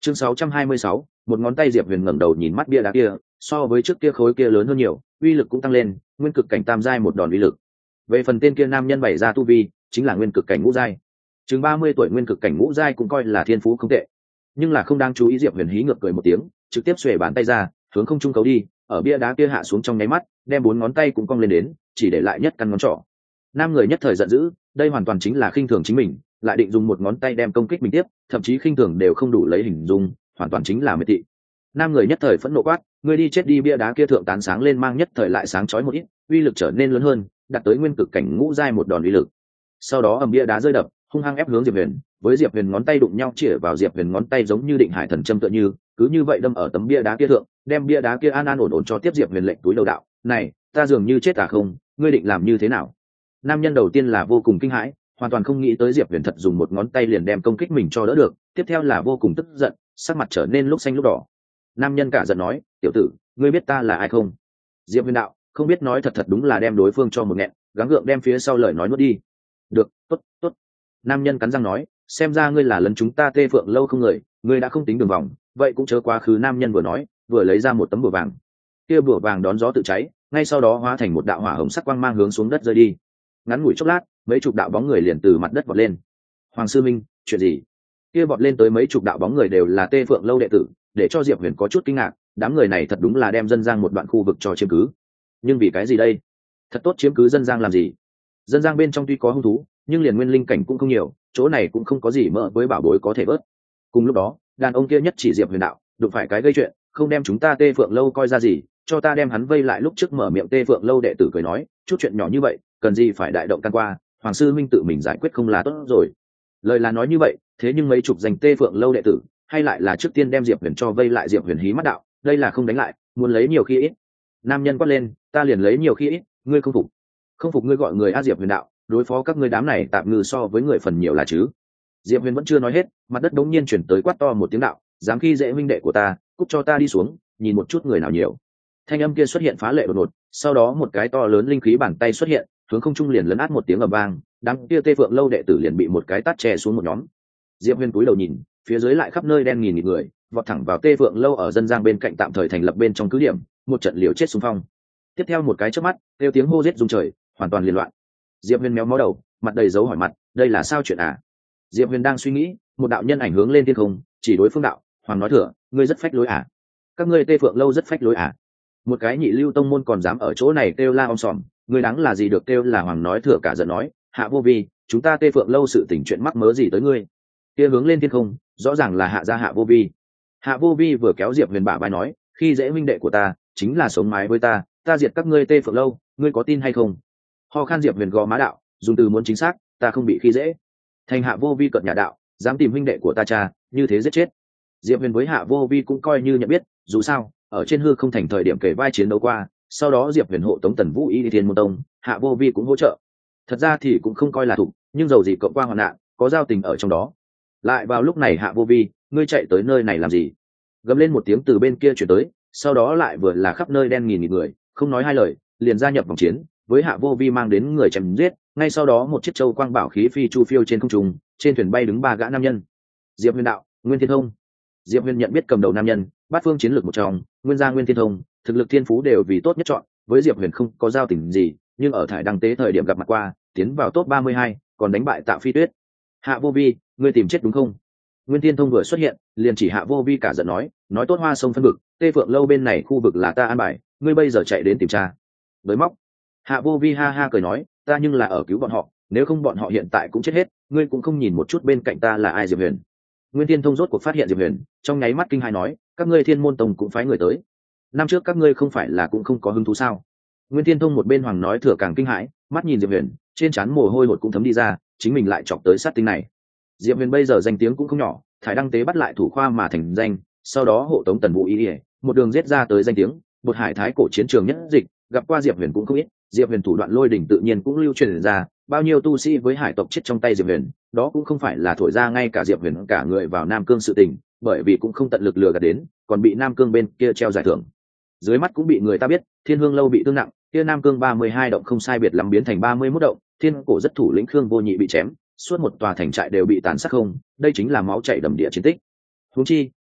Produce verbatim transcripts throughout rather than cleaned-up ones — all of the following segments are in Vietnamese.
Chương sáu trăm hai mươi sáu, một ngón tay Diệp Huyền ngẩng đầu nhìn mắt bia đá kia, so với trước kia khối kia lớn hơn nhiều, uy lực cũng tăng lên, nguyên cực cảnh tam giai một đòn uy lực. Về phần tên kia nam nhân bày ra tu vi, chính là nguyên cực cảnh ngũ giai. Chừng ba mươi tuổi nguyên cực cảnh ngũ giai cũng coi là thiên phú không tệ. Nhưng là không đáng chú ý, Diệp Huyền hí ngược cười một tiếng, trực tiếp xuề bàn tay ra, hướng không trung cấu đi, ở bia đá kia hạ xuống trong nháy mắt, đem bốn ngón tay cũng cong lên đến, chỉ để lại nhất căn ngón trỏ. Nam người nhất thời giận dữ, đây hoàn toàn chính là khinh thường chính mình, lại định dùng một ngón tay đem công kích mình tiếp, thậm chí khinh thường đều không đủ lấy hình dung, hoàn toàn chính là miệt thị. Nam người nhất thời phẫn nộ quát, ngươi đi chết đi! Bia đá kia thượng tán sáng lên mang nhất thời lại sáng chói một ít, uy lực trở nên lớn hơn, đạt tới nguyên cực cảnh ngũ giai một đòn uy lực. Sau đó ầm bia đá rơi đập, hung hăng ép hướng Diệp Huyền, với Diệp Huyền ngón tay đụng nhau, chĩa vào Diệp Huyền ngón tay giống như định hải thần châm tựa như, cứ như vậy đâm ở tấm bia đá kia thượng, đem bia đá kia an an ổn ổn cho tiếp Diệp Huyền lệnh túi đầu đạo, này, ta dường như chết à không, ngươi định làm như thế nào? Nam nhân đầu tiên là vô cùng kinh hãi, hoàn toàn không nghĩ tới Diệp Huyền thật dùng một ngón tay liền đem công kích mình cho đỡ được, tiếp theo là vô cùng tức giận, sắc mặt trở nên lúc xanh lúc đỏ. Nam nhân cả giận nói, tiểu tử, ngươi biết ta là ai không? Diệp Huyền đạo, không biết. Nói thật thật đúng là đem đối phương cho một nghẹn, gắng gượng đem phía sau lời nói nuốt đi. Được, tốt, tốt. Nam nhân cắn răng nói, xem ra ngươi là lần chúng ta Tê Phượng lâu không người, ngươi đã không tính đường vòng, vậy cũng chớ quá khứ. Nam nhân vừa nói, vừa lấy ra một tấm bùa vàng. Kia bùa vàng đón gió tự cháy, ngay sau đó hóa thành một đạo hỏa hồng sắc quang mang hướng xuống đất rơi đi. Ngắn ngủi chốc lát, mấy chục đạo bóng người liền từ mặt đất vọt lên. Hoàng sư minh, chuyện gì? Kia vọt lên tới mấy chục đạo bóng người đều là Tê Phượng lâu đệ tử, để cho Diệp Huyền có chút kinh ngạc, đám người này thật đúng là đem dân giang một đoạn khu vực cho chiếm cứ. Nhưng vì cái gì đây? Thật tốt chiếm cứ dân giang làm gì? Dân giang bên trong tuy có hung thú, nhưng liền nguyên linh cảnh cũng không nhiều, chỗ này cũng không có gì mơ với bảo bối có thể vớt. Cùng lúc đó, đàn ông kia nhất chỉ Diệp Huyền đạo, đụng phải cái gây chuyện, không đem chúng ta Tê Phượng lâu coi ra gì, cho ta đem hắn vây lại. Lúc trước mở miệng Tê Phượng lâu đệ tử cười nói, chút chuyện nhỏ như vậy, cần gì phải đại động can qua, Hoàng sư minh tự mình giải quyết không là tốt rồi. Lời là nói như vậy, thế nhưng mấy chục danh Tê Phượng lâu đệ tử, hay lại là trước tiên đem Diệp Huyền cho vây lại. Diệp Huyền hí mắt đạo, đây là không đánh lại, muốn lấy nhiều khi ít. Nam nhân quát lên, ta liền lấy nhiều khi ít, ngươi không phục? Không phục ngươi gọi người a. Diệp Huyền đạo, đối phó các ngươi đám này tạm ngư so với người phần nhiều là chứ. Diệp Huyền vẫn chưa nói hết, mặt đất đống nhiên chuyển tới quát to một tiếng đạo, dám khi dễ huynh đệ của ta, cút cho ta đi xuống, nhìn một chút người nào nhiều. Thanh âm kia xuất hiện phá lệ đột ngột, sau đó một cái to lớn linh khí bàn tay xuất hiện, hướng không trung liền lấn át một tiếng ầm vang, đám kia Tê Phượng lâu đệ tử liền bị một cái tát chè xuống một nhóm. Diệp Huyền cúi đầu nhìn, phía dưới lại khắp nơi đen nghìn nghịt người, vọt thẳng vào Tê Phượng lâu ở dân giang bên cạnh tạm thời thành lập bên trong cứ điểm, một trận liều chết xung phong. Tiếp theo một cái chớp mắt, kêu tiếng hô giết rung trời, hoàn toàn liên loạn. Diệp Huyền méo mó đầu, mặt đầy dấu hỏi mặt, đây là sao chuyện à? Diệp Huyền đang suy nghĩ, một đạo nhân ảnh hướng lên thiên không, chỉ đối phương đạo, Hoàng nói thừa, ngươi rất phách lối à? Các ngươi Tê Phượng lâu rất phách lối à? Một cái nhị lưu tông môn còn dám ở chỗ này kêu la om sòm, ngươi đáng là gì được kêu là Hoàng nói thừa? Cả giận nói, Hạ Vô Vi, chúng ta Tê Phượng lâu sự tình chuyện mắc mớ gì tới ngươi? Kia hướng lên thiên không, rõ ràng là Hạ gia Hạ Vô Vi. Hạ Vô Vi vừa kéo Diệp Huyền bả vai nói, khi dễ huynh đệ của ta, chính là sống mái với ta, ta diệt các ngươi Tê Phượng lâu, ngươi có tin hay không? Ho khan. Diệp Huyền gò má đạo, dùng từ muốn chính xác, ta không bị khi dễ. Thành Hạ Vô Vi cợt nhả đạo, dám tìm huynh đệ của ta cha, như thế giết chết. Diệp Huyền với Hạ Vô Vi cũng coi như nhận biết, dù sao ở trên hư không thành thời điểm kể vai chiến đấu qua, sau đó Diệp Huyền hộ tống Tần Vũ Y đi Thiên Môn Tông, Hạ Vô Vi cũng hỗ trợ. Thật ra thì cũng không coi là thủ, nhưng dầu gì cộng qua hoạn nạn, có giao tình ở trong đó. Lại vào lúc này, Hạ Vô Vi, ngươi chạy tới nơi này làm gì? Gầm lên một tiếng từ bên kia chuyển tới, sau đó lại vừa là khắp nơi đen nghìn nghìn người, không nói hai lời, liền gia nhập vòng chiến, với Hạ Vô Vi mang đến người chém giết. Ngay sau đó một chiếc châu quang bảo khí phi chu phiêu trên không trung, trên thuyền bay đứng ba gã nam nhân. Diệp Huyền đạo, Nguyên Thiên Thông. Diệp Huyền nhận biết cầm đầu nam nhân, bát phương chiến lược một trong, Nguyên gia Nguyên Thiên Thông, thực lực thiên phú đều vì tốt nhất chọn, với Diệp Huyền không có giao tình gì, nhưng ở thải đăng tế thời điểm gặp mặt qua, tiến vào top ba mươi hai, còn đánh bại Tạ Phi Tuyết. Hạ Vô Vi, ngươi tìm chết đúng không? Nguyên Thiên Thông vừa xuất hiện, liền chỉ Hạ Vô Vi cả giận nói, nói tốt hoa sông phân vực, Tê Phượng lâu bên này khu vực là ta an bài, ngươi bây giờ chạy đến tìm tra. Với móc. Hạ Vô Vi ha ha cười nói, ta nhưng là ở cứu bọn họ, nếu không bọn họ hiện tại cũng chết hết, ngươi cũng không nhìn một chút bên cạnh ta là ai. Diệp Huyền. Nguyên Thiên Thông rốt cuộc phát hiện Diệp Huyền, trong nháy mắt kinh hai nói, các ngươi Thiên Môn Tông cũng phái người tới. Năm trước các ngươi không phải là cũng không có hứng thú sao? Nguyên Thiên Thông một bên Hoàng nói thừa càng kinh hãi, mắt nhìn Diệp Huyền, trên trán mồ hôi hột cũng thấm đi ra, chính mình lại chọc tới sát tinh này. Diệp Huyền bây giờ danh tiếng cũng không nhỏ, thải đăng tế bắt lại thủ khoa mà thành danh, sau đó hộ tống Tần Vũ Y, một đường giết ra tới danh tiếng, một hải thái cổ chiến trường nhất dịch, gặp qua Diệp Huyền cũng không ít. Diệp Huyền thủ đoạn lôi đỉnh tự nhiên cũng lưu truyền ra, bao nhiêu tu sĩ với hải tộc chết trong tay Diệp Huyền, đó cũng không phải là thổi ra ngay cả Diệp Huyền cả người vào Nam Cương sự tình, bởi vì cũng không tận lực lừa gạt đến, còn bị Nam Cương bên kia treo giải thưởng. Dưới mắt cũng bị người ta biết, Thiên Hương lâu bị thương nặng, kia Nam Cương ba mươi hai động không sai biệt lắm biến thành ba mươi mốt động, Thiên cổ rất thủ lĩnh Khương Vô Nhị bị chém, suốt một tòa thành trại đều bị tàn sát không, đây chính là máu chảy đầm địa chiến tích. Huống chi,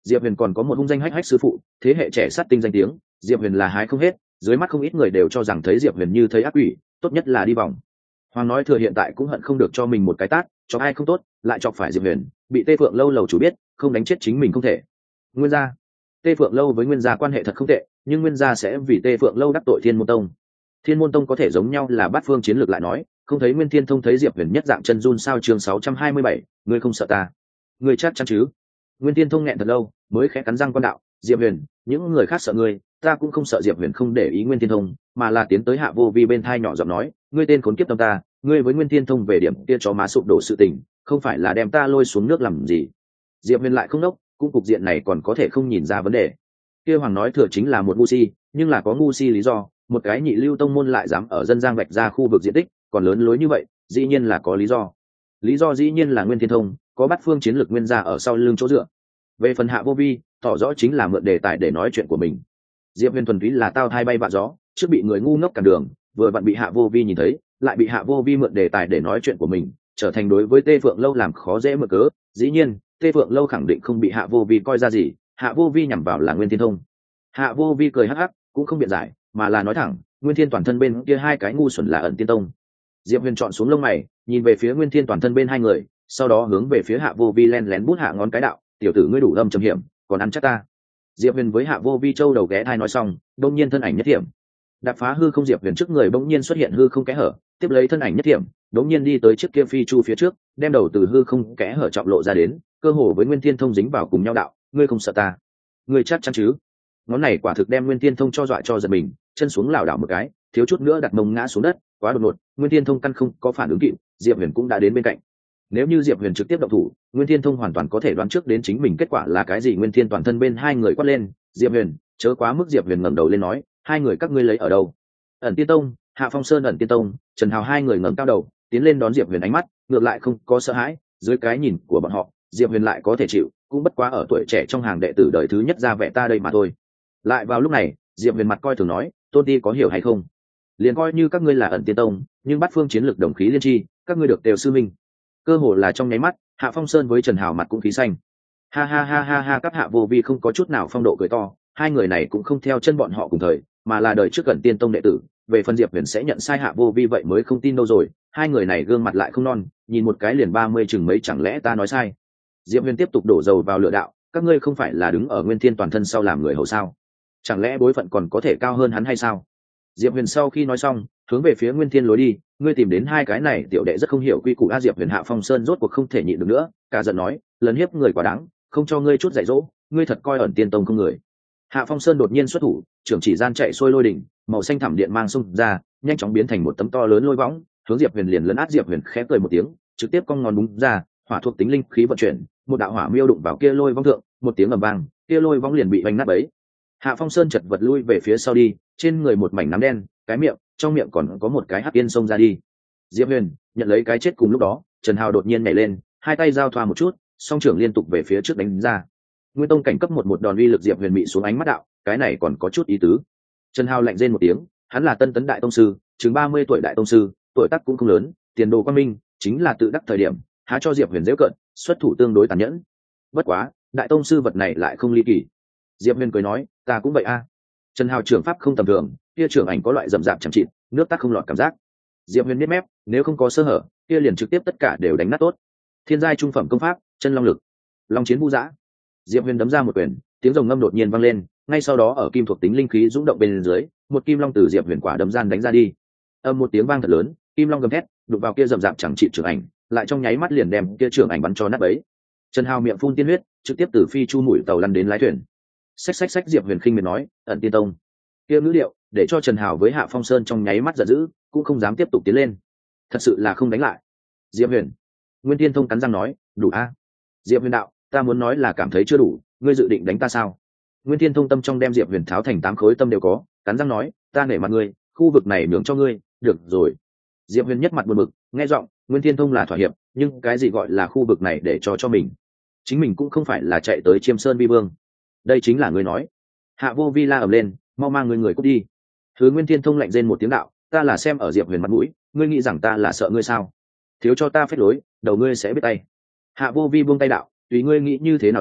Diệp Huyền còn có một hung danh hách hách sư phụ, thế hệ trẻ sát tinh danh tiếng, Diệp Huyền là hái không hết, dưới mắt không ít người đều cho rằng thấy Diệp Huyền như thấy ác quỷ, tốt nhất là đi vòng. Hoàng nói thừa hiện tại cũng hận không được cho mình một cái tát, cho ai không tốt, lại chọc phải Diệp Huyền, bị Tê Phượng lâu lầu chủ biết, không đánh chết chính mình không thể. Nguyên gia, Tê Phượng lâu với Nguyên gia quan hệ thật không tệ, nhưng Nguyên gia sẽ vì Tê Phượng lâu đắc tội Thiên Môn Tông. Thiên Môn Tông có thể giống nhau là bát phương chiến lược lại nói, không thấy Nguyên Thiên Thông thấy Diệp Huyền nhất dạng chân run sao chương sáu trăm hai mươi bảy, ngươi không sợ ta? Ngươi chắc chắn chứ? Nguyên Thiên Thông nghẹn thật lâu, mới khẽ cắn răng quan đạo, Diệp Huyền, những người khác sợ ngươi, ta cũng không sợ. Diệp Huyền không để ý Nguyên Thiên Thông, mà là tiến tới Hạ Vô Vi bên thai nhỏ giọng nói, ngươi tên khốn kiếp tâm ta, ngươi với Nguyên Thiên Thông về điểm kia chó má sụp đổ sự tình, không phải là đem ta lôi xuống nước làm gì? Diệp Huyền lại không nốc, cũng cục diện này còn có thể không nhìn ra vấn đề. Kia Hoàng nói thừa chính là một ngu si, nhưng là có ngu si lý do, một cái nhị lưu tông môn lại dám ở dân giang vạch ra khu vực diện tích còn lớn lối như vậy, dĩ nhiên là có lý do. Lý do dĩ nhiên là Nguyên Thiên Thông có bát phương chiến lược Nguyên gia ở sau lưng chỗ dựa. Về phần Hạ Vô Vi, tỏ rõ chính là mượn đề tài để nói chuyện của mình. Diệp Huyền thuần túy là tao thai bay vạ gió, trước bị người ngu ngốc cản đường, vừa vặn bị Hạ Vô Vi nhìn thấy, lại bị Hạ Vô Vi mượn đề tài để nói chuyện của mình, trở thành đối với Tê Phượng lâu làm khó dễ mượn cớ. Dĩ nhiên, Tê Phượng lâu khẳng định không bị Hạ Vô Vi coi ra gì, Hạ Vô Vi nhằm vào là Nguyên Thiên Thông. Hạ Vô Vi cười hắc hắc, cũng không biện giải, mà là nói thẳng, Nguyên Thiên toàn thân bên kia hai cái ngu xuẩn là Ẩn Tiên Tông. Diệp Huyền chọn xuống lông mày, nhìn về phía Nguyên Thiên toàn thân bên hai người, sau đó hướng về phía Hạ Vô Vi len lén bút hạ ngón cái đạo, tiểu tử ngươi đủ âm trầm hiểm, còn ăn chắc ta. Diệp Huyền với Hạ Vô Vi châu đầu ghé thai nói xong, đột nhiên thân ảnh nhất thiểm, đạp phá hư không. Diệp Huyền trước người bỗng nhiên xuất hiện hư không kẽ hở, tiếp lấy thân ảnh nhất thiểm, đột nhiên đi tới chiếc kia phi chu phía trước, đem đầu từ hư không kẽ hở trọng lộ ra đến, cơ hồ với Nguyên Thiên Thông dính vào cùng nhau đạo, ngươi không sợ ta? Ngươi chắc chắn chứ? Ngón này quả thực đem Nguyên Thiên Thông cho dọa cho giật mình, chân xuống lảo đảo một cái, thiếu chút nữa đặt mông ngã xuống đất, quá đột ngột, Nguyên Thiên Thông căn không có phản ứng kịp, Diệp Huyền cũng đã đến bên cạnh. Nếu như Diệp Huyền trực tiếp động thủ, Nguyên Thiên Thông hoàn toàn có thể đoán trước đến chính mình kết quả là cái gì. Nguyên Thiên toàn thân bên hai người quát lên, Diệp Huyền, chớ quá mức. Diệp Huyền ngẩng đầu lên nói, hai người các ngươi lấy ở đâu? Ẩn Tiên Tông, Hạ Phong Sơn. Ẩn Tiên Tông, Trần Hào hai người ngẩng cao đầu, tiến lên đón Diệp Huyền, ánh mắt ngược lại không có sợ hãi, dưới cái nhìn của bọn họ, Diệp Huyền lại có thể chịu, cũng bất quá ở tuổi trẻ trong hàng đệ tử đời thứ nhất ra vẻ ta đây mà thôi. Lại vào lúc này, Diệp Huyền mặt coi thường nói, Tôn Ti có hiểu hay không? Liền coi như các ngươi là Ẩn Tiên Tông, nhưng bắt phương chiến lược đồng khí liên chi, các ngươi được đều sư minh. Cơ hồ là trong nháy mắt, Hạ Phong Sơn với Trần Hào mặt cũng khí xanh. Ha ha ha ha ha, các Hạ Vô Vi không có chút nào phong độ cười to, hai người này cũng không theo chân bọn họ cùng thời, mà là đời trước Ẩn Tiên Tông đệ tử. Về phần Diệp Huyền sẽ nhận sai Hạ Vô Vi vậy mới không tin đâu rồi, hai người này gương mặt lại không non, nhìn một cái liền ba mươi chừng mấy, chẳng lẽ ta nói sai? Diệp Huyền tiếp tục đổ dầu vào lửa đạo, các ngươi không phải là đứng ở Nguyên Thiên toàn thân sau làm người hầu sao? Chẳng lẽ bối phận còn có thể cao hơn hắn hay sao? Diệp Huyền sau khi nói xong, hướng về phía Nguyên Thiên lối đi, ngươi tìm đến hai cái này tiểu đệ rất không hiểu quy củ a. Diệp Huyền Hạ Phong Sơn rốt cuộc không thể nhịn được nữa, cả giận nói, lần hiếp người quá đáng, không cho ngươi chút dạy dỗ, ngươi thật coi Ẩn Tiên Tông không người. Hạ Phong Sơn đột nhiên xuất thủ, trưởng chỉ gian chạy xuôi lôi đỉnh, màu xanh thẳm điện mang xung ra, nhanh chóng biến thành một tấm to lớn lôi võng, hướng Diệp Huyền liền lấn át. Diệp Huyền khẽ cười một tiếng, trực tiếp cong ngón búng ra, hỏa thuộc tính linh khí vận chuyển, một đạo hỏa miêu đụng vào kia lôi võng thượng, một tiếng ầm vang, kia lôi võng liền bị vành nát bấy. Hạ Phong Sơn chật vật lui về phía sau đi, trên người một mảnh nám đen, cái miệng, trong miệng còn có một cái hắc yên xông ra đi. Diệp Huyền nhận lấy cái chết. Cùng lúc đó, Trần Hào đột nhiên nhảy lên, hai tay giao thoa một chút, song trưởng liên tục về phía trước đánh ra. Nguyên tông cảnh cấp một một đòn uy lực. Diệp Huyền bị xuống ánh mắt đạo, cái này còn có chút ý tứ. Trần Hào lạnh rên một tiếng, hắn là tân tấn đại tông sư, chừng ba mươi tuổi đại tông sư, tuổi tác cũng không lớn, tiền đồ quang minh, chính là tự đắc thời điểm, há cho Diệp Huyền dễ cận, xuất thủ tương đối tàn nhẫn. Bất quá, đại tông sư vật này lại không ly kỳ. Diệp Huyền cười nói, ta cũng vậy a. Trần Hào trưởng pháp không tầm thường, kia trưởng ảnh có loại rậm rạp chẳng chịt, nước tắt không lọt cảm giác. Diệp Huyền biết mép, nếu không có sơ hở, kia liền trực tiếp tất cả đều đánh nát tốt. Thiên giai trung phẩm công pháp, chân long lực, long chiến vũ dã. Diệp Huyền đấm ra một quyền, tiếng rồng ngâm đột nhiên vang lên, ngay sau đó ở kim thuộc tính linh khí dũng động bên dưới, một kim long từ Diệp Huyền quả đấm gian đánh ra đi. Âm một tiếng vang thật lớn, kim long gầm thét, đụng vào kia rậm rạp chẳng chịt trưởng ảnh, lại trong nháy mắt liền đem kia trưởng ảnh bắn cho nát bấy. Trần Hào miệng phun tiên huyết, trực tiếp từ phi chu mũi tàu lăn đến lái thuyền. Xách xách xách. Diệp Huyền khinh miệt nói, Ẩn Tiên Tông. Kia ngữ điệu để cho Trần Hào với Hạ Phong Sơn trong nháy mắt giận dữ, cũng không dám tiếp tục tiến lên. Thật sự là không đánh lại. Diệp Huyền. Nguyên Tiên Thông cắn răng nói, đủ a. Diệp Huyền đạo, ta muốn nói là cảm thấy chưa đủ, ngươi dự định đánh ta sao? Nguyên Tiên Thông tâm trong đem Diệp Huyền tháo thành tám khối tâm đều có, cắn răng nói, ta nể mặt ngươi, khu vực này nướng cho ngươi, được rồi. Diệp Huyền nhất mặt buồn bực, nghe giọng, Nguyên Tiên Thông là thỏa hiệp, nhưng cái gì gọi là khu vực này để cho cho mình? Chính mình cũng không phải là chạy tới Chiêm Sơn Vi Vương. Đây chính là ngươi nói. Hạ Vô Vi la ầm lên, mau mang người người cút đi. Thứ Nguyên Thiên Thông lạnh rên một tiếng đạo, ta là xem ở Diệp Huyền mặt mũi, ngươi nghĩ rằng ta là sợ ngươi sao? Thiếu cho ta phép lối, đầu ngươi sẽ biết tay. Hạ Vô Vi buông tay đạo, tùy ngươi nghĩ như thế nào rồi,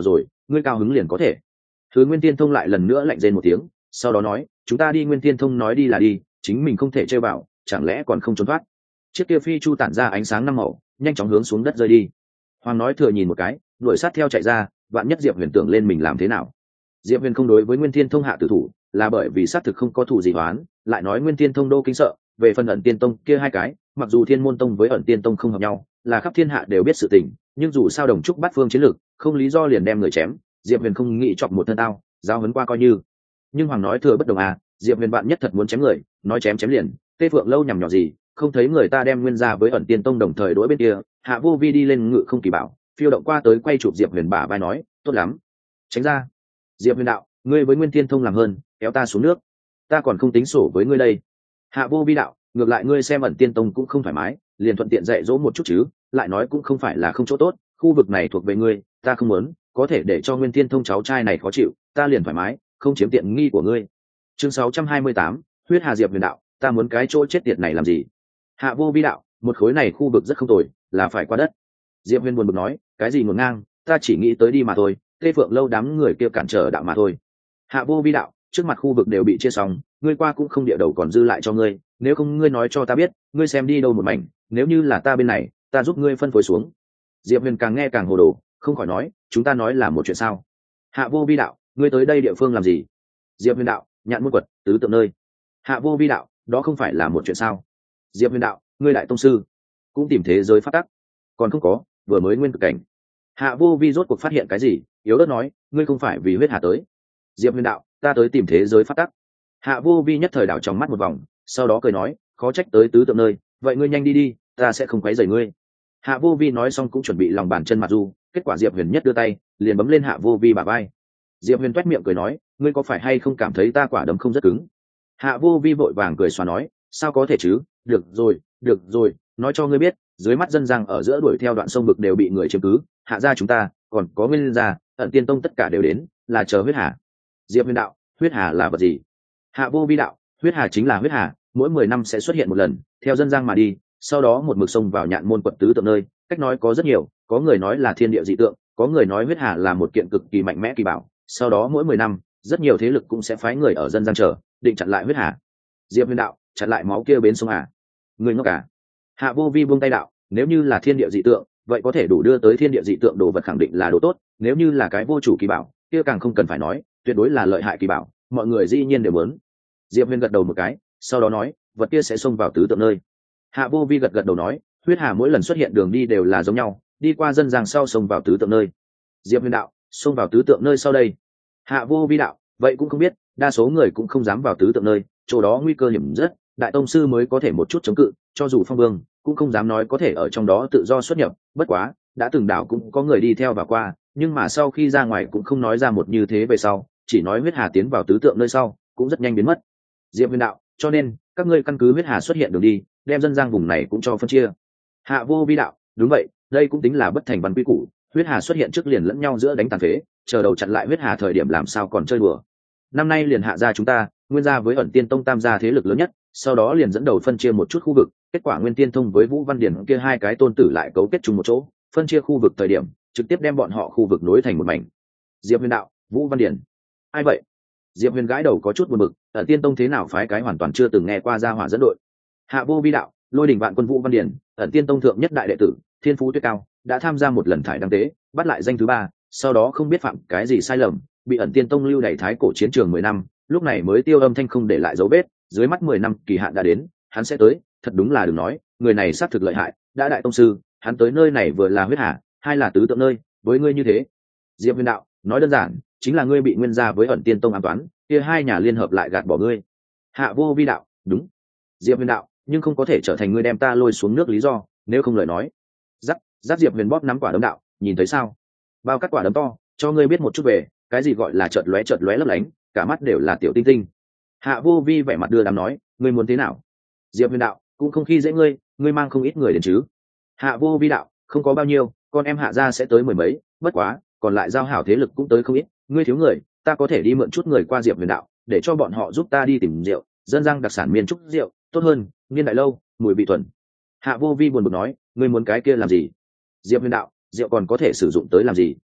ngươi cao hứng liền có thể. Thứ Nguyên Tiên Thông lại lần nữa lạnh rên một tiếng, sau đó nói, chúng ta đi. Nguyên Tiên Thông nói đi là đi, chính mình không thể chơi bảo, chẳng lẽ còn không trốn thoát. Chiếc kia phi chu tản ra ánh sáng năm màu, nhanh chóng hướng xuống đất rơi đi. Hoàng nói thừa nhìn một cái, đuổi sát theo chạy ra, vạn nhất Diệp Huyền tưởng lên mình làm thế nào. Diệp Huyền không đối với Nguyên Tiên Thông hạ tử thủ, là bởi vì xác thực không có thủ gì đoán, lại nói Nguyên Tiên Thông đô kinh sợ, về phần Ẩn Tiên Tông kia hai cái, mặc dù Thiên Môn Tông với Ẩn Tiên Tông không hợp nhau, là khắp thiên hạ đều biết sự tình, nhưng dù sao đồng trúc bát phương chiến lược, không lý do liền đem người chém. Diệp Huyền không nghĩ chọc một thân tao, giao hấn qua coi như. Nhưng Hoàng nói thừa bất đồng à, Diệp Huyền bạn nhất thật muốn chém người, nói chém chém liền, Tê Phượng lâu nhằm nhỏ gì, không thấy người ta đem Nguyên gia với Ẩn Tiên Tông đồng thời đối bên kia. Hạ Vô Vi đi lên ngự không kỳ bảo, phiêu động qua tới quay chụp Diệp Huyền bả vai nói, tốt lắm, tránh ra. Diệp Huyền đạo, ngươi với Nguyên Tiên Thông làm hơn, kéo ta xuống nước, ta còn không tính sổ với ngươi đây. Hạ Vô Vi đạo, ngược lại ngươi xem Ẩn Tiên Tông cũng không thoải mái, liền thuận tiện dạy dỗ một chút chứ, lại nói cũng không phải là không chỗ tốt, khu vực này thuộc về ngươi, ta không muốn, có thể để cho Nguyên Tiên Thông cháu trai này khó chịu, ta liền thoải mái, không chiếm tiện nghi của ngươi. Chương sáu trăm hai mươi tám, huyết hà. Diệp Huyền đạo, ta muốn cái chỗ chết tiệt này làm gì? Hạ Vô Vi đạo, một khối này khu vực rất không tồi, là phải qua đất. Diệp Huyền buồn bực nói, cái gì ngổn ngang, ta chỉ nghĩ tới đi mà thôi, Tê Phượng lâu đám người kia cản trở đạo mà thôi. Hạ Vô Vi đạo, trước mặt khu vực đều bị chia xong, ngươi qua cũng không địa đầu còn dư lại cho ngươi, nếu không ngươi nói cho ta biết, ngươi xem đi đâu một mảnh, nếu như là ta bên này, ta giúp ngươi phân phối xuống. Diệp Huyền càng nghe càng hồ đồ, không khỏi nói, chúng ta nói là một chuyện sao? Hạ Vô Vi đạo, ngươi tới đây địa phương làm gì? Diệp Huyền đạo, Nhạn Môn Quật, tứ tượng nơi. Hạ Vô Vi đạo, đó không phải là một chuyện sao? Diệp Huyền đạo, ngươi đại tông sư cũng tìm thế giới phát tắc, còn không có, vừa mới nguyên cực cảnh. Hạ Vô Vi rốt cuộc phát hiện cái gì, yếu ớt nói, ngươi không phải vì huyết hà tới. Diệp Huyền đạo, ta tới tìm thế giới phát tắc. Hạ Vô Vi nhất thời đảo trong mắt một vòng, sau đó cười nói, khó trách tới tứ tượng nơi, vậy ngươi nhanh đi đi, ta sẽ không quấy rầy ngươi. Hạ Vô Vi nói xong cũng chuẩn bị lòng bàn chân mặt du, kết quả Diệp Huyền nhất đưa tay liền bấm lên Hạ Vô Vi bả vai. Diệp Huyền toét miệng cười nói, ngươi có phải hay không cảm thấy ta quả đấm không rất cứng? Hạ Vô Vi vội vàng cười xóa nói, sao có thể chứ, được rồi được rồi, nói cho ngươi biết, dưới mắt dân giang ở giữa đuổi theo đoạn sông vực đều bị người chiếm cứ, hạ gia chúng ta còn có Nguyên gia, Ẩn Tiên Tông tất cả đều đến, là chờ huyết hà. Diệp Huyền đạo, huyết hà là vật gì? Hạ Vô Vi đạo, huyết hà chính là huyết hà, mỗi mười năm sẽ xuất hiện một lần, theo dân giang mà đi, sau đó một mực sông vào Nhạn Môn Quật tứ tượng nơi. Cách nói có rất nhiều, có người nói là thiên địa dị tượng, có người nói huyết hà là một kiện cực kỳ mạnh mẽ kỳ bảo, sau đó mỗi mười năm rất nhiều thế lực cũng sẽ phái người ở dân giang chờ, định chặn lại huyết hà. Diệp Huyền đạo, chặn lại máu kia bến sông à? Người ngốc cả. Hạ Vô Vi buông tay đạo, nếu như là thiên địa dị tượng, vậy có thể đủ đưa tới thiên địa dị tượng đồ vật khẳng định là đồ tốt, nếu như là cái vô chủ kỳ bảo, kia càng không cần phải nói, tuyệt đối là lợi hại kỳ bảo, mọi người dĩ nhiên đều muốn. Diệp Huyền gật đầu một cái, sau đó nói, vật kia sẽ xông vào tứ tượng nơi. Hạ Vô Vi gật gật đầu nói, huyết hà mỗi lần xuất hiện đường đi đều là giống nhau, đi qua dân giang sau xông vào tứ tượng nơi. Diệp Huyền đạo, xông vào tứ tượng nơi sau đây. Hạ Vô Vi đạo, vậy cũng không biết, đa số người cũng không dám vào tứ tượng nơi, chỗ đó nguy cơ hiểm rất, đại tông sư mới có thể một chút chống cự, cho dù phong vương cũng không dám nói có thể ở trong đó tự do xuất nhập, bất quá đã từng đảo cũng có người đi theo và qua, nhưng mà sau khi ra ngoài cũng không nói ra một như thế về sau, chỉ nói huyết hà tiến vào tứ tượng nơi sau cũng rất nhanh biến mất. Diệp Huyền đạo, cho nên các ngươi căn cứ huyết hà xuất hiện đường đi, đem dân giang vùng này cũng cho phân chia. Hạ Vô Vi đạo, đúng vậy, đây cũng tính là bất thành văn quy củ, huyết hà xuất hiện trước liền lẫn nhau giữa đánh tàn phế, chờ đầu chặn lại huyết hà thời điểm làm sao còn chơi đùa. Năm nay liền hạ gia chúng ta, Nguyên gia với Ẩn Tiên Tông tam gia thế lực lớn nhất, sau đó liền dẫn đầu phân chia một chút khu vực, kết quả Nguyên Tiên Thông với Vũ Văn Điển kia hai cái tôn tử lại cấu kết chung một chỗ, phân chia khu vực thời điểm, trực tiếp đem bọn họ khu vực nối thành một mảnh. Diệp Huyền đạo, Vũ Văn Điển, ai vậy? Diệp Huyền gãi đầu có chút buồn bực, Ẩn Tiên Tông thế nào phái cái hoàn toàn chưa từng nghe qua gia hỏa dẫn đội. Hạ Vô Vi đạo, Lôi Đỉnh Vạn Quân Vũ Văn Điển, Ẩn Tiên Tông thượng nhất đại đệ tử, thiên phú tuyệt cao, đã tham gia một lần thải đăng tế, bắt lại danh thứ ba, sau đó không biết phạm cái gì sai lầm, bị Ẩn Tiên Tông lưu đày thái cổ chiến trường mười năm, lúc này mới tiêu âm thanh không để lại dấu vết, dưới mắt mười năm kỳ hạn đã đến, hắn sẽ tới, thật đúng là đừng nói, người này xác thực lợi hại, đã đại tông sư, hắn tới nơi này vừa là huyết hà, hai là tứ tượng nơi, với ngươi như thế. Diệp Huyền đạo, nói đơn giản, chính là ngươi bị Nguyên gia với Ẩn Tiên Tông ám toán, kia hai nhà liên hợp lại gạt bỏ ngươi. Hạ Vô Vi đạo, đúng. Diệp Huyền đạo, nhưng không có thể trở thành ngươi đem ta lôi xuống nước lý do, nếu không lời nói. Giáp, giáp Diệp Huyền bóp nắm quả đấm đạo, nhìn thấy sao? Bao cắt quả đấm to, cho ngươi biết một chút về, cái gì gọi là chợt lóe chợt lóe lấp lánh, cả mắt đều là tiểu tinh tinh. Hạ Vô Vi vẻ mặt đưa đám nói, ngươi muốn thế nào? Diệp Huyền đạo, cũng không khi dễ ngươi, ngươi mang không ít người đến chứ? Hạ Vô Vi đạo, không có bao nhiêu, con em Hạ gia sẽ tới mười mấy, bất quá, còn lại giao hảo thế lực cũng tới không ít, ngươi thiếu người, ta có thể đi mượn chút người qua Diệp Huyền đạo, để cho bọn họ giúp ta đi tìm rượu, dân giang đặc sản miền trúc rượu, tốt hơn, niên đại lâu, mùi vị thuần. Hạ Vô Vi buồn bực nói, ngươi muốn cái kia làm gì? Diệp Huyền đạo, rượu còn có thể sử dụng tới làm gì?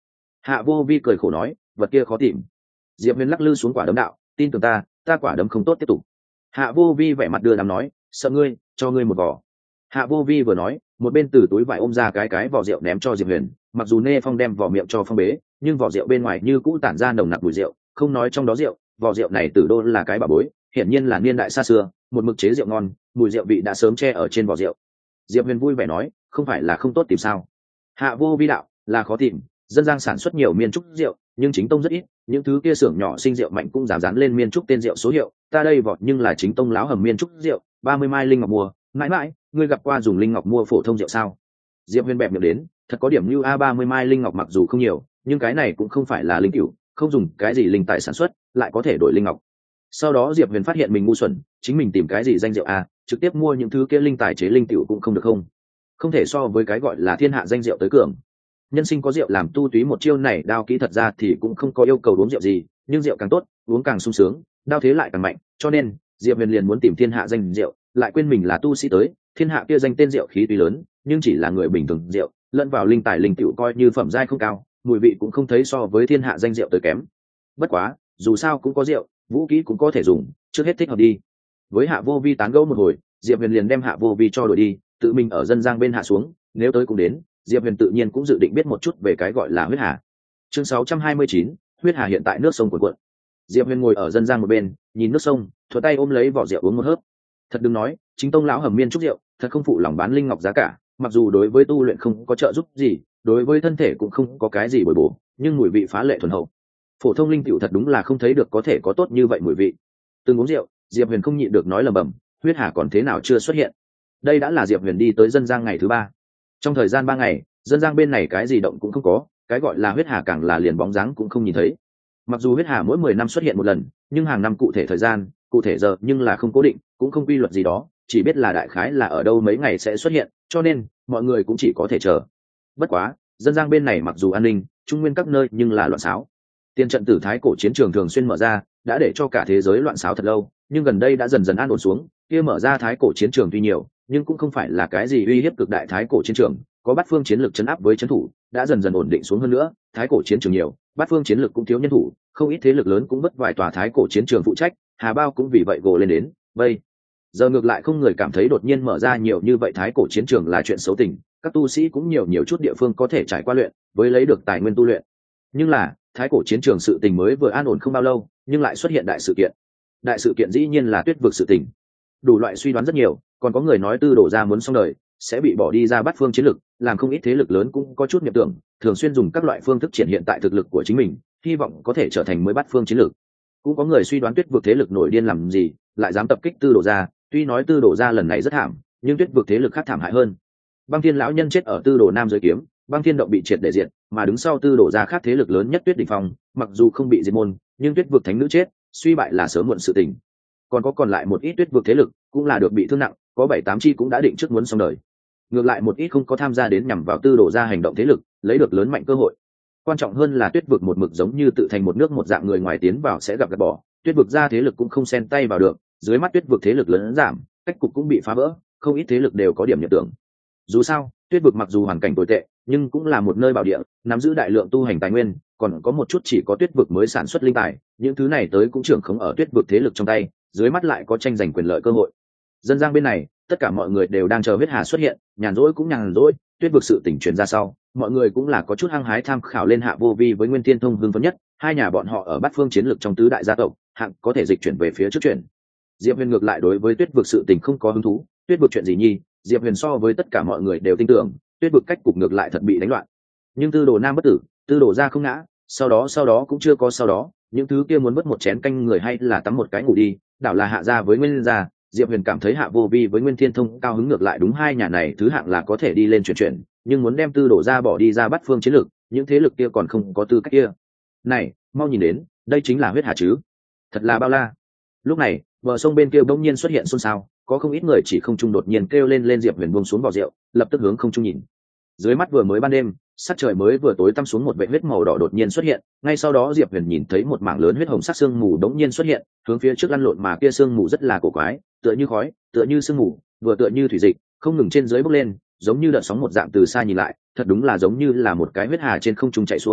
Hạ Vô Vi cười khổ nói, vật kia khó tìm. Diệp huyền lắc lư xuống quả đấm đạo, tin tưởng ta, ta quả đấm không tốt tiếp tục. Hạ Vô Vi vẻ mặt đưa đám nói, sợ ngươi, cho ngươi một vỏ. Hạ Vô Vi vừa nói, một bên từ túi vải ôm ra cái cái vỏ rượu ném cho Diệp huyền. Mặc dù Nê Phong đem vỏ miệng cho phong bế, nhưng vỏ rượu bên ngoài như cũ tản ra nồng nặc mùi rượu, không nói trong đó rượu, vỏ rượu này Tử Đô là cái bà bối, hiển nhiên là niên đại xa xưa, một mực chế rượu ngon, mùi rượu vị đã sớm che ở trên vỏ rượu. Diệp huyền vui vẻ nói, không phải là không tốt tìm sao? Hạ Vô Vi đạo, là khó tìm, dân giang sản xuất nhiều miên trúc rượu, nhưng chính tông rất ít, những thứ kia xưởng nhỏ sinh rượu mạnh cũng dám dán lên miên trúc tên rượu số hiệu, ta đây vọt nhưng là chính tông láo hầm miên trúc rượu, ba mươi mai linh ngọc mua, mãi mãi, ngươi gặp qua dùng linh ngọc mua phổ thông rượu sao? Diệp huyền bẹp miệng đến, thật có điểm như a ba mươi mai linh ngọc mặc dù không nhiều, nhưng cái này cũng không phải là linh cửu, không dùng cái gì linh tài sản xuất, lại có thể đổi linh ngọc. Sau đó Diệp huyền phát hiện mình ngu xuẩn, chính mình tìm cái gì danh rượu a, trực tiếp mua những thứ kia linh tài chế linh cửu cũng không được không? Không thể so với cái gọi là thiên hạ danh rượu tới cường. Nhân sinh có rượu làm tu túy một chiêu này đao kỹ thật ra thì cũng không có yêu cầu uống rượu gì, nhưng rượu càng tốt, uống càng sung sướng, đao thế lại càng mạnh, cho nên Diệp huyền liền muốn tìm thiên hạ danh rượu, lại quên mình là tu sĩ tới, thiên hạ kia danh tên rượu khí tuy lớn, nhưng chỉ là người bình thường rượu, lẫn vào linh tài linh cửu coi như phẩm giai không cao, mùi vị cũng không thấy so với thiên hạ danh rượu tới kém. Bất quá, dù sao cũng có rượu, vũ khí cũng có thể dùng, trước hết thích hợp đi. Với Hạ Vô Vi tán gẫu một hồi, Diệp huyền liền đem Hạ Vô Vi cho đuổi đi, tự mình ở dân giang bên hạ xuống, nếu tới cũng đến, Diệp huyền tự nhiên cũng dự định biết một chút về cái gọi là huyết hà. Chương sáu trăm hai mươi chín, huyết hà hiện tại nước sông cuồn cuộn. Diệp huyền ngồi ở dân giang một bên, nhìn nước sông, thuận tay ôm lấy vỏ rượu uống một hớp. Thật đừng nói, chính tông lão hầm miên trúc rượu, thật không phụ lòng bán linh ngọc giá cả, mặc dù đối với tu luyện không có trợ giúp gì, đối với thân thể cũng không có cái gì bồi bổ, nhưng mùi vị phá lệ thuần hậu. Phổ thông linh cựu thật đúng là không thấy được có thể có tốt như vậy mùi vị. Từng uống rượu, Diệp huyền không nhịn được nói lầm bầm, huyết hà còn thế nào chưa xuất hiện. Đây đã là Diệp huyền đi tới dân giang ngày thứ ba. Trong thời gian ba ngày, dân giang bên này cái gì động cũng không có, cái gọi là huyết hà càng là liền bóng dáng cũng không nhìn thấy. Mặc dù huyết hà mỗi mười năm xuất hiện một lần, nhưng hàng năm cụ thể thời gian, cụ thể giờ nhưng là không cố định, cũng không quy luật gì đó, chỉ biết là đại khái là ở đâu mấy ngày sẽ xuất hiện, cho nên mọi người cũng chỉ có thể chờ. Bất quá, dân giang bên này mặc dù an ninh, trung nguyên các nơi nhưng là loạn xáo. Tiền trận tử thái cổ chiến trường thường xuyên mở ra, đã để cho cả thế giới loạn xáo thật lâu, nhưng gần đây đã dần dần an ổn xuống. Kia mở ra thái cổ chiến trường tuy nhiều, nhưng cũng không phải là cái gì uy hiếp cực đại thái cổ chiến trường, có bát phương chiến lược chấn áp với chấn thủ, đã dần dần ổn định xuống hơn nữa. Thái cổ chiến trường nhiều, bát phương chiến lược cũng thiếu nhân thủ, không ít thế lực lớn cũng mất vài tòa thái cổ chiến trường phụ trách, Hà Bao cũng vì vậy gồ lên đến. Bây giờ ngược lại không người cảm thấy đột nhiên mở ra nhiều như vậy thái cổ chiến trường là chuyện xấu tình, các tu sĩ cũng nhiều nhiều chút địa phương có thể trải qua luyện, với lấy được tài nguyên tu luyện. Nhưng là thái cổ chiến trường sự tình mới vừa an ổn không bao lâu, nhưng lại xuất hiện đại sự kiện. Đại sự kiện dĩ nhiên là Tuyết vực sự tình. Đủ loại suy đoán rất nhiều, còn có người nói Tư Đồ gia muốn xong đời, sẽ bị bỏ đi ra bát phương chiến lực, làm không ít thế lực lớn cũng có chút niệm tưởng, thường xuyên dùng các loại phương thức triển hiện tại thực lực của chính mình, hy vọng có thể trở thành mới bát phương chiến lực. Cũng có người suy đoán Tuyết vực thế lực nổi điên làm gì, lại dám tập kích Tư Đồ gia, tuy nói Tư Đồ gia lần này rất thảm, nhưng Tuyết vực thế lực khác thảm hại hơn. Băng Thiên lão nhân chết ở Tư Đồ Nam dưới kiếm, Băng Thiên động bị triệt để diệt, mà đứng sau Tư Đồ gia khác thế lực lớn nhất Tuyết Đỉnh Phong, mặc dù không bị diệt môn, nhưng Tuyết vực thánh nữ chết, suy bại là sớm muộn sự tình. Còn có còn lại một ít Tuyết vực thế lực, cũng là được bị thương nặng, có bảy tám chi cũng đã định trước muốn xong đời. Ngược lại một ít không có tham gia đến nhằm vào Tư Đồ gia hành động thế lực, lấy được lớn mạnh cơ hội. Quan trọng hơn là Tuyết vực một mực giống như tự thành một nước một dạng, người ngoài tiến vào sẽ gặp gạt bỏ, Tuyết vực gia thế lực cũng không xen tay vào được, dưới mắt Tuyết vực thế lực lớn giảm, cách cục cũng bị phá vỡ, không ít thế lực đều có điểm nhập tưởng. Dù sao, Tuyết vực mặc dù hoàn cảnh tồi tệ, nhưng cũng là một nơi bảo địa, nắm giữ đại lượng tu hành tài nguyên, còn có một chút chỉ có Tuyết vực mới sản xuất linh tài, những thứ này tới cũng trưởng khống ở Tuyết vực thế lực trong tay, dưới mắt lại có tranh giành quyền lợi cơ hội. Dân giang bên này, tất cả mọi người đều đang chờ huyết hà xuất hiện, nhàn rỗi cũng nhàn rỗi, Tuyết vực sự tình truyền ra sau, mọi người cũng là có chút hăng hái tham khảo lên Hạ Vô Vi với Nguyên Thiên Thông hưng phấn nhất, hai nhà bọn họ ở bát phương chiến lược trong tứ đại gia tộc, hạng có thể dịch chuyển về phía trước chuyển. Diệp Huyền ngược lại đối với Tuyết vực sự tình không có hứng thú, Tuyết vực chuyện gì nhi, Diệp Huyền so với tất cả mọi người đều tin tưởng, Tuyết vực cách cục ngược lại thật bị đánh loạn. Nhưng Tư Đồ Nam bất tử, Tư Đồ gia không ngã, sau đó sau đó cũng chưa có sau đó, những thứ kia muốn mất một chén canh người hay là tắm một cái ngủ đi, đảo là Hạ gia với Nguyên gia. Diệp Huyền cảm thấy Hạ Vô Vi với Nguyên Thiên Thông cao hứng, ngược lại đúng hai nhà này thứ hạng là có thể đi lên chuyển chuyển, nhưng muốn đem Tư Đồ gia bỏ đi ra bắt phương chiến lược, những thế lực kia còn không có tư cách kia. Này, mau nhìn đến, đây chính là huyết hà chứ? Thật là bao la. Lúc này, bờ sông bên kia bỗng nhiên xuất hiện xôn xao, có không ít người chỉ không trung đột nhiên kêu lên lên Diệp Huyền buông xuống vỏ rượu, lập tức hướng không trung nhìn. Dưới mắt vừa mới ban đêm, sắc trời mới vừa tối tăm xuống, một vệt huyết màu đỏ đột nhiên xuất hiện, ngay sau đó Diệp Huyền nhìn thấy một mảng lớn huyết hồng sắc sương mù đống nhiên xuất hiện, hướng phía trước lăn lộn, mà kia sương mù rất là cổ quái, tựa như khói, tựa như sương mù, vừa tựa như thủy dịch, không ngừng trên dưới bốc lên, giống như đợt sóng một dạng. Từ xa nhìn lại, thật đúng là giống như là một cái huyết hà trên không trung chạy xuôi,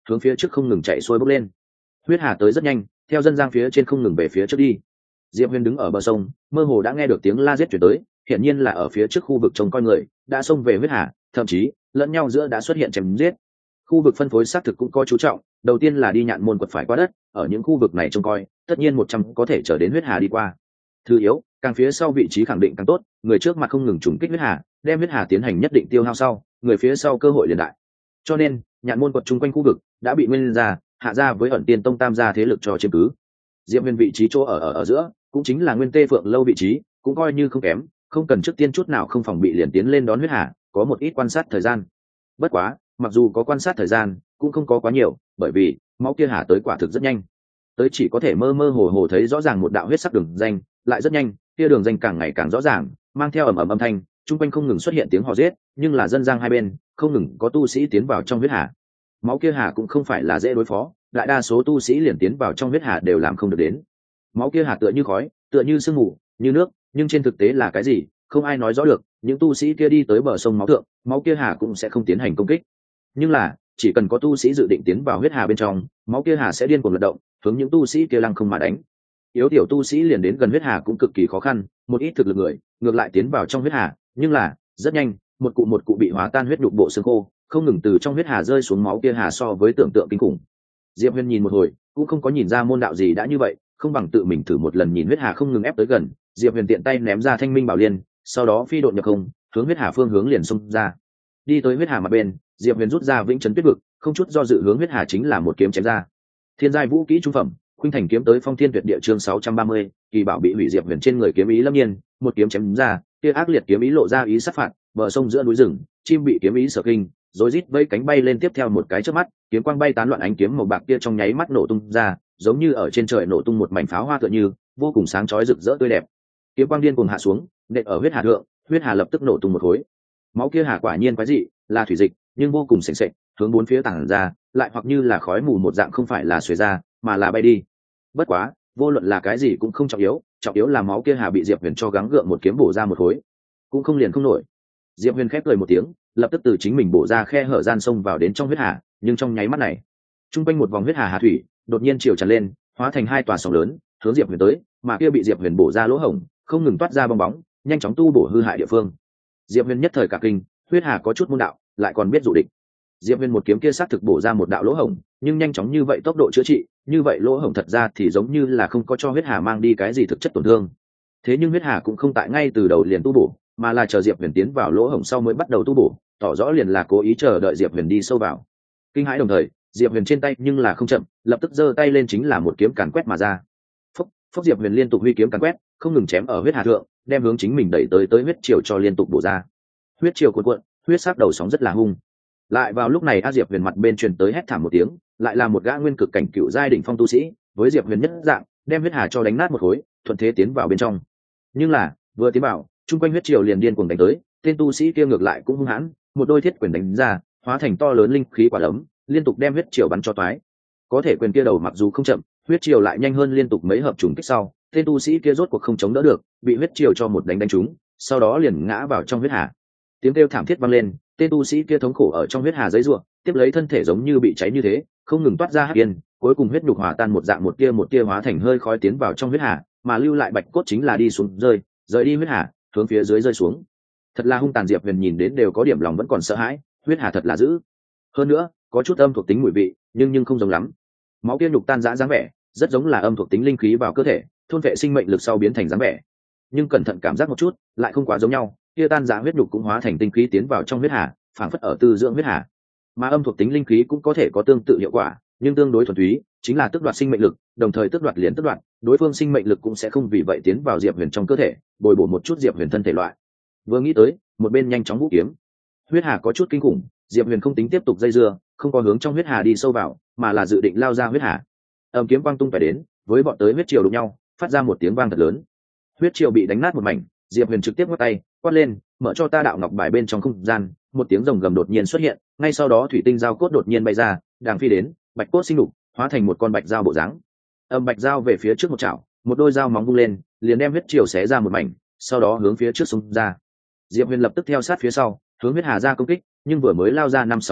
hướng phía trước không ngừng chạy xuôi bốc lên. Huyết hà tới rất nhanh, theo dân giang phía trên không ngừng về phía trước đi. Diệp Huyền đứng ở bờ sông, mơ hồ đã nghe được tiếng la giết chuyển tới, hiển nhiên là ở phía trước khu vực trông coi người đã xông về huyết hà, thậm chí lẫn nhau giữa đã xuất hiện chém giết. Khu vực phân phối xác thực cũng có chú trọng, đầu tiên là đi nhạn môn quật phải qua đất, ở những khu vực này trông coi, tất nhiên một trăm có thể trở đến huyết hà đi qua. Thứ yếu, càng phía sau vị trí khẳng định càng tốt, người trước mặt không ngừng trùng kích huyết hà, đem huyết hà tiến hành nhất định tiêu hao sau, người phía sau cơ hội liền đại. Cho nên, nhạn môn quật chung quanh khu vực đã bị nguyên gia, hạ gia với ẩn tiên tông tam gia thế lực cho chiếm cứ. Diệp Huyền vị trí chỗ ở ở ở giữa, cũng chính là nguyên tê phượng lâu vị trí, cũng coi như không kém, không cần trước tiên chút nào không phòng bị liền tiến lên đón huyết hà, có một ít quan sát thời gian. Bất quá, mặc dù có quan sát thời gian, cũng không có quá nhiều, bởi vì máu kia hà tới quả thực rất nhanh, tới chỉ có thể mơ mơ hồ hồ thấy rõ ràng một đạo huyết sắc đường danh, lại rất nhanh, kia đường danh càng ngày càng rõ ràng, mang theo ầm ầm âm thanh, trung quanh không ngừng xuất hiện tiếng hò giết, nhưng là dân giang hai bên, không ngừng có tu sĩ tiến vào trong huyết hà. Máu kia hà cũng không phải là dễ đối phó, đại đa số tu sĩ liền tiến vào trong huyết hà đều làm không được đến. Máu kia hà tựa như khói, tựa như sương mù, như nước, nhưng trên thực tế là cái gì, không ai nói rõ được. Những tu sĩ kia đi tới bờ sông máu thượng, máu kia hà cũng sẽ không tiến hành công kích. Nhưng là, chỉ cần có tu sĩ dự định tiến vào huyết hà bên trong, máu kia hà sẽ điên cuồng vận động, hướng những tu sĩ kia lăng không mà đánh. Yếu tiểu tu sĩ liền đến gần huyết hà cũng cực kỳ khó khăn, một ít thực lực người, ngược lại tiến vào trong huyết hà, nhưng là, rất nhanh, một cụ một cụ bị hóa tan huyết nhục bộ xương khô, không ngừng từ trong huyết hà rơi xuống, máu kia hà so với tưởng tượng kinh khủng. Diệp Huyền nhìn một hồi, cũng không có nhìn ra môn đạo gì đã như vậy, không bằng tự mình thử một lần. Nhìn huyết hà không ngừng ép tới gần, Diệp Huyền tiện tay ném ra Thanh Minh Bảo Liên, sau đó phi độn nhập không, hướng huyết hà phương hướng liền xông ra. Đi tới huyết hà mặt bên, Diệp Huyền rút ra Vĩnh Chấn Tuyết Vực, không chút do dự hướng huyết hà chính là một kiếm chém ra. Thiên giai vũ kỹ trung phẩm, Khuynh Thành kiếm tới Phong Thiên Tuyệt Địa chương sáu trăm ba mươi, kỳ bảo bị hủy. Diệp Huyền trên người kiếm ý lâm nhiên, một kiếm chém ra, kia ác liệt kiếm ý lộ ra ý sát phạt, bờ sông giữa núi rừng, chim bị kiếm ý sở kinh, rồi rít vây cánh bay lên, tiếp theo một cái chớp mắt, kiếm quang bay tán loạn, ánh kiếm màu bạc kia trong nháy mắt nổ tung ra, giống như ở trên trời nổ tung một mảnh pháo hoa tựa như, vô cùng sáng chói rực rỡ tươi đẹp. Kiếm quang điên cuồng hạ xuống, nện ở huyết hà thượng, huyết hà lập tức nổ tung một khối. Máu kia hà quả nhiên quái dị, là thủy dịch, nhưng vô cùng sền sệt, hướng bốn phía tản ra, lại hoặc như là khói mù một dạng, không phải là xuề ra, mà là bay đi. Bất quá, vô luận là cái gì cũng không trọng yếu, trọng yếu là máu kia hà bị Diệp Huyền cho gắng gượng một kiếm bổ ra một khối, cũng không liền không nổi. Diệp Huyền khép cười một tiếng, lập tức từ chính mình bổ ra khe hở gian xông vào đến trong huyết hà, nhưng trong nháy mắt này, trung quanh một vòng huyết hà hà thủy đột nhiên chiều tràn lên, hóa thành hai tòa sóng lớn, hướng Diệp Huyền tới, mà kia bị Diệp Huyền bổ ra lỗ hổng, không ngừng toát ra bong bóng, nhanh chóng tu bổ hư hại địa phương. Diệp Huyền nhất thời cả kinh, huyết hà có chút môn đạo, lại còn biết dụ địch. Diệp Huyền một kiếm kia sát thực bổ ra một đạo lỗ hổng, nhưng nhanh chóng như vậy tốc độ chữa trị, như vậy lỗ hổng thật ra thì giống như là không có cho huyết hà mang đi cái gì thực chất tổn thương. Thế nhưng huyết hà cũng không tại ngay từ đầu liền tu bổ, mà là chờ Diệp Huyền tiến vào lỗ hổng sau mới bắt đầu tu bổ, tỏ rõ liền là cố ý chờ đợi Diệp Huyền đi sâu vào. Kinh hãi đồng thời, Diệp Huyền trên tay nhưng là không chậm, lập tức giơ tay lên chính là một kiếm càn quét mà ra. Phốc, phốc Diệp Huyền liên tục huy kiếm càn quét, không ngừng chém ở huyết hà thượng, đem hướng chính mình đẩy tới tới huyết triều cho liên tục bổ ra. Huyết triều cuộn cuộn, huyết sắc đầu sóng rất là hung. Lại vào lúc này, A Diệp Huyền mặt bên truyền tới hét thảm một tiếng, lại là một gã nguyên cực cảnh cựu giai đỉnh phong tu sĩ, với Diệp Huyền nhất dạng, đem huyết hà cho đánh nát một khối, thuận thế tiến vào bên trong. Nhưng là, vừa tiến vào, trung quanh huyết triều liền điên cuồng đánh tới, tên tu sĩ kia ngược lại cũng hung hãn, một đôi thiết quyền đánh ra, hóa thành to lớn linh khí quả đấm, liên tục đem huyết triều bắn cho toái. Có thể quyền kia đầu mặc dù không chậm, huyết triều lại nhanh hơn liên tục mấy hợp trùng kích sau, tên tu sĩ kia rốt cuộc không chống đỡ được, bị huyết triều cho một đánh đánh trúng, sau đó liền ngã vào trong huyết hà. Tiếng kêu thảm thiết vang lên, tên tu sĩ kia thống khổ ở trong huyết hà giãy giụa, tiếp lấy thân thể giống như bị cháy như thế, không ngừng toát ra hắc yên, cuối cùng huyết nhục hòa tan một dạng, một tia một tia hóa thành hơi khói tiến vào trong huyết hà, mà lưu lại bạch cốt chính là đi xuống rơi, rời đi huyết hà, hướng phía dưới rơi xuống. Thật là hung tàn. Diệp Huyền nhìn đến đều có điểm lòng vẫn còn sợ hãi, huyết hà thật là dữ, hơn nữa có chút âm thuộc tính mùi vị, nhưng nhưng không giống lắm. Máu kia nhục tan rã dáng vẻ, rất giống là âm thuộc tính linh khí vào cơ thể, thôn vệ sinh mệnh lực sau biến thành dáng vẻ. Nhưng cẩn thận cảm giác một chút, lại không quá giống nhau, kia tan rã huyết nhục cũng hóa thành tinh khí tiến vào trong huyết hà, phảng phất ở tư dưỡng huyết hà. Mà âm thuộc tính linh khí cũng có thể có tương tự hiệu quả, nhưng tương đối thuần túy, chính là tước đoạt sinh mệnh lực, đồng thời tước đoạt liền tước đoạt, đối phương sinh mệnh lực cũng sẽ không vì vậy tiến vào Diệp Huyền trong cơ thể, bồi bổ một chút Diệp Huyền thân thể loại. Vừa nghĩ tới, một bên nhanh chóng vũ kiếm. Huyết hà có chút kinh khủng, Diệp Huyền không tính tiếp tục dây dưa, không có hướng trong huyết hà đi sâu vào, mà là dự định lao ra huyết hà. Âm kiếm quang tung phải đến, với bọn tới huyết triều đụng nhau, phát ra một tiếng vang thật lớn. Huyết triều bị đánh nát một mảnh, Diệp Huyền trực tiếp ngắt tay, quát lên, mở cho ta đạo ngọc bài bên trong không gian. Một tiếng rồng gầm đột nhiên xuất hiện, ngay sau đó thủy tinh dao cốt đột nhiên bay ra, đàng phi đến, bạch cốt sinh đục, hóa thành một con bạch dao bộ dáng. Âm bạch dao về phía trước một chảo, một đôi dao móng vung lên, liền đem huyết triều xé ra một mảnh, sau đó hướng phía trước xung ra. Diệp Huyền lập tức theo sát phía sau, hướng huyết hà ra công kích, nhưng vừa mới lao ra năm sáu thước,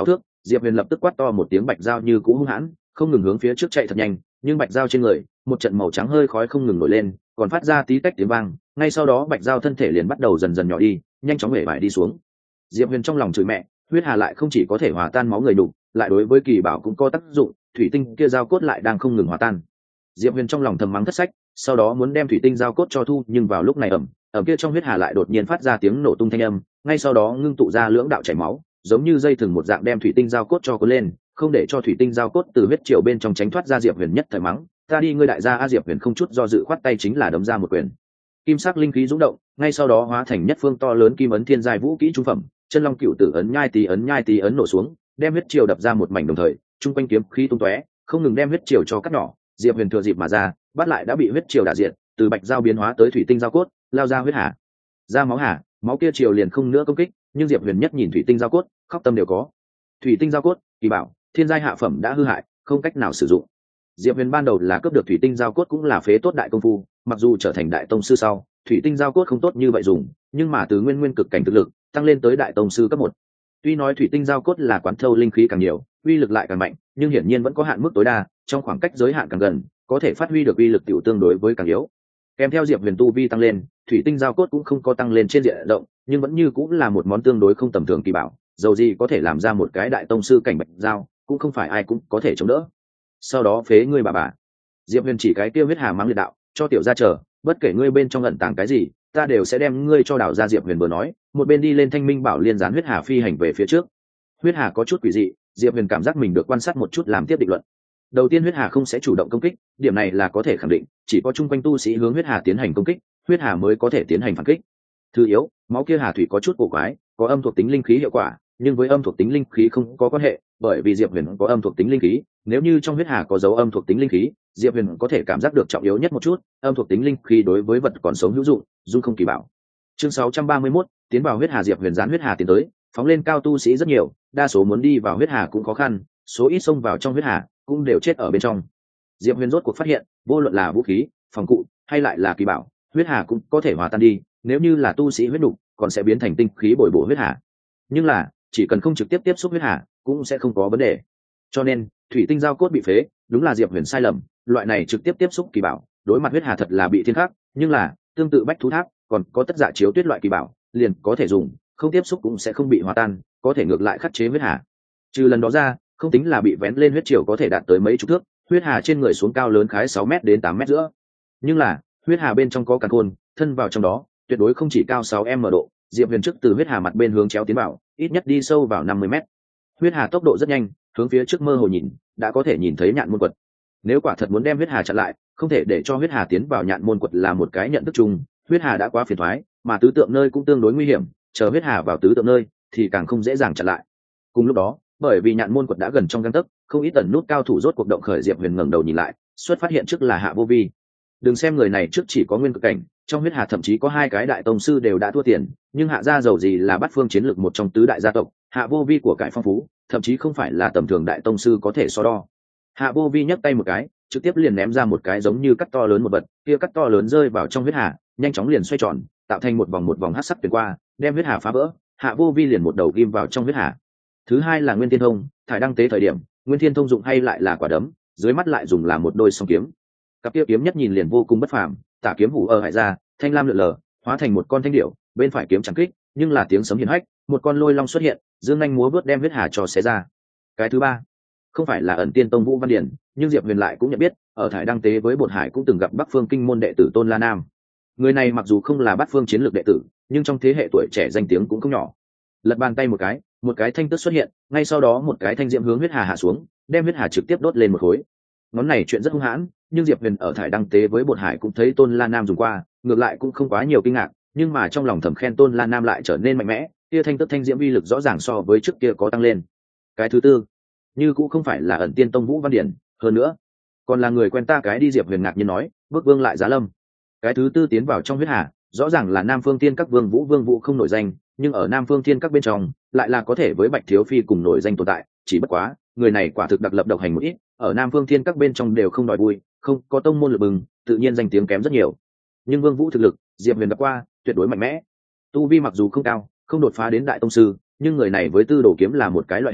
Diệp Huyền lập tức quát to một tiếng, bạch dao như cũ hung hãn không ngừng hướng phía trước chạy thật nhanh, nhưng bạch dao trên người một trận màu trắng hơi khói không ngừng nổi lên, còn phát ra tí tách tiếng vang. Ngay sau đó bạch dao thân thể liền bắt đầu dần dần nhỏ đi, nhanh chóng hể vải đi xuống. Diệp Huyền trong lòng chửi mẹ, huyết hà lại không chỉ có thể hòa tan máu người đủ, lại đối với kỳ bảo cũng có tác dụng, thủy tinh kia dao cốt lại đang không ngừng hòa tan. Diệp Huyền trong lòng thầm mắng thất sách, sau đó muốn đem thủy tinh dao cốt cho thu, nhưng vào lúc này ẩm ở kia trong huyết hà lại đột nhiên phát ra tiếng nổ tung thanh âm, ngay sau đó ngưng tụ ra lưỡng đạo chảy máu, giống như dây thừng một dạng đem thủy tinh dao cốt cho cuốn lên, không để cho thủy tinh dao cốt từ huyết triều bên trong tránh thoát ra. Diệp Huyền nhất thời mắng, ta đi ngươi đại gia a. Diệp Huyền không chút do dự khoát tay chính là đấm ra một quyền, kim sắc linh khí rung động, ngay sau đó hóa thành nhất phương to lớn kim ấn thiên giai vũ kỹ trung phẩm, chân long cựu tử ấn nhai tí ấn nhai tí ấn nổ xuống, đem huyết triều đập ra một mảnh, đồng thời trung quanh kiếm khí tung tóe, không ngừng đem huyết triều cho cắt nhỏ. Diệp Huyền thừa dịp mà ra, bắt lại đã bị huyết triều đả diệt, từ bạch dao biến hóa tới thủy tinh dao cốt, lao ra huyết hà, ra máu hà, máu kia triều liền không nữa công kích, nhưng Diệp Huyền nhất nhìn thủy tinh dao cốt, khóc tâm đều có. Thủy tinh dao cốt, kỳ bảo, thiên giai hạ phẩm đã hư hại, không cách nào sử dụng. Diệp Huyền ban đầu là cướp được thủy tinh dao cốt cũng là phế tốt đại công phu, mặc dù trở thành đại tông sư sau, thủy tinh dao cốt không tốt như vậy dùng, nhưng mà từ nguyên nguyên cực cảnh thực lực tăng lên tới đại tông sư cấp một. Tuy nói thủy tinh dao cốt là quán thâu linh khí càng nhiều, uy lực lại càng mạnh, nhưng hiển nhiên vẫn có hạn mức tối đa, trong khoảng cách giới hạn càng gần, có thể phát huy được uy lực tiểu tương đối với càng yếu. Kèm theo Diệp Huyền tu vi tăng lên, thủy tinh dao cốt cũng không có tăng lên trên diện rộng, nhưng vẫn như cũng là một món tương đối không tầm thường kỳ bảo, dầu gì có thể làm ra một cái đại tông sư cảnh bạch dao, cũng không phải ai cũng có thể chống đỡ. Sau đó phế ngươi bà bà. Diệp Huyền chỉ cái kia huyết hà mắng liệt đạo, cho tiểu gia chờ, bất kể ngươi bên trong ẩn tàng cái gì, ta đều sẽ đem ngươi cho đảo ra. Diệp Huyền vừa nói, một bên đi lên thanh minh bảo liên gián huyết hà phi hành về phía trước. Huyết hà có chút quỷ dị, Diệp Huyền cảm giác mình được quan sát một chút làm tiếp định luận. Đầu tiên huyết hà không sẽ chủ động công kích, điểm này là có thể khẳng định, chỉ có chung quanh tu sĩ hướng huyết hà tiến hành công kích, huyết hà mới có thể tiến hành phản kích. Thứ yếu, máu kia hà thủy có chút cổ quái, có âm thuộc tính linh khí hiệu quả, nhưng với âm thuộc tính linh khí không có quan hệ, bởi vì Diệp Huyền có âm thuộc tính linh khí, nếu như trong huyết hà có dấu âm thuộc tính linh khí, Diệp Huyền có thể cảm giác được trọng yếu nhất một chút, âm thuộc tính linh khí đối với vật còn sống hữu dụng, dung không kỳ bảo. Chương sáu trăm ba mươi mốt, tiến vào huyết hà. Diệp Huyền gián huyết hà tiến tới, phóng lên cao tu sĩ rất nhiều, đa số muốn đi vào huyết hà cũng khó khăn, số ít xông vào trong huyết hà cũng đều chết ở bên trong. Diệp Huyền rốt cuộc phát hiện, vô luận là vũ khí, phòng cụ hay lại là kỳ bảo, huyết hà cũng có thể hòa tan đi, nếu như là tu sĩ huyết nục, còn sẽ biến thành tinh khí bồi bổ huyết hà. Nhưng là, chỉ cần không trực tiếp tiếp xúc huyết hà, cũng sẽ không có vấn đề. Cho nên, thủy tinh dao cốt bị phế, đúng là Diệp Huyền sai lầm, loại này trực tiếp tiếp xúc kỳ bảo, đối mặt huyết hà thật là bị thiên khắc, nhưng là, tương tự bách thú tháp, còn có tất dạ chiếu tuyết loại kỳ bảo, liền có thể dùng, không tiếp xúc cũng sẽ không bị hòa tan, có thể ngược lại khắc chế huyết hà. Trừ lần đó ra, không tính là bị vén lên huyết triều có thể đạt tới mấy chục thước, huyết hà trên người xuống cao lớn khái sáu mét đến tám mét giữa. Nhưng là, huyết hà bên trong có càn khôn, thân vào trong đó, tuyệt đối không chỉ cao sáu mét độ. Diệp Huyền trước từ huyết hà mặt bên hướng chéo tiến vào, ít nhất đi sâu vào năm mươi mét. Huyết hà tốc độ rất nhanh, hướng phía trước mơ hồ nhìn, đã có thể nhìn thấy nhạn môn quật. Nếu quả thật muốn đem huyết hà chặn lại, không thể để cho huyết hà tiến vào nhạn môn quật là một cái nhận thức chung, huyết hà đã quá phiền toái, mà tứ tượng nơi cũng tương đối nguy hiểm, chờ huyết hà vào tứ tượng nơi thì càng không dễ dàng chặn lại. Cùng lúc đó, bởi vì nhạn môn quật đã gần trong gang tấc, không ít tần nút cao thủ rốt cuộc động khởi. Diệp Huyền ngẩng đầu nhìn lại, xuất phát hiện trước là Hạ Vô Vi. Đừng xem người này trước chỉ có nguyên cực cảnh, trong huyết hà thậm chí có hai cái đại tông sư đều đã thua tiền, nhưng Hạ gia dầu gì là bát phương chiến lược một trong tứ đại gia tộc, Hạ Vô Vi của cải phong phú, thậm chí không phải là tầm thường đại tông sư có thể so đo. Hạ Vô Vi nhấc tay một cái, trực tiếp liền ném ra một cái giống như cắt to lớn một vật, kia cắt to lớn rơi vào trong huyết hà, nhanh chóng liền xoay tròn, tạo thành một vòng một vòng hắc sắc tuyển qua, đem huyết hà phá vỡ. Hạ Vô Vi liền một đầu ghim vào trong huyết hà. Thứ hai là Nguyên Thiên Thông, thải đăng tế thời điểm, Nguyên Thiên Thông dụng hay lại là quả đấm, dưới mắt lại dùng là một đôi song kiếm. Cặp kia kiếm nhất nhìn liền vô cùng bất phàm, tả kiếm hủ ở hải ra, thanh lam lượn lờ, hóa thành một con thanh điểu, bên phải kiếm chẳng kích, nhưng là tiếng sấm hiển hách, một con lôi long xuất hiện, dương nhanh múa vớt đem huyết hà cho xé ra. Cái thứ ba, không phải là ẩn tiên tông Vũ Văn Điển, nhưng Diệp Huyền lại cũng nhận biết, ở thải đăng tế với Bột Hải cũng từng gặp Bắc Phương Kinh môn đệ tử Tôn La Nam. Người này mặc dù không là Bát Phương chiến lược đệ tử, nhưng trong thế hệ tuổi trẻ danh tiếng cũng không nhỏ. Lật bàn tay một cái, một cái thanh tức xuất hiện, ngay sau đó một cái thanh diệm hướng huyết hà hạ xuống, đem huyết hà trực tiếp đốt lên một khối. Ngón này chuyện rất hung hãn, nhưng Diệp Huyền ở thải đăng tế với Bột Hải cũng thấy Tôn La Nam dùng qua, ngược lại cũng không quá nhiều kinh ngạc, nhưng mà trong lòng thầm khen Tôn La Nam lại trở nên mạnh mẽ, kia thanh tức thanh diệm uy lực rõ ràng so với trước kia có tăng lên. Cái thứ tư, như cũng không phải là ẩn tiên tông Vũ Văn Điển, hơn nữa còn là người quen ta. Cái đi. Diệp Huyền ngạc nhiên nói, bước vương lại giá lâm. Cái thứ tư tiến vào trong huyết hà, rõ ràng là Nam Phương Tiên Các Vương Vũ. Vương Vũ không nổi danh, nhưng ở Nam Phương Thiên Các bên trong lại là có thể với Bạch Thiếu Phi cùng nổi danh tồn tại, chỉ bất quá người này quả thực đặc lập độc hành một ít, ở Nam Phương Thiên Các bên trong đều không đòi vui, không có tông môn lực bừng, tự nhiên danh tiếng kém rất nhiều. Nhưng Vương Vũ thực lực, Diệp Huyền gặp qua, tuyệt đối mạnh mẽ. Tu vi mặc dù không cao, không đột phá đến đại tông sư, nhưng người này với tư đồ kiếm là một cái loại hình,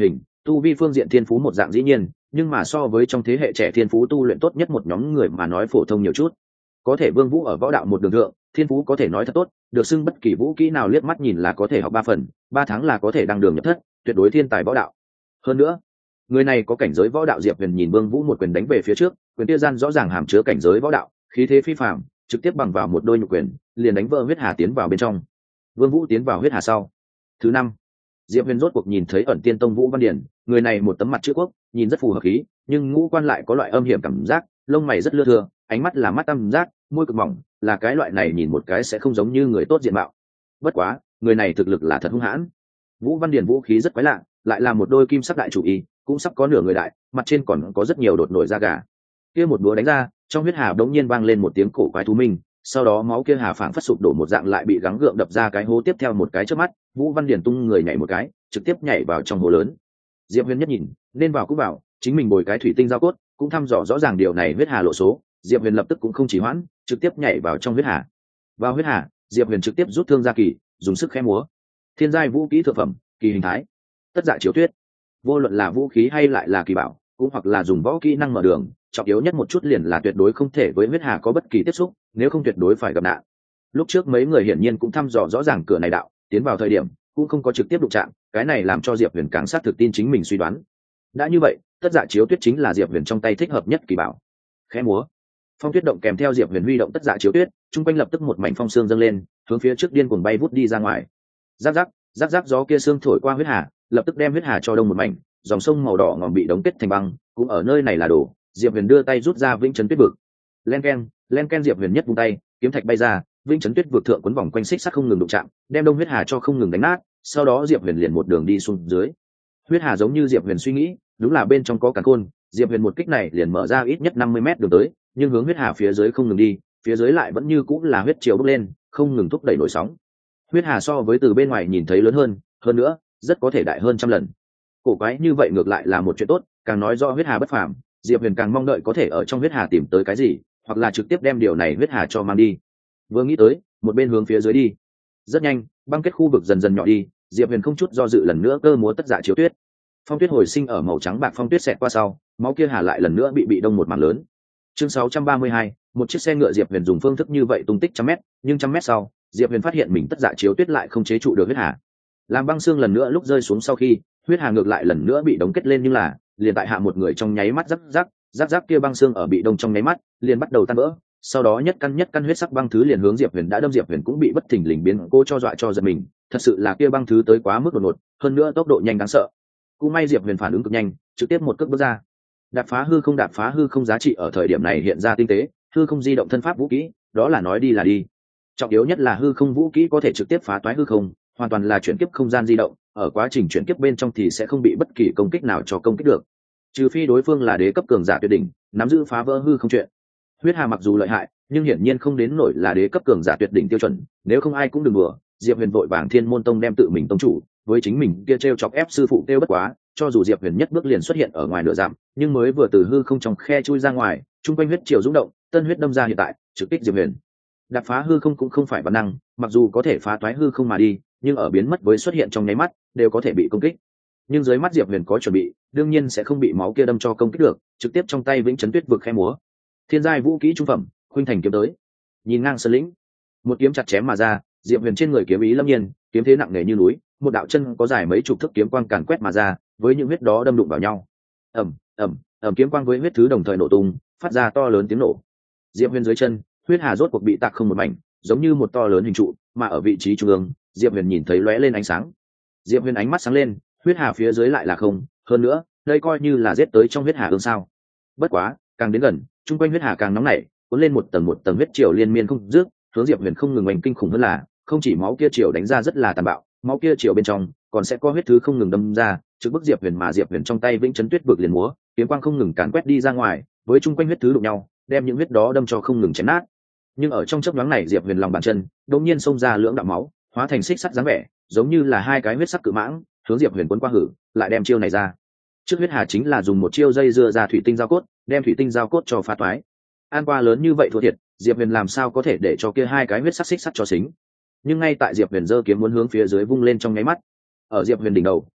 tu vi phương diện thiên phú một dạng dĩ nhiên, nhưng mà so với trong thế hệ trẻ thiên phú tu luyện tốt nhất một nhóm người mà nói phổ thông nhiều chút. Có thể Vương Vũ ở võ đạo một đường thượng, thiên phú có thể nói thật tốt, được xưng bất kỳ vũ kỹ nào liếc mắt nhìn là có thể học ba phần, ba tháng là có thể đăng đường nhập thất, tuyệt đối thiên tài võ đạo. Hơn nữa, người này có cảnh giới võ đạo. Diệp Huyền nhìn Vương Vũ một quyền đánh về phía trước, quyền kia gian rõ ràng hàm chứa cảnh giới võ đạo, khí thế phi phàm, trực tiếp bằng vào một đôi nhục quyền, liền đánh vỡ huyết hà tiến vào bên trong. Vương Vũ tiến vào huyết hà sau. Thứ năm, Diệp Huyền rốt cuộc nhìn thấy ẩn tiên tông Vũ Văn Điển, người này một tấm mặt chữ quốc, nhìn rất phù hợp khí, nhưng ngũ quan lại có loại âm hiểm cảm giác, lông mày rất lưa thưa, ánh mắt là mắt tam giác, môi cực mỏng, là cái loại này nhìn một cái sẽ không giống như người tốt diện mạo. Bất quá, người này thực lực là thật hung hãn. Vũ Văn Điển vũ khí rất quái lạ, lại là một đôi kim sắc đại chủ y, cũng sắp có nửa người đại, mặt trên còn có rất nhiều đột nổi da gà. Kia một búa đánh ra, trong huyết hà đống nhiên vang lên một tiếng cổ quái thú minh, sau đó máu kia hà phảng phất sụp đổ một dạng lại bị gắng gượng đập ra cái hố tiếp theo một cái chớp mắt, Vũ Văn Điển tung người nhảy một cái, trực tiếp nhảy vào trong hố lớn. Diệp Huyền nhất nhìn, nên vào cũng vào, chính mình bồi cái thủy tinh giao cốt, cũng thăm dò rõ ràng điều này huyết hà lộ số, Diệp Huyền lập tức cũng không chỉ hoãn, trực tiếp nhảy vào trong huyết hà. Vào huyết hà, Diệp Huyền trực tiếp rút thương ra kỳ, dùng sức khẽ múa. Thiên giai vũ kỹ thượng phẩm, kỳ hình thái. Tất dạ chiếu tuyết. Vô luận là vũ khí hay lại là kỳ bảo, cũng hoặc là dùng võ kỹ năng mở đường, trọng yếu nhất một chút liền là tuyệt đối không thể với huyết hà có bất kỳ tiếp xúc, nếu không tuyệt đối phải gặp nạn. Lúc trước mấy người hiển nhiên cũng thăm dò rõ ràng cửa này đạo, tiến vào thời điểm cũng không có trực tiếp đụng chạm, cái này làm cho Diệp Huyền càng xác thực tin chính mình suy đoán. Đã như vậy, tất dạ chiếu tuyết chính là Diệp Huyền trong tay thích hợp nhất kỳ bảo. Khẽ múa, phong tuyết động kèm theo Diệp Huyền huy động tất dạ chiếu tuyết, trung quanh lập tức một mảnh phong sương dâng lên, hướng phía trước điên cuồng bay vút đi ra ngoài. Rắc rắc, rắc rắc gió kia sương thổi qua huyết hà, lập tức đem huyết hà cho đông một mảnh, dòng sông màu đỏ ngòm bị đóng kết thành băng, cũng ở nơi này là đổ. Diệp Huyền đưa tay rút ra vĩnh chấn tuyết vực. Len ken, len ken Diệp Huyền nhất vung tay, kiếm thạch bay ra, vĩnh chấn tuyết vực thượng quấn vòng quanh xích sắt không ngừng đụng chạm, đem đông huyết hà cho không ngừng đánh nát, sau đó Diệp Huyền liền một đường đi xuống dưới. Huyết hà giống như Diệp Huyền suy nghĩ, đúng là bên trong có càn khôn, Diệp Huyền một kích này liền mở ra ít nhất năm mươi mét đường tới, nhưng hướng huyết hà phía dưới không ngừng đi, phía dưới lại vẫn như cũng là huyết triều bốc lên, không ngừng thúc đẩy nổi sóng. Huyết hà so với từ bên ngoài nhìn thấy lớn hơn, hơn nữa, rất có thể đại hơn trăm lần. Cổ quái như vậy ngược lại là một chuyện tốt, càng nói do huyết hà bất phàm, Diệp Huyền càng mong đợi có thể ở trong huyết hà tìm tới cái gì, hoặc là trực tiếp đem điều này huyết hà cho mang đi. Vừa nghĩ tới, một bên hướng phía dưới đi. Rất nhanh, băng kết khu vực dần dần nhỏ đi, Diệp Huyền không chút do dự lần nữa cơ múa tất dạ chiếu tuyết. Phong tuyết hồi sinh ở màu trắng bạc phong tuyết xẹt qua sau, máu kia hà lại lần nữa bị bị đông một mảng lớn. Chương sáu trăm ba mươi hai, một chiếc xe ngựa. Diệp Huyền dùng phương thức như vậy tung tích trăm mét, nhưng trăm mét sau, Diệp Huyền phát hiện mình tất dạ chiếu tuyết lại không chế trụ được huyết hà. Làm băng xương lần nữa lúc rơi xuống sau khi, huyết hà ngược lại lần nữa bị đóng kết lên, nhưng là liền tại hạ một người trong nháy mắt rắc rắc rắc rắc kia băng xương ở bị đông trong nháy mắt liền bắt đầu tan vỡ, sau đó nhất căn nhất căn huyết sắc băng thứ liền hướng Diệp Huyền đã đâm. Diệp Huyền cũng bị bất thình lình biến cô cho dọa cho giật mình, thật sự là kia băng thứ tới quá mức đột ngột, hơn nữa tốc độ nhanh đáng sợ. Cũng may Diệp Huyền phản ứng cực nhanh, trực tiếp một cước bước ra. Đạp phá hư không, đạp phá hư không giá trị ở thời điểm này hiện ra tinh tế, hư không di động thân pháp vũ kỹ, đó là nói đi là đi. Trọng yếu nhất là hư không vũ kỹ có thể trực tiếp phá toái hư không, hoàn toàn là chuyển kiếp không gian di động, ở quá trình chuyển kiếp bên trong thì sẽ không bị bất kỳ công kích nào cho công kích được, trừ phi đối phương là đế cấp cường giả tuyệt đỉnh, nắm giữ phá vỡ hư không chuyện. Huyết hà mặc dù lợi hại, nhưng hiển nhiên không đến nổi là đế cấp cường giả tuyệt đỉnh tiêu chuẩn, nếu không ai cũng đừng đùa. Diệp Huyền vội vàng Thiên Môn Tông đem tự mình tông chủ với chính mình kia treo chọc ép sư phụ tiêu bất quá, cho dù Diệp Huyền nhất bước liền xuất hiện ở ngoài nửa dặm, nhưng mới vừa từ hư không trong khe chui ra ngoài, trung quanh huyết triều rung động, tân huyết đâm ra hiện tại, trực kích Diệp Huyền. Đạp phá hư không cũng không phải bản năng, mặc dù có thể phá toái hư không mà đi, nhưng ở biến mất với xuất hiện trong nháy mắt, đều có thể bị công kích. Nhưng dưới mắt Diệp Huyền có chuẩn bị, đương nhiên sẽ không bị máu kia đâm cho công kích được, trực tiếp trong tay vĩnh chấn tuyết vực khẽ múa. Thiên giai vũ kỹ trung phẩm, khuynh thành kiếm tới. Nhìn ngang sơn lĩnh, một kiếm chặt chém mà ra, Diệp Huyền trên người kiếm ý lâm nhiên, kiếm thế nặng nề như núi, một đạo chân có dài mấy chục thước kiếm quang càn quét mà ra, với những huyết đó đâm đụng vào nhau. Ầm, ầm, ầm, kiếm quang với huyết thứ đồng thời nổ tung, phát ra to lớn tiếng nổ. Diệp Huyền dưới chân, huyết hà rốt cuộc bị tạc không một mảnh, giống như một to lớn hình trụ, mà ở vị trí trung ương, Diệp Huyền nhìn thấy lóe lên ánh sáng. Diệp Huyền ánh mắt sáng lên, huyết hà phía dưới lại là không, hơn nữa, đây coi như là giết tới trong huyết hà ương sao? Bất quá, càng đến gần, trung quanh huyết hà càng nóng nảy, cuốn lên một tầng một tầng huyết triều liên miên không dứt, hướng Diệp Huyền không ngừng oanh kinh khủng hơn là, không chỉ máu kia triều đánh ra rất là tàn bạo, máu kia triều bên trong còn sẽ có huyết thứ không ngừng đâm ra, trước bức Diệp Huyền mà Diệp Huyền trong tay vĩnh chấn tuyết vực liền múa, kiếm quang không ngừng càn quét đi ra ngoài, với trung quanh huyết thứ đụng nhau, đem những huyết đó đâm cho không ngừng chém nát. Nhưng ở trong chớp nhoáng này Diệp Huyền lòng bàn chân đột nhiên xông ra lưỡng đạo máu, hóa thành xích sắt dáng vẻ, giống như là hai cái huyết sắc cự mãng, hướng Diệp Huyền cuốn qua hử, lại đem chiêu này ra. Trước huyết hà chính là dùng một chiêu dây dưa ra thủy tinh giao cốt, đem thủy tinh giao cốt cho phá toái. An qua lớn như vậy thua thiệt, Diệp Huyền làm sao có thể để cho kia hai cái huyết sắc xích sắt cho xính. Nhưng ngay tại Diệp Huyền giơ kiếm muốn hướng phía dưới vung lên trong nháy mắt, ở Diệp Huyền đỉnh đầu,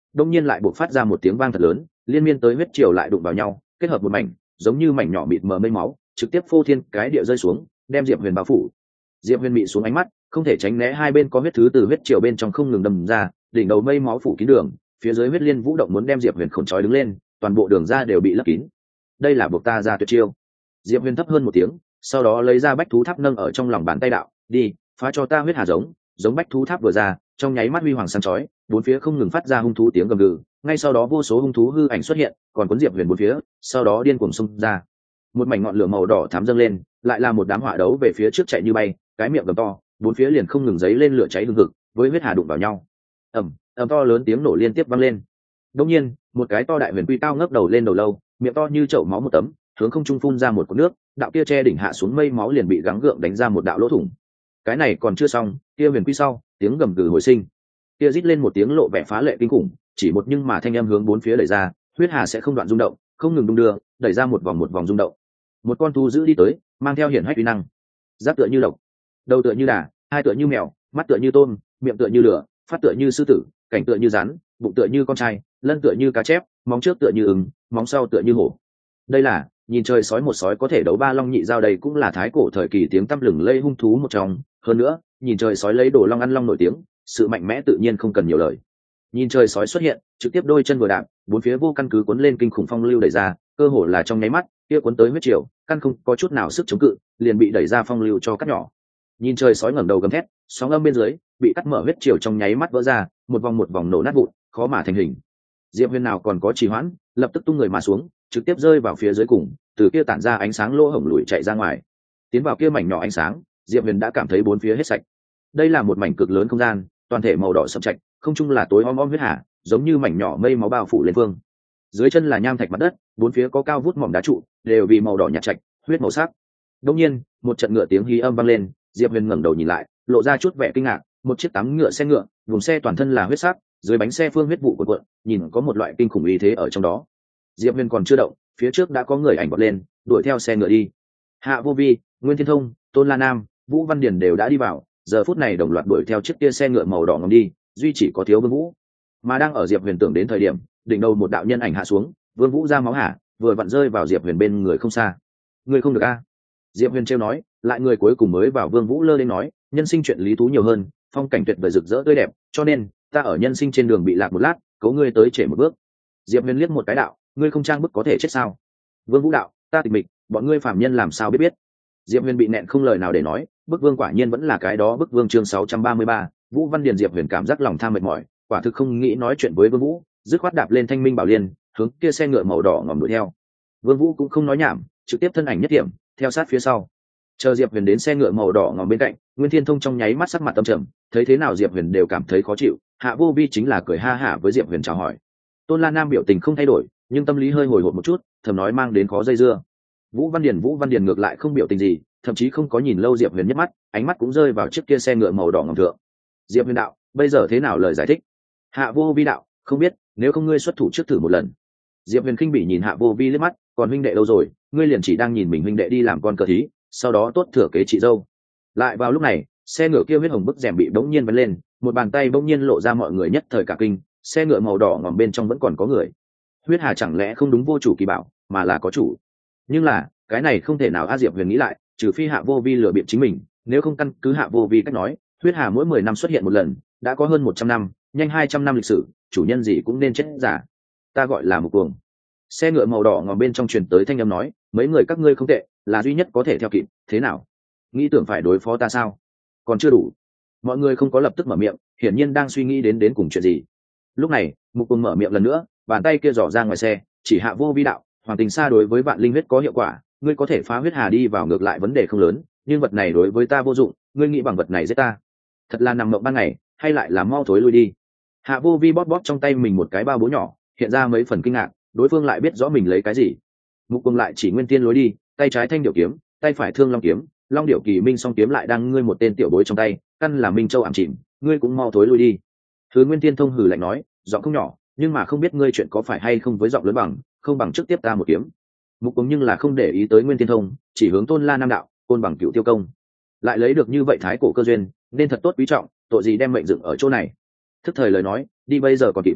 đông nhiên lại buộc phát ra một tiếng vang thật lớn, liên miên tới huyết triều lại đụng vào nhau, kết hợp một mảnh giống như mảnh nhỏ mịt mờ mây máu, trực tiếp phô thiên cái địa rơi xuống, đem Diệp Huyền bao phủ. Diệp Huyền mị xuống ánh mắt, không thể tránh né hai bên có huyết thứ từ huyết triều bên trong không ngừng đầm ra, đỉnh đầu mây máu phủ kín đường, phía dưới huyết liên vũ động muốn đem Diệp Huyền khổng trói đứng lên, toàn bộ đường ra đều bị lấp kín. Đây là buộc ta ra tuyệt chiêu. Diệp Huyền thấp hơn một tiếng, sau đó lấy ra bách thú tháp nâng ở trong lòng bàn tay đạo, đi, phá cho ta huyết hà giống. Giống bách thú tháp vừa ra, trong nháy mắt huy hoàng sáng chói, bốn phía không ngừng phát ra hung thú tiếng gầm gừ, ngay sau đó vô số hung thú hư ảnh xuất hiện, còn cuốn Diệp Huyền bốn phía, sau đó điên cuồng xung ra. Một mảnh ngọn lửa màu đỏ thắm dâng lên, lại là một đám hỏa đấu về phía trước chạy như bay, cái miệng gầm to, bốn phía liền không ngừng giấy lên lửa cháy hừng hực, với huyết hà đụng vào nhau. Ầm, ầm to lớn tiếng nổ liên tiếp vang lên. Đột nhiên, một cái to đại huyền quy cao ngấp đầu lên đầu lâu, miệng to như chậu máu một tấm, hướng không trung phun ra một cột nước, đạo kia che đỉnh hạ xuống mây máu liền bị gắng gượng đánh ra một đạo lỗ thủng. Cái này còn chưa xong, kia huyền quy sau, tiếng gầm gừ hồi sinh. Kia rít lên một tiếng lộ vẻ phá lệ kinh khủng, chỉ một nhưng mà thanh âm hướng bốn phía đẩy ra, huyết hà sẽ không đoạn rung động, không ngừng đung đưa, đẩy ra một vòng một vòng rung động. Một con thú dữ đi tới, mang theo hiển hách uy năng. Giáp tựa như lộc, đầu tựa như đà, hai tựa như mèo, mắt tựa như tôm, miệng tựa như lửa, phát tựa như sư tử, cảnh tựa như rắn, bụng tựa như con trai, lân tựa như cá chép, móng trước tựa như ưng, móng sau tựa như hổ. Đây là nhìn trời sói một sói có thể đấu ba long nhị giao, đây cũng là thái cổ thời kỳ tiếng tăm lừng lây hung thú một trong. Hơn nữa, nhìn trời sói lấy đồ long ăn long nổi tiếng, sự mạnh mẽ tự nhiên không cần nhiều lời. Nhìn trời sói xuất hiện, trực tiếp đôi chân vừa đạp, bốn phía vô căn cứ cuốn lên kinh khủng phong lưu đẩy ra, cơ hồ là trong nháy mắt, kia cuốn tới huyết triều, căn không có chút nào sức chống cự, liền bị đẩy ra phong lưu cho cắt nhỏ. Nhìn trời sói ngẩng đầu gầm thét, sóng âm bên dưới bị cắt mở huyết triều trong nháy mắt vỡ ra, một vòng một vòng nổ nát vụn, khó mà thành hình. Diệp Huyền nào còn có trì hoãn, lập tức tung người mà xuống, trực tiếp rơi vào phía dưới cùng, từ kia tản ra ánh sáng lỗ hổng lùi chạy ra ngoài. Tiến vào kia mảnh nhỏ ánh sáng, Diệp Huyền đã cảm thấy bốn phía hết sạch. Đây là một mảnh cực lớn không gian, toàn thể màu đỏ sậm trạch, không trung là tối om om huyết hà, giống như mảnh nhỏ mây máu bao phủ lên phương. Dưới chân là nham thạch mặt đất, bốn phía có cao vút mỏm đá trụ, đều vì màu đỏ nhạt trạch, huyết màu sắc. Đột nhiên, một trận ngựa tiếng hí âm vang lên, Diệp Huyền ngẩng đầu nhìn lại, lộ ra chút vẻ kinh ngạc, một chiếc tám ngựa xe ngựa, vùng xe toàn thân là huyết sắc, dưới bánh xe phương huyết vụ cuộn cuộn, nhìn có một loại kinh khủng uy thế ở trong đó. Diệp Huyền còn chưa động, phía trước đã có người ảnh vọt lên, đuổi theo xe ngựa đi. Hạ Vô Vi, Nguyên Thiên Thông, Tôn La Nam, Vũ Văn Điển đều đã đi vào, giờ phút này đồng loạt đuổi theo chiếc kia xe ngựa màu đỏ ngầm đi, duy chỉ có thiếu Vương Vũ. Mà đang ở Diệp Huyền tưởng đến thời điểm, đỉnh đầu một đạo nhân ảnh hạ xuống, Vương Vũ ra máu hả, vừa vặn rơi vào Diệp Huyền bên người không xa. Người không được a? Diệp Huyền trêu nói, lại người cuối cùng mới vào Vương Vũ lơ lên nói, nhân sinh chuyện lý thú nhiều hơn, phong cảnh tuyệt vời rực rỡ tươi đẹp, cho nên ta ở nhân sinh trên đường bị lạc một lát, cố ngươi tới trễ một bước. Diệp Huyền liếc một cái đạo, ngươi không trang bức có thể chết sao? Vương Vũ đạo, ta tịch mịch, bọn ngươi phàm nhân làm sao biết biết? Diệp Huyền bị nẹn không lời nào để nói, bức vương quả nhiên vẫn là cái đó bức vương chương sáu trăm ba mươi ba. Vũ Văn Điền. Diệp Huyền cảm giác lòng tham mệt mỏi, quả thực không nghĩ nói chuyện với Vương Vũ, dứt khoát đạp lên Thanh Minh Bảo Liên, hướng kia xe ngựa màu đỏ ngòm đuổi theo. Vương Vũ cũng không nói nhảm, trực tiếp thân ảnh nhất điểm, theo sát phía sau. Chờ Diệp Huyền đến xe ngựa màu đỏ ngòm bên cạnh, Nguyên Thiên Thông trong nháy mắt sắc mặt tâm trầm, thấy thế nào Diệp Huyền đều cảm thấy khó chịu, Hạ Vô Vi chính là cười ha hả với Diệp Huyền chào hỏi. Tôn La Nam biểu tình không thay đổi, nhưng tâm lý hơi hồi hộp một chút, thầm nói mang đến khó dây dưa. Vũ Văn Điền Vũ Văn Điền ngược lại không biểu tình gì, thậm chí không có nhìn lâu Diệp Huyền nhất mắt, ánh mắt cũng rơi vào chiếc kia xe ngựa màu đỏ ngòm thượng. Diệp Huyền đạo, bây giờ thế nào lời giải thích? Hạ Vô Vi đạo, không biết, nếu không ngươi xuất thủ trước thử một lần. Diệp Huyền khinh bỉ nhìn Hạ Vô Vi liếc mắt, còn huynh đệ đâu rồi, ngươi liền chỉ đang nhìn mình huynh đệ đi làm con cờ thí, sau đó tốt thừa kế chị dâu. Lại vào lúc này, xe ngựa kia huyết hồng bức rèm bị bỗng nhiên vén lên, một bàn tay bỗng nhiên lộ ra, mọi người nhất thời cả kinh, xe ngựa màu đỏ ngòm bên trong vẫn còn có người. Huyết hà chẳng lẽ không đúng vô chủ kỳ bảo, mà là có chủ? Nhưng là cái này không thể nào. A Diệp Huyền nghĩ lại, trừ phi Hạ Vô Vi lừa bịp chính mình, nếu không căn cứ Hạ Vô Vi cách nói, huyết hà mỗi mười năm xuất hiện một lần, đã có hơn một trăm năm, nhanh hai trăm năm lịch sử, chủ nhân gì cũng nên chết giả. Ta gọi là một cuồng. Xe ngựa màu đỏ ngòm bên trong truyền tới thanh âm nói, mấy người các ngươi không tệ, là duy nhất có thể theo kịp, thế nào? Nghĩ tưởng phải đối phó ta sao? Còn chưa đủ. Mọi người không có lập tức mở miệng, hiển nhiên đang suy nghĩ đến đến cùng chuyện gì. Lúc này, Mục Cuồng mở miệng lần nữa, bàn tay kia dò ra ngoài xe, chỉ Hạ Vô Vi đạo, Hoàng Tình Sa đối với vạn linh huyết có hiệu quả, ngươi có thể phá huyết hà đi vào, ngược lại vấn đề không lớn, nhưng vật này đối với ta vô dụng, ngươi nghĩ bằng vật này giết ta? Thật là nằm mộng ban ngày, hay lại là mau thối lui đi. Hạ Vô Vi bóp bóp trong tay mình một cái bao bố nhỏ, hiện ra mấy phần kinh ngạc, đối phương lại biết rõ mình lấy cái gì. Mục Cuồng lại chỉ Nguyên Tiên lối đi, tay trái thanh điệu kiếm, tay phải thương long kiếm, long điệu kỳ minh song kiếm lại đang ngươi một tên tiểu bối trong tay, căn là Minh Châu ảm chìm, ngươi cũng mau thối lui đi. Thứ Nguyên Tiên Thông hừ lạnh nói, giọng không nhỏ, nhưng mà không biết ngươi chuyện có phải hay không với giọng lớn bằng, không bằng trước tiếp ta một kiếm. Mục Cuồng nhưng là không để ý tới Nguyên Tiên Thông, chỉ hướng Tôn La Nam đạo, côn bằng cựu tiêu công, lại lấy được như vậy thái cổ cơ duyên, nên thật tốt quý trọng, tội gì đem mệnh dựng ở chỗ này. Thức thời lời nói, đi bây giờ còn kịp.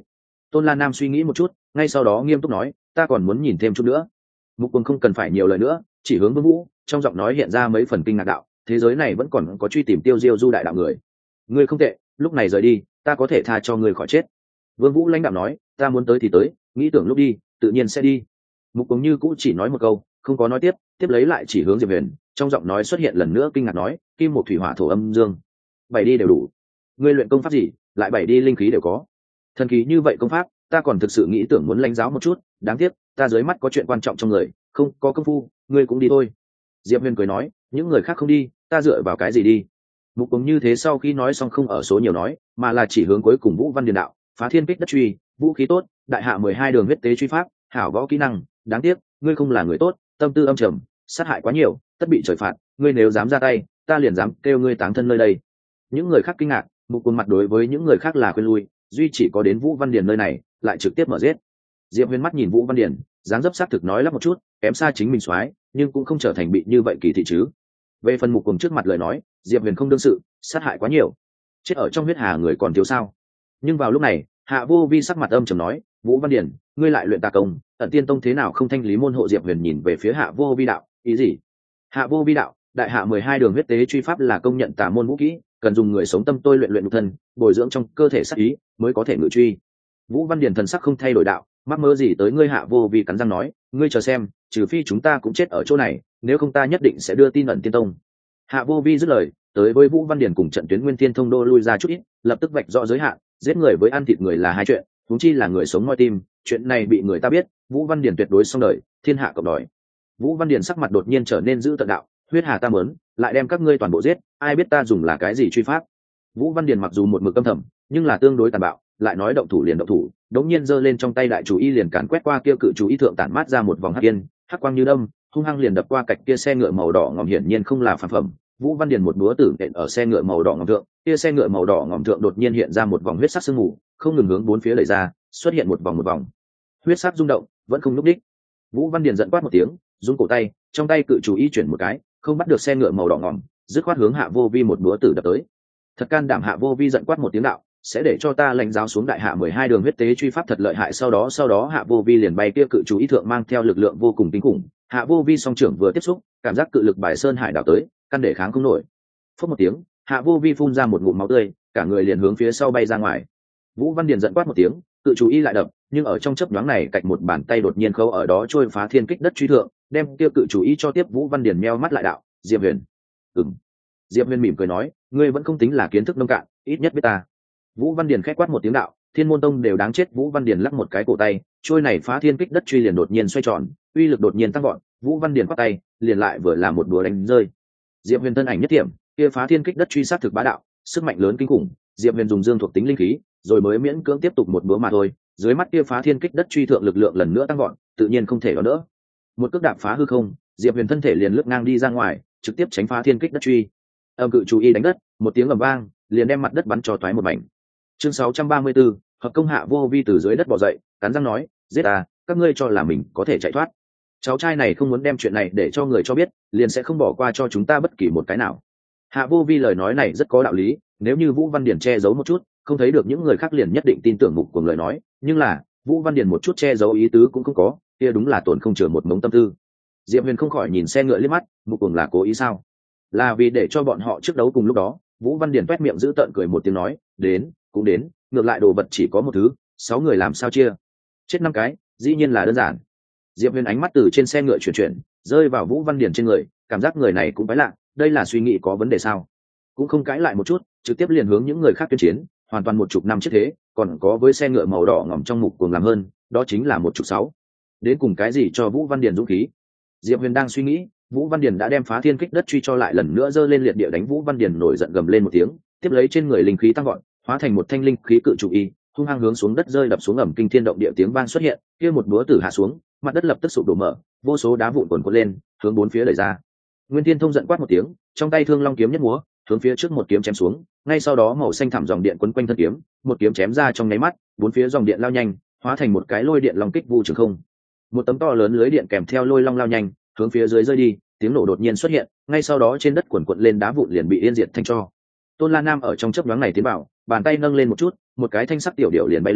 Tôn La Nam suy nghĩ một chút, ngay sau đó nghiêm túc nói, ta còn muốn nhìn thêm chút nữa. Mục Quân không cần phải nhiều lời nữa, chỉ hướng Vương Vũ, trong giọng nói hiện ra mấy phần kinh ngạc đạo, thế giới này vẫn còn có truy tìm Tiêu Diêu du đại đạo người. Ngươi không tệ, lúc này rời đi, ta có thể tha cho ngươi khỏi chết. Vương Vũ lãnh đạm nói, ta muốn tới thì tới, nghĩ tưởng lúc đi, tự nhiên sẽ đi. Mục Quân như cũ chỉ nói một câu, không có nói tiếp, tiếp lấy lại chỉ hướng Diệp Huyền, trong giọng nói xuất hiện lần nữa kinh ngạc nói, kim một thủy hỏa thổ âm dương, bảy đi đều đủ. Ngươi luyện công pháp gì, lại bảy đi linh khí đều có. Thần kỳ như vậy công pháp, ta còn thực sự nghĩ tưởng muốn lãnh giáo một chút, đáng tiếc, ta dưới mắt có chuyện quan trọng trong người, không có công phu, ngươi cũng đi thôi. Diệp Huyền cười nói, những người khác không đi, ta dựa vào cái gì đi? Mục Cùng như thế sau khi nói xong không ở số nhiều nói, mà là chỉ hướng cuối cùng Vũ Văn Điền đạo, phá thiên kích đất truy, vũ khí tốt, đại hạ mười hai đường huyết tế truy pháp, hảo võ kỹ năng, đáng tiếc, ngươi không là người tốt, tâm tư âm trầm, sát hại quá nhiều, tất bị trời phạt, ngươi nếu dám ra tay, ta liền dám kêu ngươi táng thân nơi đây. Những người khác kinh ngạc, Mục Cùng mặt đối với những người khác là khuyên lui, duy chỉ có đến Vũ Văn Điền nơi này, lại trực tiếp mở giết. Diệp Huyền mắt nhìn Vũ Văn Điền, dáng dấp xác thực nói lắp một chút, kém xa chính mình soái, nhưng cũng không trở thành bị như vậy kỳ thị chứ. Về phần Mục Cùng trước mặt lời nói, Diệp Huyền không đương sự, sát hại quá nhiều, chết ở trong huyết hà người còn thiếu sao? Nhưng vào lúc này, Hạ Vô Vi sắc mặt âm trầm nói, Vũ Văn Điền, ngươi lại luyện tà công, ẩn tiên tông thế nào không thanh lý môn hộ? Diệp Huyền nhìn về phía Hạ Vô Vi đạo, ý gì? Hạ Vô Vi đạo, đại hạ mười hai đường huyết tế truy pháp là công nhận tà môn vũ kỹ, cần dùng người sống tâm tôi luyện luyện nhục thân, bồi dưỡng trong cơ thể sát ý, mới có thể ngự truy. Vũ Văn Điền thần sắc không thay đổi đạo, mắc mơ gì tới ngươi? Hạ Vô Vi cắn răng nói, ngươi chờ xem, trừ phi chúng ta cũng chết ở chỗ này, nếu không ta nhất định sẽ đưa tin ẩn tiên tông. Hạ Vô Vi dứt lời, tới với Vũ Văn Điền cùng trận tuyến Nguyên Thiên Thông đô lui ra chút ít, lập tức vạch rõ giới hạn, giết người với ăn thịt người là hai chuyện, huống chi là người sống moi tim, chuyện này bị người ta biết, Vũ Văn Điền tuyệt đối xong đời, thiên hạ cộng đòi. Vũ Văn Điền sắc mặt đột nhiên trở nên dữ tợn đạo, huyết hà ta muốn, lại đem các ngươi toàn bộ giết, ai biết ta dùng là cái gì truy pháp? Vũ Văn Điền mặc dù một mực âm thầm, nhưng là tương đối tàn bạo, lại nói động thủ liền động thủ, đống nhiên giơ lên trong tay đại chủ y liền càn quét qua kia cự chủ y thượng tản mát ra một vòng hắc yên, hắc quang như đâm, hung hăng liền đập qua cạnh kia xe ngựa màu đỏ ngòm, hiển nhiên không là phản phẩm. Vũ Văn Điền một búa tử nện ở xe ngựa màu đỏ ngòm thượng, kia xe ngựa màu đỏ ngòm thượng đột nhiên hiện ra một vòng huyết sắc sương mù, không ngừng hướng bốn phía đẩy ra, xuất hiện một vòng một vòng. Huyết sắc rung động, vẫn không lúc đích. Vũ Văn Điền giận quát một tiếng, rung cổ tay, trong tay cự chủ y chuyển một cái, không bắt được xe ngựa màu đỏ ngòm, dứt khoát hướng Hạ Vô Vi một búa tử đập tới. Thật can đảm! Hạ Vô Vi giận quát một tiếng đạo, sẽ để cho ta lãnh giáo xuống đại hạ mười hai đường huyết tế truy pháp thật lợi hại. Sau đó sau đó Hạ Vô Vi liền bay kia cự chủ y thượng mang theo lực lượng vô cùng kinh khủng. Hạ Vô Vi song trưởng vừa tiếp xúc, cảm giác cự lực bài sơn hải đảo tới, căn để kháng không nổi. Phất một tiếng, Hạ Vô Vi phun ra một ngụm máu tươi, cả người liền hướng phía sau bay ra ngoài. Vũ Văn Điền giận quát một tiếng, cự chủ y lại đập, nhưng ở trong chớp nhoáng này cạnh một bàn tay đột nhiên khâu ở đó trôi phá thiên kích đất truy thượng, đem kia cự chủ y cho tiếp. Vũ Văn Điền meo mắt lại đạo, Diệp Huyền. Ừm. Diệp Huyền mỉm cười nói, ngươi vẫn không tính là kiến thức nông cạn, ít nhất biết ta. Vũ Văn Điền khẽ quát một tiếng đạo, Thiên Môn Tông đều đáng chết. Vũ Văn Điền lắc một cái cổ tay, trôi này phá thiên kích đất truy liền đột nhiên xoay tròn, uy lực đột nhiên tăng vọt. Vũ Văn Điền quát tay, liền lại vừa là một đùa đánh rơi. Diệp Huyền thân ảnh nhất điểm, kia phá thiên kích đất truy sát thực bá đạo, sức mạnh lớn kinh khủng. Diệp Huyền dùng dương thuộc tính linh khí, rồi mới miễn cưỡng tiếp tục một búa mà thôi. Dưới mắt kia phá thiên kích đất truy thượng lực lượng lần nữa tăng vọt, tự nhiên không thể đón đỡ. Một cước đạp phá hư không, Diệp Huyền thân thể liền lướt ngang đi ra ngoài, trực tiếp tránh phá thiên kích đất truy. Âm cự chủ y đánh đất, một tiếng ầm vang, liền đem mặt đất bắn cho toái một mảnh. Chương sáu trăm ba mươi tư, hợp công. Hạ Vô Vi từ dưới đất bò dậy, cắn răng nói, giết ta, các ngươi cho là mình có thể chạy thoát. Cháu trai này không muốn đem chuyện này để cho người cho biết, liền sẽ không bỏ qua cho chúng ta bất kỳ một cái nào. Hạ Vô Vi lời nói này rất có đạo lý, nếu như Vũ Văn Điền che giấu một chút, không thấy được những người khác liền nhất định tin tưởng Mục Cuồng lời nói, nhưng là Vũ Văn Điền một chút che giấu ý tứ cũng không có, kia đúng là tổn không chừa một mống tâm tư. Diệp Huyền không khỏi nhìn xe ngựa liếc mắt, Mục Cuồng là cố ý sao? Là vì để cho bọn họ trước đấu cùng lúc đó. Vũ Văn Điền toét miệng giữ tợn cười một tiếng nói, đến cũng đến, ngược lại đồ vật chỉ có một thứ, sáu người làm sao chia? Chết năm cái, dĩ nhiên là đơn giản. Diệp Huyền ánh mắt từ trên xe ngựa chuyển chuyển, rơi vào Vũ Văn Điền trên người, cảm giác người này cũng quái lạ, đây là suy nghĩ có vấn đề sao? Cũng không cãi lại một chút, trực tiếp liền hướng những người khác tuyên chiến, hoàn toàn một chục năm trước thế, còn có với xe ngựa màu đỏ ngỏm trong Mục Cuồng làm hơn, đó chính là một chục sáu. Đến cùng cái gì cho Vũ Văn Điền dũng khí? Diệp Huyền đang suy nghĩ, Vũ Văn Điền đã đem phá thiên kích đất truy cho lại lần nữa giơ lên liệt địa đánh. Vũ Văn Điền nổi giận gầm lên một tiếng, tiếp lấy trên người linh khí tăng vọt, hóa thành một thanh linh khí cự trụ y, hung hăng hướng xuống đất rơi đập xuống, ầm kinh thiên động địa tiếng vang xuất hiện, kia một búa tử hạ xuống, mặt đất lập tức sụp đổ mở, vô số đá vụn cuồn cuộn lên, hướng bốn phía đẩy ra. Nguyên Thiên Thông giận quát một tiếng, trong tay Thương Long kiếm nhất múa, hướng phía trước một kiếm chém xuống, ngay sau đó màu xanh thẳm dòng điện quấn quanh thân kiếm, một kiếm chém ra trong nháy mắt, bốn phía dòng điện lao nhanh, hóa thành một cái lôi điện long kích vu trường không. Một tấm to lớn lưới điện kèm theo lôi long lao nhanh, hướng phía dưới rơi đi, tiếng nổ đột nhiên xuất hiện, ngay sau đó trên đất quần quật lên đá vụn liền bị yên diệt thanh cho. Tôn La Nam ở trong chớp nhoáng này tiến vào, bàn tay nâng lên một chút, một cái thanh sắc tiểu điểu liền bay lên,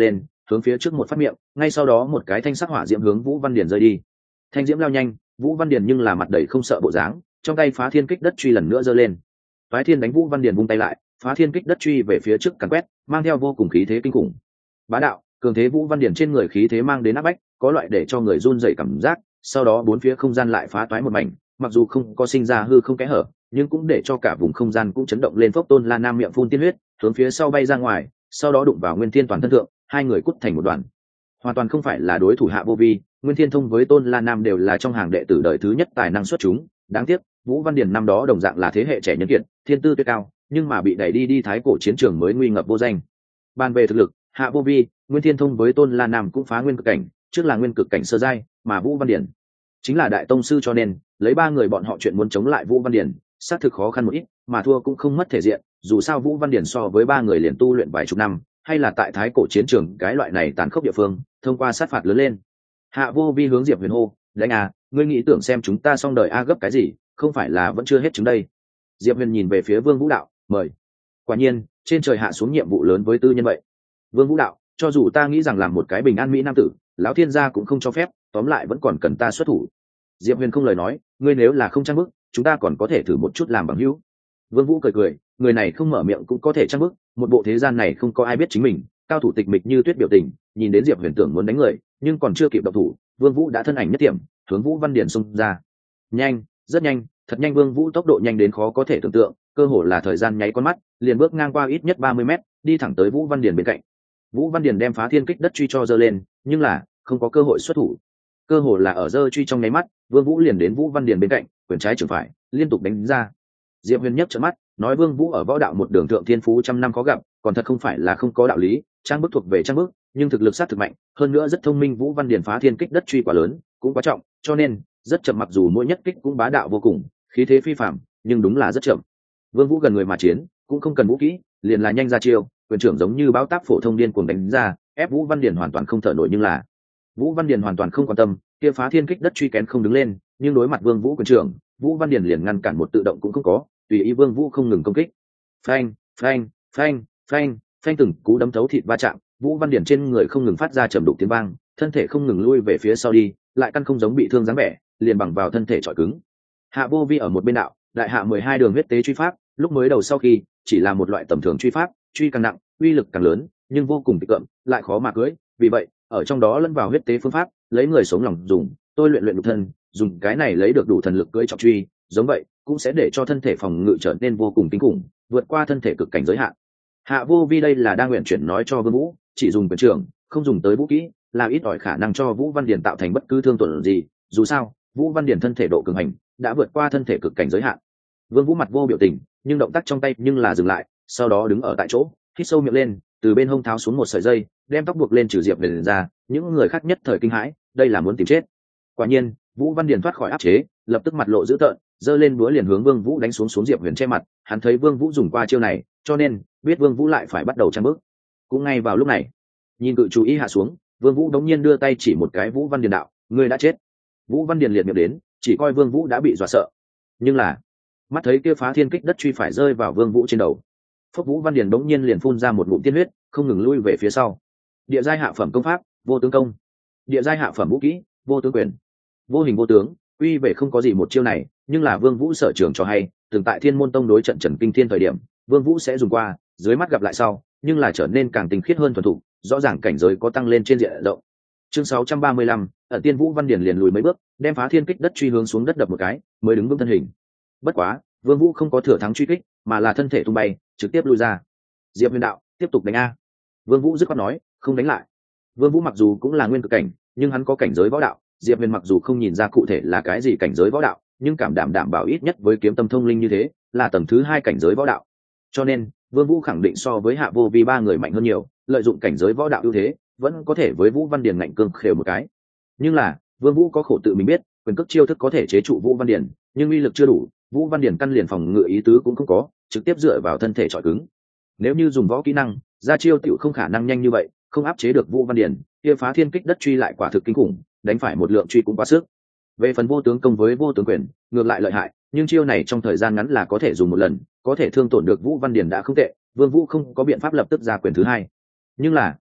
hướng phía trước một phát miệng, ngay sau đó một cái thanh sắc hỏa diễm hướng Vũ Văn Điển rơi đi. Thanh diễm lao nhanh, Vũ Văn Điển nhưng là mặt đầy không sợ bộ dáng, trong tay phá thiên kích đất truy lần nữa giơ lên. Phái thiên đánh Vũ Văn Điển vung tay lại, phá thiên kích đất truy về phía trước càn quét, mang theo vô cùng khí thế kinh khủng. Bá đạo, cường thế Vũ Văn Điển trên người khí thế mang đến áp bách, có loại để cho người run rẩy cảm giác, sau đó bốn phía không gian lại phá toái một mảnh, mặc dù không có sinh ra hư không kẽ hở, nhưng cũng để cho cả vùng không gian cũng chấn động lên. Phốc Tôn La Nam miệng phun tiên huyết, hướng phía sau bay ra ngoài, sau đó đụng vào Nguyên Thiên toàn thân thượng, hai người cút thành một đoàn. Hoàn toàn không phải là đối thủ Hạ Vô Vi, Nguyên Thiên Thông với Tôn La Nam đều là trong hàng đệ tử đời thứ nhất tài năng xuất chúng, đáng tiếc, Vũ Văn Điển năm đó đồng dạng là thế hệ trẻ nhân kiệt, thiên tư tuyệt cao, nhưng mà bị đẩy đi đi thái cổ chiến trường mới nguy ngập vô danh. Bàn về thực lực, Hạ Vô Vi, Nguyên Thiên Thông với Tôn La Nam cũng phá nguyên cực cảnh, trước là nguyên cực cảnh sơ giai, mà Vũ Văn Điển chính là đại tông sư, cho nên lấy ba người bọn họ chuyện muốn chống lại Vũ Văn Điển xác thực khó khăn một ít, mà thua cũng không mất thể diện, dù sao Vũ Văn Điển so với ba người liền tu luyện vài chục năm, hay là tại thái cổ chiến trường cái loại này tàn khốc địa phương, thông qua sát phạt lớn lên. Hạ Vô Vi hướng Diệp Huyền hô, đánh à, ngươi nghĩ tưởng xem chúng ta xong đời a gấp cái gì, không phải là vẫn chưa hết chứng đây. Diệp Huyền nhìn về phía Vương Vũ Đạo, mời. Quả nhiên, trên trời hạ xuống nhiệm vụ lớn với tư nhân vậy. Vương Vũ Đạo, cho dù ta nghĩ rằng làm một cái bình an mỹ nam tử, lão thiên gia cũng không cho phép, tóm lại vẫn còn cần ta xuất thủ. Diệp Huyền không lời nói, ngươi nếu là không trang bức, chúng ta còn có thể thử một chút làm bằng hữu. Vương Vũ cười cười, người này không mở miệng cũng có thể trang bức, một bộ thế gian này không có ai biết chính mình, cao thủ tịch mịch như tuyết biểu tình, nhìn đến Diệp Huyền tưởng muốn đánh người, nhưng còn chưa kịp động thủ, Vương Vũ đã thân ảnh nhất điểm, hướng Vũ Văn Điển xung ra. Nhanh, rất nhanh, thật nhanh. Vương Vũ tốc độ nhanh đến khó có thể tưởng tượng, cơ hồ là thời gian nháy con mắt, liền bước ngang qua ít nhất ba mươi mét, đi thẳng tới Vũ Văn Điển bên cạnh. Vũ Văn Điển đem phá thiên kích đất truy cho giơ lên, nhưng là không có cơ hội xuất thủ. Cơ hồ là ở giơ truy trong nháy mắt, Vương Vũ liền đến Vũ Văn Điển bên cạnh, quyền trái trưởng phải liên tục đánh ra. Diệp Huyền nhấc trợn mắt, nói Vương Vũ ở võ đạo một đường thượng thiên phú trăm năm khó gặp, còn thật không phải là không có đạo lý, trang bức thuộc về trang bức, nhưng thực lực sát thực mạnh, hơn nữa rất thông minh. Vũ Văn Điển phá thiên kích đất truy quá lớn, cũng quá trọng, cho nên rất chậm, mặc dù mỗi nhất kích cũng bá đạo vô cùng, khí thế phi phàm, nhưng đúng là rất chậm. Vương Vũ gần người mà chiến, cũng không cần vũ kỹ, liền là nhanh ra chiêu, quyền trưởng giống như báo táp phổ thông điên cuồng đánh ra, ép Vũ Văn Điển hoàn toàn không thở nổi. Nhưng là Vũ Văn Điển hoàn toàn không quan tâm, kia phá thiên kích đất truy kén không đứng lên, nhưng đối mặt Vương Vũ quyền trưởng, Vũ Văn Điển liền ngăn cản một tự động cũng không có, tùy ý Vương Vũ không ngừng công kích. Phanh, phanh, phanh, phanh, phanh, từng cú đấm thấu thịt va chạm, Vũ Văn Điển trên người không ngừng phát ra trầm đục tiếng vang, thân thể không ngừng lui về phía sau đi, lại căn không giống bị thương dáng vẻ, liền bằng vào thân thể trọi cứng. Hạ Vô Vi ở một bên đạo, đại hạ mười hai đường huyết tế truy pháp, lúc mới đầu sau khi chỉ là một loại tầm thường truy pháp, truy càng nặng, uy lực càng lớn, nhưng vô cùng tịch cộm, lại khó mà cưỡi, vì vậy, ở trong đó lẫn vào huyết tế phương pháp, lấy người sống lòng dùng, tôi luyện luyện nhục thân, dùng cái này lấy được đủ thần lực cưỡi trọng truy, giống vậy, cũng sẽ để cho thân thể phòng ngự trở nên vô cùng kinh khủng, vượt qua thân thể cực cảnh giới hạn. Hạ Vô Vi đây là đang nguyện chuyển nói cho Vương Vũ, chỉ dùng quyền trưởng, không dùng tới vũ kỹ, là ít ỏi khả năng cho Vũ Văn Điển tạo thành bất cứ thương tổn gì, dù sao, Vũ Văn Điển thân thể độ cường hành đã vượt qua thân thể cực cảnh giới hạn. Vương Vũ mặt vô biểu tình, nhưng động tác trong tay nhưng là dừng lại, sau đó đứng ở tại chỗ, hít sâu miệng lên, từ bên hông tháo xuống một sợi dây, đem tóc buộc lên trừ Diệp Huyền ra, những người khác nhất thời kinh hãi, đây là muốn tìm chết. Quả nhiên, Vũ Văn Điển thoát khỏi áp chế, lập tức mặt lộ dữ tợn, giơ lên búa liền hướng Vương Vũ đánh xuống. Xuống Diệp Huyền che mặt, hắn thấy Vương Vũ dùng qua chiêu này, cho nên biết Vương Vũ lại phải bắt đầu trang bước. Cũng ngay vào lúc này, nhìn cự chú ý hạ xuống, Vương Vũ đống nhiên đưa tay chỉ một cái Vũ Văn Điển đạo, ngươi đã chết. Vũ Văn Điển liệt miệng đến, chỉ coi Vương Vũ đã bị dọa sợ, nhưng là mắt thấy kia phá thiên kích đất truy phải rơi vào Vương Vũ trên đầu, phốc, Vũ Văn Điển đống nhiên liền phun ra một ngụm tiên huyết, không ngừng lui về phía sau. Địa giai hạ phẩm công pháp, vô tướng công. Địa giai hạ phẩm vũ kỹ, vô tướng quyền. Vô hình vô tướng, uy về không có gì một chiêu này, nhưng là Vương Vũ sở trường cho hay, từng tại Thiên Môn Tông đối trận Trần Kinh Thiên thời điểm, Vương Vũ sẽ dùng qua, dưới mắt gặp lại sau, nhưng là trở nên càng tinh khiết hơn thuần thục, rõ ràng cảnh giới có tăng lên trên diện rộng. Chương sáu trăm ba mươi lăm, ở Tiên Vũ Văn Điển liền lùi mấy bước, đem phá thiên kích đất truy hướng xuống đất đập một cái, mới đứng vững thân hình. Bất quá, Vương Vũ không có thừa thắng truy kích, mà là thân thể tung bay, trực tiếp lui ra. Diệp Huyền đạo, tiếp tục đánh a. Vương Vũ dứt khoát nói, không đánh lại. Vương Vũ mặc dù cũng là nguyên cực cảnh, nhưng hắn có cảnh giới võ đạo, Diệp Huyền mặc dù không nhìn ra cụ thể là cái gì cảnh giới võ đạo, nhưng cảm đảm đảm bảo ít nhất với kiếm tâm thông linh như thế, là tầng thứ hai cảnh giới võ đạo. Cho nên, Vương Vũ khẳng định so với Hạ Vô Vi ba người mạnh hơn nhiều, lợi dụng cảnh giới võ đạo ưu thế, vẫn có thể với Vũ Văn Điển ngạnh cương khều một cái. Nhưng là, Vương Vũ có khổ tự mình biết, quyền cước chiêu thức có thể chế trụ Vũ Văn Điển, nhưng uy lực chưa đủ, Vũ Văn Điển căn liền phòng ngự ý tứ cũng không có, trực tiếp dựa vào thân thể trọi cứng. Nếu như dùng võ kỹ năng, ra chiêu tiểu không khả năng nhanh như vậy, không áp chế được Vũ Văn Điển, kia phá thiên kích đất truy lại quả thực kinh khủng, đánh phải một lượng truy cũng quá sức. Về phần vô tướng công với vô tướng quyền, ngược lại lợi hại, nhưng chiêu này trong thời gian ngắn là có thể dùng một lần, có thể thương tổn được Vũ Văn Điển đã không tệ, Vương Vũ không có biện pháp lập tức ra quyền thứ hai. Nhưng là,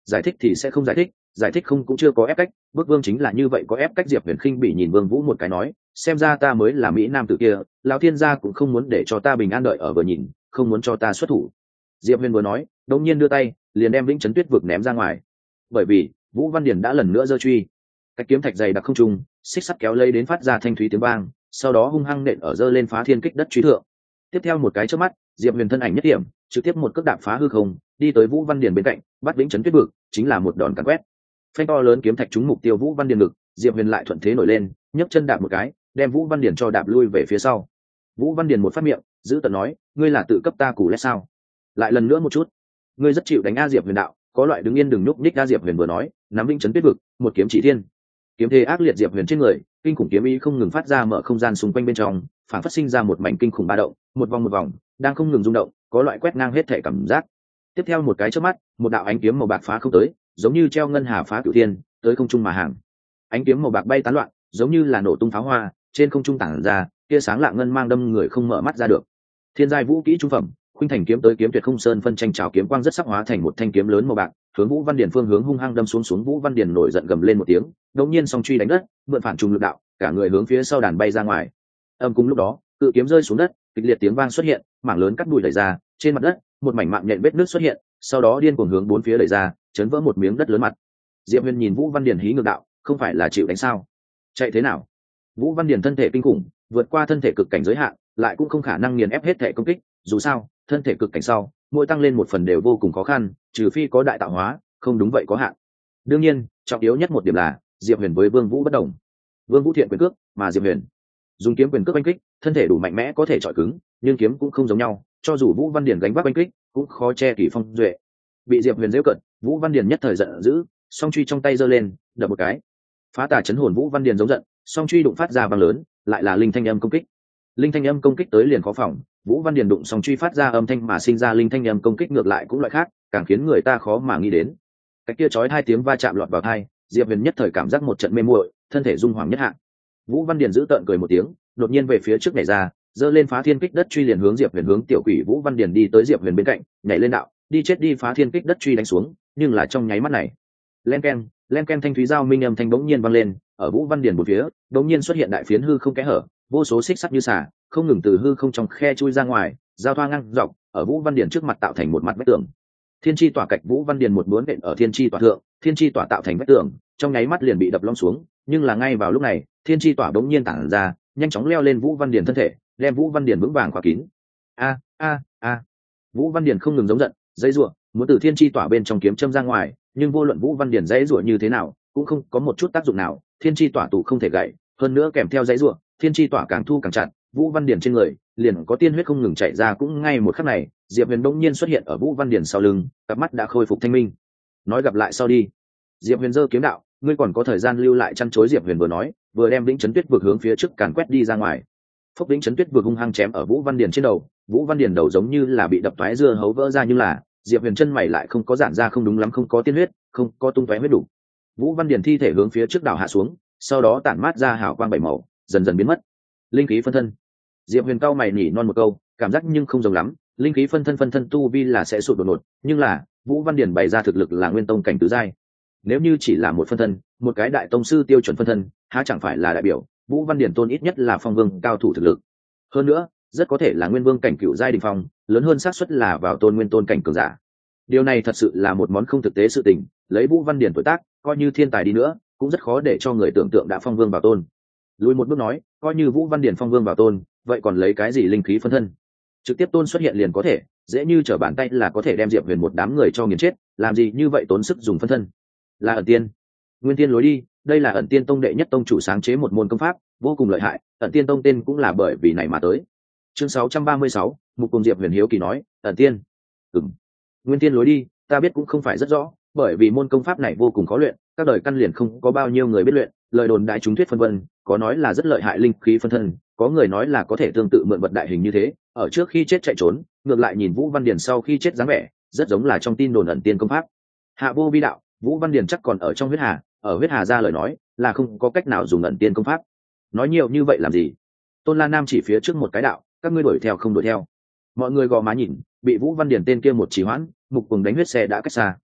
giải thích thì sẽ không giải thích, giải thích không cũng chưa có ép cách, bức vương chính là như vậy có ép cách. Diệp huyền khinh bị nhìn Vương Vũ một cái nói, xem ra ta mới là mỹ nam tử kia, lão thiên gia cũng không muốn để cho ta bình an đợi ở vừa nhìn, không muốn cho ta xuất thủ. Diệp huyền vừa nói, đột nhiên đưa tay liền đem Vĩnh Chấn Tuyết vực ném ra ngoài, bởi vì Vũ Văn Điển đã lần nữa giơ truy, cách kiếm thạch dày đặc không trung, xích sắt kéo lấy đến phát ra thanh thúy tiếng vang, sau đó hung hăng nện ở giơ lên phá thiên kích đất truy thượng. Tiếp theo một cái chớp mắt, Diệp huyền thân ảnh nhất điểm trực tiếp một cước đạp phá hư không, đi tới Vũ Văn Điển bên cạnh, bắt Vĩnh Chấn Tuyết vực, chính là một đòn càn quét. Phanh to lớn kiếm thạch trúng mục tiêu Vũ Văn Điển ngực, Diệp huyền lại thuận thế nổi lên, nhấc chân đạp một cái, đem Vũ Văn Điển cho đạp lui về phía sau. Vũ Văn Điển một phát miệng, giữ tợn nói, ngươi là tự cấp ta củ lét sao? Lại lần nữa một chút, ngươi rất chịu đánh a. Diệp huyền đạo, có loại đứng yên đừng nhúc nhích. A Diệp huyền vừa nói, nắm Vĩnh Chấn Tuyết vực, một kiếm chỉ thiên, kiếm thế ác liệt. Diệp huyền trên người kinh khủng kiếm ý không ngừng phát ra, mở không gian xung quanh bên trong phản phát sinh ra một mảnh kinh khủng ba động, một vòng một vòng đang không ngừng rung động, có loại quét ngang hết thể cảm giác. Tiếp theo một cái chớp mắt, một đạo ánh kiếm màu bạc phá không tới, giống như treo ngân hà phá cửu thiên, tới không trung mà hàng. Ánh kiếm màu bạc bay tán loạn, giống như là nổ tung pháo hoa, trên không trung tản ra tia sáng lạng ngân mang đâm người không mở mắt ra được. Thiên giai vũ kỹ trung phẩm, khuynh thành kiếm tới kiếm tuyệt không sơn phân tranh trào kiếm quang rất sắc hóa thành một thanh kiếm lớn màu bạc, hướng Vũ Văn Điển phương hướng hung hăng đâm xuống xuống. Vũ Văn Điển nổi giận gầm lên một tiếng, đột nhiên song truy đánh đất, mượn phản trùng lực đạo, cả người hướng phía sau đàn bay ra ngoài. Âm cùng lúc đó, cự kiếm rơi xuống đất, kịch liệt tiếng vang xuất hiện, mảng lớn cắt bụi đẩy ra, trên mặt đất một mảnh mạng nhện vết nước xuất hiện, sau đó điên cuồng hướng bốn phía đẩy ra, chấn vỡ một miếng đất lớn mặt. Diệp huyền nhìn Vũ Văn Điển hí ngược đạo, không phải là chịu đánh sao? Chạy thế nào? Vũ Văn Điển thân thể kinh khủng, vượt qua thân thể cực cảnh giới hạn, lại cũng không khả năng nghiền ép hết thể công kích, dù sao thân thể cực cảnh sau mỗi tăng lên một phần đều vô cùng khó khăn, trừ phi có đại tạo hóa, không đúng vậy có hạn. Đương nhiên trọng yếu nhất một điểm là Diệp huyền với Vương Vũ bất đồng. Vương Vũ thiện quyền cước, mà Diệp huyền dùng kiếm quyền cước oanh kích, thân thể đủ mạnh mẽ có thể chọi cứng, nhưng kiếm cũng không giống nhau, cho dù Vũ Văn Điển gánh vác oanh kích cũng khó che kỳ phong duệ. Bị Diệp huyền giễu cận, Vũ Văn Điển nhất thời giận dữ, song truy trong tay giơ lên đập một cái, phá tà chấn hồn. Vũ Văn Điển giống giận, song truy đụng phát ra vang lớn, lại là linh thanh âm công kích. Linh thanh âm công kích tới liền khó phòng, Vũ Văn Điển đụng song truy phát ra âm thanh mà sinh ra linh thanh âm công kích ngược lại cũng loại khác, càng khiến người ta khó mà nghĩ đến. Cái kia chói hai tiếng va chạm lọt vào tai, Diệp huyền nhất thời cảm giác một trận mê muội, thân thể rung hoàng nhất hạ. Vũ Văn Điển giữ tợn cười một tiếng, đột nhiên về phía trước nhảy ra, giơ lên phá thiên kích đất truy liền hướng Diệp huyền hướng tiểu quỷ. Vũ Văn Điển đi tới Diệp huyền bên cạnh, nhảy lên đạo, đi chết đi. Phá thiên kích đất truy đánh xuống, nhưng là trong nháy mắt này, len keng len keng thanh thúy giao minh âm thanh bỗng nhiên vang lên, ở Vũ Văn Điển một phía bỗng nhiên xuất hiện đại phiến hư không kẽ hở, vô số xích sắt như xả không ngừng từ hư không trong khe chui ra ngoài, giao thoa ngang dọc ở Vũ Văn Điển trước mặt tạo thành một mặt vách tường. Thiên chi tỏa cạch, Vũ Văn Điển một búa nện ở thiên chi tỏa thượng, thiên chi tỏa tạo thành vách tường, trong nháy mắt liền bị đập lom xuống. Nhưng là ngay vào lúc này, thiên chi tỏa bỗng nhiên tản ra, nhanh chóng leo lên Vũ Văn Điển thân thể, đem Vũ Văn Điển vững vàng khóa kín. A a a! Vũ Văn Điển không ngừng giống giận, dãy rủa, muốn từ thiên chi tỏa bên trong kiếm châm ra ngoài, nhưng vô luận Vũ Văn Điển dãy rủa như thế nào, cũng không có một chút tác dụng nào. Thiên chi tỏa tụ không thể gãy, hơn nữa kèm theo dãy rủa, thiên chi tỏa càng thu càng chặt, Vũ Văn Điển trên người liền có tiên huyết không ngừng chảy ra. Cũng ngay một khắc này, Diệp huyền bỗng nhiên xuất hiện ở Vũ Văn Điển sau lưng, cặp mắt đã khôi phục thanh minh. Nói gặp lại sau đi. Diệp huyền giơ kiếm đạo, ngươi còn có thời gian lưu lại chăn chối. Diệp huyền vừa nói, vừa đem Vĩnh Chấn Tuyết vực hướng phía trước càn quét đi ra ngoài. Phốc, Vĩnh Chấn Tuyết vực hung hăng chém ở Vũ Văn Điển trên đầu, Vũ Văn Điển đầu giống như là bị đập toái dưa hấu vỡ ra, nhưng là Diệp huyền chân mày lại không có giãn ra, không đúng lắm, không có tiên huyết, không có tung tóe huyết đủ. Vũ Văn Điển thi thể hướng phía trước đảo hạ xuống, sau đó tản mát ra hào quang bảy màu, dần dần biến mất. Linh khí phân thân. Diệp huyền cao mày nhỉ non một câu, cảm giác nhưng không giống lắm. Linh khí phân thân phân thân tu vi là sẽ sụt đột ngột, nhưng là Vũ Văn Điển bày ra thực lực là nguyên tông cảnh tứ giai. Nếu như chỉ là một phân thân, một cái đại tông sư tiêu chuẩn phân thân, há chẳng phải là đại biểu Vũ Văn Điển tôn ít nhất là phong vương cao thủ thực lực. Hơn nữa rất có thể là nguyên vương cảnh cựu giai đỉnh phong, lớn hơn xác suất là vào tôn nguyên tôn cảnh cường giả. Điều này thật sự là một món không thực tế sự tình. Lấy Vũ Văn Điển tuổi tác, coi như thiên tài đi nữa cũng rất khó để cho người tưởng tượng đã phong vương vào tôn. Lùi một bước nói, coi như Vũ Văn Điển phong vương vào tôn, vậy còn lấy cái gì linh khí phân thân? Trực tiếp tôn xuất hiện liền có thể, dễ như trở bàn tay là có thể đem Diệp huyền một đám người cho nghiền chết, làm gì như vậy tốn sức dùng phân thân? Là ẩn tiên, nguyên tiên lối đi. Đây là ẩn tiên tông đệ nhất tông chủ sáng chế một môn công pháp vô cùng lợi hại, ẩn tiên tông tên cũng là bởi vì này mà tới. Chương sáu trăm ba mươi sáu, mục cùng Diệp huyền hiếu kỳ nói, ẩn tiên, ừm, nguyên tiên lối đi, ta biết cũng không phải rất rõ, bởi vì môn công pháp này vô cùng khó luyện, các đời căn liền không có bao nhiêu người biết luyện, lời đồn đại chúng thuyết phân vân, có nói là rất lợi hại linh khí phân thân, có người nói là có thể tương tự mượn vật đại hình như thế, ở trước khi chết chạy trốn, ngược lại nhìn Vũ Văn Điển sau khi chết dáng vẻ, rất giống là trong tin đồn ẩn tiên công pháp. Hạ vô vi đạo, Vũ Văn Điển chắc còn ở trong huyết hà, ở huyết hà ra lời nói là không có cách nào dùng ẩn tiên công pháp. Nói nhiều như vậy làm gì? Tôn La Nam chỉ phía trước một cái đạo, các ngươi đuổi theo không đuổi theo? Mọi người gò má nhìn, bị Vũ Văn Điển tên kia một chỉ hoãn, mục cùng đánh huyết xe đã cách xa.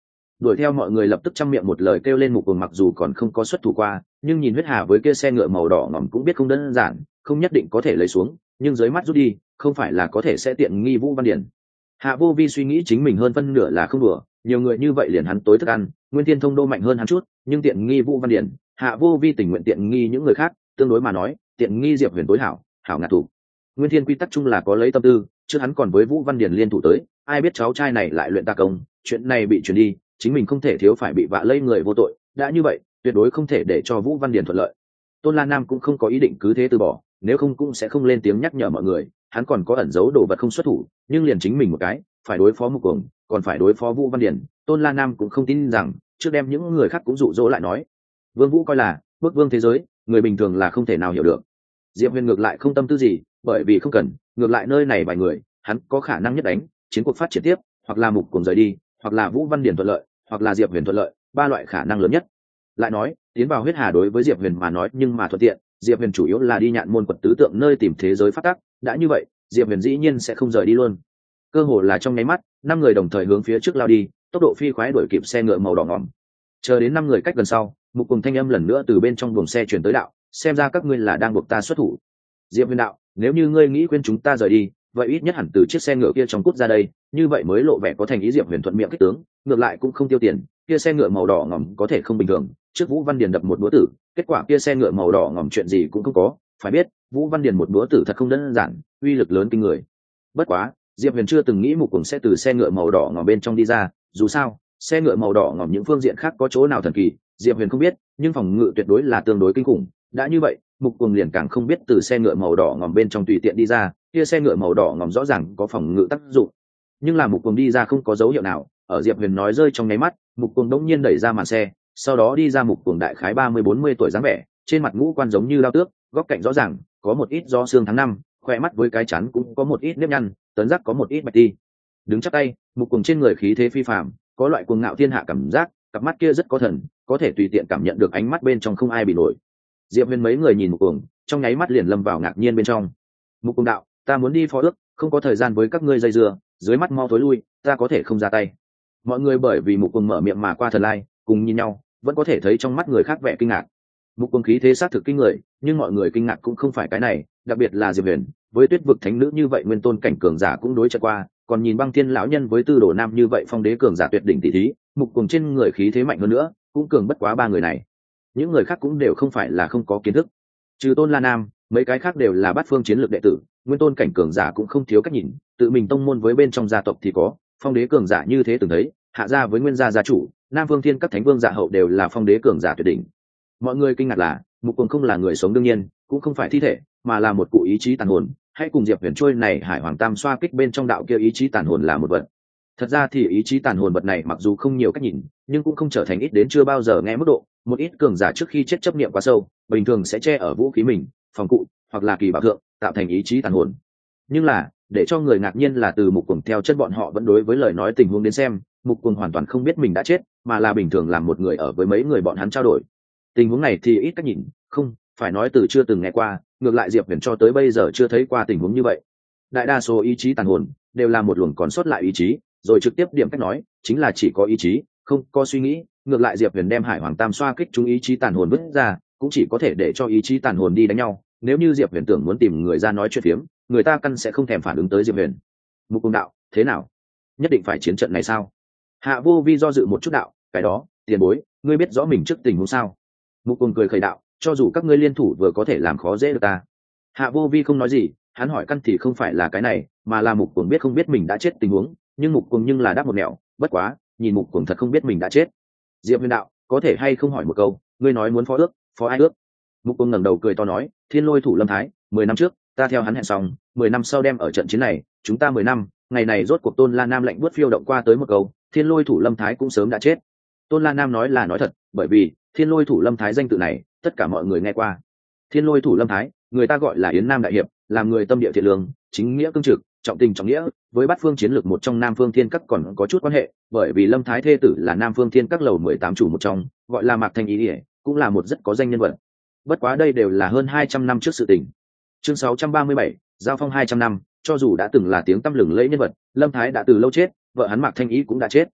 đuổi theo mọi người lập tức chăm miệng một lời kêu lên Mục Cuồng mặc dù còn không có xuất thủ qua, nhưng nhìn huyết hà với kia xe ngựa màu đỏ ngỏm cũng biết không đơn giản, không nhất định có thể lấy xuống, nhưng dưới mắt rút đi không phải là có thể sẽ tiện nghi Vũ Văn Điển. Hạ Vô Vi suy nghĩ chính mình hơn phân nửa là không đùa, nhiều người như vậy liền hắn tối thức ăn, Nguyên Thiên Thông đô mạnh hơn hắn chút, nhưng tiện nghi Vũ Văn Điển, Hạ Vô Vi tình nguyện tiện nghi những người khác, tương đối mà nói, tiện nghi Diệp Huyền tối hảo, hảo ngạt thủ. Nguyên Thiên quy tắc chung là có lấy tâm tư, trước hắn còn với Vũ Văn Điển liên thủ tới, ai biết cháu trai này lại luyện ta công, chuyện này bị truyền đi, chính mình không thể thiếu phải bị vạ lây người vô tội, đã như vậy, tuyệt đối không thể để cho Vũ Văn Điển thuận lợi. Tôn Lan Nam cũng không có ý định cứ thế từ bỏ, nếu không cũng sẽ không lên tiếng nhắc nhở mọi người, hắn còn có ẩn giấu đồ vật không xuất thủ, nhưng liền chính mình một cái, phải đối phó Mục Cuồng, còn phải đối phó Vũ Văn Điển, Tôn Lan Nam cũng không tin rằng, trước đem những người khác cũng dụ dỗ lại nói. Vương Vũ coi là, bước vương thế giới, người bình thường là không thể nào hiểu được. Diệp Huyền ngược lại không tâm tư gì, bởi vì không cần, ngược lại nơi này vài người, hắn có khả năng nhất đánh, chiến cuộc phát triển tiếp, hoặc là Mục Cuồng rời đi, hoặc là Vũ Văn Điển thuận lợi, hoặc là Diệp Huyền thuận lợi, ba loại khả năng lớn nhất. Lại nói, tiến vào huyết hà đối với Diệp Huyền mà nói nhưng mà thuận tiện, Diệp Huyền chủ yếu là đi nhạn môn quật tứ tượng nơi tìm thế giới phát tắc, đã như vậy, Diệp Huyền dĩ nhiên sẽ không rời đi luôn. Cơ hồ là trong nháy mắt, năm người đồng thời hướng phía trước lao đi, tốc độ phi khoái đuổi kịp xe ngựa màu đỏ ngỏm. Chờ đến năm người cách gần sau, Mục Cuồng thanh âm lần nữa từ bên trong buồng xe truyền tới đạo, xem ra các ngươi là đang buộc ta xuất thủ. Diệp Huyền đạo, nếu như ngươi nghĩ khuyên chúng ta rời đi, vậy ít nhất hẳn từ chiếc xe ngựa kia trong cút ra đây, như vậy mới lộ vẻ có thành ý. Diệp Huyền thuận miệng kích tướng, ngược lại cũng không tiêu tiền, kia xe ngựa màu đỏ ngỏm có thể không bình thường, trước Vũ Văn Điền đập một búa tử, kết quả kia xe ngựa màu đỏ ngỏm chuyện gì cũng không có, phải biết, Vũ Văn Điền một búa tử thật không đơn giản, uy lực lớn kinh người. Bất quá, Diệp Huyền chưa từng nghĩ Mục Cuồng sẽ từ xe ngựa màu đỏ ngỏm bên trong đi ra, dù sao, xe ngựa màu đỏ ngỏm những phương diện khác có chỗ nào thần kỳ, Diệp Huyền không biết, nhưng phòng ngự tuyệt đối là tương đối kinh khủng, đã như vậy, Mục Cuồng liền càng không biết từ xe ngựa màu đỏ ngỏm bên trong tùy tiện đi ra, kia xe ngựa màu đỏ ngỏm rõ ràng có phòng ngự tác dụng, nhưng là Mục Cuồng đi ra không có dấu hiệu nào, ở Diệp Huyền nói rơi trong nháy mắt, Mục Cuồng đống nhiên đẩy ra màn xe, sau đó đi ra. Mục Cuồng đại khái ba mươi bốn mươi tuổi dáng vẻ, trên mặt ngũ quan giống như lao tước, góc cạnh rõ ràng, có một ít do xương tháng năm, khoe mắt với cái chắn cũng có một ít nếp nhăn, tấn giác có một ít bạch ti. Đứng chắp tay, Mục Cuồng trên người khí thế phi phàm, có loại cuồng ngạo thiên hạ cảm giác, cặp mắt kia rất có thần, có thể tùy tiện cảm nhận được ánh mắt bên trong không ai bị nổi. Diệp Huyền mấy người nhìn Mục Cuồng, trong nháy mắt liền lâm vào ngạc nhiên bên trong. Mục Cuồng đạo, ta muốn đi phó ước, không có thời gian với các ngươi dây dưa, dưới mắt mau thối lui, ta có thể không ra tay. Mọi người bởi vì Mục Cuồng mở miệng mà qua thần lai, cùng nhìn nhau, vẫn có thể thấy trong mắt người khác vẻ kinh ngạc. Mục Cuồng khí thế sát thực kinh người, nhưng mọi người kinh ngạc cũng không phải cái này, đặc biệt là Diệp Huyền, với Tuyết vực thánh nữ như vậy nguyên tôn cảnh cường giả cũng đối trận qua, còn nhìn Băng Thiên lão nhân với Tư Đồ Nam như vậy phong đế cường giả tuyệt đỉnh tỷ thí, Mục Cuồng trên người khí thế mạnh hơn nữa, cũng cường bất quá ba người này. Những người khác cũng đều không phải là không có kiến thức, trừ Tôn La Nam, mấy cái khác đều là bát phương chiến lược đệ tử, nguyên tôn cảnh cường giả cũng không thiếu cách nhìn, tự mình tông môn với bên trong gia tộc thì có phong đế cường giả như thế từng thấy, hạ gia với nguyên gia gia chủ, Nam Vương Thiên các thánh vương dạ hậu đều là phong đế cường giả tuyệt đỉnh. Mọi người kinh ngạc là Mục Cuồng không là người sống đương nhiên, cũng không phải thi thể, mà là một cụ ý chí tàn hồn, hãy cùng Diệp Huyền trôi này Hải Hoàng Tam xoa kích bên trong đạo kia ý chí tàn hồn là một vật. Thật ra thì ý chí tàn hồn vật này mặc dù không nhiều cách nhìn, nhưng cũng không trở thành ít đến chưa bao giờ nghe mức độ, một ít cường giả trước khi chết chấp niệm quá sâu, bình thường sẽ che ở vũ khí mình, phòng cụ hoặc là kỳ bảo thượng, tạo thành ý chí tàn hồn. Nhưng là, để cho người ngạc nhiên là từ Mục Cuồng theo chân bọn họ vẫn đối với lời nói tình huống đến xem, Mục Cuồng hoàn toàn không biết mình đã chết, mà là bình thường làm một người ở với mấy người bọn hắn trao đổi. Tình huống này thì ít cách nhìn, không phải nói từ chưa từng nghe qua, ngược lại Diệp Huyền cho tới bây giờ chưa thấy qua tình huống như vậy. Đại đa số ý chí tàn hồn đều là một luồng còn sót lại ý chí, rồi trực tiếp điểm cách nói chính là chỉ có ý chí, không có suy nghĩ. Ngược lại Diệp Huyền đem Hải Hoàng Tam xoa kích chúng ý chí tàn hồn vứt ra, cũng chỉ có thể để cho ý chí tàn hồn đi đánh nhau. Nếu như Diệp Huyền tưởng muốn tìm người ra nói chuyện phiếm, người ta căn sẽ không thèm phản ứng tới Diệp Huyền. Mục Cuồng đạo, thế nào, nhất định phải chiến trận này sao? Hạ Vô Vi do dự một chút đạo, cái đó, tiền bối, ngươi biết rõ mình trước tình huống sao? Mục Cuồng cười khẩy đạo, cho dù các ngươi liên thủ vừa có thể làm khó dễ được ta. Hạ Vô Vi không nói gì, hắn hỏi căn thì không phải là cái này, mà là Mục Cuồng biết không biết mình đã chết tình huống, nhưng Mục Cuồng nhưng là đáp một nẻo, bất quá, nhìn Mục Cuồng thật không biết mình đã chết. Diệp Huyền đạo, có thể hay không hỏi một câu, ngươi nói muốn phó ước, phó ai ước? Mục Cuồng ngẩng đầu cười to nói, Thiên Lôi thủ Lâm Thái, mười năm trước, ta theo hắn hẹn xong, mười năm sau đem ở trận chiến này, chúng ta mười năm, ngày này rốt cuộc Tôn La Nam lạnh buốt phiêu động qua tới một câu, Thiên Lôi thủ Lâm Thái cũng sớm đã chết. Tôn La Nam nói là nói thật, bởi vì Thiên Lôi thủ Lâm Thái danh tự này, tất cả mọi người nghe qua. Thiên Lôi thủ Lâm Thái, người ta gọi là Yến Nam đại hiệp, làm người tâm địa thiện lương, chính nghĩa cương trực, trọng tình trọng nghĩa, với bát phương chiến lược một trong Nam Phương Thiên Các còn có chút quan hệ, bởi vì Lâm Thái thê tử là Nam Phương Thiên Các lầu mười tám chủ một trong, gọi là Mạc Thanh Ý, cũng là một rất có danh nhân vật. Bất quá đây đều là hơn hai trăm năm trước sự tình. Chương sáu trăm ba mươi bảy, giao phong hai trăm năm, cho dù đã từng là tiếng tăm lừng lẫy nhân vật, Lâm Thái đã từ lâu chết, vợ hắn Mạc Thanh Ý cũng đã chết.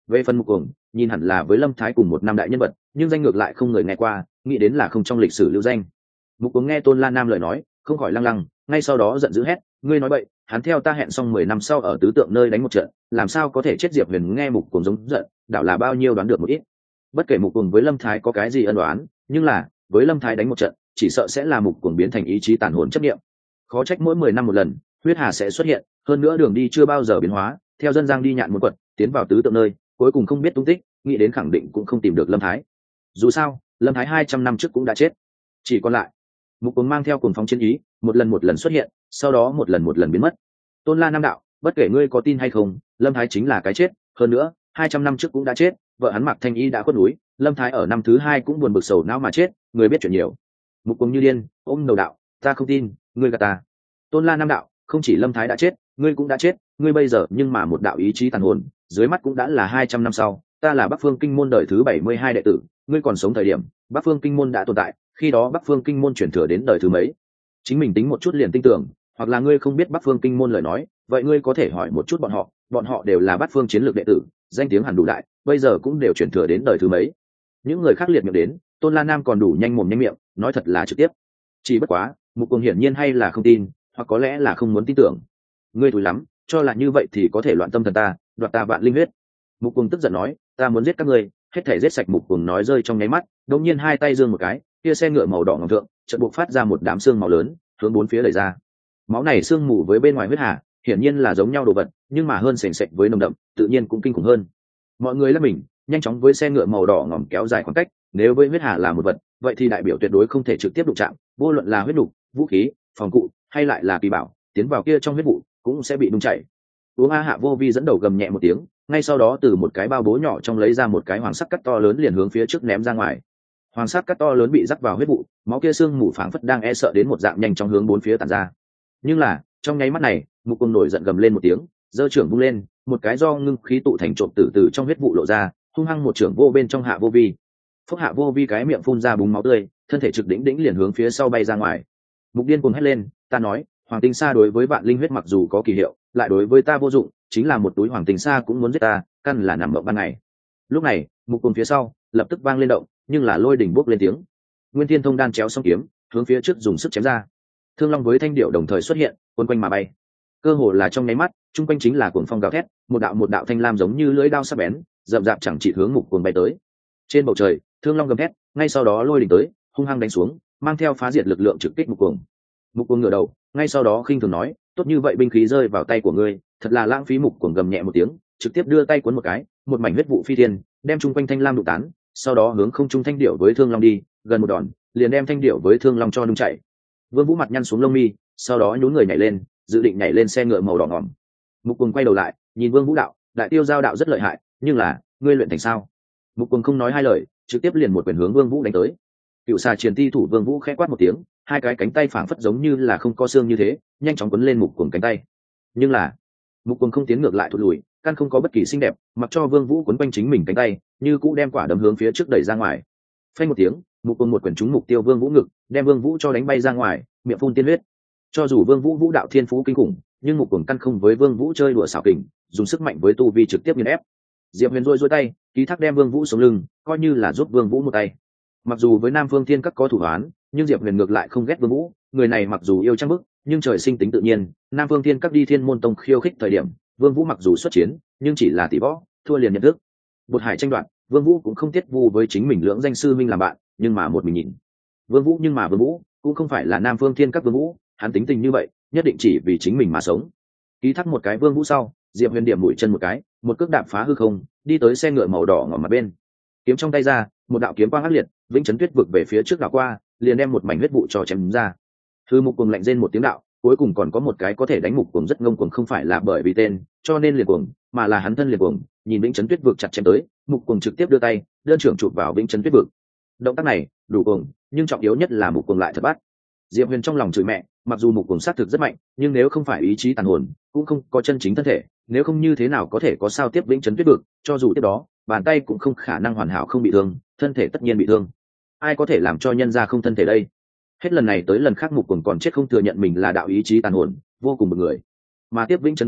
Về phần Mục Cuồng, nhìn hẳn là với Lâm Thái cùng một năm đại nhân vật, nhưng danh ngược lại không người nghe qua, nghĩ đến là không trong lịch sử lưu danh. Mục Cuồng nghe Tôn La Nam lời nói, không khỏi lăng lăng, ngay sau đó giận dữ hét, ngươi nói bậy, hắn theo ta hẹn xong mười năm sau ở tứ tượng nơi đánh một trận, làm sao có thể chết? Diệp Huyền nghe Mục Cuồng giống giận, đạo là bao nhiêu đoán được một ít. Bất kể Mục Cuồng với Lâm Thái có cái gì ân oán, nhưng là với Lâm Thái đánh một trận, chỉ sợ sẽ là Mục Cuồng biến thành ý chí tàn hồn chấp niệm. Khó trách mỗi mười năm một lần, huyết hà sẽ xuất hiện, hơn nữa đường đi chưa bao giờ biến hóa, theo dân giang đi nhạn một quật, tiến vào tứ tượng nơi, cuối cùng không biết tung tích, nghĩ đến khẳng định cũng không tìm được Lâm Thái. Dù sao, Lâm Thái hai trăm năm trước cũng đã chết, chỉ còn lại Mục Cuồng mang theo cuồng phóng chiến ý, một lần một lần xuất hiện, sau đó một lần một lần biến mất. Tôn La Nam đạo, bất kể ngươi có tin hay không, Lâm Thái chính là cái chết, hơn nữa hai trăm năm trước cũng đã chết, vợ hắn Mạc Thanh Y đã khuất núi, Lâm Thái ở năm thứ hai cũng buồn bực sầu não mà chết, người biết chuyện nhiều. Mục Cuồng như điên ôm đầu đạo, ta không tin, ngươi gạt ta. Tôn La Nam đạo, không chỉ Lâm Thái đã chết, ngươi cũng đã chết, ngươi bây giờ nhưng mà một đạo ý chí tàn hồn, dưới mắt cũng đã là hai trăm năm sau, ta là Bắc Phương Kinh môn đời thứ bảy mươi hai đệ tử, ngươi còn sống thời điểm, Bắc Phương Kinh môn đã tồn tại, khi đó Bắc Phương Kinh môn chuyển thừa đến đời thứ mấy? Chính mình tính một chút liền tin tưởng, hoặc là ngươi không biết Bắc Phương Kinh môn lời nói, vậy ngươi có thể hỏi một chút bọn họ, bọn họ đều là Bát Phương chiến lược đệ tử, danh tiếng hẳn đủ đại, bây giờ cũng đều chuyển thừa đến đời thứ mấy. Những người khác liệt miệng đến, Tôn La Nam còn đủ nhanh mồm nhanh miệng, nói thật là trực tiếp. Chỉ bất quá, Mục Cuồng hiển nhiên hay là không tin, hoặc có lẽ là không muốn tin tưởng. Ngươi thúi lắm, cho là như vậy thì có thể loạn tâm thần ta, đoạt ta vạn linh huyết. Mục Cuồng tức giận nói, ta muốn giết các ngươi, hết thảy giết sạch. Mục Cuồng nói rơi trong nháy mắt, đột nhiên hai tay giương một cái, kia xe ngựa màu đỏ ngòm thượng, chợt buộc phát ra một đám xương màu lớn, hướng bốn phía đẩy ra. Máu này xương mù với bên ngoài huyết hà, hiển nhiên là giống nhau đồ vật, nhưng mà hơn sền sệt với nồng đậm, tự nhiên cũng kinh khủng hơn. Mọi người lắc mình, nhanh chóng với xe ngựa màu đỏ ngòm kéo dài khoảng cách, nếu với huyết hà là một vật, vậy thì đại biểu tuyệt đối không thể trực tiếp đụng chạm, vô luận là huyết đục, vũ khí, phòng cụ, hay lại là kỳ bảo, tiến vào kia trong huyết vụ, cũng sẽ bị đung chảy. Uống A Hạ Vô Vi dẫn đầu gầm nhẹ một tiếng, ngay sau đó từ một cái bao bố nhỏ trong lấy ra một cái hoàng sắc cắt to lớn liền hướng phía trước ném ra ngoài. Hoàng sắc cắt to lớn bị rắc vào huyết vụ, máu kia xương mù phảng phất đang e sợ đến một dạng nhanh chóng hướng bốn phía tản ra. Nhưng là, trong nháy mắt này, Mục Cuồng nổi giận gầm lên một tiếng, giơ trưởng vung lên, một cái do ngưng khí tụ thành trộm từ từ trong huyết vụ lộ ra, hung hăng một trưởng vô bên trong Hạ Vô Vi. Phúc Hạ Vô Vi cái miệng phun ra búng máu tươi, thân thể trực đỉnh đỉnh liền hướng phía sau bay ra ngoài. Mục Điên cuồng hét lên, ta nói, Hoàng Tinh Sa đối với vạn linh huyết mặc dù có kỳ hiệu, lại đối với ta vô dụng, chính là một túi Hoàng Tinh Sa cũng muốn giết ta, căn là nằm mộng ban ngày. Lúc này, Mục Cuồng phía sau lập tức vang lên động, nhưng là lôi đỉnh bốc lên tiếng. Nguyên Thiên Thông đan chéo song kiếm, hướng phía trước dùng sức chém ra. Thương Long với Thanh Điệu đồng thời xuất hiện, quấn quanh mà bay. Cơ hồ là trong nháy mắt, trung quanh chính là cuồng phong gào thét, một đạo một đạo thanh lam giống như lưỡi dao sắc bén, rậm rạp chẳng chỉ hướng Mục Cuồng bay tới. Trên bầu trời, Thương Long gầm thét, ngay sau đó lôi đỉnh tới, hung hăng đánh xuống, mang theo phá diệt lực lượng trực kích Mục Cuồng. Mục Cuồng ngửa đầu, ngay sau đó khinh thường nói, tốt như vậy binh khí rơi vào tay của ngươi, thật là lãng phí. Mục Cuồng gầm nhẹ một tiếng, trực tiếp đưa tay cuốn một cái, một mảnh huyết vụ phi thiên, đem trung quanh thanh lam đụng tán, sau đó hướng không trung Thanh Điệu với Thương Long đi, gần một đòn, liền đem Thanh Điệu với Thương Long cho nung chạy. Vương Vũ mặt nhăn xuống lông mi, sau đó nhún người nhảy lên, dự định nhảy lên xe ngựa màu đỏ ngòm. Mục Cuồng quay đầu lại, nhìn Vương Vũ đạo, đại tiêu giao đạo rất lợi hại, nhưng là, ngươi luyện thành sao? Mục Cuồng không nói hai lời, trực tiếp liền một quyền hướng Vương Vũ đánh tới. Cựu xà triển ti thủ Vương Vũ khẽ quát một tiếng, hai cái cánh tay phảng phất giống như là không có xương như thế, nhanh chóng quấn lên Mục Cuồng cánh tay. Nhưng là, Mục Cuồng không tiến ngược lại thụt lùi, căn không có bất kỳ xinh đẹp, mặc cho Vương Vũ quấn quanh chính mình cánh tay, như cũ đem quả đấm hướng phía trước đẩy ra ngoài. Phanh một tiếng, Mục Cuồng một quyền trúng mục tiêu Vương Vũ ngực, đem Vương Vũ cho đánh bay ra ngoài, miệng phun tiên huyết. Cho dù Vương Vũ vũ đạo thiên phú kinh khủng, nhưng Mục Cuồng căn không với Vương Vũ chơi đùa xảo kình, dùng sức mạnh với tu vi trực tiếp nghiền ép. Diệp Huyền rôi rôi tay, ký thác đem Vương Vũ xuống lưng, coi như là giúp Vương Vũ một tay. Mặc dù với Nam Phương Thiên Các có thủ án, nhưng Diệp Huyền ngược lại không ghét Vương Vũ, người này mặc dù yêu trang bức, nhưng trời sinh tính tự nhiên. Nam Phương Thiên Các đi Thiên Môn Tông khiêu khích thời điểm, Vương Vũ mặc dù xuất chiến, nhưng chỉ là tỷ võ, thua liền nhận thức. Bột hải tranh đoạt, Vương Vũ cũng không tiết vu với chính mình lưỡng danh sư minh làm bạn, nhưng mà một mình nhìn. Vương Vũ nhưng mà Vương Vũ cũng không phải là Nam Phương Thiên Các Vương Vũ, hắn tính tình như vậy, nhất định chỉ vì chính mình mà sống. Ký thác một cái Vương Vũ sau, Diệp Huyền điểm mũi chân một cái, một cước đạp phá hư không, đi tới xe ngựa màu đỏ ngỏm mặt bên. Kiếm trong tay ra, một đạo kiếm quang ác liệt, vĩnh chấn tuyết vực về phía trước đảo qua, liền đem một mảnh huyết vụ cho chém ra. Hư Mục Cuồng lạnh rên một tiếng đạo, cuối cùng còn có một cái có thể đánh Mục Cuồng rất ngông cuồng, không phải là bởi vì tên, cho nên liền cuồng, mà là hắn thân liền cuồng. Nhìn vĩnh chấn tuyết vực chặt chém tới, Mục Cuồng trực tiếp đưa tay, đơn trưởng chụp vào vĩnh chấn tuyết vực. Động tác này đủ cuồng, nhưng trọng yếu nhất là Mục Cuồng lại thật bắt. Diệp Huyền trong lòng chửi mẹ, mặc dù Mục Cuồng sát thực rất mạnh, nhưng nếu không phải ý chí tàn hồn, cũng không có chân chính thân thể, nếu không như thế nào có thể có sao tiếp vĩnh chấn tuyết vực, cho dù tiếp đó, bàn tay cũng không khả năng hoàn hảo không bị thương, thân thể tất nhiên bị thương. Ai có thể làm cho nhân gia không thân thể đây? Hết lần này tới lần khác Mục Cuồng còn chết không thừa nhận mình là đạo ý chí tàn hồn, vô cùng bực người. Mà tiếp vĩnh chấn tuyết vực,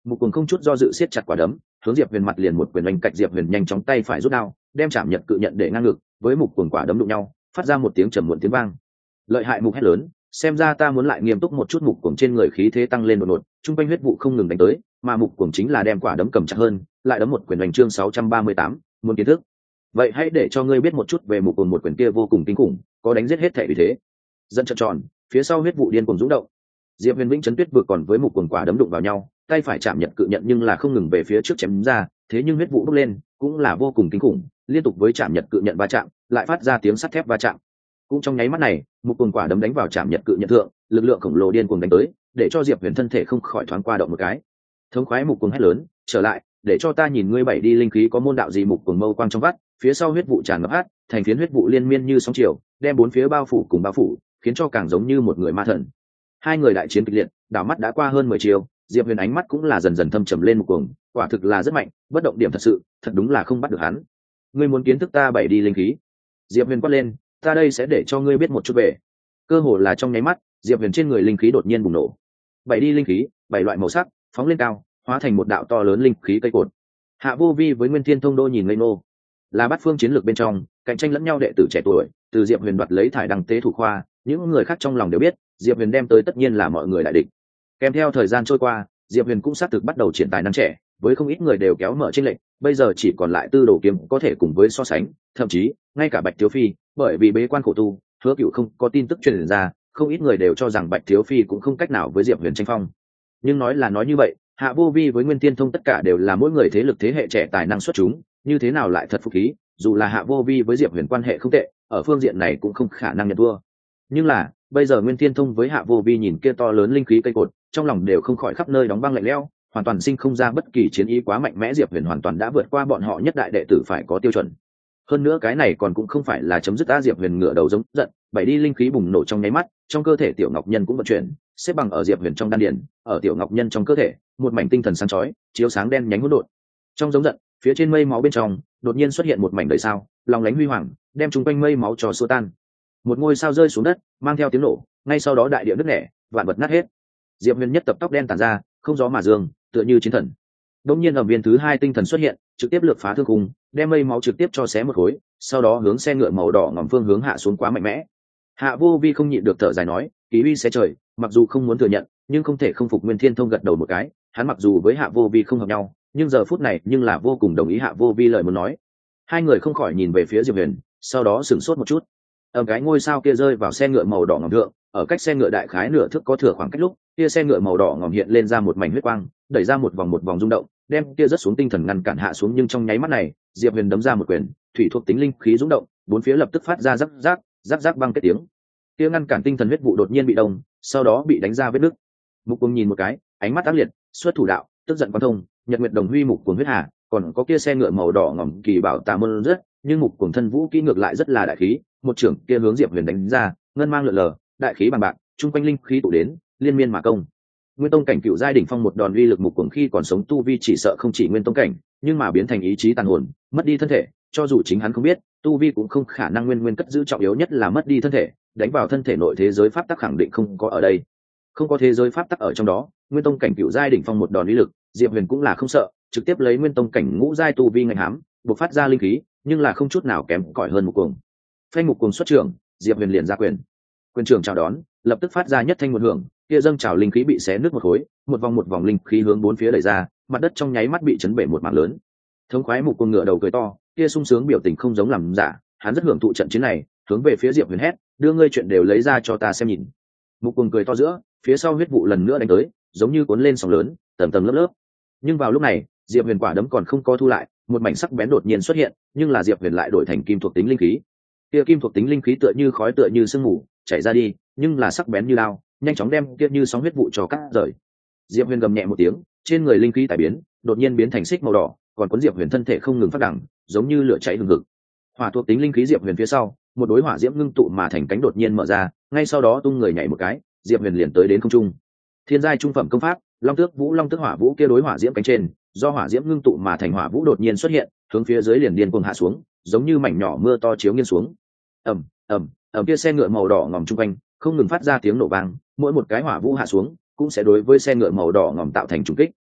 Mục Cuồng không chút do dự siết chặt quả đấm, hướng Diệp Huyền mặt liền một quyền đánh cạch. Diệp Huyền nhanh chóng tay phải rút đao, đem chạm nhật cự nhận để ngang ngực, với Mục Cuồng quả đấm đụng nhau, phát ra một tiếng trầm muộn tiếng vang. Lợi hại. Mục hét lớn, xem ra ta muốn lại nghiêm túc một chút. Mục Cuồng trên người khí thế tăng lên đột ngột, trung quanh huyết vụ không ngừng đánh tới, mà Mục Cuồng chính là đem quả đấm cầm chặt hơn, lại đấm một quyền đánh. Chương sáu trăm ba mươi tám, muốn kiến thức. Vậy hãy để cho ngươi biết một chút về Mục Cuồng. Một quyền kia vô cùng kinh khủng, có đánh giết hết thể vì thế. Dẫn trợn tròn, phía sau huyết vụ điên cuồng rung động. Diệp Huyền vĩnh chấn tuyết vực còn với Mục Cuồng quả đấm đụng vào nhau, tay phải chạm nhật cự nhận nhưng là không ngừng về phía trước chém ra, thế nhưng huyết vụ bốc lên cũng là vô cùng kinh khủng, liên tục với chạm nhật cự nhận va chạm, lại phát ra tiếng sắt thép va chạm. Cũng trong nháy mắt này, Mục Cuồng quả đấm đánh vào chạm nhật cự nhận thượng, lực lượng khổng lồ điên cuồng đánh tới, để cho Diệp Huyền thân thể không khỏi thoáng qua động một cái. Thống khoái. Mục Cuồng hét lớn, trở lại, để cho ta nhìn ngươi bảy đi linh khí có môn đạo gì. Mục Cuồng mâu quang trong vắt, phía sau huyết vụ tràn ngập hát, thành phiến huyết vụ liên miên như sóng chiều, đem bốn phía bao phủ cùng bao phủ, khiến cho càng giống như một người ma thần. Hai người đại chiến kịch liệt, đảo mắt đã qua hơn mười chiều, Diệp Huyền ánh mắt cũng là dần dần thâm trầm lên. Mục Cuồng quả thực là rất mạnh, bất động điểm thật sự, thật đúng là không bắt được hắn. Ngươi muốn kiến thức ta bảy đi linh khí? Diệp Huyền quát lên, ta đây sẽ để cho ngươi biết một chút về. Cơ hồ là trong nháy mắt, Diệp Huyền trên người linh khí đột nhiên bùng nổ. Bảy đi linh khí, bảy loại màu sắc, phóng lên cao, hóa thành một đạo to lớn linh khí cây cột. Hạ Vô Vi với Nguyên Thiên Thông Đô nhìn ngây ngô. Là bát phương chiến lược bên trong, cạnh tranh lẫn nhau đệ tử trẻ tuổi, từ Diệp Huyền đoạt lấy thải đăng tế thủ khoa, những người khác trong lòng đều biết, Diệp Huyền đem tới tất nhiên là mọi người đại địch. Kèm theo thời gian trôi qua, Diệp Huyền cũng xác thực bắt đầu triển tài năng trẻ, với không ít người đều kéo mở trên lệnh, bây giờ chỉ còn lại Tư Đồ Kiếm có thể cùng với so sánh, thậm chí ngay cả Bạch Thiếu Phi, bởi vì bế quan khổ tu, Hứa Cựu không có tin tức truyền ra, không ít người đều cho rằng Bạch Thiếu Phi cũng không cách nào với Diệp Huyền tranh phong. Nhưng nói là nói như vậy, Hạ Vô Vi với Nguyên Tiên Thông tất cả đều là mỗi người thế lực thế hệ trẻ tài năng xuất chúng, như thế nào lại thật phục khí, dù là Hạ Vô Vi với Diệp Huyền quan hệ không tệ, ở phương diện này cũng không khả năng nhận thua. Nhưng là, bây giờ Nguyên Tiên Thông với Hạ Vô Vi nhìn kia to lớn linh khí cây cột, trong lòng đều không khỏi khắp nơi đóng băng lạnh lẽo, hoàn toàn sinh không ra bất kỳ chiến ý quá mạnh mẽ. Diệp Huyền hoàn toàn đã vượt qua bọn họ nhất đại đệ tử phải có tiêu chuẩn. Hơn nữa cái này còn cũng không phải là chấm dứt. A Diệp Huyền ngửa đầu giống giận, bảy đi linh khí bùng nổ trong nháy mắt, trong cơ thể Tiểu Ngọc Nhân cũng vận chuyển, xếp bằng ở Diệp Huyền trong đan điền, ở Tiểu Ngọc Nhân trong cơ thể, một mảnh tinh thần sáng chói, chiếu sáng đen nhánh hỗn độn. Trong giống giận, phía trên mây máu bên trong, đột nhiên xuất hiện một mảnh đầy sao, long lánh huy hoàng, đem chung quanh mây máu trò xua tan. Một ngôi sao rơi xuống đất, mang theo tiếng nổ, ngay sau đó đại địa nứt nẻ, vạn vật nát hết. Diệp Huyền nhất tập tóc đen tản ra, không gió mà dương, tựa như chiến thần. Đống nhiên ầm viên thứ hai tinh thần xuất hiện, trực tiếp lược phá thương khung, đem mây máu trực tiếp cho xé một khối, sau đó hướng xe ngựa màu đỏ ngòm phương hướng hạ xuống quá mạnh mẽ. Hạ Vô Vi không nhịn được thở dài nói, kỳ uy xé trời, mặc dù không muốn thừa nhận, nhưng không thể không phục. Nguyên Thiên Thông gật đầu một cái, hắn mặc dù với Hạ Vô Vi không hợp nhau, nhưng giờ phút này nhưng là vô cùng đồng ý Hạ Vô Vi lời muốn nói. Hai người không khỏi nhìn về phía Diệp Huyền, sau đó sửng sốt một chút. Ở cái ngôi sao kia rơi vào xe ngựa màu đỏ ngòm thượng, ở cách xe ngựa đại khái nửa thước có thừa khoảng cách lúc, kia xe ngựa màu đỏ ngòm hiện lên ra một mảnh huyết quang, đẩy ra một vòng một vòng rung động, đem kia rất xuống tinh thần ngăn cản hạ xuống. Nhưng trong nháy mắt này, Diệp Huyền đấm ra một quyền, thủy thuộc tính linh khí rung động, bốn phía lập tức phát ra rắc rắc rắc rắc băng kết tiếng. Kia ngăn cản tinh thần huyết vụ đột nhiên bị đông, sau đó bị đánh ra vết nứt. Mục Cuồng nhìn một cái, ánh mắt ác liệt, xuất thủ đạo, tức giận quan thông, nhật nguyệt đồng huy Mục Cuồng huyết hà, còn có kia xe ngựa màu đỏ ngòm kỳ bảo tà môn rất, nhưng Mục Cuồng thân vũ kỹ ngược lại rất là đại khí, một trưởng kia hướng Diệp Huyền đánh ra, ngân mang lượn lờ, đại khí bằng bạc, trung quanh linh khí tụ đến, liên miên mà công. Nguyên tông cảnh cựu giai đỉnh phong một đòn uy lực. Mục Cuồng khi còn sống tu vi chỉ sợ không chỉ nguyên tông cảnh, nhưng mà biến thành ý chí tàn hồn, mất đi thân thể, cho dù chính hắn không biết, tu vi cũng không khả năng nguyên nguyên cất giữ, trọng yếu nhất là mất đi thân thể, đánh vào thân thể nội thế giới pháp tắc khẳng định không có ở đây, không có thế giới pháp tắc ở trong đó. Nguyên tông cảnh cựu giai đỉnh phong một đòn uy lực, Diệp Huyền cũng là không sợ, trực tiếp lấy nguyên tông cảnh ngũ giai tu vi ngạnh hám, bộc phát ra linh khí, nhưng là không chút nào kém cỏi hơn Mục Cuồng. Phanh Mục Cuồng xuất trưởng, Diệp Huyền liền ra quyền, quyền trưởng chào đón, lập tức phát ra nhất thanh một hưởng, kia dâng trào linh khí bị xé nứt một khối, một vòng một vòng linh khí hướng bốn phía đẩy ra, mặt đất trong nháy mắt bị chấn bể một mảng lớn. Thống khoái Mục Cuồng ngửa đầu cười to, kia sung sướng biểu tình không giống làm giả, hắn rất hưởng thụ trận chiến này, hướng về phía Diệp Huyền hét, đưa ngươi chuyện đều lấy ra cho ta xem nhìn. Mục Cuồng cười to giữa, phía sau huyết vụ lần nữa đánh tới, giống như cuốn lên sóng lớn, tầng tầng lớp lớp. Nhưng vào lúc này, Diệp Huyền quả đấm còn không có thu lại, một mảnh sắc bén đột nhiên xuất hiện, nhưng là Diệp Huyền lại đổi thành kim thuộc tính linh khí. Kia kim thuộc tính linh khí tựa như khói, tựa như sương mù, chảy ra đi, nhưng là sắc bén như lao, nhanh chóng đem kia như sóng huyết vụ cho cắt rời. Diệp Huyền gầm nhẹ một tiếng, trên người linh khí tài biến, đột nhiên biến thành xích màu đỏ, còn cuốn Diệp Huyền thân thể không ngừng phát đằng, giống như lửa cháy hừng hực. Hỏa thuộc tính linh khí Diệp Huyền phía sau, một đối hỏa diễm ngưng tụ mà thành cánh đột nhiên mở ra, ngay sau đó tung người nhảy một cái, Diệp Huyền liền tới đến không trung. Thiên giai trung phẩm công pháp, Long Tước Vũ Long Tước Hỏa Vũ kia đối hỏa diễm cánh trên, do hỏa diễm ngưng tụ mà thành hỏa vũ đột nhiên xuất hiện, hướng phía dưới liền điên cuồng hạ xuống, giống như mảnh nhỏ mưa to chiếu nghiêng xuống. Ầm, ầm, ầm kia xe ngựa màu đỏ ngòm trung quanh, không ngừng phát ra tiếng nổ vang, mỗi một cái hỏa vũ hạ xuống, cũng sẽ đối với xe ngựa màu đỏ ngòm tạo thành trùng kích.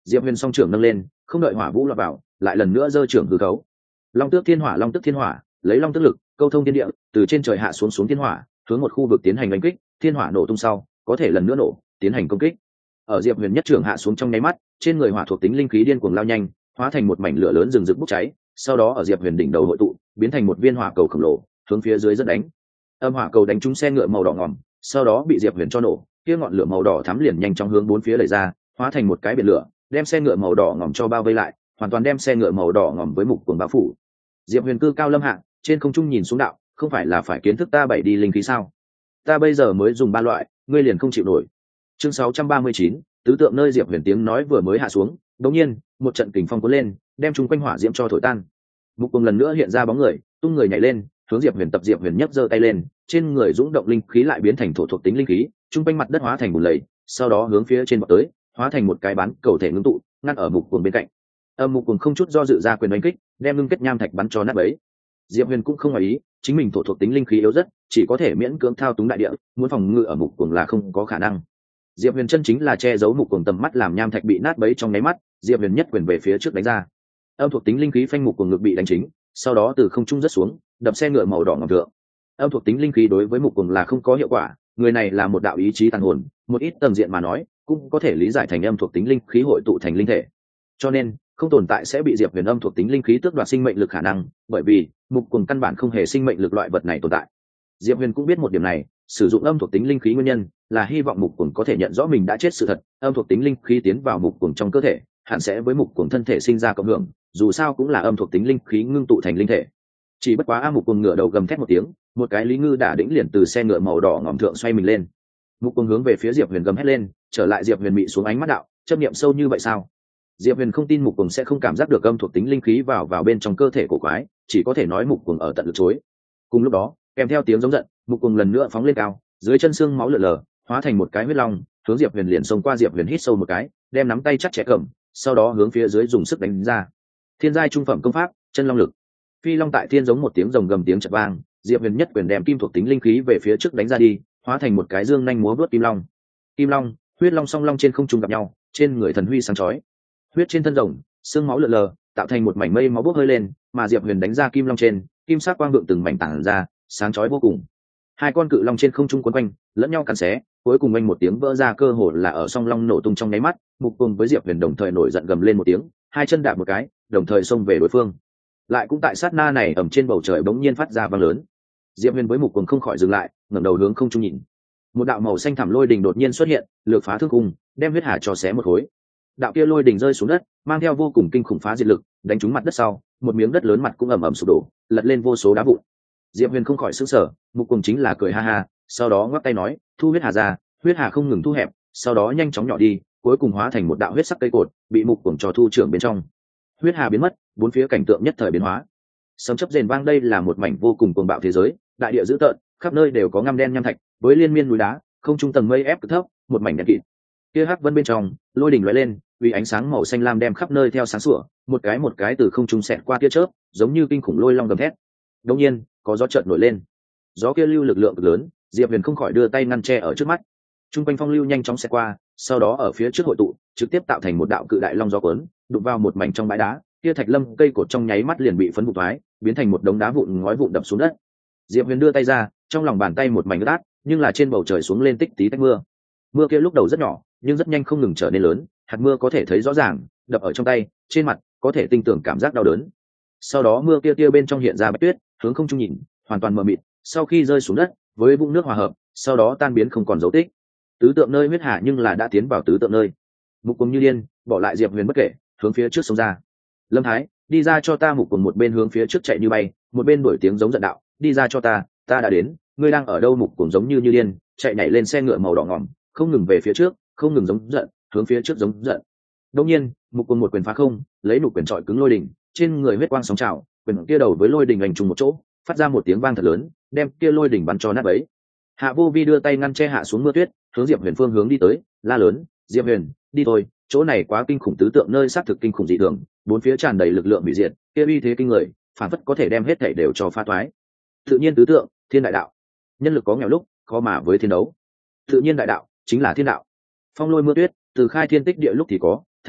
Diệp Huyền song trưởng nâng lên, không đợi hỏa vũ lọt vào, lại lần nữa giơ trưởng hư cấu. Long tước thiên hỏa, long tước thiên hỏa, lấy long tức lực câu thông thiên địa, từ trên trời hạ xuống xuống thiên hỏa, hướng một khu vực tiến hành đánh kích. Thiên hỏa nổ tung sau, có thể lần nữa nổ, tiến hành công kích. Ở Diệp Huyền nhất trưởng hạ xuống trong nháy mắt, trên người hỏa thuộc tính linh khí điên cuồng lao nhanh, hóa thành một mảnh lửa lớn rừng rực bốc cháy, sau đó ở Diệp Huyền đỉnh đầu hội tụ, biến thành một viên hỏa cầu khổng lồ, hướng phía dưới dẫn đánh. Âm hỏa cầu đánh trúng xe ngựa màu đỏ ngòm, sau đó bị Diệp Huyền cho nổ, kia ngọn lửa màu đỏ thắm liền nhanh chóng hướng bốn phía đẩy ra, hóa thành một cái biển lửa, đem xe ngựa màu đỏ ngòm cho bao vây lại, hoàn toàn đem xe ngựa màu đỏ ngòm với mục cuồng bao phủ. Diệp Huyền cư cao lâm hạ, trên không trung nhìn xuống đạo, không phải là phải kiến thức ta bảy đi linh khí sao? Ta bây giờ mới dùng ba loại, ngươi liền không chịu nổi. Chương sáu trăm ba mươi chín, tứ tượng nơi. Diệp Huyền tiếng nói vừa mới hạ xuống, đột nhiên, một trận kình phong cuốn lên, đem chúng quanh hỏa diễm cho thổi tan. Mục cuồng lần nữa hiện ra bóng người, tung người nhảy lên, hướng Diệp Huyền tập. Diệp Huyền nhấc giơ tay lên, trên người dũng động linh khí lại biến thành thổ thuộc tính linh khí, trung quanh mặt đất hóa thành bùn lầy, sau đó hướng phía trên vọt tới, hóa thành một cái bán cầu thể ngưng tụ, ngăn ở mục cuồng bên cạnh. Âm mục cuồng không chút do dự ra quyền đánh kích, đem ngưng kết nham thạch bắn cho nát bấy. Diệp Huyền cũng không ngoài ý, chính mình thổ thuộc tính linh khí yếu rất, chỉ có thể miễn cưỡng thao túng đại địa, muốn phòng ngự ở mục cuồng là không có khả năng. Diệp Huyền chân chính là che giấu mục cuồng tầm mắt, làm nham thạch bị nát bấy trong nháy mắt, Diệp Huyền nhất quyền về phía trước đánh ra. Âm thuộc tính linh khí phanh mục cuồng ngực bị đánh chính, sau đó từ không trung rớt xuống, đập xe ngựa màu đỏ ngòm thượng. Âm thuộc tính linh khí đối với mục cuồng là không có hiệu quả, người này là một đạo ý chí tàn hồn, một ít tầng diện mà nói, cũng có thể lý giải thành âm thuộc tính linh khí hội tụ thành linh thể. Cho nên, không tồn tại sẽ bị Diệp Huyền âm thuộc tính linh khí tước đoạt sinh mệnh lực khả năng, bởi vì mục cuồng căn bản không hề sinh mệnh lực loại vật này tồn tại. Diệp Huyền cũng biết một điểm này, sử dụng âm thuộc tính linh khí nguyên nhân là hy vọng mục cuồng có thể nhận rõ mình đã chết sự thật, âm thuộc tính linh khí tiến vào mục cuồng trong cơ thể, hẳn sẽ với mục cuồng thân thể sinh ra cộng hưởng, dù sao cũng là âm thuộc tính linh khí ngưng tụ thành linh thể. Chỉ bất quá a mục cuồng ngửa đầu gầm thét một tiếng, một cái lý ngư đả đĩnh liền từ xe ngựa màu đỏ ngòm thượng xoay mình lên. Mục cuồng hướng về phía Diệp Huyền gầm hét lên, trở lại. Diệp Huyền bị xuống ánh mắt đạo, chấp niệm sâu như vậy sao? Diệp Huyền không tin mục cuồng sẽ không cảm giác được âm thuộc tính linh khí vào vào bên trong cơ thể của quái, chỉ có thể nói mục cuồng ở tận lực chối. Cùng lúc đó, kèm theo tiếng giống giận, mục cuồng lần nữa phóng lên cao, dưới chân xương máu lở lở, hóa thành một cái huyết long, hướng Diệp Huyền liền xông qua. Diệp Huyền hít sâu một cái, đem nắm tay chắc chẽ cầm, sau đó hướng phía dưới dùng sức đánh ra. Thiên giai trung phẩm công pháp, chân long lực. Phi long tại thiên giống một tiếng rồng gầm tiếng chợt vang, Diệp Huyền nhất quyền đem kim thuộc tính linh khí về phía trước đánh ra đi, hóa thành một cái dương nhanh múa vớt kim long. Kim long, huyết long song long trên không trung gặp nhau, trên người thần huy sáng chói. Huyết trên thân rồng, xương máu lượn lờ, tạo thành một mảnh mây máu bốc hơi lên, mà Diệp Huyền đánh ra kim long trên, kim sắc quang vượng từng mảnh tản ra, sáng chói vô cùng. Hai con cự long trên không trung quấn quanh, lẫn nhau cắn xé, cuối cùng anh một tiếng vỡ ra, cơ hồ là ở song long nổ tung trong nháy mắt, mục cùng với Diệp Huyền đồng thời nổi giận gầm lên một tiếng, hai chân đạp một cái, đồng thời xông về đối phương. Lại cũng tại sát na này, ầm trên bầu trời bỗng nhiên phát ra vang lớn. Diệp Huyền với mục cùng không khỏi dừng lại, ngẩng đầu hướng không trung nhìn. Một đạo màu xanh thẳm lôi đình đột nhiên xuất hiện, lược phá thương cung, đem huyết hà cho xé một khối. Đạo kia lôi đình rơi xuống đất, mang theo vô cùng kinh khủng phá diệt lực, đánh trúng mặt đất sau, một miếng đất lớn mặt cũng ầm ầm sụp đổ, lật lên vô số đá vụn. Diệp Huyền không khỏi sửng sở, mục cùng chính là cười ha ha, sau đó ngoắc tay nói, thu huyết hà ra. Huyết hà không ngừng thu hẹp, sau đó nhanh chóng nhỏ đi, cuối cùng hóa thành một đạo huyết sắc cây cột, bị mục cùng cho thu trưởng bên trong. Huyết hà biến mất, bốn phía cảnh tượng nhất thời biến hóa. Sấm chớp rền vang, đây là một mảnh vô cùng cuồng bạo thế giới, đại địa dữ tợn, khắp nơi đều có ngăm đen nham thạch, với liên miên núi đá, không trung tầng mây ép cực thấp, một mảnh đen kịt. Kia hắc vân bên trong, lôi đỉnh lóe lên, vì ánh sáng màu xanh lam đem khắp nơi theo sáng sủa, một cái một cái từ không trung xẹt qua tia chớp, giống như kinh khủng lôi long gầm thét. Đột nhiên, có gió chợt nổi lên. Gió kia lưu lực lượng cực lớn, Diệp Huyền không khỏi đưa tay ngăn che ở trước mắt. Trung quanh phong lưu nhanh chóng xẹt qua, sau đó ở phía trước hội tụ, trực tiếp tạo thành một đạo cự đại long gió cuốn, đụng vào một mảnh trong bãi đá, kia thạch lâm cây cột trong nháy mắt liền bị phấn bụi thoái, biến thành một đống đá vụn ngói vụn đập xuống đất. Diệp Huyền đưa tay ra, trong lòng bàn tay một mảnh ướt át, nhưng là trên bầu trời xuống lên tích tí tách mưa. Mưa kia lúc đầu rất nhỏ, nhưng rất nhanh không ngừng trở nên lớn, hạt mưa có thể thấy rõ ràng, đập ở trong tay, trên mặt có thể tinh tưởng cảm giác đau đớn. Sau đó mưa kia tia bên trong hiện ra bạch tuyết, hướng không trung nhìn, hoàn toàn mờ mịt, sau khi rơi xuống đất, với vũng nước hòa hợp, sau đó tan biến không còn dấu tích. Tứ tượng nơi huyết hà nhưng là đã tiến vào tứ tượng nơi. Mục cùng như điên, bỏ lại Diệp Huyền bất kể, hướng phía trước xông ra. Lâm Thái, đi ra cho ta. Mục cùng một bên hướng phía trước chạy như bay, một bên đổi tiếng giống giận đạo, đi ra cho ta, ta đã đến, ngươi đang ở đâu? Mục cùng giống như như điên, chạy nhảy lên xe ngựa màu đỏ ngòm, không ngừng về phía trước, không ngừng giống giận, hướng phía trước giống giận. Đột nhiên, Mục cùng một quyền phá không, lấy nụ quyền trọi cứng lôi đỉnh, trên người huyết quang sóng trào, quyền kia đầu với lôi đỉnh ảnh trùng một chỗ, phát ra một tiếng vang thật lớn, đem kia lôi đỉnh bắn cho nát bấy. Hạ Vô Vi đưa tay ngăn che hạ xuống mưa tuyết, hướng Diệp Huyền phương hướng đi tới, la lớn, Diệp Huyền, đi thôi, chỗ này quá kinh khủng. Tứ tượng nơi xác thực kinh khủng dị thường, bốn phía tràn đầy lực lượng bị diệt, kia uy thế kinh người, phản phất có thể đem hết thảy đều cho phá toái. Tự nhiên tứ tượng, thiên đại đạo. Nhân lực có nghèo lúc, khó mà với thiên đấu. Tự nhiên đại đạo chính là thiên đạo. Phong lôi mưa tuyết, từ khai thiên tích địa lúc thì có, thà đấu,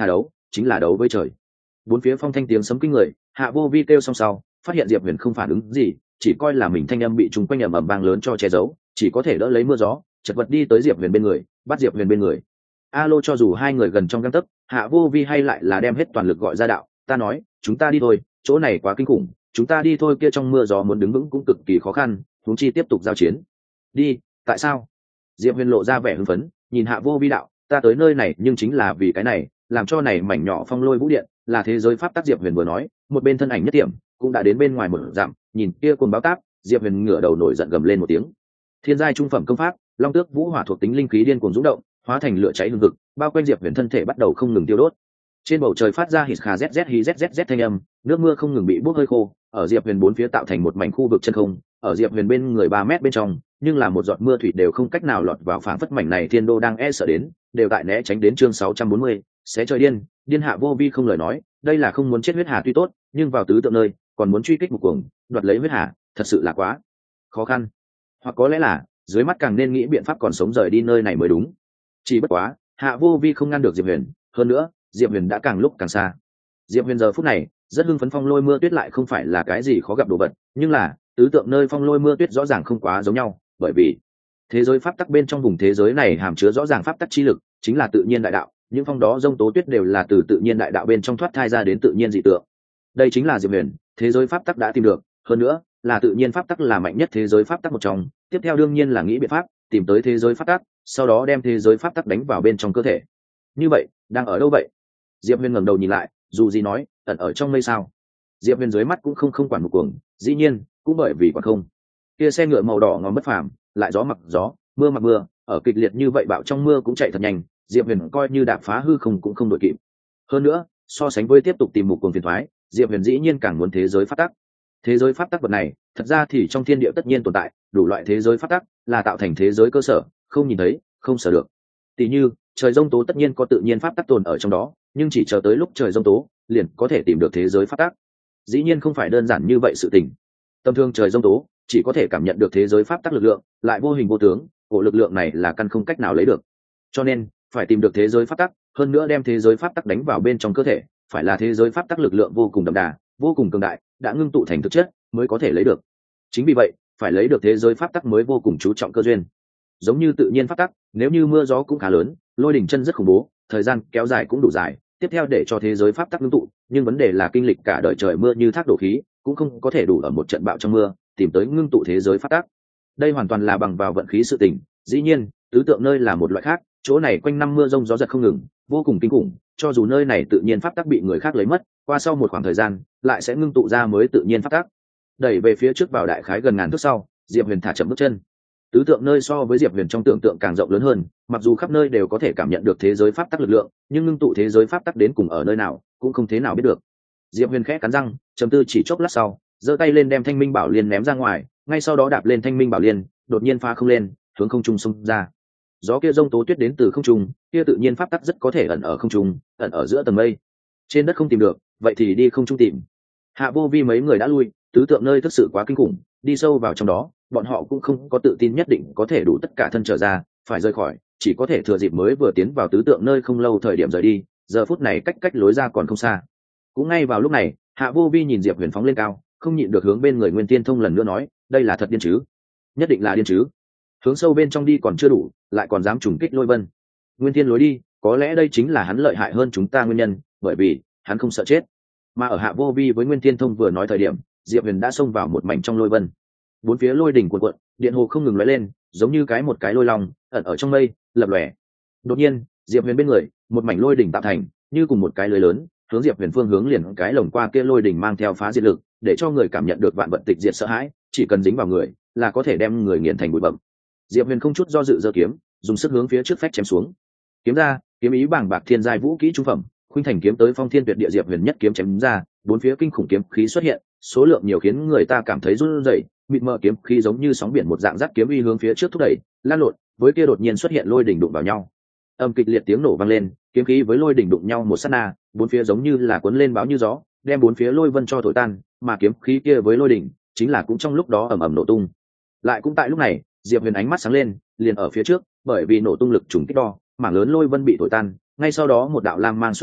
chính là đấu với trời. Bốn phía phong thanh tiếng sấm kinh người, Hạ Vô Vi kêu xong sau phát hiện Diệp Huyền không phản ứng gì, chỉ coi là mình thanh âm bị trùng quanh ầm ầm vang lớn cho che giấu, chỉ có thể đỡ lấy mưa gió chật vật đi tới Diệp Huyền bên người, bắt Diệp Huyền bên người. Alo, cho dù hai người gần trong gang tấc, Hạ Vô Vi hay lại là đem hết toàn lực gọi ra đạo, ta nói chúng ta đi thôi, chỗ này quá kinh khủng, chúng ta đi thôi, kia trong mưa gió muốn đứng vững cũng cực kỳ khó khăn, huống chi tiếp tục giao chiến. Đi. Tại sao? Diệp Huyền lộ ra vẻ hưng phấn, nhìn Hạ Vô Vi đạo, ta tới nơi này nhưng chính là vì cái này, làm cho này mảnh nhỏ phong lôi vũ điện là thế giới pháp tắc. Diệp Huyền vừa nói, một bên thân ảnh nhất điểm cũng đã đến bên ngoài một dặm, nhìn kia cuồng báo táp, Diệp Huyền ngửa đầu nổi giận gầm lên một tiếng. Thiên giai trung phẩm công pháp, Long Tước Vũ Hỏa thuộc tính linh khí điên cuồng dũng động, hóa thành lửa cháy hừng hực, bao quanh Diệp Huyền thân thể bắt đầu không ngừng tiêu đốt. Trên bầu trời phát ra hít kha zz hí zzz thanh âm, nước mưa không ngừng bị bốc hơi khô, ở Diệp Huyền bốn phía tạo thành một mảnh khu vực chân không, ở Diệp Huyền bên người ba mét bên trong, nhưng là một giọt mưa thủy đều không cách nào lọt vào, phảng phất mảnh này thiên đô đang e sợ đến, đều tại né tránh đến. Chương sáu trăm bốn mươi, xé trời điên, điên. Hạ Vô Vi không lời nói, đây là không muốn chết huyết hà tuy tốt, nhưng vào tứ tượng nơi, còn muốn truy kích một cuồng, đoạt lấy huyết hà, thật sự là quá khó khăn. Hoặc có lẽ là, dưới mắt càng nên nghĩ biện pháp còn sống rời đi nơi này mới đúng. Chỉ bất quá, Hạ Vô Vi không ngăn được Diệp Huyền, hơn nữa, Diệp Huyền đã càng lúc càng xa. Diệp Huyền giờ phút này rất hưng phấn, phong lôi mưa tuyết lại không phải là cái gì khó gặp đồ vật, nhưng là tứ tượng nơi phong lôi mưa tuyết rõ ràng không quá giống nhau, bởi vì thế giới pháp tắc bên trong vùng thế giới này hàm chứa rõ ràng pháp tắc chi lực, chính là tự nhiên đại đạo, những phong đó dông tố tuyết đều là từ tự nhiên đại đạo bên trong thoát thai ra đến tự nhiên dị tượng. Đây chính là Diệp Huyền thế giới pháp tắc đã tìm được, hơn nữa là tự nhiên pháp tắc là mạnh nhất thế giới pháp tắc một trong, tiếp theo đương nhiên là nghĩ biện pháp tìm tới thế giới pháp tắc, sau đó đem thế giới pháp tắc đánh vào bên trong cơ thể. Như vậy đang ở đâu vậy? Diệp Huyền ngẩng đầu nhìn lại, dù gì nói ẩn ở trong mây sao. Diệp Huyền dưới mắt cũng không không quản một cuồng, dĩ nhiên cũng bởi vì còn không kia xe ngựa màu đỏ ngòm bất phàm, lại gió mặc gió, mưa mặc mưa, ở kịch liệt như vậy bạo trong mưa cũng chạy thật nhanh, Diệp Huyền coi như đạp phá hư không cũng không đội kịp. Hơn nữa, so sánh với tiếp tục tìm một cuồng phiền thoái, Diệp Huyền dĩ nhiên càng muốn thế giới pháp tắc. Thế giới pháp tắc vật này, thật ra thì trong thiên địa tất nhiên tồn tại, đủ loại thế giới pháp tắc là tạo thành thế giới cơ sở, không nhìn thấy, không sở được. Tỷ như, trời giông tố tất nhiên có tự nhiên pháp tắc tồn ở trong đó, nhưng chỉ chờ tới lúc trời giông tố, liền có thể tìm được thế giới pháp tắc. Dĩ nhiên không phải đơn giản như vậy sự tình. Tầm thường trời giông tố chỉ có thể cảm nhận được thế giới pháp tắc lực lượng, lại vô hình vô tướng, cổ lực lượng này là căn không cách nào lấy được. Cho nên, phải tìm được thế giới pháp tắc, hơn nữa đem thế giới pháp tắc đánh vào bên trong cơ thể, phải là thế giới pháp tắc lực lượng vô cùng đậm đà, vô cùng cường đại, đã ngưng tụ thành thực chất mới có thể lấy được. Chính vì vậy, phải lấy được thế giới pháp tắc mới vô cùng chú trọng cơ duyên. Giống như tự nhiên pháp tắc, nếu như mưa gió cũng khá lớn, lôi đỉnh chân rất khủng bố, thời gian kéo dài cũng đủ dài, tiếp theo để cho thế giới pháp tắc ngưng tụ, nhưng vấn đề là kinh lịch cả đời trời mưa như thác đổ khí, cũng không có thể đủ ở một trận bão trong mưa tìm tới ngưng tụ thế giới pháp tắc. Đây hoàn toàn là bằng vào vận khí sự tình. Dĩ nhiên, tứ tượng nơi là một loại khác, chỗ này quanh năm mưa rông gió giật không ngừng, vô cùng kinh khủng, cho dù nơi này tự nhiên pháp tắc bị người khác lấy mất, qua sau một khoảng thời gian lại sẽ ngưng tụ ra mới tự nhiên pháp tắc. Đẩy về phía trước vào đại khái gần ngàn thước sau, Diệp Huyền thả chậm bước chân. Tứ tượng nơi so với Diệp Huyền trong tưởng tượng càng rộng lớn hơn, mặc dù khắp nơi đều có thể cảm nhận được thế giới pháp tắc lực lượng, nhưng ngưng tụ thế giới pháp tắc đến cùng ở nơi nào cũng không thế nào biết được. Diệp Huyền khẽ cắn răng, trầm tư chỉ chốc lát sau, giơ tay lên đem Thanh Minh Bảo Liên ném ra ngoài, ngay sau đó đạp lên Thanh Minh Bảo Liên, đột nhiên phá không lên, hướng không trung xông ra. Gió kia rông tố tuyết đến từ không trung, kia tự nhiên pháp tắc rất có thể ẩn ở không trung, ẩn ở giữa tầng mây. Trên đất không tìm được, vậy thì đi không trung tìm. Hạ Vô Vi mấy người đã lui, tứ tượng nơi thực sự quá kinh khủng, đi sâu vào trong đó, bọn họ cũng không có tự tin nhất định có thể đủ tất cả thân trở ra, phải rời khỏi, chỉ có thể thừa dịp mới vừa tiến vào tứ tượng nơi không lâu thời điểm rời đi, giờ phút này cách cách lối ra còn không xa. Cũng ngay vào lúc này, Hạ Vô Vi nhìn Diệp Huyền phóng lên cao, không nhịn được hướng bên người Nguyên Tiên Thông lần nữa nói, đây là thật điên chứ? Nhất định là điên chứ? Hướng sâu bên trong đi còn chưa đủ, lại còn dám trùng kích Lôi Vân. Nguyên Tiên lối đi, có lẽ đây chính là hắn lợi hại hơn chúng ta nguyên nhân, bởi vì hắn không sợ chết. Mà ở Hạ Vô Vi với Nguyên Tiên Thông vừa nói thời điểm, Diệp Huyền đã xông vào một mảnh trong Lôi Vân. Bốn phía lôi đỉnh cuộn cuộn, điện hồ không ngừng lóe lên, giống như cái một cái lôi long ẩn ở trong mây, lập lòe. Đột nhiên, Diệp Huyền bên người, một mảnh lôi đỉnh tạo thành, như cùng một cái lưới lớn, hướng Diệp Huyền phương hướng liền cái lồng qua kia lôi đỉnh mang theo phá diệt lực, để cho người cảm nhận được vạn vận tịch diệt sợ hãi, chỉ cần dính vào người, là có thể đem người nghiền thành bụi bặm. Diệp Huyền không chút do dự giơ kiếm, dùng sức hướng phía trước phách chém xuống. Kiếm ra, kiếm ý bàng bạc thiên giai vũ kỹ trung phẩm, khuynh thành kiếm tới phong thiên tuyệt địa. Diệp Huyền nhất kiếm chém ra, bốn phía kinh khủng kiếm khí xuất hiện, số lượng nhiều khiến người ta cảm thấy run rẩy, mịt mờ kiếm khí giống như sóng biển một dạng dắt kiếm uy hướng phía trước thúc đẩy, lan lộn, với kia đột nhiên xuất hiện lôi đỉnh đụng vào nhau. Âm kịch liệt tiếng nổ vang lên, kiếm khí với lôi đỉnh đụng nhau một sát na, bốn phía giống như là cuốn lên báo như gió, đem bốn phía lôi vân cho thổi tan, mà kiếm khí kia với lôi đỉnh, chính là cũng trong lúc đó ầm ầm nổ tung. Lại cũng tại lúc này, Diệp Huyền ánh mắt sáng lên, liền ở phía trước, bởi vì nổ tung lực trùng kích đo, mảng lớn lôi vân bị thổi tan, ngay sau đó một đạo lam mang xuất hiện,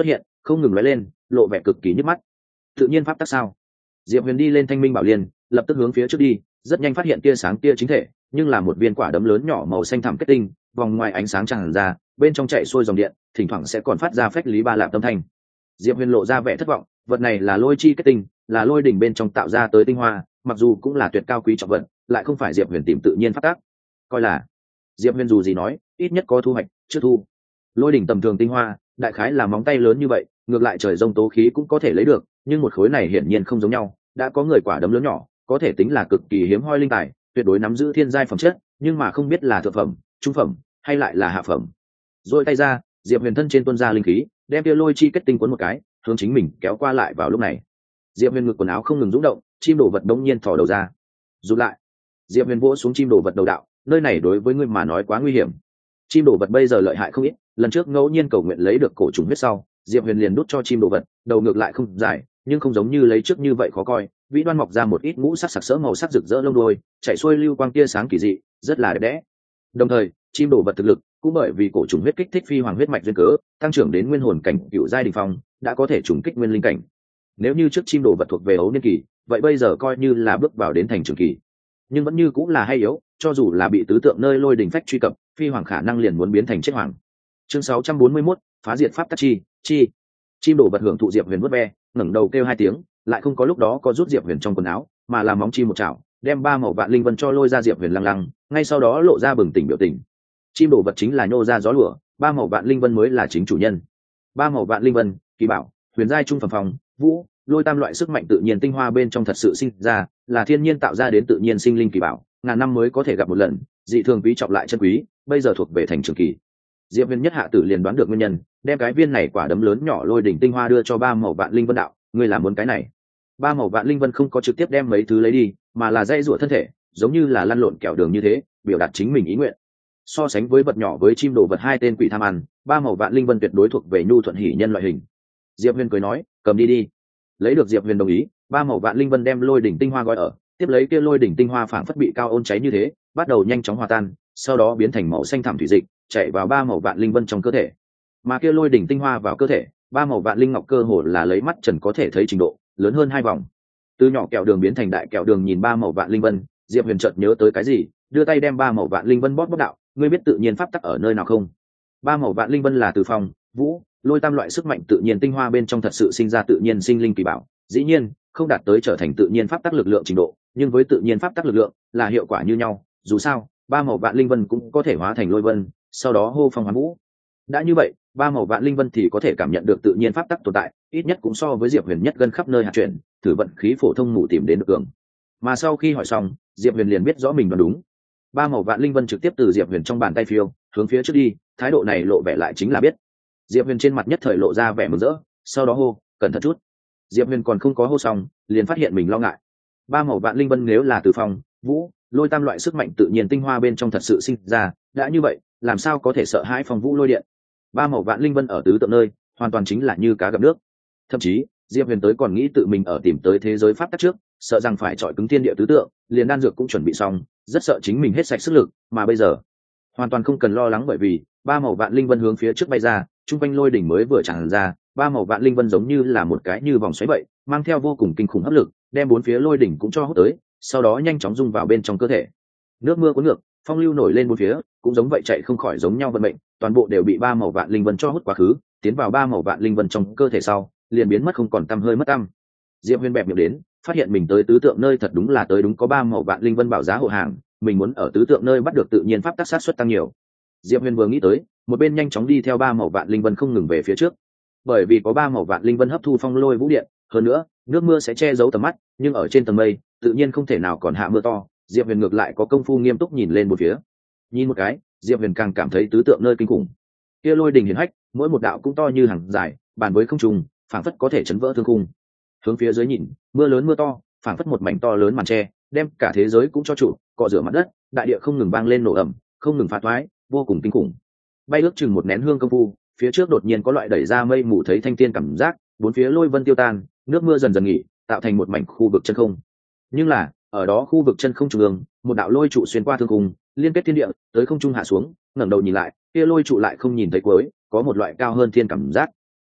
không ngừng lóe lên, lộ vẻ cực kỳ nhức mắt. Tự nhiên pháp tắc sao? Diệp Huyền đi lên Thanh Minh Bảo Liên, lập tức hướng phía trước đi, rất nhanh phát hiện tia sáng tia chính thể, nhưng là một viên quả đấm lớn nhỏ màu xanh thẳm kết tinh, vòng ngoài ánh sáng tràn ra, bên trong chạy xuôi dòng điện, thỉnh thoảng sẽ còn phát ra phách lý ba lạp âm thanh. Diệp Huyền lộ ra vẻ thất vọng, vật này là lôi chi kết tinh, là lôi đỉnh bên trong tạo ra tới tinh hoa, mặc dù cũng là tuyệt cao quý trọng vật, lại không phải Diệp Huyền tìm tự nhiên phát tác. Coi là Diệp Huyền dù gì nói, ít nhất có thu hoạch, chưa thu. Lôi đỉnh tầm thường tinh hoa, đại khái là móng tay lớn như vậy, ngược lại trời rông tố khí cũng có thể lấy được, nhưng một khối này hiển nhiên không giống nhau, đã có người quả đấm lớn nhỏ, có thể tính là cực kỳ hiếm hoi linh tài, tuyệt đối nắm giữ thiên giai phẩm chất, nhưng mà không biết là thượng phẩm, trung phẩm hay lại là hạ phẩm. Rồi tay ra, Diệp Huyền thân trên tuôn ra linh khí, đem kia lôi chi kết tinh cuốn một cái, hướng chính mình kéo qua lại vào lúc này. Diệp Huyền ngực quần áo không ngừng rung động, chim đồ vật đống nhiên thò đầu ra. Rụt lại. Diệp Huyền vỗ xuống chim đồ vật đầu đạo, nơi này đối với ngươi mà nói quá nguy hiểm. Chim đồ vật bây giờ lợi hại không ít, lần trước ngẫu nhiên cầu nguyện lấy được cổ trùng huyết sau, Diệp Huyền liền đút cho chim đồ vật, đầu ngược lại không dài, nhưng không giống như lấy trước như vậy khó coi, vĩ đoan mọc ra một ít ngũ sắc sặc sỡ màu sắc rực rỡ lông đuôi, chạy xuôi lưu quang tia sáng kỳ dị, rất là đẹp đẽ. Đồng thời, chim đồ vật thực lực cũng bởi vì cổ trùng huyết kích thích phi hoàng huyết mạch duyên cớ, tăng trưởng đến nguyên hồn cảnh cựu giai đỉnh phong, đã có thể trùng kích nguyên linh cảnh. Nếu như trước chim đồ vật thuộc về ấu niên kỳ, vậy bây giờ coi như là bước vào đến thành trường kỳ, nhưng vẫn như cũng là hay yếu, cho dù là bị tứ tượng nơi lôi đỉnh phách truy cập, phi hoàng khả năng liền muốn biến thành chết hoàng. Chương sáu trăm bốn mươi mốt, phá diệt pháp tắc chi chi. Chim đồ vật hưởng thụ Diệp Huyền vuốt ve, ngẩng đầu kêu hai tiếng, lại không có lúc đó có rút Diệp Huyền trong quần áo, mà là móng chim một chảo, đem ba màu vạn linh vân cho lôi ra Diệp Huyền lăng lăng, ngay sau đó lộ ra bừng tỉnh biểu tình. Chim đồ vật chính là nhô ra gió lửa, ba màu vạn linh vân mới là chính chủ nhân. Ba màu vạn linh vân, kỳ bảo, huyền giai trung phẩm phòng, vũ, lôi tam loại sức mạnh tự nhiên tinh hoa bên trong thật sự sinh ra, là thiên nhiên tạo ra đến tự nhiên sinh linh kỳ bảo, ngàn năm mới có thể gặp một lần, dị thường quý trọng lại chân quý, bây giờ thuộc về thành trường kỳ. Diệp Huyền nhất hạ tử liền đoán được nguyên nhân, đem cái viên này quả đấm lớn nhỏ lôi đỉnh tinh hoa đưa cho ba màu vạn linh vân đạo, ngươi làm muốn cái này. Ba màu vạn linh vân không có trực tiếp đem mấy thứ lấy đi, mà là dây rủa thân thể, giống như là lăn lộn kẹo đường như thế, biểu đạt chính mình ý nguyện. So sánh với vật nhỏ với chim đồ vật hai tên quỷ tham ăn, ba màu vạn linh vân tuyệt đối thuộc về nhu thuận hỷ nhân loại hình. Diệp Huyền cười nói, cầm đi đi. Lấy được Diệp Huyền đồng ý, ba màu vạn linh vân đem lôi đỉnh tinh hoa gói ở, tiếp lấy kia lôi đỉnh tinh hoa phảng phất bị cao ôn cháy như thế, bắt đầu nhanh chóng hòa tan, sau đó biến thành màu xanh thẳm thủy dịch, chạy vào ba màu vạn linh vân trong cơ thể. Mà kia lôi đỉnh tinh hoa vào cơ thể, ba màu vạn linh ngọc cơ hồ là lấy mắt trần có thể thấy trình độ, lớn hơn hai vòng. Từ nhỏ kẹo đường biến thành đại kẹo đường, nhìn ba màu vạn linh vân, Diệp Huyền chợt nhớ tới cái gì, đưa tay đem ba màu vạn linh vân bóp bóp đạo, ngươi biết tự nhiên pháp tắc ở nơi nào không? Ba màu vạn linh vân là từ phong, vũ, lôi tam loại sức mạnh tự nhiên tinh hoa bên trong thật sự sinh ra tự nhiên sinh linh kỳ bảo, dĩ nhiên không đạt tới trở thành tự nhiên pháp tắc lực lượng trình độ, nhưng với tự nhiên pháp tắc lực lượng là hiệu quả như nhau, dù sao ba màu vạn linh vân cũng có thể hóa thành lôi vân, sau đó hô phong hoán vũ. Đã như vậy, ba màu vạn linh vân thì có thể cảm nhận được tự nhiên pháp tắc tồn tại, ít nhất cũng so với Diệp Huyền nhất gần khắp nơi hạt chuyển, thử vận khí phổ thông mù tìm đến được cường. Mà sau khi hỏi xong, Diệp Huyền liền biết rõ mình đoán đúng. Ba màu vạn linh vân trực tiếp từ Diệp Huyền trong bàn tay phiêu hướng phía trước đi, thái độ này lộ vẻ lại chính là biết. Diệp Huyền trên mặt nhất thời lộ ra vẻ mừng rỡ, sau đó hô, cẩn thận chút. Diệp Huyền còn không có hô xong, liền phát hiện mình lo ngại. Ba màu vạn linh vân nếu là từ phong, vũ, lôi tam loại sức mạnh tự nhiên tinh hoa bên trong thật sự sinh ra, đã như vậy, làm sao có thể sợ hãi phong vũ lôi điện? Ba màu vạn linh vân ở tứ tượng nơi, hoàn toàn chính là như cá gặp nước. Thậm chí, Diệp Huyền tới còn nghĩ tự mình ở tìm tới thế giới pháp tắc trước, sợ rằng phải chọi cứng thiên địa tứ tượng, liền đan dược cũng chuẩn bị xong, rất sợ chính mình hết sạch sức lực, mà bây giờ, hoàn toàn không cần lo lắng, bởi vì ba màu vạn linh vân hướng phía trước bay ra, trung quanh lôi đỉnh mới vừa tràn ra, ba màu vạn linh vân giống như là một cái như vòng xoáy vậy, mang theo vô cùng kinh khủng hấp lực, đem bốn phía lôi đỉnh cũng cho hút tới, sau đó nhanh chóng dung vào bên trong cơ thể. Nước mưa cuốn ngược, phong lưu nổi lên bốn phía, cũng giống vậy chạy không khỏi giống nhau vận mệnh, toàn bộ đều bị ba màu vạn linh vân cho hút quá khứ, tiến vào ba màu vạn linh vân trong cơ thể sau, liền biến mất không còn tăm hơi mất tăm. Diệp Huyền bẹp miệng đến, phát hiện mình tới tứ tượng nơi thật đúng là tới đúng có ba màu vạn linh vân bảo giá hộ hàng, mình muốn ở tứ tượng nơi bắt được tự nhiên pháp tắc sát suất tăng nhiều. Diệp Huyền vừa nghĩ tới, một bên nhanh chóng đi theo ba màu vạn linh vân không ngừng về phía trước. Bởi vì có ba màu vạn linh vân hấp thu phong lôi vũ điện, hơn nữa, nước mưa sẽ che giấu tầm mắt, nhưng ở trên tầng mây, tự nhiên không thể nào còn hạ mưa to. Diệp Huyền ngược lại có công phu nghiêm túc nhìn lên một phía. Nhìn một cái, Diệp Huyền càng cảm thấy tứ tượng nơi kinh khủng. Kia lôi đình hiển hách, mỗi một đạo cũng to như hàng dài, bàn với không trùng, phảng phất có thể chấn vỡ thương khung. Hướng phía dưới nhìn, mưa lớn mưa to, phảng phất một mảnh to lớn màn che, đem cả thế giới cũng cho trụ, cọ rửa mặt đất, đại địa không ngừng vang lên nổ ầm, không ngừng phá toái, vô cùng kinh khủng. Bay ước chừng một nén hương công phu, phía trước đột nhiên có loại đẩy ra mây mù thấy thanh tiên cảm giác, bốn phía lôi vân tiêu tan, nước mưa dần dần nghỉ, tạo thành một mảnh khu vực chân không. Nhưng là, ở đó khu vực chân không trung ương, một đạo lôi trụ xuyên qua thương khung, liên kết thiên địa, tới không trung hạ xuống, ngẩng đầu nhìn lại, kia lôi trụ lại không nhìn thấy cuối, có một loại cao hơn thiên cảm giác.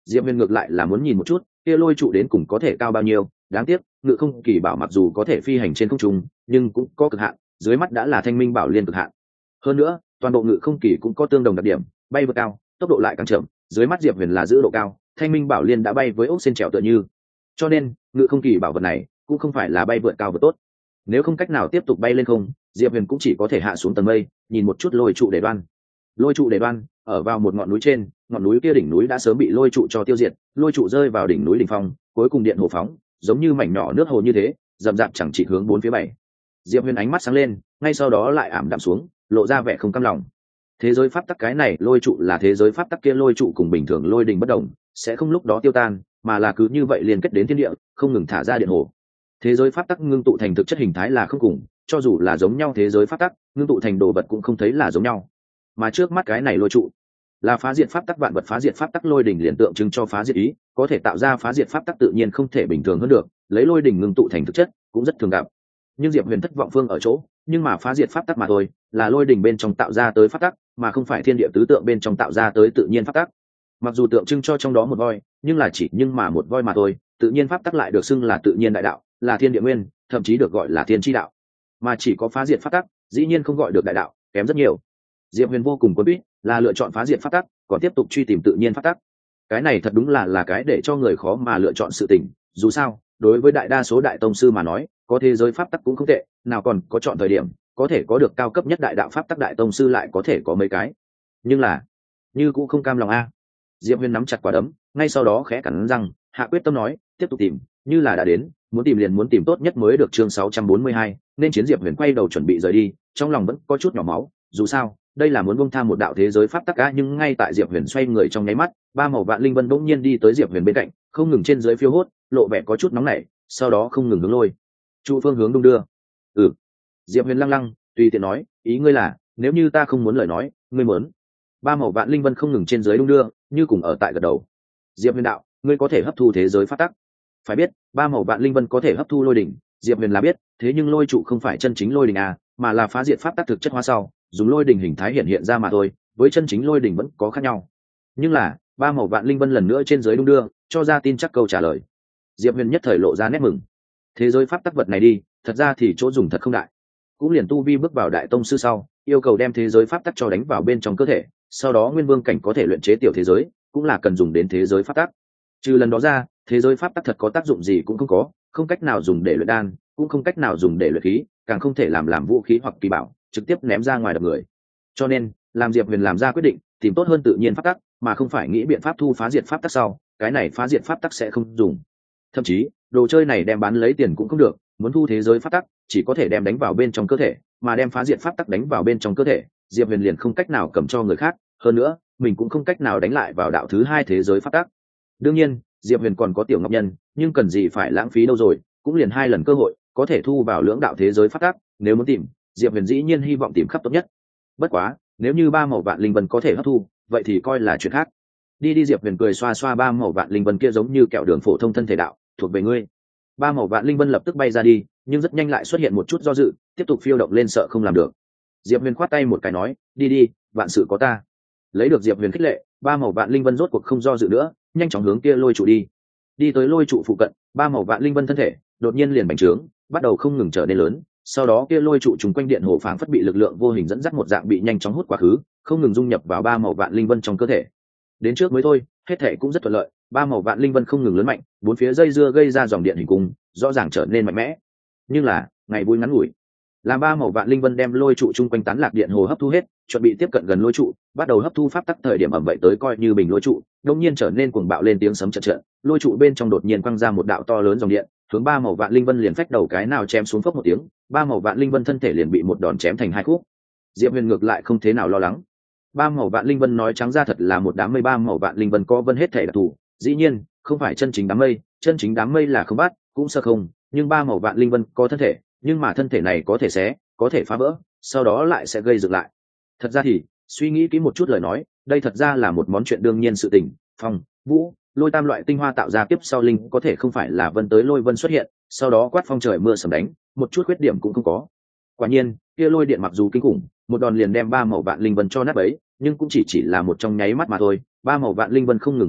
Diệp Huyền ngược lại là muốn nhìn một chút kia lôi trụ đến cùng có thể cao bao nhiêu, đáng tiếc ngự không kỳ bảo mặc dù có thể phi hành trên không trung nhưng cũng có cực hạn, dưới mắt đã là thanh minh bảo liên cực hạn. Hơn nữa toàn bộ ngự không kỳ cũng có tương đồng đặc điểm, bay vượt cao tốc độ lại càng chậm, dưới mắt Diệp Huyền là giữ độ cao, thanh minh bảo liên đã bay với ốc sen trèo tựa như, cho nên ngự không kỳ bảo vật này cũng không phải là bay vượt cao vượt tốt. Nếu không cách nào tiếp tục bay lên không, Diệp Huyền cũng chỉ có thể hạ xuống tầng mây, nhìn một chút lôi trụ để đoan. Lôi trụ để đoan ở vào một ngọn núi trên, ngọn núi kia đỉnh núi đã sớm bị lôi trụ cho tiêu diệt, lôi trụ rơi vào đỉnh núi đỉnh phong, cuối cùng điện hồ phóng, giống như mảnh nhỏ nước hồ như thế, rậm rạp chẳng chỉ hướng bốn phía bảy. Diệp Huyền ánh mắt sáng lên, ngay sau đó lại ảm đạm xuống, lộ ra vẻ không cam lòng. Thế giới pháp tắc cái này lôi trụ là thế giới pháp tắc kia lôi trụ cùng bình thường lôi đình bất đồng, sẽ không lúc đó tiêu tan, mà là cứ như vậy liên kết đến thiên địa, không ngừng thả ra điện hồ. Thế giới pháp tắc ngưng tụ thành thực chất hình thái là không cùng, cho dù là giống nhau thế giới pháp tắc, ngưng tụ thành đồ vật cũng không thấy là giống nhau. Mà trước mắt cái này lôi trụ là phá diệt pháp tắc, vạn vật phá diệt pháp tắc lôi đỉnh liền tượng trưng cho phá diệt ý, có thể tạo ra phá diệt pháp tắc tự nhiên không thể bình thường hơn được, lấy lôi đỉnh ngưng tụ thành thực chất cũng rất thường gặp. Nhưng Diệp Huyền thất vọng phương ở chỗ, nhưng mà phá diệt pháp tắc mà thôi, là lôi đỉnh bên trong tạo ra tới pháp tắc, mà không phải thiên địa tứ tượng bên trong tạo ra tới tự nhiên pháp tắc. Mặc dù tượng trưng cho trong đó một voi, nhưng là chỉ nhưng mà một voi mà thôi, tự nhiên pháp tắc lại được xưng là tự nhiên đại đạo, là thiên địa nguyên, thậm chí được gọi là thiên chi đạo. Mà chỉ có phá diệt pháp tắc, dĩ nhiên không gọi được đại đạo, kém rất nhiều. Diệp Huyền vô cùng cuốn quýt, là lựa chọn phá diệt pháp tắc, còn tiếp tục truy tìm tự nhiên pháp tắc. Cái này thật đúng là là cái để cho người khó mà lựa chọn sự tình, dù sao, đối với đại đa số đại tông sư mà nói, có thế giới pháp tắc cũng không tệ, nào còn có chọn thời điểm, có thể có được cao cấp nhất đại đạo pháp tắc đại tông sư lại có thể có mấy cái. Nhưng là, như cũng không cam lòng a. Diệp Huyền nắm chặt quả đấm, ngay sau đó khẽ cắn răng, hạ quyết tâm nói, tiếp tục tìm, như là đã đến, muốn tìm liền muốn tìm tốt nhất mới được. Chương sáu trăm bốn mươi hai, nên chiến. Diệp Huyền quay đầu chuẩn bị rời đi, trong lòng vẫn có chút nhỏ máu, dù sao, đây là muốn buông tha một đạo thế giới pháp tắc á, nhưng ngay tại Diệp Huyền xoay người trong nháy mắt, ba màu vạn linh vân bỗng nhiên đi tới Diệp Huyền bên cạnh, không ngừng trên dưới phiêu hốt, lộ vẻ có chút nóng nảy, sau đó không ngừng hướng lôi trụ phương hướng đung đưa. Ừ. Diệp Huyền lăng lăng, tùy tiện nói, ý ngươi là, nếu như ta không muốn lời nói, ngươi muốn. Ba màu vạn linh vân không ngừng trên dưới đung đưa, như cùng ở tại gật đầu. Diệp Huyền đạo, ngươi có thể hấp thu thế giới pháp tắc. Phải biết, ba màu vạn linh vân có thể hấp thu lôi đỉnh, Diệp Huyền là biết, thế nhưng lôi trụ không phải chân chính lôi đỉnh à, mà là phá diệt pháp tắc thực chất hóa sau, dùng lôi đỉnh hình thái hiện hiện ra mà thôi, với chân chính lôi đỉnh vẫn có khác nhau. Nhưng là, ba màu vạn linh vân lần nữa trên dưới đung đưa, cho ra tin chắc câu trả lời. Diệp Huyền nhất thời lộ ra nét mừng. Thế giới pháp tắc vật này đi, thật ra thì chỗ dùng thật không đại. Cũng liền tu vi bước vào đại tông sư sau, yêu cầu đem thế giới pháp tắc cho đánh vào bên trong cơ thể, sau đó nguyên vương cảnh có thể luyện chế tiểu thế giới, cũng là cần dùng đến thế giới pháp tắc. Trừ lần đó ra, thế giới pháp tắc thật có tác dụng gì cũng không có, không cách nào dùng để luyện đan, cũng không cách nào dùng để luyện khí, càng không thể làm làm vũ khí hoặc kỳ bảo, trực tiếp ném ra ngoài đập người. Cho nên, làm Diệp Huyền làm ra quyết định, tìm tốt hơn tự nhiên pháp tắc, mà không phải nghĩ biện pháp thu phá diệt pháp tắc sau, cái này phá diệt pháp tắc sẽ không dùng. Thậm chí, đồ chơi này đem bán lấy tiền cũng không được, muốn thu thế giới pháp tắc, chỉ có thể đem đánh vào bên trong cơ thể, mà đem phá diệt pháp tắc đánh vào bên trong cơ thể, Diệp Huyền liền không cách nào cầm cho người khác, hơn nữa, mình cũng không cách nào đánh lại vào đạo thứ hai thế giới pháp tắc. Đương nhiên, Diệp Huyền còn có Tiểu Ngọc Nhân, nhưng cần gì phải lãng phí đâu rồi, cũng liền hai lần cơ hội, có thể thu vào lưỡng đạo thế giới pháp tắc, nếu muốn tìm, Diệp Huyền dĩ nhiên hy vọng tìm khắp tốt nhất. Bất quá, nếu như ba màu vạn linh vân có thể hấp thu, vậy thì coi là chuyện khác. Đi đi. Diệp Huyền cười xoa xoa ba màu vạn linh vân kia giống như kẹo đường phổ thông thân thể đạo, thuộc về ngươi. Ba màu vạn linh vân lập tức bay ra đi, nhưng rất nhanh lại xuất hiện một chút do dự, tiếp tục phiêu động lên sợ không làm được. Diệp Huyền khoát tay một cái nói, đi đi, vạn sự có ta. Lấy được Diệp Huyền khích lệ, ba màu vạn linh vân rốt cuộc không do dự nữa, nhanh chóng hướng kia lôi trụ đi. Đi tới lôi trụ phụ cận, ba màu vạn linh vân thân thể đột nhiên liền bành trướng, bắt đầu không ngừng trở nên lớn, sau đó kia lôi trụ trùng quanh điện hồ phảng phất bị lực lượng vô hình dẫn dắt một dạng bị nhanh chóng hút quá khứ, không ngừng dung nhập vào ba màu vạn linh vân trong cơ thể. Đến trước mới thôi, hết thể cũng rất thuận lợi, ba màu vạn linh vân không ngừng lớn mạnh, bốn phía dây dưa gây ra dòng điện hình cung, rõ ràng trở nên mạnh mẽ. Nhưng là, ngày vui ngắn ngủi. Làm ba màu vạn linh vân đem lôi trụ chung quanh tán lạc điện hồ hấp thu hết, chuẩn bị tiếp cận gần lôi trụ, bắt đầu hấp thu pháp tắc thời điểm ẩm vậy tới coi như bình lôi trụ, đột nhiên trở nên cuồng bạo lên tiếng sấm trận trận, lôi trụ bên trong đột nhiên quăng ra một đạo to lớn dòng điện, hướng ba màu vạn linh vân liền phách đầu cái nào chém xuống phốc một tiếng, ba màu vạn linh vân thân thể liền bị một đòn chém thành hai khúc. Diệp Huyền ngược lại không thế nào lo lắng. Ba màu vạn linh vân nói trắng ra thật là một đám mây, ba màu vạn linh vân có vân hết thể đặc thù, dĩ nhiên, không phải chân chính đám mây, chân chính đám mây là không bắt, cũng sơ không, nhưng ba màu vạn linh vân có thân thể, nhưng mà thân thể này có thể xé, có thể phá vỡ, sau đó lại sẽ gây dựng lại. Thật ra thì, suy nghĩ kỹ một chút lời nói, đây thật ra là một món chuyện đương nhiên sự tình, phong, vũ, lôi tam loại tinh hoa tạo ra kiếp sau linh có thể không phải là vân tới lôi vân xuất hiện, sau đó quát phong trời mưa sấm đánh, một chút khuyết điểm cũng không có. Quả nhiên, kia lôi điện mặc dù kinh khủng, một đòn liền đem ba màu vạn linh vân cho nát bấy, nhưng cũng chỉ chỉ là một trong nháy mắt mà thôi, ba màu vạn linh vân không ngừng phiêu hốt,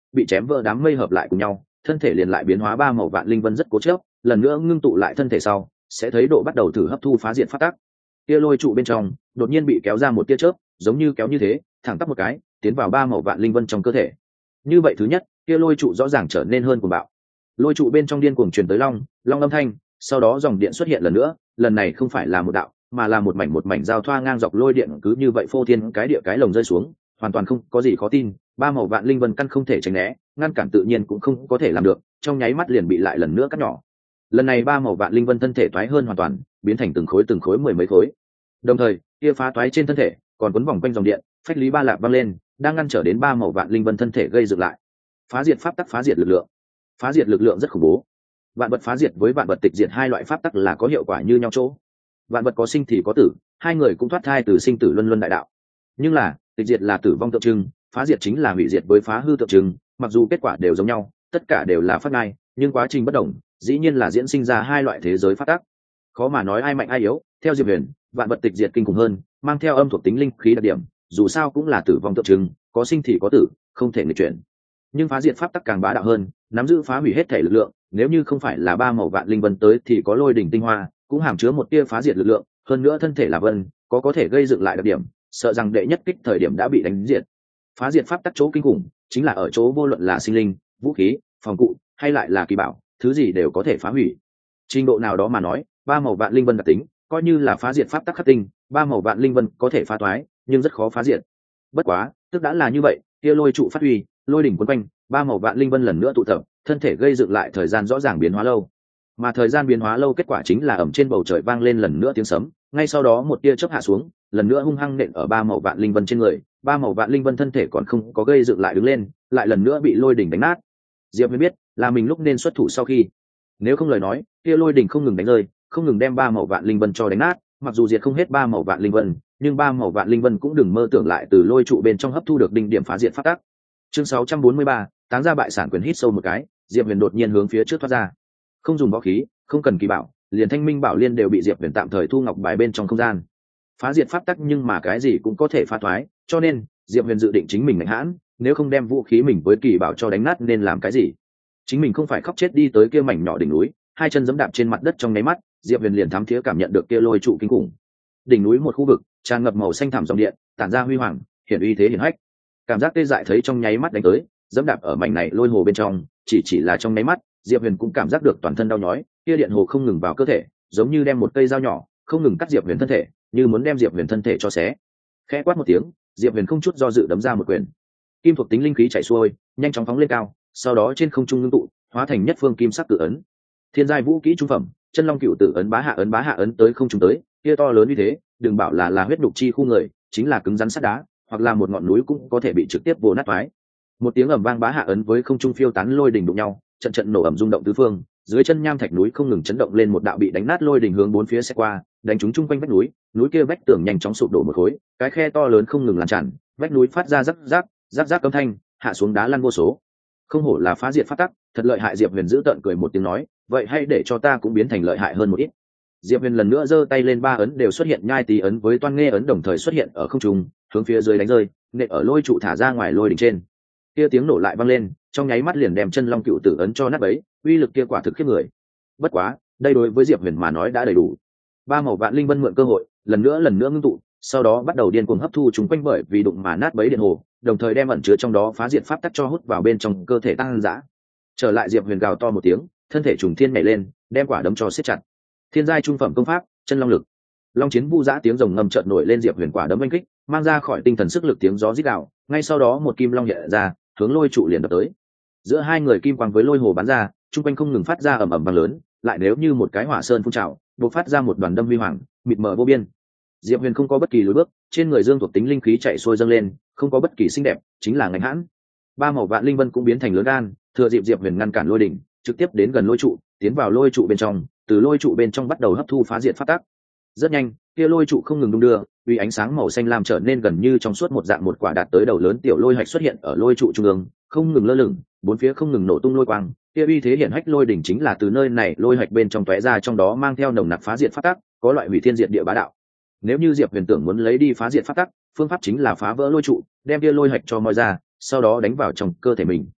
bị chém vỡ đám mây hợp lại cùng nhau, thân thể liền lại biến hóa ba màu vạn linh vân rất cố chấp, lần nữa ngưng tụ lại thân thể sau sẽ thấy độ bắt đầu thử hấp thu phá diện phát tác. Tia lôi trụ bên trong đột nhiên bị kéo ra một tia chớp, giống như kéo như thế, thẳng tắp một cái tiến vào ba màu vạn linh vân trong cơ thể. Như vậy thứ nhất, tia lôi trụ rõ ràng trở nên hơn cuồng bạo. Lôi trụ bên trong điên cuồng truyền tới long long âm thanh, sau đó dòng điện xuất hiện lần nữa, lần này không phải là một đạo mà là một mảnh một mảnh giao thoa ngang dọc lôi điện, cứ như vậy phô thiên cái địa cái lồng rơi xuống, hoàn toàn không có gì khó tin. Ba màu vạn linh vân căn không thể tránh né, ngăn cản tự nhiên cũng không có thể làm được, trong nháy mắt liền bị lại lần nữa cắt nhỏ. Lần này ba màu vạn linh vân thân thể toái hơn hoàn toàn, biến thành từng khối từng khối mười mấy khối. Đồng thời kia phá toái trên thân thể còn quấn vòng quanh dòng điện, phách lý ba lạp văng lên, đang ngăn trở đến ba màu vạn linh vân thân thể gây dựng lại. Phá diệt pháp tắc, phá diệt lực lượng. Phá diệt lực lượng rất khủng bố. Vạn vật phá diệt với vạn vật tịch diệt hai loại pháp tắc là có hiệu quả như nhau chỗ. Vạn vật có sinh thì có tử, hai người cũng thoát thai từ sinh tử luân luân đại đạo. Nhưng là tịch diệt là tử vong tượng trưng, phá diệt chính là hủy diệt với phá hư tượng trưng, mặc dù kết quả đều giống nhau, tất cả đều là phát ngai, nhưng quá trình bất đồng, dĩ nhiên là diễn sinh ra hai loại thế giới pháp tắc. Khó mà nói ai mạnh ai yếu, theo Diệp Huyền, vạn vật tịch diệt kinh khủng hơn, mang theo âm thuộc tính linh khí đặc điểm, dù sao cũng là tử vong tượng trưng, có sinh thì có tử, không thể nghịch chuyển. Nhưng phá diệt pháp tắc càng bá đạo hơn, nắm giữ phá hủy hết thể lực lượng, nếu như không phải là ba màu vạn linh vân tới thì có lôi đỉnh tinh hoa, cũng hàm chứa một tia phá diệt lực lượng, hơn nữa thân thể là vân, có có thể gây dựng lại đặc điểm, sợ rằng đệ nhất kích thời điểm đã bị đánh diệt. Phá diệt pháp tắc chỗ kinh khủng, chính là ở chỗ vô luận là sinh linh, vũ khí, phòng cụ, hay lại là kỳ bảo, thứ gì đều có thể phá hủy. Trình độ nào đó mà nói, ba màu vạn linh vân đặc tính, coi như là phá diệt pháp tắc khắc tinh, ba màu vạn linh vân có thể phá toái, nhưng rất khó phá diệt. Bất quá, tức đã là như vậy, kia lôi trụ phát huy, lôi đỉnh quấn quanh, ba màu vạn linh vân lần nữa tụ tập, thân thể gây dựng lại thời gian rõ ràng biến hóa lâu. Mà thời gian biến hóa lâu kết quả chính là ầm trên bầu trời vang lên lần nữa tiếng sấm, ngay sau đó một tia chớp hạ xuống, lần nữa hung hăng nện ở ba màu vạn linh vân trên người, ba màu vạn linh vân thân thể còn không có gây dựng lại đứng lên, lại lần nữa bị lôi đỉnh đánh nát. Diệp mới biết, là mình lúc nên xuất thủ sau khi, nếu không lời nói, kia lôi đỉnh không ngừng đánh rơi, không ngừng đem ba màu vạn linh vân cho đánh nát, mặc dù diệt không hết ba màu vạn linh vân, nhưng ba màu vạn linh vân cũng đừng mơ tưởng lại từ lôi trụ bên trong hấp thu được đỉnh điểm phá diệt pháp tắc. Chương sáu trăm bốn mươi ba, táng ra bại sản quyền, hít sâu một cái, Diệp Huyền đột nhiên hướng phía trước thoát ra. Không dùng võ khí, không cần kỳ bảo, liền thanh minh bảo liên đều bị Diệp Huyền tạm thời thu ngọc bài bên trong không gian. Phá diệt pháp tắc nhưng mà cái gì cũng có thể phá thoái, cho nên Diệp Huyền dự định chính mình mạnh hãn, nếu không đem vũ khí mình với kỳ bảo cho đánh nát nên làm cái gì? Chính mình không phải khóc chết đi tới kia mảnh nhỏ đỉnh núi, hai chân giẫm đạp trên mặt đất trong nháy mắt, Diệp Huyền liền thám thía cảm nhận được kia lôi trụ kinh khủng. Đỉnh núi một khu vực, tràn ngập màu xanh thẳm dòng điện, tản ra huy hoàng, hiển uy thế hiển hách. Cảm giác tê dại thấy trong nháy mắt đánh tới, giẫm đạp ở mảnh này lôi hồ bên trong, chỉ chỉ là trong nháy mắt, Diệp Huyền cũng cảm giác được toàn thân đau nhói, kia điện hồ không ngừng vào cơ thể, giống như đem một cây dao nhỏ không ngừng cắt Diệp Huyền thân thể, như muốn đem Diệp Huyền thân thể cho xé. Khẽ quát một tiếng, Diệp Huyền không chút do dự đấm ra một quyền. Kim thuộc tính linh khí chảy xuôi, nhanh chóng phóng lên cao, sau đó trên không trung ngưng tụ, hóa thành nhất phương kim sắc cự ấn. Thiên giai vũ kỹ trung phẩm, chân long cựu tử ấn, bá hạ ấn, bá hạ ấn tới không trung tới, kia to lớn như thế, đừng bảo là là huyết đục chi khu người, chính là cứng rắn sắt đá, hoặc là một ngọn núi cũng có thể bị trực tiếp vồ nát toái. Một tiếng ầm vang, bá hạ ấn với không trung phiêu tán lôi đỉnh đụng nhau, trận trận nổ ầm rung động tứ phương, dưới chân nham thạch núi không ngừng chấn động lên, một đạo bị đánh nát lôi đỉnh hướng bốn phía sẽ qua, đánh trúng chung quanh vách núi, núi kia vách tường nhanh chóng sụp đổ một khối, cái khe to lớn không ngừng lan tràn, vách núi phát ra rắc rắc rắc rắc âm thanh, hạ xuống đá lăn vô số. Không hổ là phá diệt pháp tắc, thật lợi hại. Diệp Huyền giữ tợn cười một tiếng nói, vậy hay để cho ta cũng biến thành lợi hại hơn một ít. Diệp Huyền lần nữa giơ tay lên, ba ấn đều xuất hiện, nhai tí ấn với toan nghe ấn đồng thời xuất hiện ở không trung, hướng phía dưới đánh rơi, nện ở lôi trụ thả ra ngoài lôi đỉnh trên. Kia tiếng nổ lại vang lên, trong nháy mắt liền đem chân long cựu tử ấn cho nát bấy, uy lực kia quả thực khiếp người. Bất quá, đây đối với Diệp Huyền mà nói đã đầy đủ. Ba màu vạn linh vân mượn cơ hội, lần nữa lần nữa ngưng tụ, sau đó bắt đầu điên cuồng hấp thu chúng quanh bởi vì đụng mà nát bấy điện hồ, đồng thời đem ẩn chứa trong đó phá diệt pháp tắc cho hút vào bên trong cơ thể tăng dã. Trở lại, Diệp Huyền gào to một tiếng, thân thể trùng thiên nhảy lên, đem quả đấm cho siết chặt. Thiên giai trung phẩm công pháp, chân long lực. Long chiến vu dã tiếng rồng ngầm chợt nổi lên, Diệp Huyền quả đấm oanh kích, mang ra khỏi tinh thần sức lực tiếng gió rít gào, ngay sau đó một kim long hiện ra, hướng lôi trụ liền đập tới. Giữa hai người kim quang với lôi hồ bắn ra, trung quanh không ngừng phát ra ầm ầm vang lớn, lại nếu như một cái hỏa sơn phun trào, bộc phát ra một đoàn đâm huy hoàng, mịt mờ vô biên. Diệp Huyền không có bất kỳ lùi bước, trên người dương thuộc tính linh khí chạy xuôi dâng lên, không có bất kỳ xinh đẹp, chính là ngạnh hãn. Ba màu vạn linh vân cũng biến thành lớn gan, thừa dịp Diệp Huyền ngăn cản lôi đỉnh, trực tiếp đến gần lôi trụ, tiến vào lôi trụ bên trong, từ lôi trụ bên trong bắt đầu hấp thu phá diệt pháp tắc. Rất nhanh, kia lôi trụ không ngừng đung đưa, uy ánh sáng màu xanh lam trở nên gần như trong suốt một dạng, một quả đạt tới đầu lớn tiểu lôi hạch xuất hiện ở lôi trụ trung ương, không ngừng lơ lửng, bốn phía không ngừng nổ tung lôi quang. Kia uy thế hiển hách lôi đỉnh chính là từ nơi này lôi hạch bên trong tóe ra, trong đó mang theo nồng nặc phá diệt pháp tắc, có loại hủy thiên diệt địa bá đạo. Nếu như Diệp Huyền tưởng muốn lấy đi phá diệt pháp tắc, phương pháp chính là phá vỡ lôi trụ, đem kia lôi hạch cho moi ra, sau đó đánh vào trong cơ thể mình.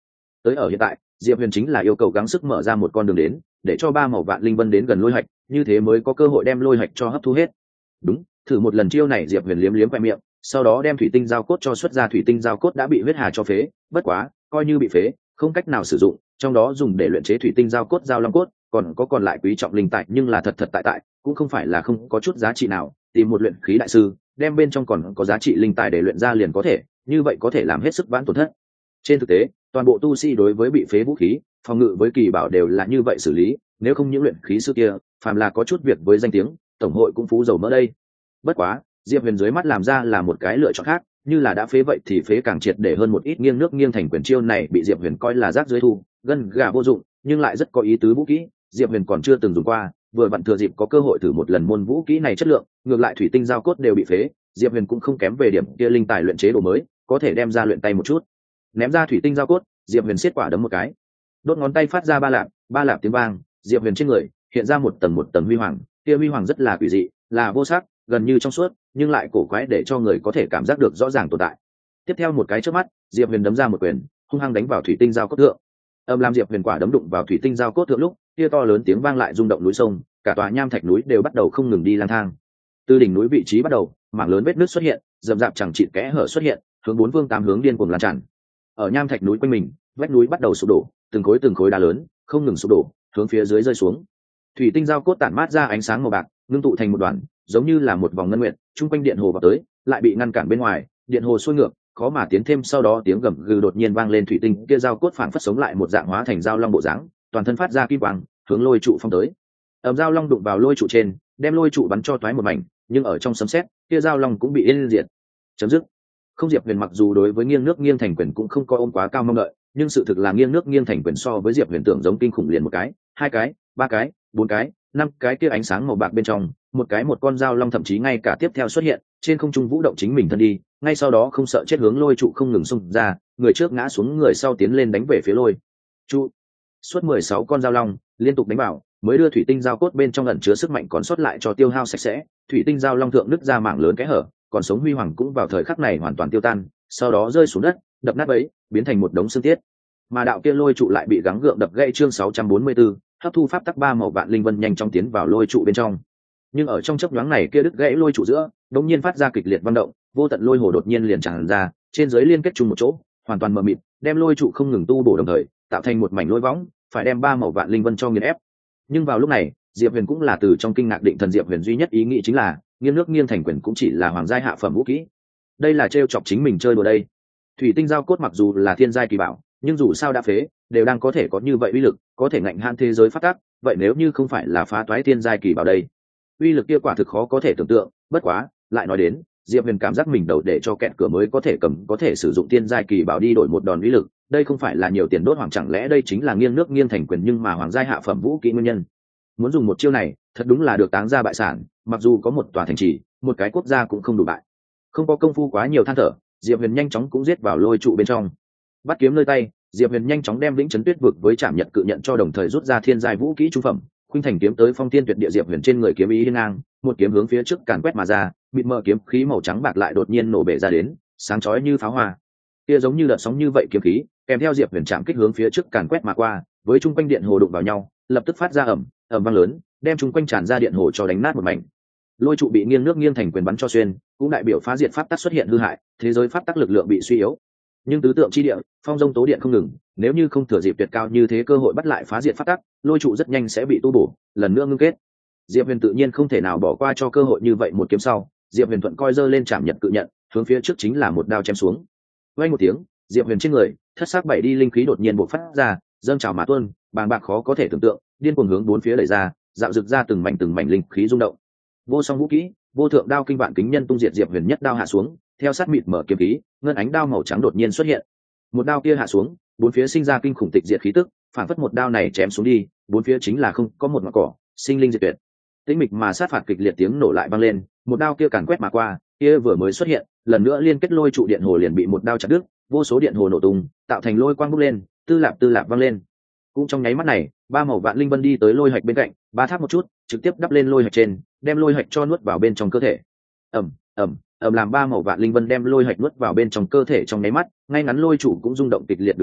tới ở hiện tại diệp huyền chính là yêu cầu gắng sức mở ra một con đường đến để cho ba màu vạn linh vân đến gần lôi hạch, như thế mới có cơ hội đem lôi hạch cho hấp thu hết. Đúng, thử một lần chiêu này diệp huyền liếm liếm khoe miệng, sau đó đem thủy tinh giao cốt cho xuất ra. Thủy tinh giao cốt đã bị huyết hà cho phế, bất quá coi như bị phế không cách nào sử dụng, trong đó dùng để luyện chế thủy tinh giao cốt giao long cốt còn có còn lại quý trọng linh tại, nhưng là thật thật tại tại cũng không phải là không có chút giá trị nào. Tìm một luyện khí đại sư đem bên trong còn có giá trị linh tài để luyện ra liền có thể, như vậy có thể làm hết sức vãn tổn thất. Trên thực tế toàn bộ tu sĩ đối với bị phế vũ khí phòng ngự với kỳ bảo đều là như vậy xử lý, nếu không những luyện khí sư kia phàm là có chút việc với danh tiếng tổng hội cũng phú dầu mỡ đây. Bất quá diệp huyền dưới mắt làm ra là một cái lựa chọn khác, như là đã phế vậy thì phế càng triệt để hơn một ít. Nghiêng nước nghiêng thành quyền chiêu này bị diệp huyền coi là rác dưới thu gân gà vô dụng, nhưng lại rất có ý tứ vũ kỹ, diệp huyền còn chưa từng dùng qua, vừa vặn thừa dịp có cơ hội thử một lần môn vũ kỹ này chất lượng. Ngược lại thủy tinh giao cốt đều bị phế, diệp huyền cũng không kém về điểm kia linh tài luyện chế đồ mới, có thể đem ra luyện tay một chút. Ném ra thủy tinh giao cốt, diệp huyền siết quả đấm một cái, đốt ngón tay phát ra ba lạp ba lạp tiếng vang, diệp huyền trên người hiện ra một tầng một tầng huy hoàng. kia huy hoàng rất là quỷ dị, là vô sắc, gần như trong suốt, nhưng lại cổ quái để cho người có thể cảm giác được rõ ràng tồn tại. Tiếp theo một cái chớp mắt, diệp huyền đấm ra một quyền, hung hăng đánh vào thủy tinh giao cốt thượng. Âm làm diệp huyền quả đấm đụng vào thủy tinh giao cốt thượng lúc, kia to lớn tiếng vang lại rung động núi sông, cả tòa nham thạch núi đều bắt đầu không ngừng đi lang thang. Từ đỉnh núi vị trí bắt đầu, mảng lớn vết nước xuất hiện, rậm rạp chẳng chịt kẽ hở xuất hiện, hướng bốn phương tám hướng điên cuồng lan tràn. Ở nham thạch núi quanh mình, vách núi bắt đầu sụp đổ, từng khối từng khối đá lớn không ngừng sụp đổ, hướng phía dưới rơi xuống. Thủy tinh giao cốt tản mát ra ánh sáng màu bạc, ngưng tụ thành một đoàn, giống như là một vòng ngân nguyệt, trung quanh điện hồ vào tới, lại bị ngăn cản bên ngoài, điện hồ xuôi ngược, khó mà tiến thêm. Sau đó tiếng gầm gừ đột nhiên vang lên, thủy tinh kia giao cốt phảng phất sống lại một dạng, hóa thành giao long bộ dáng, toàn thân phát ra kim quang, hướng lôi trụ phong tới. Ầm, giao long đụng vào lôi trụ trên, đem lôi trụ bắn cho toái một mảnh, nhưng ở trong sấm sét, kia giao long cũng bị yên diệt. Chấm dứt. Không, diệp huyền mặc dù đối với nghiêng nước nghiêng thành quyền cũng không có ôm quá cao mong đợi, nhưng sự thực là nghiêng nước nghiêng thành quyền so với diệp huyền tưởng giống kinh khủng liền một cái, hai cái, ba cái, bốn cái, năm cái kia ánh sáng màu bạc bên trong, một cái một con dao long thậm chí ngay cả tiếp theo xuất hiện trên không trung vũ động chính mình thân đi, ngay sau đó không sợ chết hướng lôi trụ không ngừng xung ra, người trước ngã xuống người sau tiến lên đánh về phía lôi trụ. Suốt mười sáu con dao long liên tục đánh vào, mới đưa thủy tinh giao cốt bên trong ẩn chứa sức mạnh còn sót lại cho tiêu hao sạch sẽ. Thủy tinh giao long thượng nứt ra mảng lớn kẽ hở, còn sống huy hoàng cũng vào thời khắc này hoàn toàn tiêu tan, sau đó rơi xuống đất, đập nát ấy, biến thành một đống xương tiết. Mà đạo kia lôi trụ lại bị gắng gượng đập gãy. Chương sáu trăm bốn mươi tư, hấp thu pháp tắc ba màu vạn linh vân nhanh chóng tiến vào lôi trụ bên trong. Nhưng ở trong chớp nhoáng này kia đứt gãy lôi trụ giữa, đột nhiên phát ra kịch liệt vận động, vô tận lôi hồ đột nhiên liền tràn ra, trên dưới liên kết chung một chỗ, hoàn toàn mờ mịt, đem lôi trụ không ngừng tu bổ đồng thời, tạo thành một mảnh lôi võng, phải đem ba màu vạn linh vân cho nghiền ép. Nhưng vào lúc này, Diệp Huyền cũng là từ trong kinh ngạc định thần. Diệp Huyền duy nhất ý nghĩ chính là, nghiêng nước nghiêng thành quyền cũng chỉ là hoàng giai hạ phẩm vũ kỹ. Đây là trêu chọc chính mình chơi đùa đây. Thủy tinh giao cốt mặc dù là thiên giai kỳ bảo, nhưng dù sao đã phế, đều đang có thể có như vậy uy lực, có thể ngạnh hãn thế giới phát tác, vậy nếu như không phải là phá toái thiên giai kỳ bảo đây, uy lực kia quả thực khó có thể tưởng tượng. Bất quá, lại nói đến, Diệp Huyền cảm giác mình đầu để cho kẹt cửa mới có thể cầm có thể sử dụng thiên giai kỳ bảo đi đổi một đòn uy lực, đây không phải là nhiều tiền đốt hoàng, chẳng lẽ đây chính là nghiêng nước nghiêng thành quyền nhưng mà hoàng giai hạ phẩm vũ kỹ nguyên nhân. Muốn dùng một chiêu này, thật đúng là được táng ra bại sản, mặc dù có một tòa thành trì, một cái quốc gia cũng không đủ bại. Không có công phu quá nhiều than thở, Diệp Huyền nhanh chóng cũng giết vào lôi trụ bên trong. Bắt kiếm nơi tay, Diệp Huyền nhanh chóng đem Vĩnh Chấn Tuyết Vực với Trảm Nhật Cự Nhận cho đồng thời rút ra thiên giai vũ kỹ trung phẩm, khuynh thành kiếm tới phong thiên tuyệt địa. Diệp Huyền trên người kiếm ý hiên ngang, một kiếm hướng phía trước càn quét mà ra, mịt mờ kiếm khí màu trắng bạc lại đột nhiên nổ bể ra đến, sáng chói như pháo hoa. Kia giống như đợt sóng như vậy kiếm khí, kèm theo Diệp Huyền chạm kích hướng phía trước càn quét mà qua, với trung quanh điện hồ đụng vào nhau, lập tức phát ra ầm ầm vang lớn, đem trung quanh tràn ra điện hồ cho đánh nát một mảnh. Lôi trụ bị nghiêng nước nghiêng thành quyền bắn cho xuyên, cũng đại biểu phá diệt pháp tắc xuất hiện hư hại, thế giới pháp tắc lực lượng bị suy yếu. Nhưng tứ tượng chi địa, phong dông tố điện không ngừng, nếu như không thừa dịp tuyệt cao như thế cơ hội bắt lại phá diệt pháp tắc, lôi trụ rất nhanh sẽ bị tu bổ, lần nữa ngưng kết. Diệp Huyền tự nhiên không thể nào bỏ qua cho cơ hội như vậy. Một kiếm sau, Diệp Huyền thuận coi giơ lên Trảm Nhật Cự Nhận, hướng phía trước chính là một đao chém xuống. Vang một tiếng, Diệp Huyền trên người thất sắc bảy đi linh khí đột nhiên bộc phát ra, dâng trào mà tuôn, bàng bạc khó có thể tưởng tượng, điên cuồng hướng bốn phía đẩy ra, dạo rực ra từng mảnh từng mảnh linh khí rung động. Vô song vũ kỹ, vô thượng đao kinh vạn kính nhân tung diệt. Diệp Huyền nhất đao hạ xuống, theo sát mịt mở kiếm khí, ngân ánh đao màu trắng đột nhiên xuất hiện. Một đao kia hạ xuống, bốn phía sinh ra kinh khủng tịch diệt khí tức, phản phất một đao này chém xuống đi, bốn phía chính là không có một ngọn cỏ, sinh linh diệt tuyệt. Tĩnh mịch mà sát phạt kịch liệt tiếng nổ lại vang lên, một đao kia càn quét mà qua, kia vừa mới xuất hiện, lần nữa liên kết lôi trụ điện hồ liền bị một đao chặt đứt, vô số điện hồ nổ tung, tạo thành lôi quang bốc lên, tư lạp tư lạp vang lên. Cũng trong nháy mắt này, ba màu vạn linh vân đi tới lôi hạch bên cạnh, ba tháp một chút, trực tiếp đắp lên lôi hạch trên, đem lôi hạch cho nuốt vào bên trong cơ thể. Ầm ầm ầm, làm ba màu vạn linh vân đem lôi hạch nuốt vào bên trong cơ thể trong nháy mắt, ngay ngắn lôi trụ cũng rung động kịch liệt đứng lên,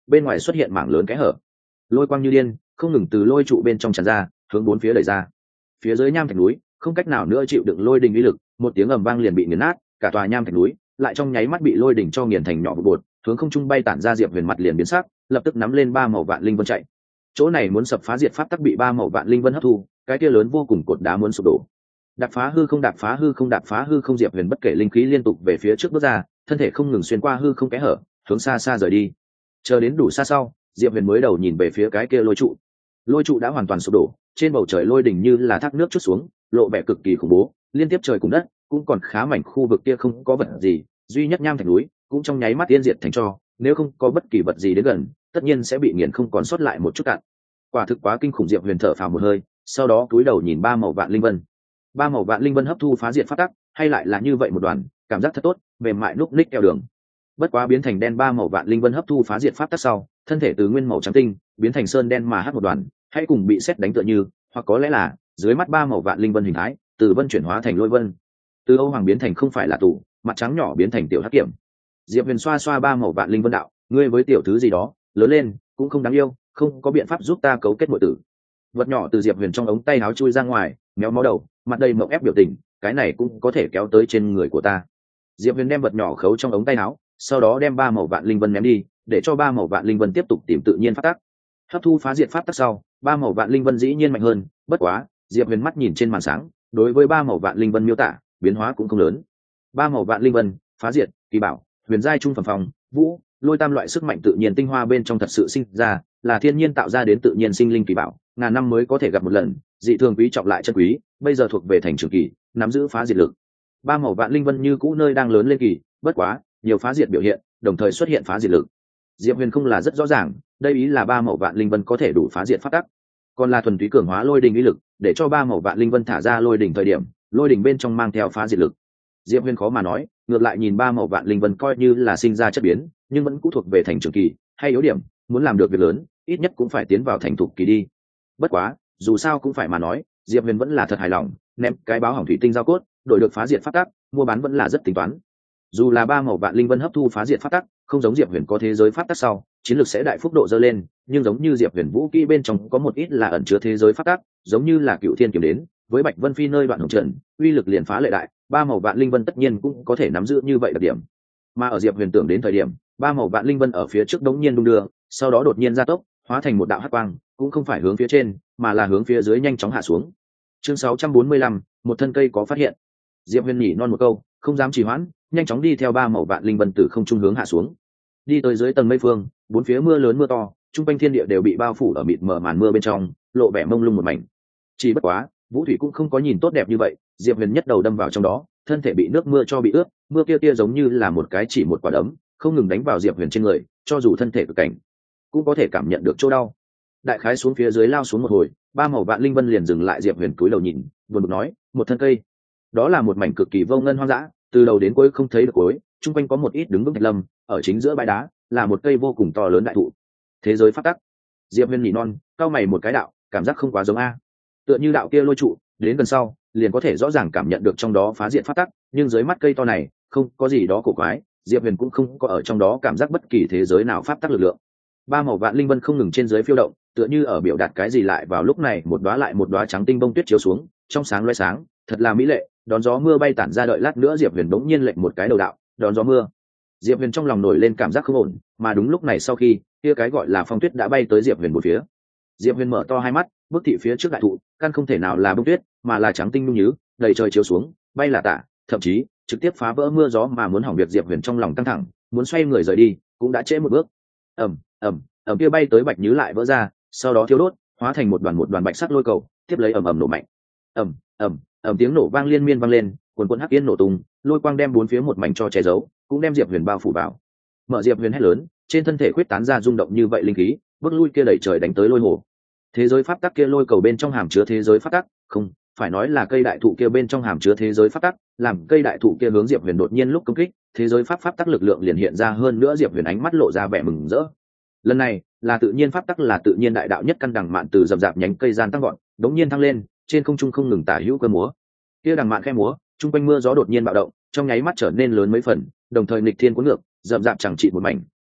bên ngoài xuất hiện mảng lớn kẽ hở, lôi quang như điên không ngừng từ lôi trụ bên trong tràn ra, hướng bốn phía đẩy ra. Phía dưới nham thạch núi không cách nào nữa chịu đựng lôi đình uy lực, một tiếng ầm vang liền bị nghiền nát, cả tòa nham thạch núi lại trong nháy mắt bị lôi đỉnh cho nghiền thành nhỏ vụn bột, hướng không trung bay tản ra. Diệp Huyền mặt liền biến sắc, lập tức nắm lên ba màu vạn linh vân chạy. Chỗ này muốn sập phá diệt pháp tắc bị ba màu vạn linh vân hấp thu, cái kia lớn vô cùng cột đá muốn sụp đổ. Đạp phá hư không, đạp phá hư không, đạp phá hư không. Diệp Huyền bất kể linh khí liên tục về phía trước bước ra, thân thể không ngừng xuyên qua hư không kẽ hở, hướng xa xa rời đi. Chờ đến đủ xa sau, Diệp Huyền mới đầu nhìn về phía cái kia lôi trụ. Lôi trụ đã hoàn toàn sụp đổ, trên bầu trời lôi đỉnh như là thác nước trút xuống, lộ vẻ cực kỳ khủng bố, liên tiếp trời cùng đất, cũng còn khá mảnh khu vực kia không có vật gì, duy nhất nham thạch núi cũng trong nháy mắt tiên diệt thành tro, nếu không có bất kỳ vật gì đến gần, tất nhiên sẽ bị nghiền không còn sót lại một chút cạn. Quả thực quá kinh khủng. Diệp Huyền thở phào một hơi, sau đó cúi đầu nhìn ba màu vạn linh vân. Ba màu vạn linh vân hấp thu phá diệt pháp tắc, hay lại là như vậy một đoàn, cảm giác thật tốt, mềm mại núc ních keo đường. Bất quá biến thành đen ba màu vạn linh vân hấp thu phá diệt pháp tắc sau, thân thể từ nguyên màu trắng tinh biến thành sơn đen mà hắc một đoàn, hãy cùng bị sét đánh tựa như, hoặc có lẽ là dưới mắt ba màu vạn linh vân hình thái từ vân chuyển hóa thành lôi vân, từ Âu Hoàng biến thành không phải là tủ, mặt trắng nhỏ biến thành tiểu hắc kiểm. Diệp Huyền xoa xoa ba màu vạn linh vân đạo, ngươi với tiểu thứ gì đó lớn lên cũng không đáng yêu, không có biện pháp giúp ta cấu kết muội tử. Vật nhỏ từ Diệp Huyền trong ống tay áo chui ra ngoài, méo mó đầu, mặt đầy mộng ép biểu tình, cái này cũng có thể kéo tới trên người của ta. Diệp Huyền đem vật nhỏ khấu trong ống tay áo, sau đó đem ba màu vạn linh vân ném đi, để cho ba màu vạn linh vân tiếp tục tìm tự nhiên phát tác. Hấp thu phá diệt pháp tắc sau, ba màu vạn linh vân dĩ nhiên mạnh hơn, bất quá Diệp Huyền mắt nhìn trên màn sáng, đối với ba màu vạn linh vân miêu tả biến hóa cũng không lớn. Ba màu vạn linh vân, phá diệt, kỳ bảo, huyền giai trung phẩm phòng, vũ, lôi tam loại sức mạnh tự nhiên tinh hoa bên trong thật sự sinh ra, là thiên nhiên tạo ra đến tự nhiên sinh linh kỳ bảo, ngàn năm mới có thể gặp một lần, dị thường quý trọng lại chân quý, bây giờ thuộc về thành trường kỳ, nắm giữ phá diệt lực. Ba màu vạn linh vân như cũ nơi đang lớn lên kỳ, bất quá nhiều phá diệt biểu hiện, đồng thời xuất hiện phá diệt lực. Diệp Huyền không là rất rõ ràng, đây ý là ba màu vạn linh vân có thể đủ phá diệt pháp tắc, còn là thuần túy cường hóa lôi đình uy lực, để cho ba màu vạn linh vân thả ra lôi đỉnh thời điểm, lôi đỉnh bên trong mang theo phá diệt lực. Diệp Huyền khó mà nói, ngược lại nhìn ba màu vạn linh vân coi như là sinh ra chất biến, nhưng vẫn cũng thuộc về thành trường kỳ, hay yếu điểm, muốn làm được việc lớn, ít nhất cũng phải tiến vào thành thục kỳ đi. Bất quá, dù sao cũng phải mà nói, Diệp Huyền vẫn là thật hài lòng, ném cái báo hỏng thủy tinh giao cốt, đổi được phá diệt pháp tắc, mua bán vẫn là rất tính toán. Dù là ba màu vạn linh vân hấp thu phá diệt pháp tắc, không giống Diệp Huyền có thế giới pháp tắc sau, chiến lược sẽ đại phúc độ dơ lên, nhưng giống như Diệp Huyền vũ kỹ bên trong có một ít là ẩn chứa thế giới pháp tắc, giống như là Cựu Thiên kiếm đến, với Bạch Vân Phi nơi đoạn hồng trận, uy lực liền phá lệ đại, ba màu vạn linh vân tất nhiên cũng có thể nắm giữ như vậy đặc điểm. Mà ở Diệp Huyền tưởng đến thời điểm, ba màu vạn linh vân ở phía trước đống nhiên đung đưa, sau đó đột nhiên gia tốc, hóa thành một đạo hắc quang, cũng không phải hướng phía trên, mà là hướng phía dưới nhanh chóng hạ xuống. Chương sáu trăm bốn mươi lăm, một thân cây có phát hiện. Diệp Huyền nhỉ non một câu, không dám trì hoãn, nhanh chóng đi theo ba màu vạn linh vân từ không trung hướng hạ xuống. Đi tới dưới tầng mây phương, bốn phía mưa lớn mưa to, trung quanh thiên địa đều bị bao phủ ở mịt mờ màn mưa bên trong, lộ vẻ mông lung một mảnh. Chỉ bất quá, vũ thủy cũng không có nhìn tốt đẹp như vậy, Diệp Huyền nhất đầu đâm vào trong đó, thân thể bị nước mưa cho bị ướt, mưa kia kia giống như là một cái chỉ một quả đấm, không ngừng đánh vào Diệp Huyền trên người, cho dù thân thể cực cảnh, cũng có thể cảm nhận được chỗ đau. Đại khái xuống phía dưới lao xuống một hồi, ba màu vạn linh vân liền dừng lại. Diệp Huyền cúi đầu nhìn, buồn bực nói, một thân cây, đó là một mảnh cực kỳ vô ngân hoang dã, từ đầu đến cuối không thấy được cuối, chung quanh có một ít đứng vững thạch lâm, ở chính giữa bãi đá là một cây vô cùng to lớn đại thụ. Thế giới pháp tắc. Diệp Huyền nhỉ non, cao mày một cái đạo, cảm giác không quá giống a. Tựa như đạo kia lôi trụ, đến gần sau, liền có thể rõ ràng cảm nhận được trong đó phá diện pháp tắc, nhưng dưới mắt cây to này, không có gì đó cổ quái, Diệp Huyền cũng không có ở trong đó cảm giác bất kỳ thế giới nào pháp tắc lực lượng. Ba màu vạn linh vân không ngừng trên dưới phiêu động, tựa như ở biểu đạt cái gì. Lại vào lúc này, một đóa lại một đóa trắng tinh bông tuyết chiếu xuống, trong sáng loé sáng, thật là mỹ lệ. Đón gió mưa bay tản ra, đợi lát nữa Diệp Huyền đống nhiên lệnh một cái đầu đạo, đón gió mưa. Diệp Huyền trong lòng nổi lên cảm giác không ổn, mà đúng lúc này sau khi kia cái gọi là phong tuyết đã bay tới Diệp Huyền một phía. Diệp Huyền mở to hai mắt, bước thị phía trước đại thụ, căn không thể nào là bông tuyết, mà là trắng tinh nhung nhứ, đầy trời chiếu xuống, bay là tả, thậm chí trực tiếp phá vỡ mưa gió mà muốn hỏng việc. Diệp Huyền trong lòng căng thẳng, muốn xoay người rời đi, cũng đã trễ một bước. Ầm, ầm, ầm kia bay tới bạch nhứ lại vỡ ra, sau đó thiêu đốt, hóa thành một đoàn một đoàn bạch sắc lôi cầu, tiếp lấy ầm ầm nổ mạnh. Ầm, ầm, ầm tiếng nổ vang liên miên vang lên, cuồn cuộn hắc yên nổ tung, lôi quang đem bốn phía một mảnh cho che giấu, cũng đem Diệp Huyền bao phủ vào. Mở Diệp Huyền hét lớn, trên thân thể khuyết tán ra rung động như vậy linh khí, bước lui kia đẩy trời đánh tới lôi hồ. Thế giới pháp tắc kia lôi cầu bên trong hàm chứa thế giới pháp tắc, không, phải nói là cây đại thụ kia bên trong hàm chứa thế giới pháp tắc, làm cây đại thụ kia hướng Diệp Huyền đột nhiên lúc công kích, thế giới pháp pháp tắc lực lượng liền hiện ra, hơn nữa Diệp Huyền ánh mắt lộ ra vẻ mừng rỡ. Lần này, là tự nhiên pháp tắc, là tự nhiên đại đạo nhất căn đằng mạn từ rậm rạp nhánh cây gian tăng gọn, đống nhiên thăng lên, trên không trung không ngừng tả hữu cơ múa. Kia đằng mạn khẽ múa, trung quanh mưa gió đột nhiên bạo động, trong nháy mắt trở nên lớn mấy phần, đồng thời nghịch thiên cuốn ngược, rậm rạp chẳng trị một mảnh,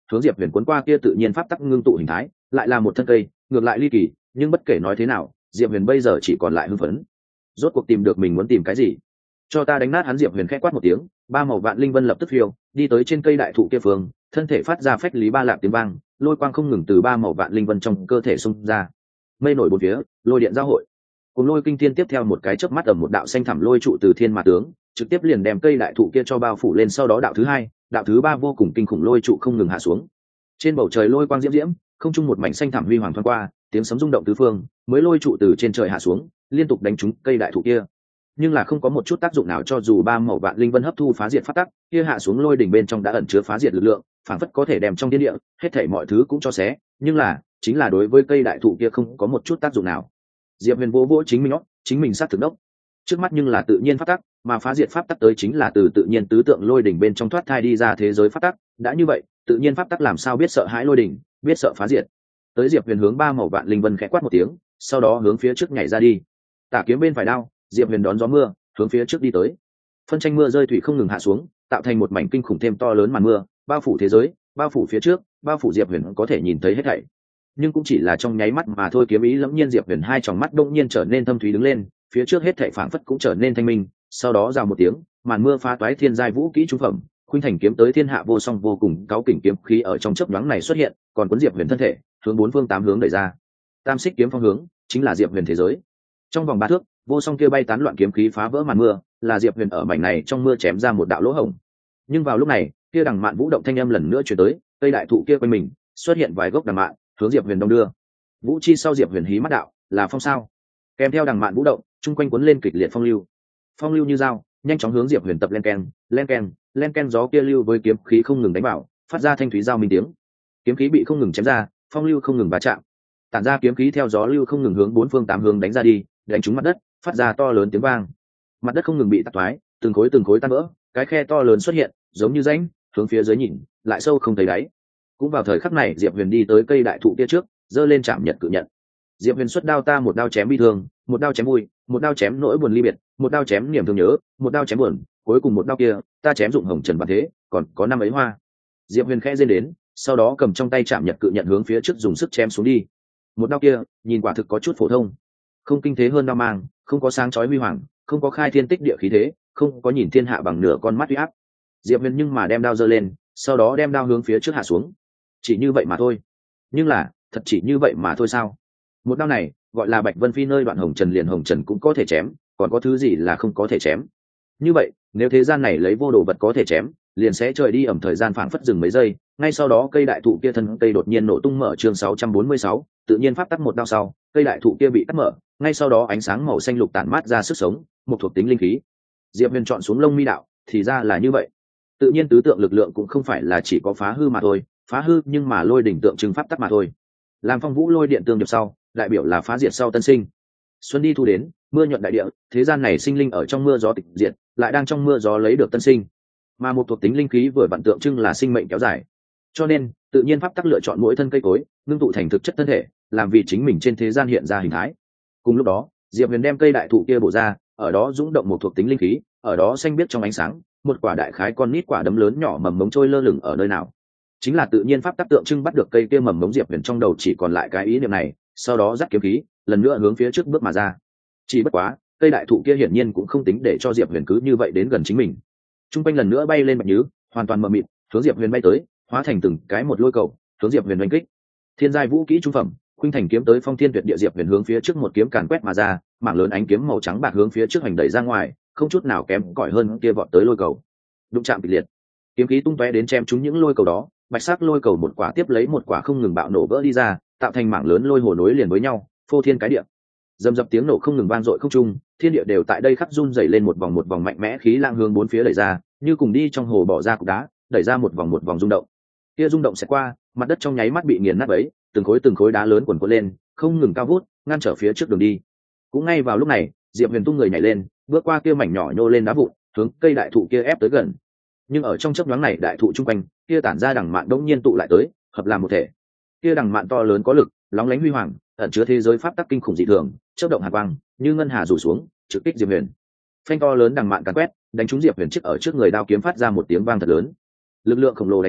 hướng diệp huyền cuốn qua kia tự nhiên pháp tắc ngưng tụ hình thái, lại là một thân cây, ngược lại ly kỳ, nhưng bất kể nói thế nào diệp huyền bây giờ chỉ còn lại hưng phấn. Rốt cuộc tìm được mình muốn tìm cái gì. Cho ta đánh nát hắn. Diệp huyền khẽ quát một tiếng, ba màu vạn linh vân lập tức phiêu đi tới trên cây đại thụ kia phương, thân thể phát ra phách lý ba lạp tiếng vang, lôi quang không ngừng từ ba màu vạn linh vân trong cơ thể xung ra, mây nổi bốn phía, lôi điện giao hội, cùng lôi kinh thiên tiếp theo một cái chớp mắt ở một đạo xanh thẳm lôi trụ từ thiên mà tướng, trực tiếp liền đem cây đại thụ kia cho bao phủ lên. Sau đó đạo thứ hai, đạo thứ ba vô cùng kinh khủng lôi trụ không ngừng hạ xuống, trên bầu trời lôi quang diễm diễm, không trung một mảnh xanh thẳm huy hoàng thoáng qua, tiếng sấm rung động tứ phương, mới lôi trụ từ trên trời hạ xuống, liên tục đánh trúng cây đại thụ kia, nhưng là không có một chút tác dụng nào. Cho dù ba màu vạn linh vân hấp thu phá diệt phát tắc, kia hạ xuống lôi đỉnh bên trong đã ẩn chứa phá diệt lực lượng, phản phất có thể đem trong thiên địa hết thảy mọi thứ cũng cho xé, nhưng là chính là đối với cây đại thụ kia không có một chút tác dụng nào. Diệp huyền vô vỗ chính mình, nó chính mình sát thực đốc trước mắt, nhưng là tự nhiên pháp tắc, mà phá diệt pháp tắc tới chính là từ tự nhiên tứ tượng lôi đỉnh bên trong thoát thai đi ra thế giới pháp tắc. Đã như vậy, tự nhiên pháp tắc làm sao biết sợ hãi lôi đỉnh, biết sợ phá diệt. Tới Diệp huyền hướng ba màu vạn linh vân khẽ quát một tiếng, sau đó hướng phía trước nhảy ra đi. Tả kiếm bên phải đao, Diệp huyền đón gió mưa hướng phía trước đi tới. Phân tranh mưa rơi thủy không ngừng hạ xuống, tạo thành một mảnh kinh khủng thêm to lớn màn mưa, bao phủ thế giới, bao phủ phía trước, bao phủ Diệp huyền có thể nhìn thấy hết thảy. Nhưng cũng chỉ là trong nháy mắt mà thôi. Kiếm ý lẫm nhiên, Diệp huyền hai tròng mắt đông nhiên trở nên thâm thúy đứng lên, phía trước hết thảy phảng phất cũng trở nên thanh minh. Sau đó rào một tiếng, màn mưa phá toái thiên giai vũ kỹ trung phẩm, khuynh thành kiếm tới thiên hạ vô song vô cùng cáu kỉnh kiếm khí ở trong chớp nhoáng này xuất hiện, còn cuốn Diệp huyền thân thể hướng bốn phương tám hướng đẩy ra. Tam xích kiếm phong hướng chính là Diệp huyền thế giới. Trong vòng ba thước, vô song kia bay tán loạn kiếm khí phá vỡ màn mưa, là Diệp huyền ở mảnh này trong mưa chém ra một đạo lỗ hổng. Nhưng vào lúc này, kia đằng mạn vũ động thanh âm lần nữa truyền tới, cây đại thụ kia quanh mình xuất hiện vài gốc đằng mạn hướng Diệp huyền đông đưa. Vũ chi sau Diệp huyền hí mắt đạo, là phong sao. Kèm theo đằng mạn vũ động, chung quanh cuốn lên kịch liệt phong lưu. Phong lưu như dao, nhanh chóng hướng Diệp huyền tập len ken, len ken, len ken, gió kia lưu với kiếm khí không ngừng đánh vào, phát ra thanh thúy giao minh tiếng. Kiếm khí bị không ngừng chém ra, phong lưu không ngừng va chạm, tản ra kiếm khí theo gió lưu không ngừng hướng bốn phương tám hướng đánh ra đi, đánh trúng mặt đất, phát ra to lớn tiếng vang. Mặt đất không ngừng bị tạc toái, từng khối từng khối tan vỡ, cái khe to lớn xuất hiện, giống như rãnh, hướng phía dưới nhìn, lại sâu không thấy đáy. Cũng vào thời khắc này, Diệp huyền đi tới cây đại thụ kia trước, giơ lên chạm nhật cự nhận. Diệp huyền xuất đao, ta một đao chém bi thương, một đao chém vui, một đao chém nỗi buồn ly biệt, một đao chém niềm thương nhớ, một đao chém buồn, cuối cùng một đao kia, ta chém dụng hồng trần vạn thế, còn có năm ấy hoa. Diệp huyền khẽ rên đến, sau đó cầm trong tay chạm nhật cự nhận hướng phía trước dùng sức chém xuống đi. Một đao kia, nhìn quả thực có chút phổ thông, không kinh thế hơn đao mang, không có sáng chói huy hoàng, không có khai thiên tích địa khí thế, không có nhìn thiên hạ bằng nửa con mắt uy áp. Diệp huyền nhưng mà đem đao giơ lên, sau đó đem đao hướng phía trước hạ xuống. Chỉ như vậy mà thôi. Nhưng là, thật chỉ như vậy mà thôi sao? Một đao này, gọi là Bạch Vân Phi nơi đoạn hồng trần, liền hồng trần cũng có thể chém, còn có thứ gì là không có thể chém? Như vậy, nếu thế gian này lấy vô đồ vật có thể chém, liền sẽ trời đi ẩm thời gian phảng phất dừng mấy giây, ngay sau đó cây đại thụ kia thân cây đột nhiên nổ tung mở. Chương sáu trăm bốn mươi sáu, tự nhiên pháp tắc một đao sau, cây đại thụ kia bị cắt mở, ngay sau đó ánh sáng màu xanh lục tản mát ra sức sống, một thuộc tính linh khí. Diệp huyền chọn xuống lông mi đạo, thì ra là như vậy. Tự nhiên tứ tượng lực lượng cũng không phải là chỉ có phá hư mà thôi, phá hư nhưng mà lôi đỉnh tượng trưng pháp tắc mà thôi. Làm phong vũ lôi điện tương điệp sau, đại biểu là phá diệt sau tân sinh. Xuân đi thu đến, mưa nhuận đại địa, thế gian này sinh linh ở trong mưa gió tịch diệt, lại đang trong mưa gió lấy được tân sinh. Mà một thuộc tính linh khí vừa vặn tượng trưng là sinh mệnh kéo dài. Cho nên, tự nhiên pháp tắc lựa chọn mỗi thân cây cối, ngưng tụ thành thực chất thân thể, làm vì chính mình trên thế gian hiện ra hình thái. Cùng lúc đó, Diệp huyền đem cây đại thụ kia bổ ra, ở đó dũng động một thuộc tính linh khí, ở đó xanh biếc trong ánh sáng, một quả đại khái con nít quả đấm lớn nhỏ mầm mống trôi lơ lửng ở nơi nào. Chính là tự nhiên pháp tắc tượng trưng bắt được cây kia mầm mống. Diệp huyền trong đầu chỉ còn lại cái ý niệm này, sau đó dắt kiếm khí, lần nữa hướng phía trước bước mà ra. Chỉ bất quá, cây đại thụ kia hiển nhiên cũng không tính để cho Diệp huyền cứ như vậy đến gần chính mình. Trung quanh lần nữa bay lên bạch nhứ, hoàn toàn mờ mịt, hướng Diệp huyền bay tới, hóa thành từng cái một lôi cầu, hướng Diệp huyền đánh kích. Thiên giai vũ kỹ trung phẩm, khuynh thành kiếm tới phong thiên tuyệt địa. Diệp huyền hướng phía trước một kiếm càn quét mà ra, mảng lớn ánh kiếm màu trắng bạc hướng phía trước hành đẩy ra ngoài, không chút nào kém cỏi hơn kia vọt tới lôi cầu. Đụng chạm kịch liệt, kiếm khí tung tóe đến chém trúng những lôi cầu đó, bạch sắc lôi cầu một quả tiếp lấy một quả không ngừng bạo nổ vỡ đi ra, tạo thành mảng lớn lôi hồ nối liền với nhau, phô thiên cái địa. Dầm dập tiếng nổ không ngừng vang dội không trung, thiên địa đều tại đây khắc run rẩy lên, một vòng một vòng mạnh mẽ khí lang hướng bốn phía đẩy ra, như cùng đi trong hồ bỏ ra cục đá, đẩy ra một vòng một vòng rung động. Kia rung động sẽ qua, mặt đất trong nháy mắt bị nghiền nát bấy, từng khối từng khối đá lớn quần quật lên, không ngừng cao vút, ngăn trở phía trước đường đi. Cũng ngay vào lúc này, Diệp huyền tung người nhảy lên, bước qua kia mảnh nhỏ nhô lên đá vụn, hướng cây đại thụ kia ép tới gần. Nhưng ở trong chớp nhoáng này, đại thụ trung quanh kia tản ra đằng mạn đống nhiên tụ lại tới, hợp làm một thể. Kia đằng mạn to lớn có lực, lóng lánh huy hoàng, ẩn chứa thế giới pháp tắc kinh khủng dị thường, chớp động hàn quang, như ngân hà rủ xuống, trực kích Diệp huyền. Phanh to lớn đằng mạn càn quét, đánh trúng Diệp huyền trước ở trước người, đao kiếm phát ra một tiếng vang thật lớn. Lực lượng khổng lồ đánh tới,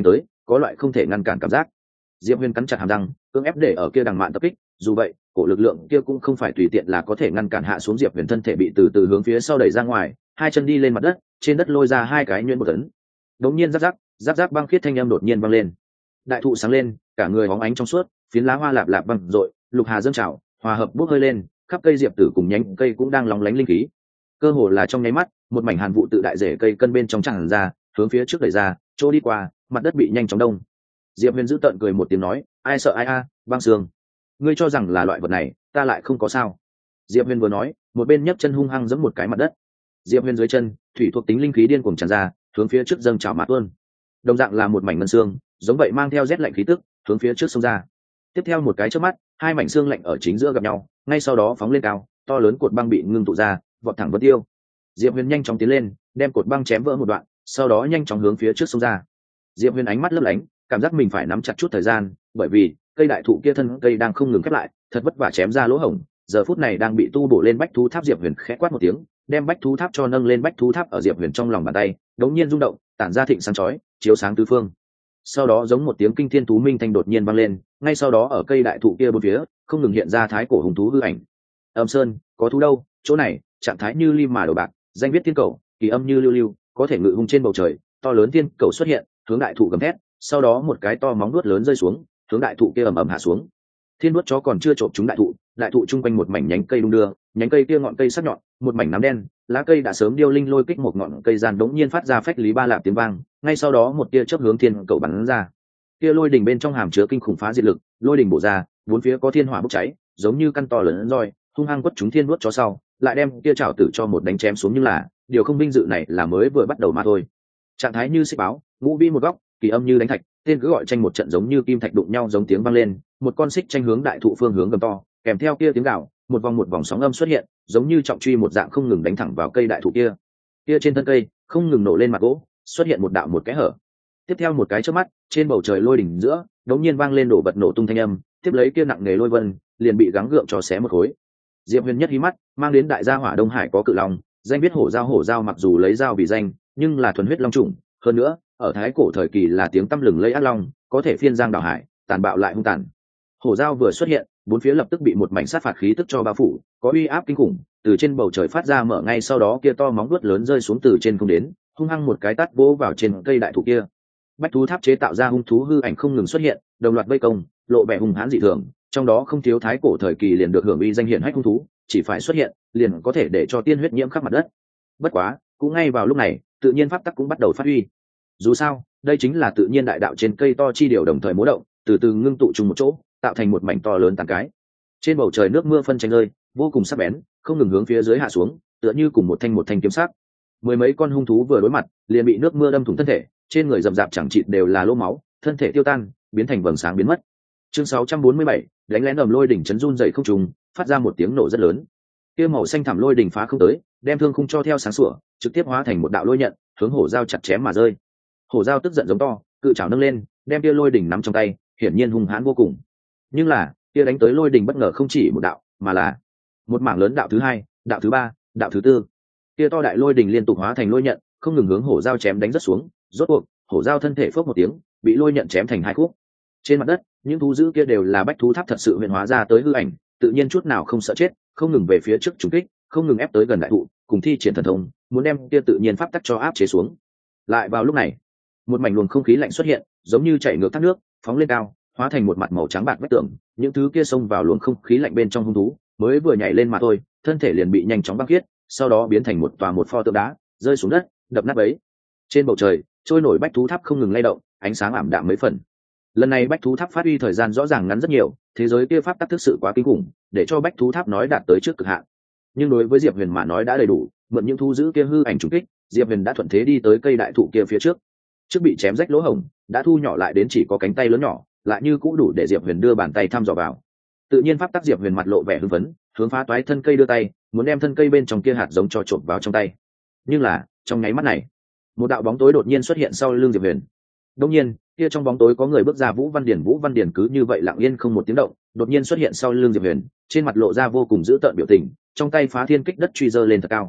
có loại không thể ngăn cản cảm giác. Diệp Huyền cắn chặt hàm răng, cưỡng ép để ở kia đằng mạn tập kích, dù vậy cổ lực lượng kia cũng không phải tùy tiện là có thể ngăn cản hạ xuống. Diệp Huyền thân thể bị từ từ hướng phía sau đẩy ra ngoài, hai chân đi lên mặt đất, trên đất lôi ra hai cái nhuyễn một tấn. Đống nhiên rắc rắc rắc rắc băng khiết thanh âm đột nhiên vang lên, đại thụ sáng lên, cả người bóng ánh trong suốt, phiến lá hoa lạp lạp văng rội, lục hà dâng trào, hòa hợp bốc hơi lên, khắp cây diệp tử cùng nhánh cây cũng đang lóng lánh linh khí. Cơ hồ là trong nháy mắt, một mảnh hàn vụ tự đại rễ cây cân bên trong tràn ra, hướng phía trước đẩy ra, chỗ đi qua, mặt đất bị nhanh chóng đông. Diệp Huyền giữ tợn cười một tiếng nói, ai sợ ai a, băng xương. Ngươi cho rằng là loại vật này, ta lại không có sao. Diệp Huyền vừa nói, một bên nhấc chân hung hăng giẫm một cái mặt đất. Diệp Huyền dưới chân, thủy thuộc tính linh khí điên cuồng tràn ra, hướng phía trước dâng trào mát luôn. Đồng dạng là một mảnh ngân xương, giống vậy mang theo rét lạnh khí tức, hướng phía trước xông ra. Tiếp theo một cái chớp mắt, hai mảnh xương lạnh ở chính giữa gặp nhau, ngay sau đó phóng lên cao, to lớn cột băng bị ngưng tụ ra, vọt thẳng vân tiêu. Diệp Huyền nhanh chóng tiến lên, đem cột băng chém vỡ một đoạn, sau đó nhanh chóng hướng phía trước xông ra. Diệp Huyền ánh mắt lấp lánh, cảm giác mình phải nắm chặt chút thời gian, bởi vì cây đại thụ kia thân cây đang không ngừng khép lại, thật vất vả chém ra lỗ hổng, giờ phút này đang bị tu bổ lên bách thú tháp. Diệp Huyền khẽ quát một tiếng, đem bách thú tháp cho nâng lên. Bách thú tháp ở Diệp Huyền trong lòng bàn tay, đống nhiên rung động, tản ra thịnh sáng chói, chiếu sáng tứ phương. Sau đó giống một tiếng kinh thiên thú minh thanh đột nhiên vang lên, ngay sau đó ở cây đại thụ kia bốn phía không ngừng hiện ra thái cổ hùng thú hư ảnh. Âm Sơn, có thú đâu? Chỗ này, trạng thái như lim mà đầu bạc, danh viết thiên cầu, kỳ âm như lưu lưu, có thể ngự hung trên bầu trời. To lớn thiên cầu xuất hiện, hướng đại thụ gầm thét, sau đó một cái to móng vuốt lớn rơi xuống, hướng đại thụ kia ầm ầm hạ xuống. Thiên vuốt chó còn chưa trộm trúng đại thụ, đại thụ chung quanh một mảnh nhánh cây đung đưa, nhánh cây kia ngọn cây sắc nhọn, một mảnh nám đen, lá cây đã sớm điêu linh lôi kích một ngọn cây gian đống nhiên phát ra phách lý ba lạp tiếng vang, ngay sau đó một tia chớp hướng thiên cầu bắn ra. Kia lôi đỉnh bên trong hàm chứa kinh khủng phá diệt lực, lôi đỉnh bổ ra, bốn phía có thiên hỏa bốc cháy, giống như căn to lớn roi, hung hăng quất trúng thiên vuốt chó sau, lại đem kia chảo tử cho một đánh chém xuống. Nhưng là, điều không vinh dự này là mới vừa bắt đầu mà thôi. Trạng thái như xích báo, ngũ vĩ một góc, kỳ âm như đánh thạch, tên cứ gọi tranh một trận giống như kim thạch đụng nhau giống tiếng vang lên, một con xích tranh hướng đại thụ phương hướng gầm to, kèm theo kia tiếng gào, một vòng một vòng sóng âm xuất hiện, giống như trọng truy một dạng không ngừng đánh thẳng vào cây đại thụ kia. Kia trên thân cây không ngừng nổ lên mặt gỗ, xuất hiện một đạo một cái hở. Tiếp theo một cái chớp mắt, trên bầu trời lôi đỉnh giữa, đống nhiên vang lên đổ vật nổ tung thanh âm, tiếp lấy kia nặng nghề lôi vân, liền bị gắng gượng cho xé một khối. Diệp Huyền nhất hí mắt, mang đến đại gia hỏa Đông Hải có cự long, danh viết hổ giao. Hổ giao mặc dù lấy giao vì danh, nhưng là thuần huyết long chủng, hơn nữa, ở thái cổ thời kỳ là tiếng tăm lừng lẫy ác long, có thể phiên giang đảo hải, tàn bạo lại hung tàn. Hổ giao vừa xuất hiện, bốn phía lập tức bị một mảnh sát phạt khí tức cho bao phủ, có uy áp kinh khủng, từ trên bầu trời phát ra, mở ngay sau đó kia to móng vuốt lớn rơi xuống từ trên không đến, hung hăng một cái tát vỗ vào trên cây đại thụ kia. Bách thú tháp chế tạo ra hung thú hư ảnh không ngừng xuất hiện, đồng loạt vây công, lộ vẻ hung hãn dị thường, trong đó không thiếu thái cổ thời kỳ liền được hưởng uy danh hiển hách hung thú, chỉ phải xuất hiện, liền có thể để cho tiên huyết nhiễm khắp mặt đất. Bất quá, cũng ngay vào lúc này, tự nhiên pháp tắc cũng bắt đầu phát huy. Dù sao, đây chính là tự nhiên đại đạo trên cây to chi điều đồng thời múa động, từ từ ngưng tụ chung một chỗ, tạo thành một mảnh to lớn tàn cái. Trên bầu trời nước mưa phân tranh rơi, vô cùng sắc bén, không ngừng hướng phía dưới hạ xuống, tựa như cùng một thanh một thanh kiếm sắc. Mười mấy con hung thú vừa đối mặt, liền bị nước mưa đâm thủng thân thể, trên người rậm rạp chẳng chịt đều là lỗ máu, thân thể tiêu tan, biến thành vầng sáng biến mất. Chương sáu trăm bốn mươi bảy, đánh lén ầm lôi đỉnh chấn run dậy không trùng, phát ra một tiếng nổ rất lớn. Kia màu xanh thẳm lôi đỉnh phá không tới, đem thương khung cho theo sáng sủa, trực tiếp hóa thành một đạo lôi nhận, hướng hổ dao chặt chém mà rơi. Hổ dao tức giận giống to, cự trảo nâng lên, đem kia lôi đỉnh nắm trong tay, hiển nhiên hung hãn vô cùng. Nhưng là, kia đánh tới lôi đỉnh bất ngờ không chỉ một đạo, mà là một mảng lớn đạo thứ hai, đạo thứ ba, đạo thứ tư. Kia to đại lôi đỉnh liên tục hóa thành lôi nhận, không ngừng hướng hổ dao chém đánh rất xuống, rốt cuộc, hổ dao thân thể phốc một tiếng, bị lôi nhận chém thành hai khúc. Trên mặt đất, những thú dữ kia đều là bách thú tháp thật sự huyền hóa ra tới hư ảnh, tự nhiên chút nào không sợ chết, không ngừng về phía trước trùng kích, không ngừng ép tới gần đại thụ, cùng thi triển thần thông, muốn đem kia tự nhiên pháp tắc cho áp chế xuống. Lại vào lúc này, một mảnh luồng không khí lạnh xuất hiện, giống như chảy ngược thác nước, phóng lên cao, hóa thành một mặt màu trắng bạc vách tường. Những thứ kia xông vào luồng không khí lạnh bên trong hung thú, mới vừa nhảy lên mà thôi, thân thể liền bị nhanh chóng băng khiết, sau đó biến thành một tòa một pho tượng đá, rơi xuống đất, đập nát bấy. Trên bầu trời, trôi nổi bách thú tháp không ngừng lay động, ánh sáng ảm đạm mấy phần. Lần này bách thú tháp phát huy thời gian rõ ràng ngắn rất nhiều, thế giới kia pháp tắc thực sự quá kinh khủng, để cho bách thú tháp nói đạt tới trước cực hạn. Nhưng đối với Diệp Huyền mà nói đã đầy đủ, mượn những thú dữ kia hư ảnh trùng kích, Diệp Huyền đã thuận thế đi tới cây đại thụ kia phía trước. Trước bị chém rách lỗ hổng, đã thu nhỏ lại đến chỉ có cánh tay lớn nhỏ, lại như cũng đủ để Diệp Huyền đưa bàn tay thăm dò vào. Tự nhiên pháp tắc Diệp Huyền mặt lộ vẻ hưng phấn, hướng phá toái thân cây đưa tay, muốn đem thân cây bên trong kia hạt giống cho trộn vào trong tay. Nhưng là, trong nháy mắt này, một đạo bóng tối đột nhiên xuất hiện sau lưng Diệp Huyền. Đột nhiên, kia trong bóng tối có người bước ra. Vũ Văn Điển. Vũ Văn Điển cứ như vậy lặng yên không một tiếng động, đột nhiên xuất hiện sau lưng Diệp Huyền, trên mặt lộ ra vô cùng dữ tợn biểu tình, trong tay phá thiên kích đất truy giơ lên thật cao.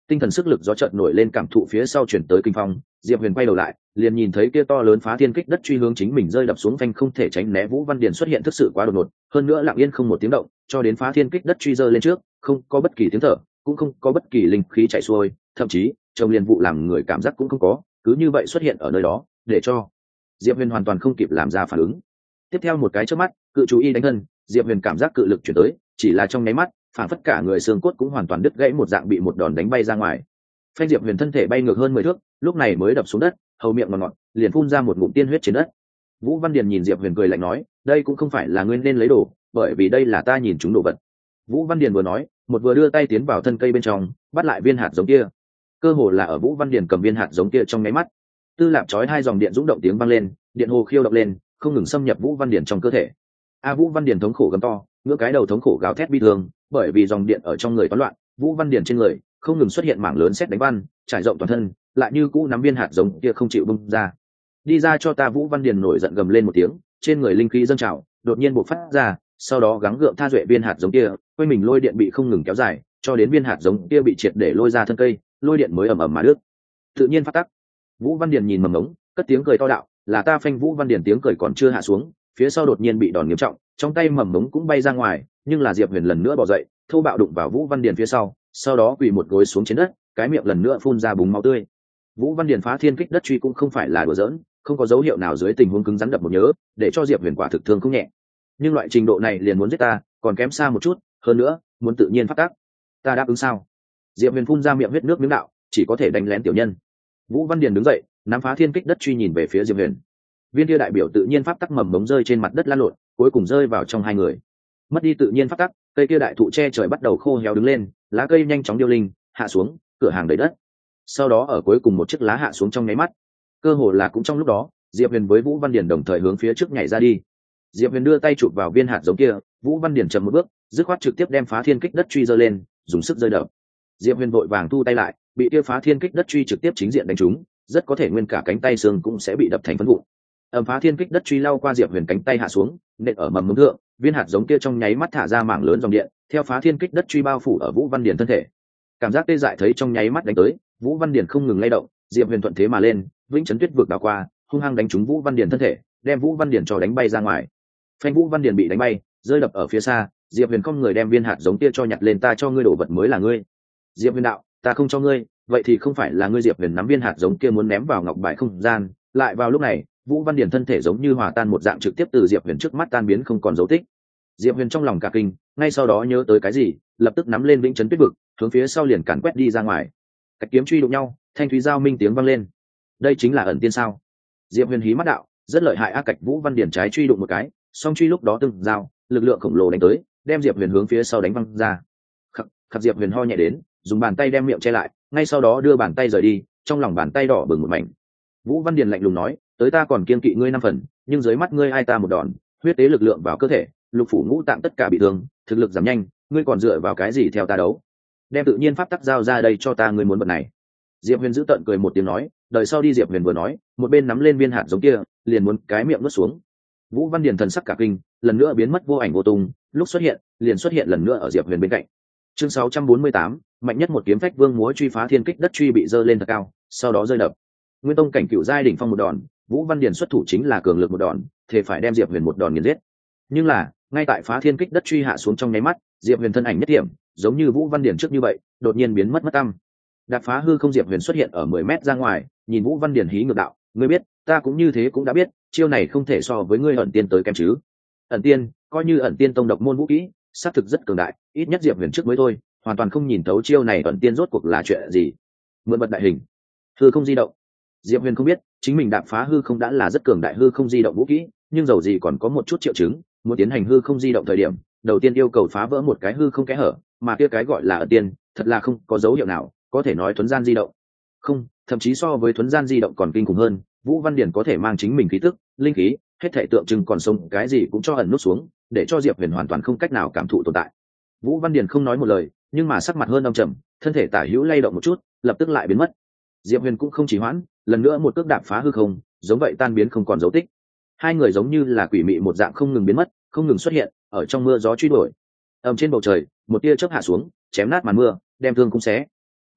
tinh thần sức lực gió chợt nổi lên, cảm thụ phía sau chuyển tới kinh phong. Diệp Huyền quay đầu lại, liền nhìn thấy kia to lớn phá thiên kích đất truy hướng chính mình rơi đập xuống, phanh không thể tránh né. Vũ Văn Điền xuất hiện thực sự quá đột ngột, hơn nữa lặng yên không một tiếng động, cho đến phá thiên kích đất truy rơi lên trước, không có bất kỳ tiếng thở, cũng không có bất kỳ linh khí chạy xuôi, thậm chí trông liền vụ làm người cảm giác cũng không có, cứ như vậy xuất hiện ở nơi đó, để cho Diệp Huyền hoàn toàn không kịp làm ra phản ứng. Tiếp theo một cái chớp mắt, cự chú y đánh thân, Diệp Huyền cảm giác cự lực chuyển tới, chỉ là trong nháy mắt, phản phất cả người xương cốt cũng hoàn toàn đứt gãy một dạng, bị một đòn đánh bay ra ngoài. Phanh, Diệp Huyền thân thể bay ngược hơn mười thước, lúc này mới đập xuống đất, hầu miệng ngọt ngọt, liền phun ra một ngụm tiên huyết trên đất. Vũ Văn Điền nhìn Diệp Huyền cười lạnh nói, đây cũng không phải là ngươi nên lấy đồ, bởi vì đây là ta nhìn chúng đồ vật. Vũ Văn Điền vừa nói, một vừa đưa tay tiến vào thân cây bên trong, bắt lại viên hạt giống kia. Cơ hồ là ở Vũ Văn Điền cầm viên hạt giống kia trong nháy mắt, tư lạp chói hai dòng điện rung động tiếng vang lên, điện hồ khiêu động lên, không ngừng xâm nhập Vũ Văn Điền trong cơ thể. A Vũ Văn Điền thống khổ gầm to, ngửa cái đầu thống khổ gào thét bi thương, bởi vì dòng điện ở trong người toán loạn, Vũ Văn Điền trên người không ngừng xuất hiện mảng lớn sét đánh văn, trải rộng toàn thân, lại như cũ nắm viên hạt giống kia không chịu bung ra. Đi ra cho ta! Vũ Văn Điền nổi giận gầm lên một tiếng, trên người linh khí dâng trào, đột nhiên bộc phát ra, sau đó gắng gượng tha duệ viên hạt giống kia, quanh mình lôi điện bị không ngừng kéo dài, cho đến viên hạt giống kia bị triệt để lôi ra thân cây, lôi điện mới ầm ầm mà đứt. Tự nhiên phát tắc. Vũ Văn Điền nhìn mầm ngống, cất tiếng cười to đạo, là ta. Phanh, Vũ Văn Điền tiếng cười còn chưa hạ xuống, phía sau đột nhiên bị đòn nghiêm trọng, trong tay mầm ngống cũng bay ra ngoài, nhưng là Diệp Huyền lần nữa bò dậy, thô bạo đụng vào Vũ Văn Điền phía sau, sau đó quỳ một gối xuống trên đất, cái miệng lần nữa phun ra búng máu tươi. Vũ Văn Điền phá thiên kích đất truy cũng không phải là đùa giỡn, không có dấu hiệu nào dưới tình huống cứng rắn đập một nhớ, để cho Diệp Huyền quả thực thương không nhẹ. Nhưng loại trình độ này liền muốn giết ta, còn kém xa một chút, hơn nữa, muốn tự nhiên phát tác. Ta đáp ứng sao? Diệp Huyền phun ra miệng huyết nước miếng đạo, chỉ có thể đánh lén tiểu nhân. Vũ Văn Điền đứng dậy, nắm phá thiên kích đất truy nhìn về phía Diệp Huyền. Viên kia đại biểu tự nhiên pháp tắc mầm mống rơi trên mặt đất lan lộn, cuối cùng rơi vào trong hai người. Mất đi tự nhiên pháp tắc, cây kia đại thụ che trời bắt đầu khô héo đứng lên, lá cây nhanh chóng điêu linh hạ xuống, cửa hàng đầy đất. Sau đó ở cuối cùng một chiếc lá hạ xuống trong nháy mắt, cơ hồ là cũng trong lúc đó, Diệp Huyền với Vũ Văn Điền đồng thời hướng phía trước nhảy ra đi. Diệp Huyền đưa tay chụp vào viên hạt giống kia, Vũ Văn Điền chậm một bước, dứt khoát trực tiếp đem phá thiên kích đất truy giơ lên, dùng sức rơi đập. Diệp Huyền vội vàng thu tay lại, bị kia phá thiên kích đất truy trực tiếp chính diện đánh trúng, rất có thể nguyên cả cánh tay xương cũng sẽ bị đập thành phấn vụn. Ầm, phá thiên kích đất truy lao qua Diệp Huyền cánh tay hạ xuống, nện ở mầm mống thượng, viên hạt giống kia trong nháy mắt thả ra mảng lớn dòng điện, theo phá thiên kích đất truy bao phủ ở Vũ Văn Điền thân thể. Cảm giác tê dại thấy trong nháy mắt đánh tới, Vũ Văn Điền không ngừng lay động, Diệp Huyền thuận thế mà lên, vĩnh chấn tuyết vượt đảo qua, hung hăng đánh trúng Vũ Văn Điền thân thể, đem Vũ Văn Điền cho đánh bay ra ngoài. Phanh, Vũ Văn Điền bị đánh bay, rơi đập ở phía xa, Diệp Huyền không người đem viên hạt giống kia cho nhặt lên, ta cho ngươi đổ vật mới là ngươi. Diệp Huyền đạo, ta không cho ngươi, vậy thì không phải là ngươi. Diệp Huyền nắm viên hạt giống kia muốn ném vào ngọc bài không gian, lại vào lúc này, Vũ Văn Điền thân thể giống như hòa tan một dạng trực tiếp từ Diệp Huyền trước mắt tan biến không còn dấu tích. Diệp Huyền trong lòng cả kinh, ngay sau đó nhớ tới cái gì, lập tức nắm lên vĩnh chấn tuyết vực, hướng phía sau liền càn quét đi ra ngoài. Cách kiếm truy đụng nhau, thanh thúy giao minh tiếng vang lên. Đây chính là ẩn tiên sao? Diệp Huyền hí mắt đạo, rất lợi hại. A Cạch Vũ Văn Điền trái truy đụng một cái, song truy lúc đó từng giao, lực lượng khổng lồ đánh tới, đem Diệp Huyền hướng phía sau đánh văng ra. Khắc, khắc Diệp Huyền ho nhẹ đến, dùng bàn tay đem miệng che lại, ngay sau đó đưa bàn tay rời đi, trong lòng bàn tay đỏ bừng một mảnh. Vũ Văn Điền lạnh lùng nói, tới ta còn kiên kỵ ngươi năm phần, nhưng dưới mắt ngươi ai ta một đòn, huyết tế lực lượng vào cơ thể, lục phủ ngũ tạng tất cả bị thương, thực lực giảm nhanh, ngươi còn dựa vào cái gì theo ta đấu? Đem tự nhiên pháp tắc giao ra đây cho ta, ngươi muốn vật này. Diệp Huyền giữ tợn cười một tiếng nói, đời sau đi. Diệp Huyền vừa nói, một bên nắm lên viên hạt giống kia, liền muốn cái miệng nuốt xuống. Vũ Văn Điền thần sắc cả kinh, lần nữa biến mất vô ảnh vô tung, lúc xuất hiện, liền xuất hiện lần nữa ở Diệp Huyền bên cạnh. Chương sáu trăm bốn mươi tám, mạnh nhất một kiếm phách vương múa truy, phá thiên kích đất truy bị giơ lên thật cao, sau đó rơi đập. Nguyên tông cảnh cựu giai đỉnh phong một đòn, Vũ Văn Điền xuất thủ chính là cường lực một đòn, thể phải đem Diệp Huyền một đòn nghiền giết. Nhưng là, ngay tại phá thiên kích đất truy hạ xuống trong nháy mắt, Diệp Huyền thân ảnh nhất điểm, giống như Vũ Văn Điền trước như vậy, đột nhiên biến mất mất tăm. Đạp phá hư không, Diệp Huyền xuất hiện ở mười mét ra ngoài, nhìn Vũ Văn Điền hí ngược đạo, ngươi biết, ta cũng như thế cũng đã biết, chiêu này không thể so với ngươi ẩn tiên tới kém chứ. Ẩn tiên, coi như ẩn tiên tông độc môn vũ kỹ, sát thực rất cường đại, ít nhất Diệp Huyền trước mới thôi, hoàn toàn không nhìn thấu chiêu này ẩn tiên rốt cuộc là chuyện gì. Mượn bật đại hình, hư không di động. Diệp Huyền không biết, chính mình đạp phá hư không đã là rất cường đại hư không di động vũ kỹ, nhưng dầu gì còn có một chút triệu chứng, muốn tiến hành hư không di động thời điểm, đầu tiên yêu cầu phá vỡ một cái hư không kẽ hở, mà kia cái gọi là ẩn tiên, thật là không có dấu hiệu nào, có thể nói thuấn gian di động. Không, thậm chí so với thuấn gian di động còn kinh khủng hơn, Vũ Văn Điền có thể mang chính mình khí tức, linh khí, hết thảy tượng trưng còn sống cái gì cũng cho ẩn nút xuống, để cho Diệp Huyền hoàn toàn không cách nào cảm thụ tồn tại. Vũ Văn Điền không nói một lời, nhưng mà sắc mặt hơn âm trầm, thân thể tả hữu lay động một chút, lập tức lại biến mất. Diệp Huyền cũng không trì hoãn, lần nữa một cước đạp phá hư không, giống vậy tan biến không còn dấu tích. Hai người giống như là quỷ mị một dạng không ngừng biến mất, không ngừng xuất hiện ở trong mưa gió truy đuổi. Ầm, trên bầu trời, một tia chớp hạ xuống, chém nát màn mưa, đem thương cũng xé.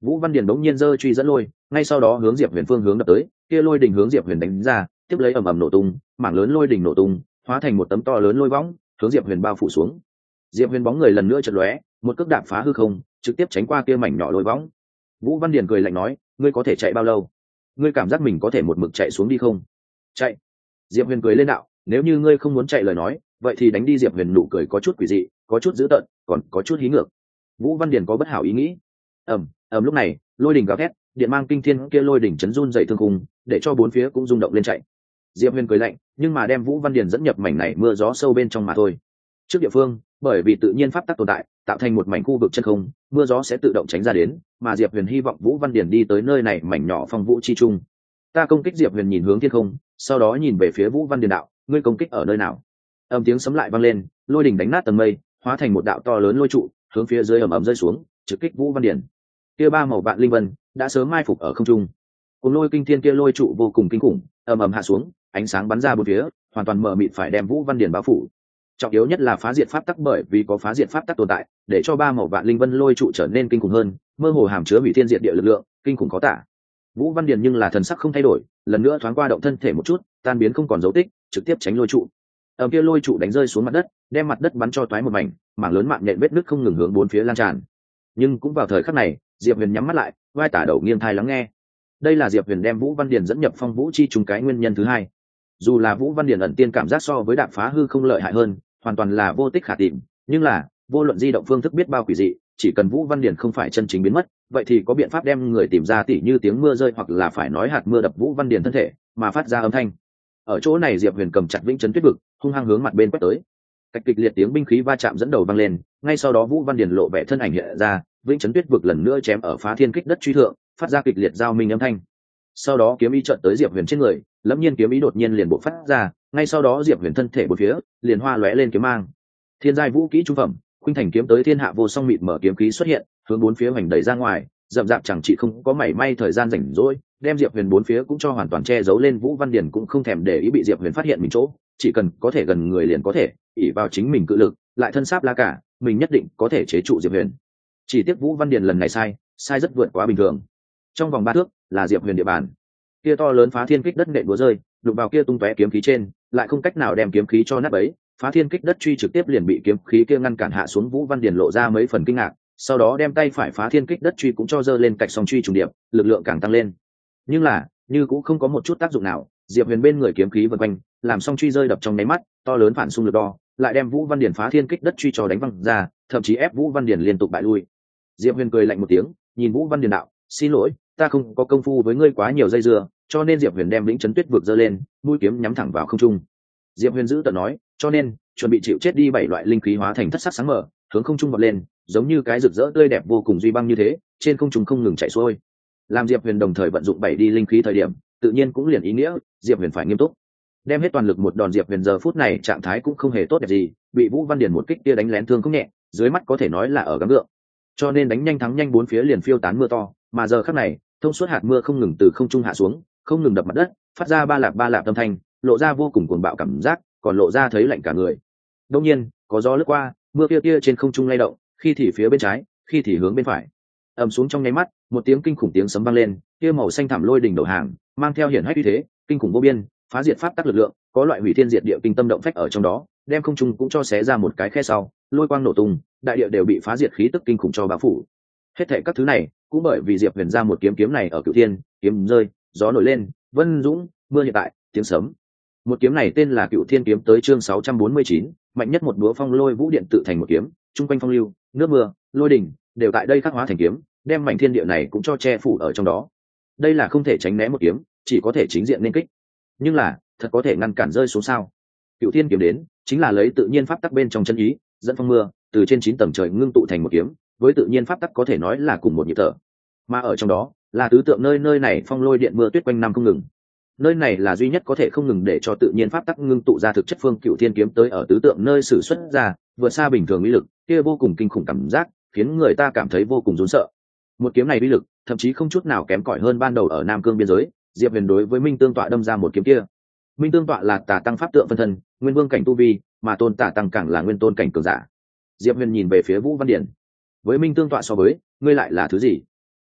Vũ Văn Điền bỗng nhiên giơ truy dẫn lôi, ngay sau đó hướng Diệp Huyền phương hướng đập tới, kia lôi đỉnh hướng Diệp Huyền đánh ra, tiếp lấy ầm ầm nổ tung, mảng lớn lôi đỉnh nổ tung, hóa thành một tấm to lớn lôi võng, hướng Diệp Huyền bao phủ xuống. Diệp Huyền bóng người lần nữa chợt lóe, một cước đạp phá hư không, trực tiếp tránh qua kia mảnh nhỏ lôi võng. Vũ Văn Điền cười lạnh nói, ngươi có thể chạy bao lâu? Ngươi cảm giác mình có thể một mực chạy xuống đi không? Chạy. Diệp Huyền cười lên đạo, nếu như ngươi không muốn chạy lời nói, vậy thì đánh đi. Diệp Huyền nụ cười có chút quỷ dị, có chút dữ tợn, còn có chút hí ngược. Vũ Văn Điền có bất hảo ý nghĩ. ầm ầm lúc này, lôi đỉnh gào thét, điện mang kinh thiên kia lôi đỉnh chấn run dậy thương khung, để cho bốn phía cũng rung động lên chạy. Diệp Huyền cười lạnh, nhưng mà đem Vũ Văn Điền dẫn nhập mảnh này mưa gió sâu bên trong mà thôi. Trước địa phương, bởi vì tự nhiên pháp tắc tồn tại, tạo thành một mảnh khu vực chân không, mưa gió sẽ tự động tránh ra đến, mà Diệp Huyền hy vọng Vũ Văn Điền đi tới nơi này mảnh nhỏ phong vũ chi trung. Ta công kích. Diệp Huyền nhìn hướng thiên không, sau đó nhìn về phía Vũ Văn Điền đạo, ngươi công kích ở nơi nào? Âm tiếng sấm lại vang lên, lôi đỉnh đánh nát tầng mây, hóa thành một đạo to lớn lôi trụ, hướng phía dưới ầm ầm rơi xuống, trực kích Vũ Văn Điền. Kia ba màu vạn linh vân đã sớm mai phục ở không trung. Cùng lôi kinh thiên kia lôi trụ vô cùng kinh khủng, ầm ầm hạ xuống, ánh sáng bắn ra bốn phía, hoàn toàn mờ mịt phải đem Vũ Văn Điền bao phủ. Trọng yếu nhất là phá diệt pháp tắc, bởi vì có phá diệt pháp tắc tồn tại, để cho ba màu vạn linh vân lôi trụ trở nên kinh khủng hơn, mơ hồ hàm chứa hủy thiên diệt địa lực lượng, kinh khủng khó tả. Vũ Văn Điền nhưng là thần sắc không thay đổi, lần nữa thoáng qua động thân thể một chút, tan biến không còn dấu tích, trực tiếp tránh lôi trụ. Ở kia lôi trụ đánh rơi xuống mặt đất, đem mặt đất bắn cho toái một mảnh, mảng lớn mạng nhện vết nứt không ngừng hướng bốn phía lan tràn. Nhưng cũng vào thời khắc này, Diệp Huyền nhắm mắt lại, vai tả đầu nghiêng thai lắng nghe. Đây là Diệp Huyền đem Vũ Văn Điền dẫn nhập phong vũ chi trùng cái nguyên nhân thứ hai. Dù là Vũ Văn Điền ẩn tiên cảm giác so với đạp phá hư không lợi hại hơn, hoàn toàn là vô tích khả tìm, nhưng là vô luận di động phương thức biết bao quỷ dị, chỉ cần Vũ Văn Điền không phải chân chính biến mất, vậy thì có biện pháp đem người tìm ra, tỉ như tiếng mưa rơi hoặc là phải nói hạt mưa đập Vũ Văn Điền thân thể mà phát ra âm thanh. Ở chỗ này Diệp Huyền cầm chặt Vĩnh Chấn Tuyết Vực, hung hăng hướng mặt bên quét tới. Cách kịch liệt tiếng binh khí va chạm dẫn đầu vang lên, ngay sau đó Vũ Văn Điền lộ vẻ thân ảnh hiện ra, Vĩnh Chấn Tuyết Vực lần nữa chém ở phá thiên kích đất truy thượng, phát ra kịch liệt giao minh âm thanh. Sau đó kiếm ý chợt tới Diệp Huyền trên người, Lâm Nhiên kiếm ý đột nhiên liền bộc phát ra, ngay sau đó Diệp Huyền thân thể bốn phía liền hoa lóe lên kiếm mang. Thiên giai vũ kỹ trung phẩm, Khuynh Thành kiếm tới thiên hạ vô song mịt mở kiếm khí xuất hiện, hướng bốn phía hoành đẩy ra ngoài, rậm rạp chẳng chỉ không có mảy may thời gian rảnh rỗi, đem Diệp Huyền bốn phía cũng cho hoàn toàn che giấu lên. Vũ Văn Điền cũng không thèm để ý bị Diệp Huyền phát hiện mình chỗ, chỉ cần có thể gần người liền có thể, ỷ vào chính mình cự lực, lại thân sáp la cả, mình nhất định có thể chế trụ Diệp Huyền. Chỉ tiếc Vũ Văn Điền lần này sai, sai rất vượt quá bình thường. Trong vòng ba thước là Diệp Huyền địa bàn. Kia to lớn phá thiên kích đất nện búa rơi, đụng vào kia tung tóe kiếm khí trên, lại không cách nào đem kiếm khí cho nát bấy, phá thiên kích đất truy trực tiếp liền bị kiếm khí kia ngăn cản hạ xuống. Vũ Văn Điền lộ ra mấy phần kinh ngạc, sau đó đem tay phải phá thiên kích đất truy cũng cho giơ lên cạnh song truy trùng điệp, lực lượng càng tăng lên. Nhưng là, như cũng không có một chút tác dụng nào, Diệp Huyền bên người kiếm khí vần quanh, làm song truy rơi đập trong nháy mắt, to lớn phản xung lực đo, lại đem Vũ Văn Điền phá thiên kích đất truy cho đánh văng ra, thậm chí ép Vũ Văn Điền liên tục bại lui. Diệp Huyền cười lạnh một tiếng, nhìn Vũ Văn Điền đạo, xin lỗi, ta không có công phu với ngươi quá nhiều dây dưa, cho nên Diệp Huyền đem Vĩnh Chấn Tuyết Vực giơ lên, mũi kiếm nhắm thẳng vào không trung. Diệp Huyền giữ tợn nói, cho nên chuẩn bị chịu chết đi. Bảy loại linh khí hóa thành thất sắc sáng mở, hướng không trung vọt lên, giống như cái rực rỡ tươi đẹp vô cùng duy băng như thế, trên không trung không ngừng chạy xuôi. Làm Diệp Huyền đồng thời vận dụng bảy đi linh khí thời điểm, tự nhiên cũng liền ý nghĩa Diệp Huyền phải nghiêm túc, đem hết toàn lực một đòn. Diệp Huyền giờ phút này trạng thái cũng không hề tốt đẹp gì, bị Vũ Văn Điền một kích kia đánh lén thương không nhẹ, dưới mắt có thể nói là ở gắng gượng, cho nên đánh nhanh thắng nhanh, bốn phía liền phiêu tán mưa to. Mà giờ khắc này, thông suốt hạt mưa không ngừng từ không trung hạ xuống, không ngừng đập mặt đất, phát ra ba lạp ba lạp âm thanh, lộ ra vô cùng cuồng bạo cảm giác, còn lộ ra thấy lạnh cả người. Đương nhiên, có gió lướt qua, mưa kia kia trên không trung lay động, khi thì phía bên trái, khi thì hướng bên phải. Ầm xuống trong nháy mắt, một tiếng kinh khủng tiếng sấm vang lên, kia màu xanh thẳm lôi đỉnh đầu hàng, mang theo hiển hách uy thế, kinh khủng vô biên, phá diệt pháp tắc lực lượng, có loại hủy thiên diệt địa kinh tâm động phách ở trong đó, đem không trung cũng cho xé ra một cái khe sau, lôi quang nổ tung, đại địa đều bị phá diệt khí tức kinh khủng cho bao phủ. Hết thảy các thứ này, cũng bởi vì Diệp Huyền ra một kiếm kiếm này ở Cửu Thiên, kiếm rơi, gió nổi lên, vân dũng, mưa hiện tại, tiếng sấm. Một kiếm này tên là Cửu Thiên kiếm tới chương sáu trăm bốn mươi chín, mạnh nhất một búa phong lôi vũ điện tự thành một kiếm, trung quanh phong lưu, nước mưa, lôi đỉnh đều tại đây khắc hóa thành kiếm, đem mảnh thiên địa này cũng cho che phủ ở trong đó. Đây là không thể tránh né một kiếm, chỉ có thể chính diện nên kích. Nhưng là, thật có thể ngăn cản rơi xuống sao? Cửu Thiên kiếm đến, chính là lấy tự nhiên pháp tắc bên trong chân ý, dẫn phong mưa, từ trên chín tầng trời ngưng tụ thành một kiếm, với tự nhiên pháp tắc có thể nói là cùng một nhịp thở. Mà ở trong đó, là tứ tượng nơi nơi này phong lôi điện mưa tuyết quanh năm không ngừng. Nơi này là duy nhất có thể không ngừng để cho tự nhiên pháp tắc ngưng tụ ra thực chất. Phương Cửu Thiên kiếm tới ở tứ tượng nơi sử xuất ra, vượt xa bình thường uy lực, kia vô cùng kinh khủng cảm giác, khiến người ta cảm thấy vô cùng run sợ. Một kiếm này uy lực, thậm chí không chút nào kém cỏi hơn ban đầu ở Nam Cương biên giới, Diệp Huyền đối với Minh Tương Tọa đâm ra một kiếm kia. Minh Tương Tọa là Tà tăng pháp tượng phân thân, nguyên vương cảnh tu vi, mà Tôn Tà tăng càng là nguyên tôn cảnh cường giả. Diệp Huyền nhìn về phía Vũ Văn Điển, với Minh Tương Tọa so với, ngươi lại là thứ gì?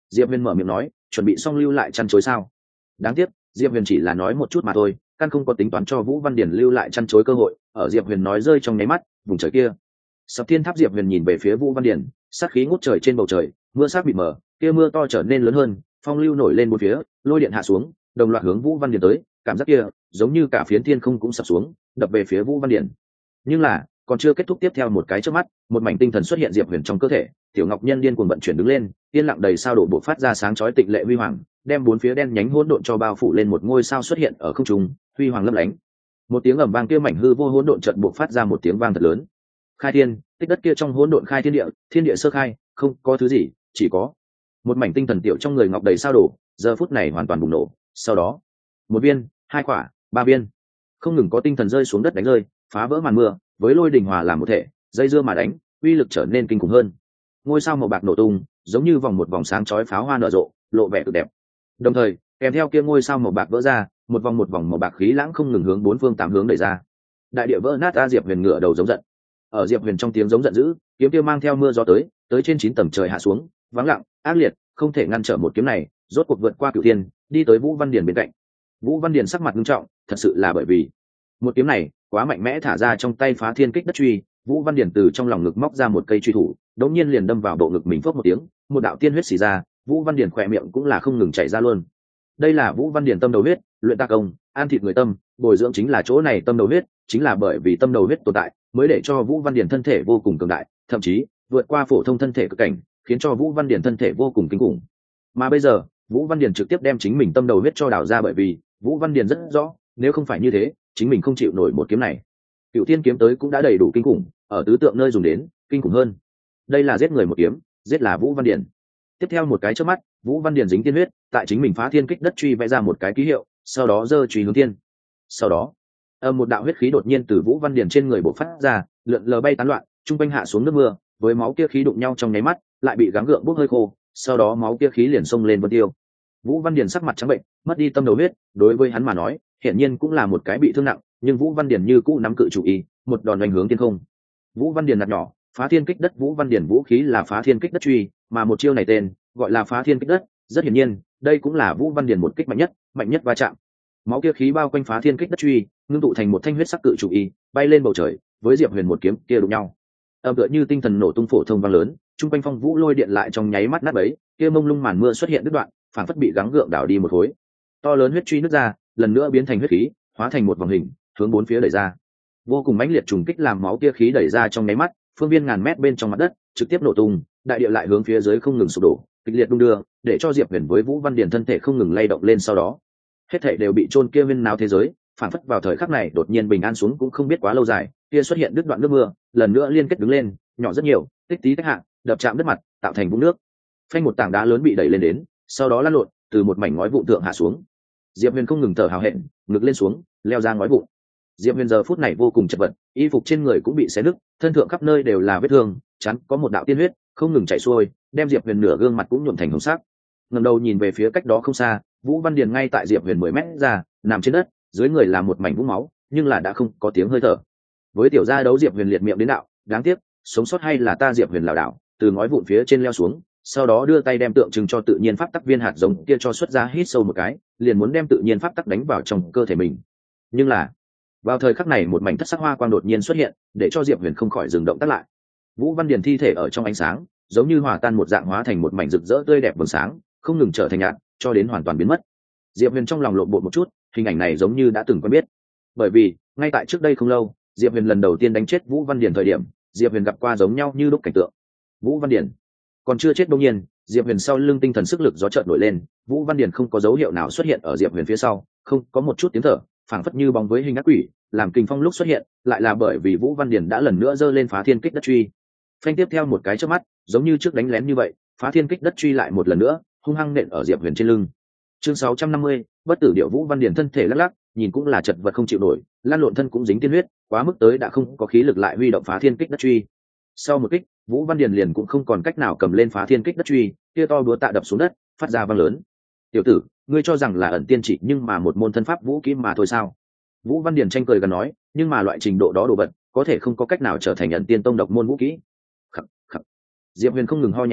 Diệp huyền mở miệng nói, chuẩn bị xong lưu lại chăn chối sao? Đáng tiếc Diệp huyền chỉ là nói một chút mà thôi, căn không có tính toán cho Vũ Văn Điển lưu lại chăn chối cơ hội. Ở Diệp huyền nói rơi trong nháy mắt, vùng trời kia sập thiên tháp, Diệp huyền nhìn về phía Vũ Văn Điển, sát khí ngút trời trên bầu trời, mưa sát bị mở, kia mưa to trở nên lớn hơn, phong lưu nổi lên bốn phía, lôi điện hạ xuống, đồng loạt hướng Vũ Văn Điển tới. Cảm giác kia giống như cả phiến thiên không cũng sập xuống, đập về phía Vũ Văn Điển. Nhưng là còn chưa kết thúc, tiếp theo một cái chớp mắt, một mảnh tinh thần xuất hiện Diệp huyền trong cơ thể, tiểu ngọc nhân điên cuồng vận chuyển đứng lên, yên lặng đầy sao đổ bộ phát ra sáng chói tịnh lệ huy hoàng, đem bốn phía đen nhánh hỗn độn cho bao phủ lên, một ngôi sao xuất hiện ở không trung, huy hoàng lấp lánh. Một tiếng ầm vang, kia mảnh hư vô hỗn độn chợt bộc phát ra một tiếng vang thật lớn. Khai thiên tích đất, kia trong hỗn độn khai thiên địa, thiên địa sơ khai, không có thứ gì, chỉ có một mảnh tinh thần tiểu trong người ngọc đầy sao đổ, giờ phút này hoàn toàn bùng nổ. Sau đó một viên, hai quả, ba viên, không ngừng có tinh thần rơi xuống đất đánh rơi, phá vỡ màn mưa, với lôi đình hòa làm một thể, dây dưa mà đánh, uy lực trở nên kinh khủng hơn. Ngôi sao màu bạc nổ tung, giống như vòng một vòng sáng chói pháo hoa nở rộ, lộ vẻ cực đẹp. Đồng thời kèm theo kia ngôi sao màu bạc vỡ ra, một vòng một vòng màu bạc khí lãng không ngừng hướng bốn phương tám hướng đẩy ra. Đại địa vỡ nát. A Diệp huyền ngửa đầu giống giận. Ở Diệp huyền trong tiếng giống giận dữ, kiếm kia mang theo mưa gió tới, tới trên chín tầng trời hạ xuống, vắng lặng, ác liệt, không thể ngăn trở một kiếm này, rốt cuộc vượt qua cửu thiên, đi tới Vũ Văn Điển bên cạnh. Vũ Văn Điển sắc mặt nghiêm trọng, thật sự là bởi vì một kiếm này quá mạnh mẽ, thả ra trong tay phá thiên kích đất truy. Vũ Văn Điển từ trong lòng ngực móc ra một cây truy thủ, đột nhiên liền đâm vào bộ ngực mình, phốc một tiếng, một đạo tiên huyết xì ra. Vũ Văn Điển khỏe miệng cũng là không ngừng chảy ra luôn. Đây là Vũ Văn Điển tâm đầu huyết, luyện ta công, an thịt người tâm, bồi dưỡng chính là chỗ này tâm đầu huyết, chính là bởi vì tâm đầu huyết tồn tại, mới để cho Vũ Văn Điển thân thể vô cùng cường đại, thậm chí vượt qua phổ thông thân thể cực cảnh, khiến cho Vũ Văn Điển thân thể vô cùng kinh khủng. Mà bây giờ Vũ Văn Điển trực tiếp đem chính mình tâm đầu huyết cho đào ra, bởi vì Vũ Văn Điển rất rõ, nếu không phải như thế, chính mình không chịu nổi một kiếm này. Cựu Thiên kiếm tới cũng đã đầy đủ kinh khủng, ở tứ tượng nơi dùng đến, kinh khủng hơn. Đây là giết người một kiếm, giết là Vũ Văn Điển. Tiếp theo một cái chớp mắt, Vũ Văn Điển dính tiên huyết, tại chính mình phá thiên kích đất truy vẽ ra một cái ký hiệu, sau đó giơ truy hướng thiên. Sau đó, âm một đạo huyết khí đột nhiên từ Vũ Văn Điển trên người bộc phát ra, lượn lờ bay tán loạn, trung quanh hạ xuống nước mưa, với máu kia khí đụng nhau trong nháy mắt, lại bị gắng gượng bốc hơi khô, sau đó máu kia khí liền xông lên vân tiêu. Vũ Văn Điển sắc mặt trắng bệnh, mất đi tâm đầu huyết, đối với hắn mà nói, hiển nhiên cũng là một cái bị thương nặng, nhưng Vũ Văn Điển như cũ nắm cự chủ ý, một đòn đánh hướng thiên không. Vũ Văn Điển nạt nhỏ, phá thiên kích đất. Vũ Văn Điển vũ khí là phá thiên kích đất truy, mà một chiêu này tên gọi là phá thiên kích đất, rất hiển nhiên, đây cũng là Vũ Văn Điển một kích mạnh nhất, mạnh nhất va chạm. Máu kia khí bao quanh phá thiên kích đất truy, ngưng tụ thành một thanh huyết sắc cự chủ ý, bay lên bầu trời, với Diệp Huyền một kiếm kia đụng nhau. Âm tựa như tinh thần nổ tung phổ thông vang lớn, trung quanh phong vũ lôi điện lại trong nháy mắt nát bấy, kia mông lung màn mưa xuất hiện đứt đoạn, phản phất bị gắng gượng đảo đi một khối. To lớn huyết truy nứt ra, lần nữa biến thành huyết khí, hóa thành một vòng hình, hướng bốn phía đẩy ra. Vô cùng mãnh liệt trùng kích làm máu kia khí đẩy ra trong nháy mắt, phương viên ngàn mét bên trong mặt đất trực tiếp nổ tung, đại địa lại hướng phía dưới không ngừng sụp đổ, kịch liệt đung đưa, để cho Diệp Huyền với Vũ Văn Điển thân thể không ngừng lay động lên. Sau đó, hết thảy đều bị chôn kia viên nào thế giới, phản phất vào thời khắc này đột nhiên bình an xuống cũng không biết quá lâu dài, kia xuất hiện đứt đoạn nước mưa, lần nữa liên kết đứng lên, nhỏ rất nhiều, tích tí tách hạ, đập chạm đất mặt, tạo thành vũng nước. Phanh, một tảng đá lớn bị đẩy lên đến, sau đó lăn lộn, từ một mảnh ngói vụn thượng hạ xuống. Diệp Huyền không ngừng thở hào hẹn, ngực lên xuống, leo ra ngói vụn. Diệp Huyền giờ phút này vô cùng chật vật, y phục trên người cũng bị xé nứt, thân thượng khắp nơi đều là vết thương, chắn có một đạo tiên huyết không ngừng chảy xuôi, đem Diệp Huyền nửa gương mặt cũng nhuộm thành hồng sắc. Ngẩng đầu nhìn về phía cách đó không xa, Vũ Văn Điển ngay tại Diệp Huyền mười mét ra, nằm trên đất, dưới người là một mảnh vũng máu, nhưng là đã không có tiếng hơi thở. Với tiểu gia đấu, Diệp Huyền liệt miệng đến đạo, đáng tiếc, sống sót hay là ta. Diệp Huyền lảo đảo từ ngói vụn phía trên leo xuống, sau đó đưa tay đem tượng trưng cho tự nhiên pháp tắc viên hạt giống kia cho xuất ra, hít sâu một cái, liền muốn đem tự nhiên pháp tắc đánh vào trong cơ thể mình. Nhưng là vào thời khắc này, một mảnh thất sắc hoa quang đột nhiên xuất hiện, để cho Diệp Huyền không khỏi dừng động tác lại. Vũ Văn Điển thi thể ở trong ánh sáng, giống như hòa tan một dạng, hóa thành một mảnh rực rỡ tươi đẹp vầng sáng, không ngừng trở thành nhạt, cho đến hoàn toàn biến mất. Diệp Huyền trong lòng lộn bột một chút, hình ảnh này giống như đã từng quen biết, bởi vì ngay tại trước đây không lâu, Diệp Huyền lần đầu tiên đánh chết Vũ Văn Điển thời điểm, Diệp Huyền gặp qua giống nhau như lúc cảnh tượng. Vũ Văn Điển còn chưa chết, đương nhiên Diệp Huyền sau lưng tinh thần sức lực gió chợt nổi lên, Vũ Văn Điển không có dấu hiệu nào xuất hiện ở Diệp Huyền phía sau, không có một chút tiếng thở, phảng phất như bóng với hình ác quỷ, làm kình phong lúc xuất hiện, lại là bởi vì Vũ Văn Điển đã lần nữa giơ lên phá thiên kích đất truy. Phanh, tiếp theo một cái chớp mắt, giống như trước đánh lén như vậy, phá thiên kích đất truy lại một lần nữa hung hăng nện ở Diệp Huyền trên lưng. Chương sáu trăm năm mươi, bất tử điệu. Vũ Văn Điển thân thể lắc lắc, nhìn cũng là chật vật không chịu nổi, lan lộn thân cũng dính tiên huyết, quá mức tới đã không có khí lực lại huy động phá thiên kích đất truy. Sau một kích, Vũ Văn Điển liền cũng không còn cách nào cầm lên phá thiên kích đất truy, kia to búa tạ đập xuống đất, phát ra vang lớn. Tiểu tử, ngươi cho rằng là ẩn tiên chỉ nhưng mà một môn thân pháp vũ kỹ mà thôi sao? Vũ Văn Điển tranh cười gần nói, nhưng mà loại trình độ đó đồ vật, có thể không có cách nào trở thành ẩn tiên tông độc môn vũ kỹ. Khắc, khắc. Diệp Huyền không ngừng ho nhẹ đến,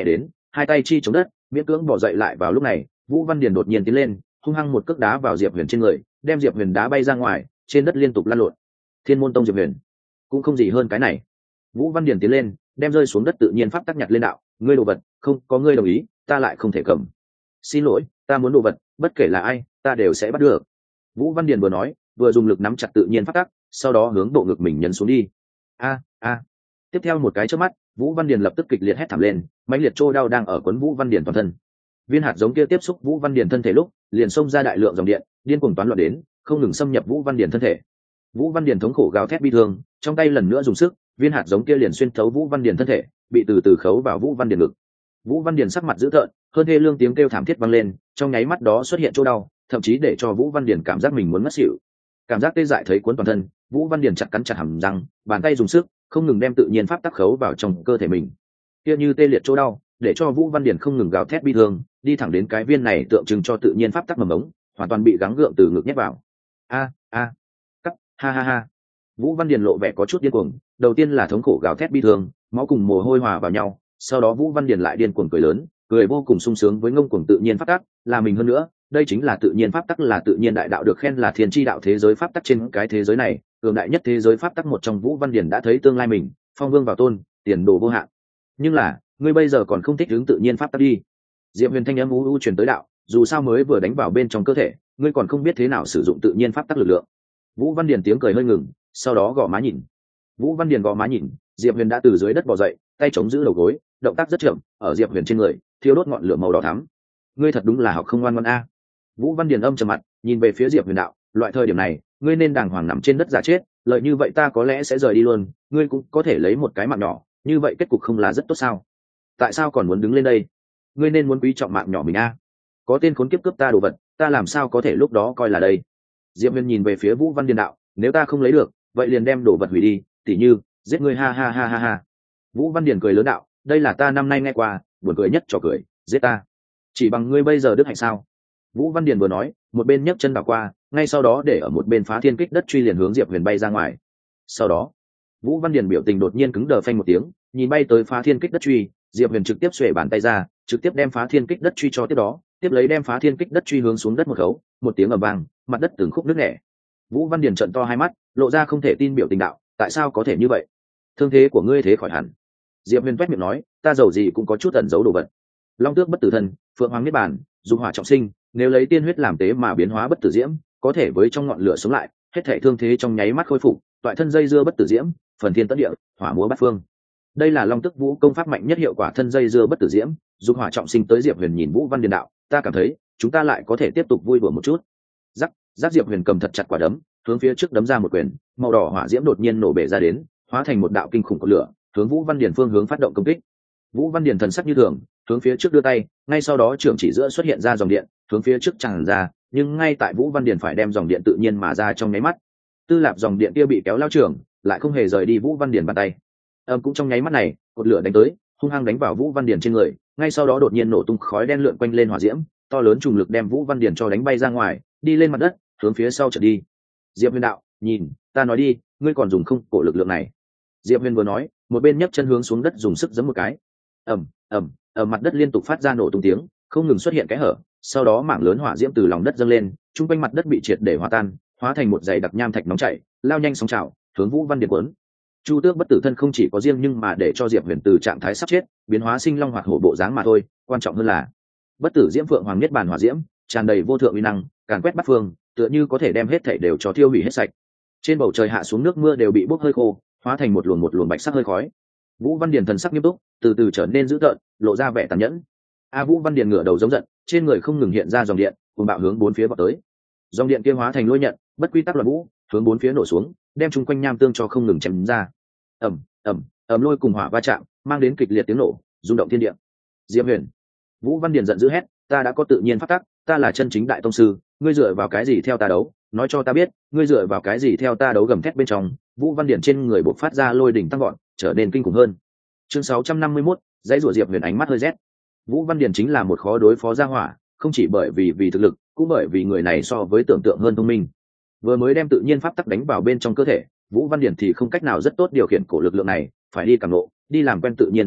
hai tay chi chống đất miễn cưỡng bỏ dậy. Lại vào lúc này Vũ Văn Điền đột nhiên tiến lên, hung hăng một cước đá vào Diệp Huyền trên người, đem Diệp Huyền đá bay ra ngoài, trên đất liên tục lăn lộn. Thiên môn tông Diệp Huyền cũng không gì hơn cái này. Vũ Văn Điền tiến lên, đem rơi xuống đất tự nhiên pháp tắc nhặt lên đạo, ngươi đồ vật, không có ngươi đồng ý, ta lại không thể cầm. Xin lỗi, ta muốn đồ vật, bất kể là ai, ta đều sẽ bắt được. Vũ Văn Điền vừa nói, vừa dùng lực nắm chặt tự nhiên pháp tắc, sau đó hướng bộ ngực mình nhấn xuống đi. A a. Tiếp theo một cái chớp mắt, Vũ Văn Điền lập tức kịch liệt hét thảm lên, mãnh liệt trô đau đang ở quấn Vũ Văn Điền toàn thân. Viên hạt giống kia tiếp xúc Vũ Văn Điền thân thể lúc, liền xông ra đại lượng dòng điện, điên cuồng toán loạn đến, không ngừng xâm nhập Vũ Văn Điền thân thể. Vũ Văn Điền thống khổ gào thét bi thương, trong tay lần nữa dùng sức, viên hạt giống kia liền xuyên thấu Vũ Văn Điền thân thể, bị từ từ khấu vào Vũ Văn Điền ngực. Vũ Văn Điền sắc mặt dữ tợn, hơn thê lương tiếng kêu thảm thiết vang lên, trong nháy mắt đó xuất hiện chỗ đau, thậm chí để cho Vũ Văn Điền cảm giác mình muốn ngất xỉu. Cảm giác tê dại thấy cuốn toàn thân, Vũ Văn Điền chặt cắn chặt hàm răng, bàn tay dùng sức, không ngừng đem tự nhiên pháp tắc khấu vào trong cơ thể mình. Kia như tê liệt chỗ đau, để cho Vũ Văn Điền không ngừng gào thét bi thương, đi thẳng đến cái viên này tượng trưng cho tự nhiên pháp tắc mầm ống, hoàn toàn bị gắng gượng từ ngực nhét vào. A a, cắt, ha ha ha. Vũ Văn Điền lộ vẻ có chút điên cuồng, đầu tiên là thống khổ gào thét bi thương, máu cùng mồ hôi hòa vào nhau, sau đó Vũ Văn Điền lại điên cuồng cười lớn, cười vô cùng sung sướng với ngông cuồng tự nhiên pháp tắc, là mình hơn nữa, đây chính là tự nhiên pháp tắc, là tự nhiên đại đạo, được khen là thiên chi đạo thế giới pháp tắc trên cái thế giới này, cường đại nhất thế giới pháp tắc một trong. Vũ Văn Điền đã thấy tương lai mình, phong vương vào tôn, tiền đồ vô hạn. Nhưng là, ngươi bây giờ còn không thích ứng tự nhiên pháp tắc đi. Diệp Huyền thanh âm u u truyền tới đạo, dù sao mới vừa đánh vào bên trong cơ thể, ngươi còn không biết thế nào sử dụng tự nhiên pháp tắc lực lượng. Vũ Văn Điền tiếng cười hơi ngừng, sau đó gõ má nhìn. Vũ Văn Điền gõ má nhìn, Diệp Huyền đã từ dưới đất bò dậy, tay chống giữ đầu gối, động tác rất chậm, ở Diệp Huyền trên người thiêu đốt ngọn lửa màu đỏ thắm. Ngươi thật đúng là học không ngoan ngoãn a. Vũ Văn Điền âm trầm mặt, nhìn về phía Diệp Huyền đạo, loại thời điểm này, ngươi nên đàng hoàng nằm trên đất giả chết, lợi như vậy ta có lẽ sẽ rời đi luôn, ngươi cũng có thể lấy một cái mạng nhỏ, như vậy kết cục không là rất tốt sao? Tại sao còn muốn đứng lên đây? Ngươi nên muốn quý trọng mạng nhỏ mình a. Có tên khốn kiếp cướp ta đồ vật, ta làm sao có thể lúc đó coi là đây? Diệp Huyền nhìn về phía Vũ Văn Điền đạo, nếu ta không lấy được, vậy liền đem đồ vật hủy đi, tỉ như giết ngươi, ha ha ha ha ha. Vũ Văn Điền cười lớn đạo, đây là ta năm nay nghe qua buồn cười nhất trò cười, giết ta chỉ bằng ngươi bây giờ đức hạnh sao? Vũ Văn Điền vừa nói, một bên nhấc chân đảo qua, ngay sau đó để ở một bên phá thiên kích đất truy liền hướng Diệp Huyền bay ra ngoài. Sau đó Vũ Văn Điền biểu tình đột nhiên cứng đờ, phanh một tiếng, nhìn bay tới phá thiên kích đất truy, Diệp Huyền trực tiếp xuề bàn tay ra, trực tiếp đem phá thiên kích đất truy cho tiếp đó, tiếp lấy đem phá thiên kích đất truy hướng xuống đất một khấu, một tiếng ầm vang, mặt đất từng khúc nứt nẻ. Vũ Văn Điền trợn to hai mắt, lộ ra không thể tin biểu tình đạo, tại sao có thể như vậy? Thương thế của ngươi thế khỏi hẳn? Diệp Huyền vét miệng nói, ta giàu gì cũng có chút ẩn giấu đồ vật. Long tước bất tử thân, phượng hoàng niết bàn, dung hỏa trọng sinh, nếu lấy tiên huyết làm tế mà biến hóa bất tử diễm, có thể với trong ngọn lửa sống lại, hết thảy thương thế trong nháy mắt khôi phục, toại thân dây dưa bất tử diễm, phần thiên tất địa, hỏa múa bát phương. Đây là Long Tước Vũ công pháp mạnh nhất, hiệu quả thân dây dưa bất tử diễm, dung hỏa trọng sinh. Tới Diệp Huyền nhìn Vũ Văn Điền đạo, ta cảm thấy chúng ta lại có thể tiếp tục vui đùa một chút. Rắc, rắc. Diệp Huyền cầm thật chặt quả đấm, hướng phía trước đấm ra một quyền, màu đỏ hỏa diễm đột nhiên nổ bể ra đến, hóa thành một đạo kinh khủng của lửa, hướng Vũ Văn Điền phương hướng phát động công kích. Vũ Văn Điền thần sắc như thường, hướng phía trước đưa tay, ngay sau đó trưởng chỉ giữa xuất hiện ra dòng điện, hướng phía trước tràn ra, nhưng ngay tại Vũ Văn Điền phải đem dòng điện tự nhiên mà ra trong nháy mắt, tư lạp dòng điện kia bị kéo lao trưởng, lại không hề rời đi Vũ Văn Điền bàn tay. Âm cũng trong nháy mắt này, cột lửa đánh tới, hung hăng đánh vào Vũ Văn Điền trên người, ngay sau đó đột nhiên nổ tung khói đen lượn quanh lên hỏa diễm, to lớn trùng lực đem Vũ Văn Điền cho đánh bay ra ngoài, đi lên mặt đất, hướng phía sau trượt đi. Diệp Huyền đạo, nhìn, ta nói đi, ngươi còn dùng không cổ lực lượng này? Diệp Huyền vừa nói, một bên nhấc chân hướng xuống đất dùng sức giẫm một cái. Ầm, ầm, ở mặt đất liên tục phát ra nổ tung tiếng, không ngừng xuất hiện cái hở, sau đó mảng lớn hỏa diễm từ lòng đất dâng lên, trung quanh mặt đất bị triệt để hòa tan, hóa thành một dải đặc nham thạch nóng chảy, lao nhanh sóng trào, hướng Vũ Văn Điền cuốn. Chu Tước bất tử thân không chỉ có riêng nhưng mà để cho Diệp Huyền từ trạng thái sắp chết biến hóa sinh long hoạt hổ bộ dáng mà thôi, quan trọng hơn là bất tử diễm phượng hoàng niết bàn hỏa diễm tràn đầy vô thượng uy năng, càn quét bát phương, tựa như có thể đem hết thảy đều cho thiêu hủy hết sạch. Trên bầu trời hạ xuống nước mưa đều bị bốc hơi khô, hóa thành một luồng một luồng bạch sắc hơi khói. Vũ Văn Điền thần sắc nghiêm túc, từ từ trở nên dữ tợn, lộ ra vẻ tàn nhẫn. A Vũ Văn Điền ngửa đầu giống giận, trên người không ngừng hiện ra dòng điện, cùng bạo hướng bốn phía vọt tới. Dòng điện kia hóa thành lôi nhận, bất quy tắc loạn vũ, hướng bốn phía nổ xuống, đem chung quanh nham tương cho không ngừng chém ra. Ầm, ầm, ầm, lôi cùng hỏa va chạm, mang đến kịch liệt tiếng nổ, rung động thiên địa. Diệp Huyền, Vũ Văn Điền giận dữ hét, ta đã có tự nhiên pháp tắc, ta là chân chính đại tông sư, ngươi dựa vào cái gì theo ta đấu? Nói cho ta biết, ngươi dựa vào cái gì theo ta đấu? Gầm thét bên trong, Vũ Văn Điền trên người bộc phát ra lôi đỉnh tăng gọn, trở nên kinh khủng hơn. Chương sáu trăm năm mươi mốt, dãy rủa. Diệp Huyền ánh mắt hơi rét. Vũ Văn Điền chính là một khó đối phó gia hỏa, không chỉ bởi vì vì thực lực, cũng bởi vì người này so với tưởng tượng hơn thông minh. Vừa mới đem tự nhiên pháp tắc đánh vào bên trong cơ thể, Vũ Văn Điền thì không cách nào rất tốt điều khiển cổ lực lượng này, phải đi cảm ngộ, đi làm quen tự nhiên pháp tắc,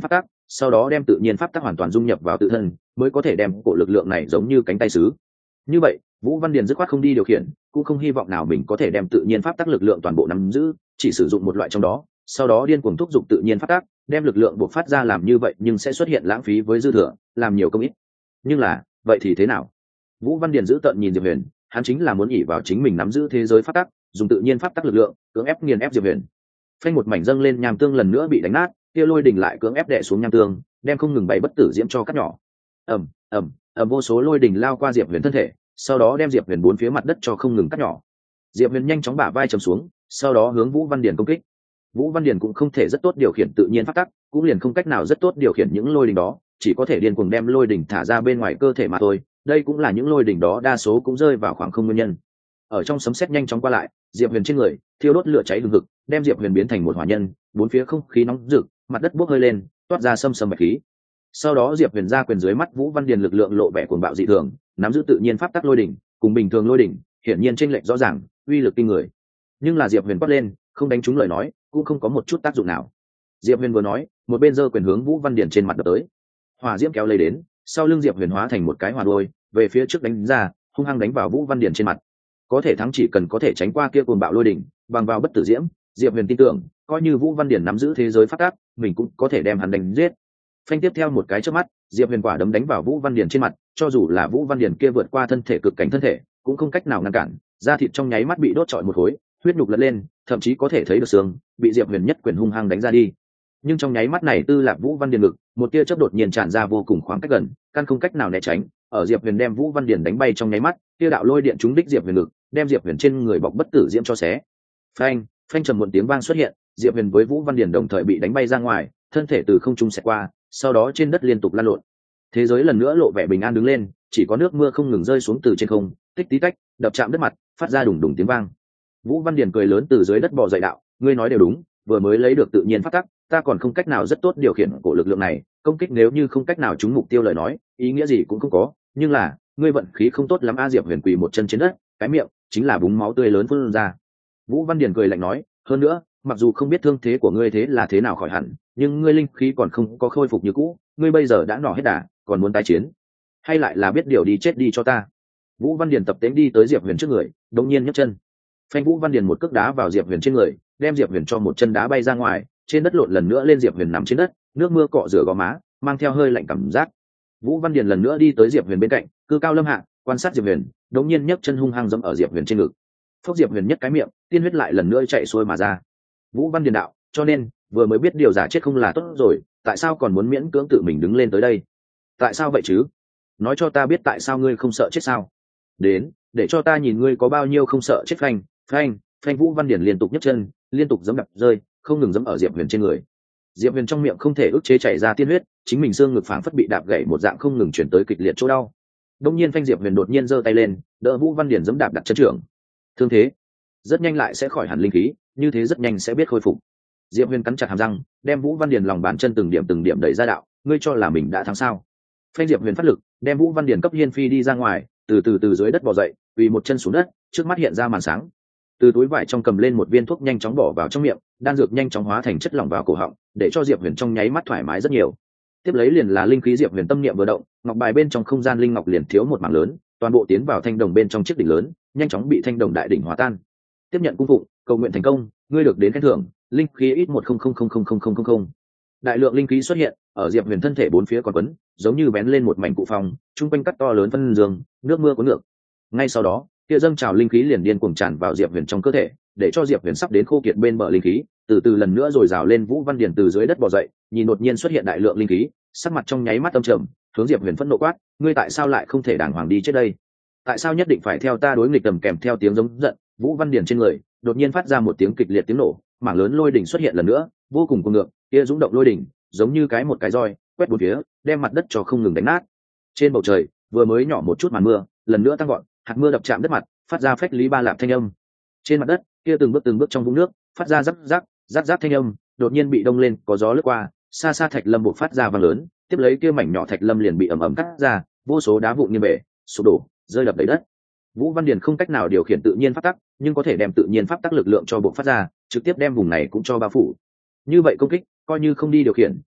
sau đó đem tự nhiên pháp tắc hoàn toàn dung nhập vào tự thân, mới có thể đem cổ lực lượng này giống như cánh tay sứ. Như vậy Vũ Văn Điền dứt khoát không đi điều khiển, cũng không hy vọng nào mình có thể đem tự nhiên pháp tắc lực lượng toàn bộ nắm giữ, chỉ sử dụng một loại trong đó, sau đó điên cuồng thúc giục tự nhiên pháp tắc, đem lực lượng buộc phát ra. Làm như vậy nhưng sẽ xuất hiện lãng phí với dư thừa, làm nhiều công ít. Nhưng là vậy thì thế nào? Vũ Văn Điền giữ tợn nhìn Diệp Huyền, hắn chính là muốn ỷ vào chính mình nắm giữ thế giới pháp tắc, dùng tự nhiên pháp tắc lực lượng cưỡng ép nghiền ép Diệp Huyền. Phanh một mảnh dâng lên nham tương lần nữa bị đánh nát, kia lôi đỉnh lại cưỡng ép đè xuống nham tương, đem không ngừng bay bất tử diễm cho cắt nhỏ. ầm ầm ầm vô số lôi đỉnh lao qua Diệp Huyền thân thể, sau đó đem Diệp Huyền bốn phía mặt đất cho không ngừng cắt nhỏ. Diệp Huyền nhanh chóng bả vai chầm xuống, sau đó hướng Vũ Văn Điền công kích. Vũ Văn Điền cũng không thể rất tốt điều khiển tự nhiên pháp tắc, cũng liền không cách nào rất tốt điều khiển những lôi đỉnh đó, chỉ có thể điên cuồng đem lôi đỉnh thả ra bên ngoài cơ thể mà thôi. Đây cũng là những lôi đỉnh đó đa số cũng rơi vào khoảng không nguyên nhân. Ở trong sấm sét nhanh chóng qua lại, Diệp Huyền trên người thiêu đốt lửa cháy hừng hực, đem Diệp Huyền biến thành một hỏa nhân, bốn phía không khí nóng rực, mặt đất bốc hơi lên, toát ra sâm sâm bạch khí. Sau đó Diệp Huyền ra quyền dưới mắt Vũ Văn Điền lực lượng lộ vẻ cuồng bạo dị thường, nắm giữ tự nhiên pháp tắc lôi đỉnh, cùng bình thường lôi đỉnh, hiển nhiên chênh lệch rõ ràng, uy lực kinh người. Nhưng là Diệp Huyền quát lên, không đánh trúng lời nói, cũng không có một chút tác dụng nào. Diệp Huyền vừa nói, một bên giơ quyền hướng Vũ Văn Điền trên mặt đập tới. Hỏa diễm kéo lấy đến, sau lưng Diệp Huyền hóa thành một cái hỏa đuôi, về phía trước đánh ra, hung hăng đánh vào Vũ Văn Điền trên mặt. Có thể thắng chỉ cần có thể tránh qua kia cuồng bạo lôi đỉnh, bằng vào bất tử diễm, Diệp Huyền tin tưởng, coi như Vũ Văn Điền nắm giữ thế giới pháp tắc, mình cũng có thể đem hắn đánh giết. Phanh tiếp theo một cái chớp mắt, Diệp Huyền quả đấm đánh vào Vũ Văn Điền trên mặt, cho dù là Vũ Văn Điền kia vượt qua thân thể cực cảnh thân thể, cũng không cách nào ngăn cản, da thịt trong nháy mắt bị đốt trọi một khối, huyết nhục lẫn lên, thậm chí có thể thấy được xương, bị Diệp Huyền nhất quyền hung hăng đánh ra đi. Nhưng trong nháy mắt này Tư Lạc Vũ Văn Điền ngực, một tia chớp đột nhiên tràn ra vô cùng khoảng cách gần, căn không cách nào né tránh, ở Diệp Huyền đem Vũ Văn Điền đánh bay trong nháy mắt, tia đạo lôi điện trúng đích Diệp Huyền ngực, đem Diệp Huyền trên người bọc bất tử diễm cho xé. Phanh, phanh trầm một tiếng vang xuất hiện, Diệp Huyền với Vũ Văn Điền đồng thời bị đánh bay ra ngoài, thân thể từ không trung xẹt qua, sau đó trên đất liên tục lăn lộn. Thế giới lần nữa lộ vẻ bình an đứng lên, chỉ có nước mưa không ngừng rơi xuống từ trên không, tích tí tách, đập chạm đất mặt, phát ra đùng đùng tiếng vang. Vũ Văn Điền cười lớn từ dưới đất bò dậy đạo, ngươi nói đều đúng, vừa mới lấy được tự nhiên pháp tắc, ta còn không cách nào rất tốt điều khiển cổ lực lượng này, công kích nếu như không cách nào trúng mục tiêu lời nói, ý nghĩa gì cũng không có, nhưng là, ngươi vận khí không tốt lắm a. Diệp Huyền quỳ một chân trên đất, cái miệng chính là búng máu tươi lớn phun ra. Vũ Văn Điền cười lạnh nói, hơn nữa, mặc dù không biết thương thế của ngươi thế là thế nào khỏi hẳn, nhưng ngươi linh khí còn không có khôi phục như cũ, ngươi bây giờ đã nỏ hết đà, còn muốn tái chiến, hay lại là biết điều đi chết đi cho ta. Vũ Văn Điền tập tễnh đi tới Diệp Huyền trước người, đột nhiên nhấc chân, phanh Vũ Văn Điền một cước đá vào Diệp Huyền trên người, đem Diệp Huyền cho một chân đá bay ra ngoài, trên đất lộn lần nữa lên. Diệp Huyền nằm trên đất, nước mưa cọ rửa gò má, mang theo hơi lạnh cảm giác. Vũ Văn Điền lần nữa đi tới Diệp Huyền bên cạnh, cư cao lâm hạ, quan sát Diệp Huyền, đột nhiên nhấc chân hung hăng giẫm ở Diệp Huyền trên ngực. Phốc, Diệp Huyền nhất cái miệng, tiên huyết lại lần nữa chạy xuôi mà ra. Vũ Văn Điền đạo, cho nên vừa mới biết điều giả chết không là tốt rồi, tại sao còn muốn miễn cưỡng tự mình đứng lên tới đây? Tại sao vậy chứ? Nói cho ta biết tại sao ngươi không sợ chết sao? Đến, để cho ta nhìn ngươi có bao nhiêu không sợ chết. Phanh, phanh, phanh. Vũ Văn Điền liên tục nhấc chân, liên tục giẫm đạp rơi, không ngừng giẫm ở Diệp Huyền trên người. Diệp Huyền trong miệng không thể ức chế chảy ra tiên huyết, chính mình xương ngực phảng phất bị đạp gãy một dạng, không ngừng chuyển tới kịch liệt chỗ đau. Đông nhiên phanh Diệp Huyền đột nhiên giơ tay lên, đỡ Vũ Văn Điền giẫm đạp đặt chân trưởng. Thương thế rất nhanh lại sẽ khỏi hẳn linh khí, như thế rất nhanh sẽ biết khôi phục. Diệp Huyền cắn chặt hàm răng, đem Vũ Văn Điền lòng bàn chân từng điểm từng điểm đẩy ra đạo, ngươi cho là mình đã thắng sao? Phanh Diệp Huyền phát lực, đem Vũ Văn Điền cấp hiên phi đi ra ngoài, từ từ từ dưới đất bò dậy, quỳ một chân xuống đất, trước mắt hiện ra màn sáng. Từ túi vải trong cầm lên một viên thuốc nhanh chóng bỏ vào trong miệng, đan dược nhanh chóng hóa thành chất lỏng vào cổ họng, để cho Diệp Huyền trong nháy mắt thoải mái rất nhiều. Tiếp lấy liền là linh khí. Diệp Huyền tâm niệm vừa động, ngọc bài bên trong không gian linh ngọc liền thiếu một mảng lớn, toàn bộ tiến vào thanh đồng bên trong chiếc đỉnh lớn, nhanh chóng bị thanh đồng đại đỉnh hóa tan. Tiếp nhận cung phụng, cầu nguyện thành công, ngươi được đến khen thưởng, linh khí ít một không không không không không không không. Đại lượng linh khí xuất hiện ở Diệp Huyền thân thể bốn phía còn quấn, giống như bén lên một mảnh cụ phòng, trung quanh cắt to lớn phân dương, nước mưa cuốn ngược. Ngay sau đó, kia dâng trào linh khí liền điên cuồng tràn vào Diệp Huyền trong cơ thể, để cho Diệp Huyền sắp đến khô kiệt bên bờ linh khí, từ từ lần nữa rồi rào lên. Vũ Văn Điền từ dưới đất bò dậy, nhìn đột nhiên xuất hiện đại lượng linh khí, sắc mặt trong nháy mắt âm trầm, hướng Diệp Huyền phẫn nộ quát, ngươi tại sao lại không thể đàng hoàng đi chết đây? Tại sao nhất định phải theo ta đối nghịch? Tầm kèm theo tiếng giống giận, Vũ Văn Điền trên người đột nhiên phát ra một tiếng kịch liệt tiếng nổ, mảng lớn lôi đỉnh xuất hiện lần nữa, vô cùng cuồng ngược, kia dũng động lôi đỉnh giống như cái một cái roi quét bốn phía, đem mặt đất cho không ngừng đánh nát. Trên bầu trời vừa mới nhỏ một chút màn mưa, lần nữa tăng gọn, hạt mưa đập chạm đất mặt, phát ra phách lý ba lạp thanh âm. Trên mặt đất kia từng bước từng bước trong vũng nước phát ra rắc rắc rắc rắc thanh âm, đột nhiên bị đông lên, có gió lướt qua, xa xa thạch lâm buộc phát ra vang lớn, tiếp lấy kia mảnh nhỏ thạch lâm liền bị ầm ầm cắt ra, vô số đá vụn như bể sụp đổ, rơi đập đầy đất. Vũ Văn Điền không cách nào điều khiển tự nhiên pháp tắc, nhưng có thể đem tự nhiên pháp tắc lực lượng cho buộc phát ra, trực tiếp đem vùng này cũng cho bao phủ. Như vậy công kích coi như không đi điều khiển,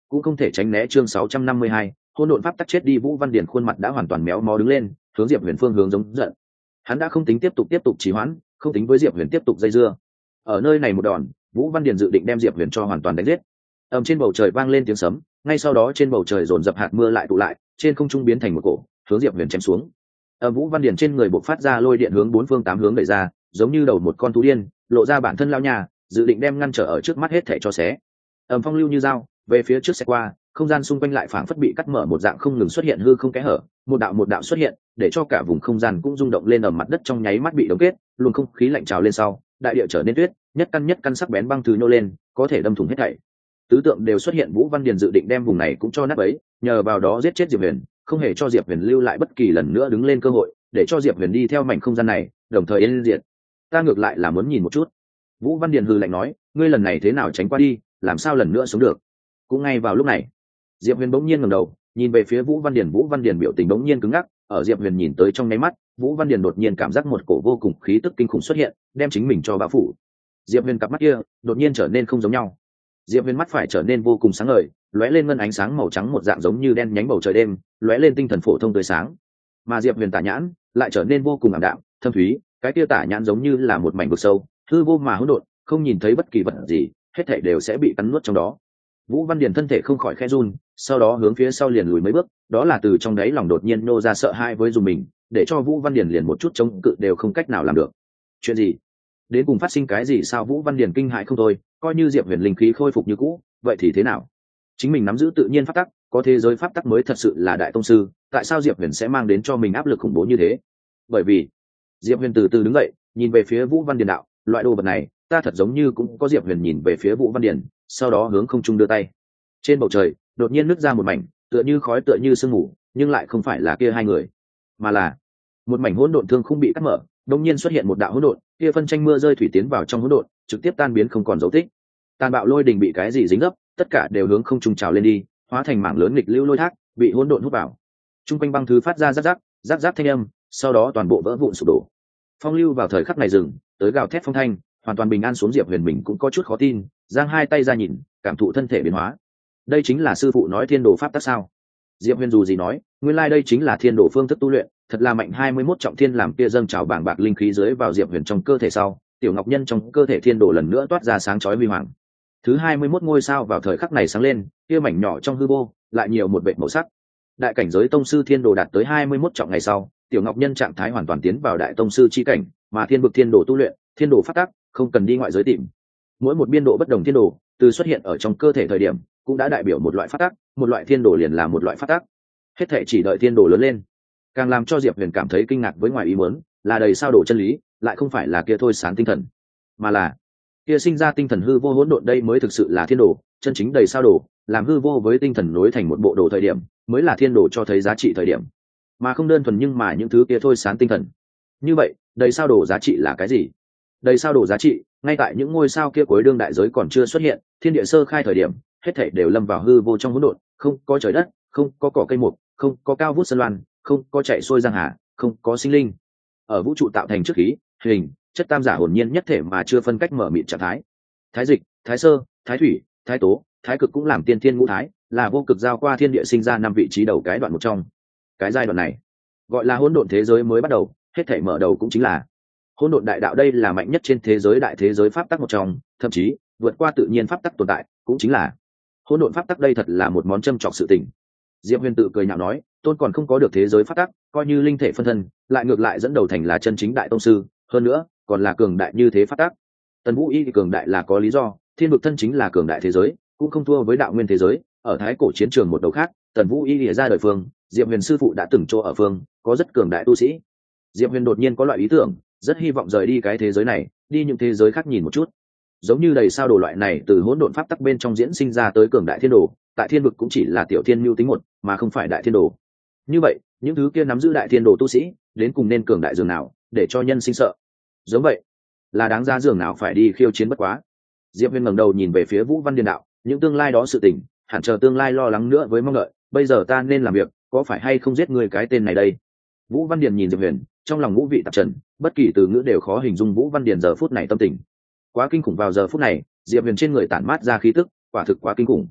cũng không thể tránh né. Chương sáu trăm năm mươi hai, hỗn độn pháp tắc chết đi. Vũ Văn Điển khuôn mặt đã hoàn toàn méo mó đứng lên, hướng Diệp Huyền phương hướng giống giận. Hắn đã không tính tiếp tục tiếp tục trì hoãn, không tính với Diệp Huyền tiếp tục dây dưa. Ở nơi này một đòn, Vũ Văn Điển dự định đem Diệp Huyền cho hoàn toàn đánh giết. Ầm, trên bầu trời vang lên tiếng sấm, ngay sau đó trên bầu trời dồn dập hạt mưa lại tụ lại, trên không trung biến thành một cổ, hướng Diệp Huyền chém xuống. Ở Vũ Văn Điển trên người bộc phát ra lôi điện hướng bốn phương tám hướng đẩy ra, giống như đầu một con thú điên, lộ ra bản thân lao nhà, dự định đem ngăn trở ở trước mắt hết thảy cho xé. Ầm, phong lưu như dao, về phía trước sẽ qua, không gian xung quanh lại phảng phất bị cắt mở một dạng, không ngừng xuất hiện hư không kẽ hở, một đạo một đạo xuất hiện, để cho cả vùng không gian cũng rung động lên. Ở mặt đất trong nháy mắt bị đóng kết, luồng không khí lạnh trào lên sau, đại địa trở nên tuyết, nhất căn nhất căn sắc bén băng thứ nhô lên, có thể đâm thủng hết thảy. Tứ tượng đều xuất hiện. Vũ Văn Điền dự định đem vùng này cũng cho nát bấy, nhờ vào đó giết chết Diệp Huyền, không hề cho Diệp Huyền lưu lại bất kỳ lần nữa đứng lên cơ hội, để cho Diệp Huyền đi theo mảnh không gian này, đồng thời yên diệt. Ta ngược lại là muốn nhìn một chút. Vũ Văn Điền hừ lạnh nói, ngươi lần này thế nào tránh qua đi, làm sao lần nữa sống được? Cũng ngay vào lúc này, Diệp Huyền bỗng nhiên ngẩng đầu, nhìn về phía Vũ Văn Điền. Vũ Văn Điền biểu tình bỗng nhiên cứng ngắc, ở Diệp Huyền nhìn tới trong nháy mắt, Vũ Văn Điền đột nhiên cảm giác một cổ vô cùng khí tức kinh khủng xuất hiện, đem chính mình cho bao phủ. Diệp Huyền cặp mắt kia đột nhiên trở nên không giống nhau. Diệp Huyền mắt phải trở nên vô cùng sáng ngời, lóe lên ngân ánh sáng màu trắng một dạng, giống như đen nhánh bầu trời đêm, lóe lên tinh thần phổ thông tươi sáng. Mà Diệp Huyền tả nhãn lại trở nên vô cùng ảm đạm, thâm thúy, cái kia tả nhãn giống như là một mảnh vực sâu, hư vô mà hỗn độn, không nhìn thấy bất kỳ vật gì, hết thảy đều sẽ bị cắn nuốt trong đó. Vũ Văn Điền thân thể không khỏi khẽ run, sau đó hướng phía sau liền lùi mấy bước, đó là từ trong đáy lòng đột nhiên nô ra sợ hãi với dùng mình, để cho Vũ Văn Điền liền một chút chống cự đều không cách nào làm được. Chuyện gì? Đến cùng phát sinh cái gì? Sao? Vũ Văn Điền kinh hãi không thôi, coi như Diệp Huyền linh khí khôi phục như cũ, vậy thì thế nào? Chính mình nắm giữ tự nhiên pháp tắc, có thế giới pháp tắc mới thật sự là đại tông sư, tại sao Diệp Huyền sẽ mang đến cho mình áp lực khủng bố như thế? Bởi vì, Diệp Huyền từ từ đứng dậy, nhìn về phía Vũ Văn Điền đạo, loại đồ vật này, ta thật giống như cũng có. Diệp Huyền nhìn về phía Vũ Văn Điền, sau đó hướng không trung đưa tay. Trên bầu trời, đột nhiên nứt ra một mảnh, tựa như khói tựa như sương mù, nhưng lại không phải là kia hai người, mà là một mảnh hỗn độn thương không bị cắt mở, đột nhiên xuất hiện một đạo hỗn độn, kia phân tranh mưa rơi thủy tiến vào trong hỗn độn, trực tiếp tan biến không còn dấu tích. Tàn bạo lôi đình bị cái gì dính gấp, tất cả đều hướng không trung trào lên đi, hóa thành mảng lớn nghịch lưu lôi thác, bị hỗn độn hút vào. Trung quanh băng thứ phát ra rắc rắc, rắc rắc thanh âm, sau đó toàn bộ vỡ vụn sụp đổ. Phong lưu vào thời khắc này dừng, tới gào thét phong thanh, hoàn toàn bình an xuống. Diệp Huyền mình cũng có chút khó tin, giang hai tay ra nhìn, cảm thụ thân thể biến hóa. Đây chính là sư phụ nói thiên đồ pháp tắc sao? Diệp Huyền dù gì nói, nguyên lai like đây chính là thiên đồ phương thức tu luyện, thật là mạnh. hai mươi mốt trọng thiên làm kia dâng trào bảng bạc linh khí dưới vào Diệp Huyền trong cơ thể sau, tiểu ngọc nhân trong cơ thể thiên đồ lần nữa toát ra sáng chói huy hoàng. Thứ hai mươi mốt ngôi sao vào thời khắc này sáng lên, kia mảnh nhỏ trong hư vô lại nhiều một vệt màu sắc. Đại cảnh giới tông sư thiên đồ đạt tới hai mươi mốt trọng ngày sau, tiểu ngọc nhân trạng thái hoàn toàn tiến vào đại tông sư chi cảnh, mà thiên vực thiên đồ tu luyện, thiên đồ phát tác, không cần đi ngoại giới tìm. Mỗi một biên độ bất đồng thiên đồ, từ xuất hiện ở trong cơ thể thời điểm, cũng đã đại biểu một loại phát tác, một loại thiên đồ liền là một loại phát tác. Hết thảy chỉ đợi thiên đồ lớn lên. Càng làm cho Diệp Huyền cảm thấy kinh ngạc với ngoài ý muốn, là đầy sao đồ chân lý, lại không phải là kia thôi sáng tinh thần, mà là kia sinh ra tinh thần hư vô hỗn độn. Đây mới thực sự là thiên đồ, chân chính đầy sao đồ, làm hư vô với tinh thần nối thành một bộ đồ thời điểm, mới là thiên đồ cho thấy giá trị thời điểm, mà không đơn thuần nhưng mà những thứ kia thôi sáng tinh thần. Như vậy, đầy sao đồ giá trị là cái gì? Đầy sao đồ giá trị, ngay tại những ngôi sao kia cuối đương đại giới còn chưa xuất hiện, thiên địa sơ khai thời điểm, hết thảy đều lâm vào hư vô trong hỗn độn, không có trời đất, không có cỏ cây mục, không có cao vút sơn loan, không có chạy xuôi giang hà, không có sinh linh. Ở vũ trụ tạo thành trước khí, hình, chất tam giả hồn nhiên nhất thể mà chưa phân cách mở mịt trạng thái. Thái dịch, thái sơ, thái thủy, thái tố, thái cực cũng làm tiên thiên ngũ thái, là vô cực giao qua thiên địa sinh ra năm vị trí đầu cái đoạn một trong. Cái giai đoạn này gọi là hỗn độn thế giới mới bắt đầu, hết thảy mở đầu cũng chính là hỗn độn đại đạo. Đây là mạnh nhất trên thế giới đại thế giới pháp tắc một trong, thậm chí vượt qua tự nhiên pháp tắc tồn tại, cũng chính là hỗn độn pháp tắc. Đây thật là một món châm chọc sự tình. Diệp Huyền tự cười nhạo nói, tôn còn không có được thế giới pháp tắc, coi như linh thể phân thân, lại ngược lại dẫn đầu thành là chân chính đại tông sư, hơn nữa còn là cường đại như thế pháp tắc. Tần Vũ Y thì cường đại là có lý do, thiên vực thân chính là cường đại thế giới, cũng không thua với đạo nguyên thế giới. Ở thái cổ chiến trường một đầu khác, Tần Vũ Y lìa ra đời phương, Diệp Huyền sư phụ đã từng chỗ ở phương, có rất cường đại tu sĩ. Diệp Huyền đột nhiên có loại ý tưởng, rất hy vọng rời đi cái thế giới này, đi những thế giới khác nhìn một chút. Giống như đầy sao đồ loại này từ hỗn độn pháp tắc bên trong diễn sinh ra tới cường đại thiên đồ, tại thiên vực cũng chỉ là tiểu thiên mưu tính một, mà không phải đại thiên đồ. Như vậy, những thứ kia nắm giữ đại thiên đồ tu sĩ, đến cùng nên cường đại dường nào, để cho nhân sinh sợ. Giống vậy, là đáng ra dường nào phải đi khiêu chiến bất quá. Diệp Huyền ngẩng đầu nhìn về phía Vũ Văn Điền đạo, những tương lai đó sự tình, hẳn chờ tương lai lo lắng nữa với mong đợi, bây giờ ta nên làm việc, có phải hay không giết người cái tên này đây? Vũ Văn Điền nhìn Diệp Huyền, trong lòng ngũ vị tạp trần, bất kỳ từ ngữ đều khó hình dung Vũ Văn Điền giờ phút này tâm tình. Quá kinh khủng. Vào giờ phút này, Diệp Huyền trên người tản mát ra khí tức, quả thực quá kinh khủng.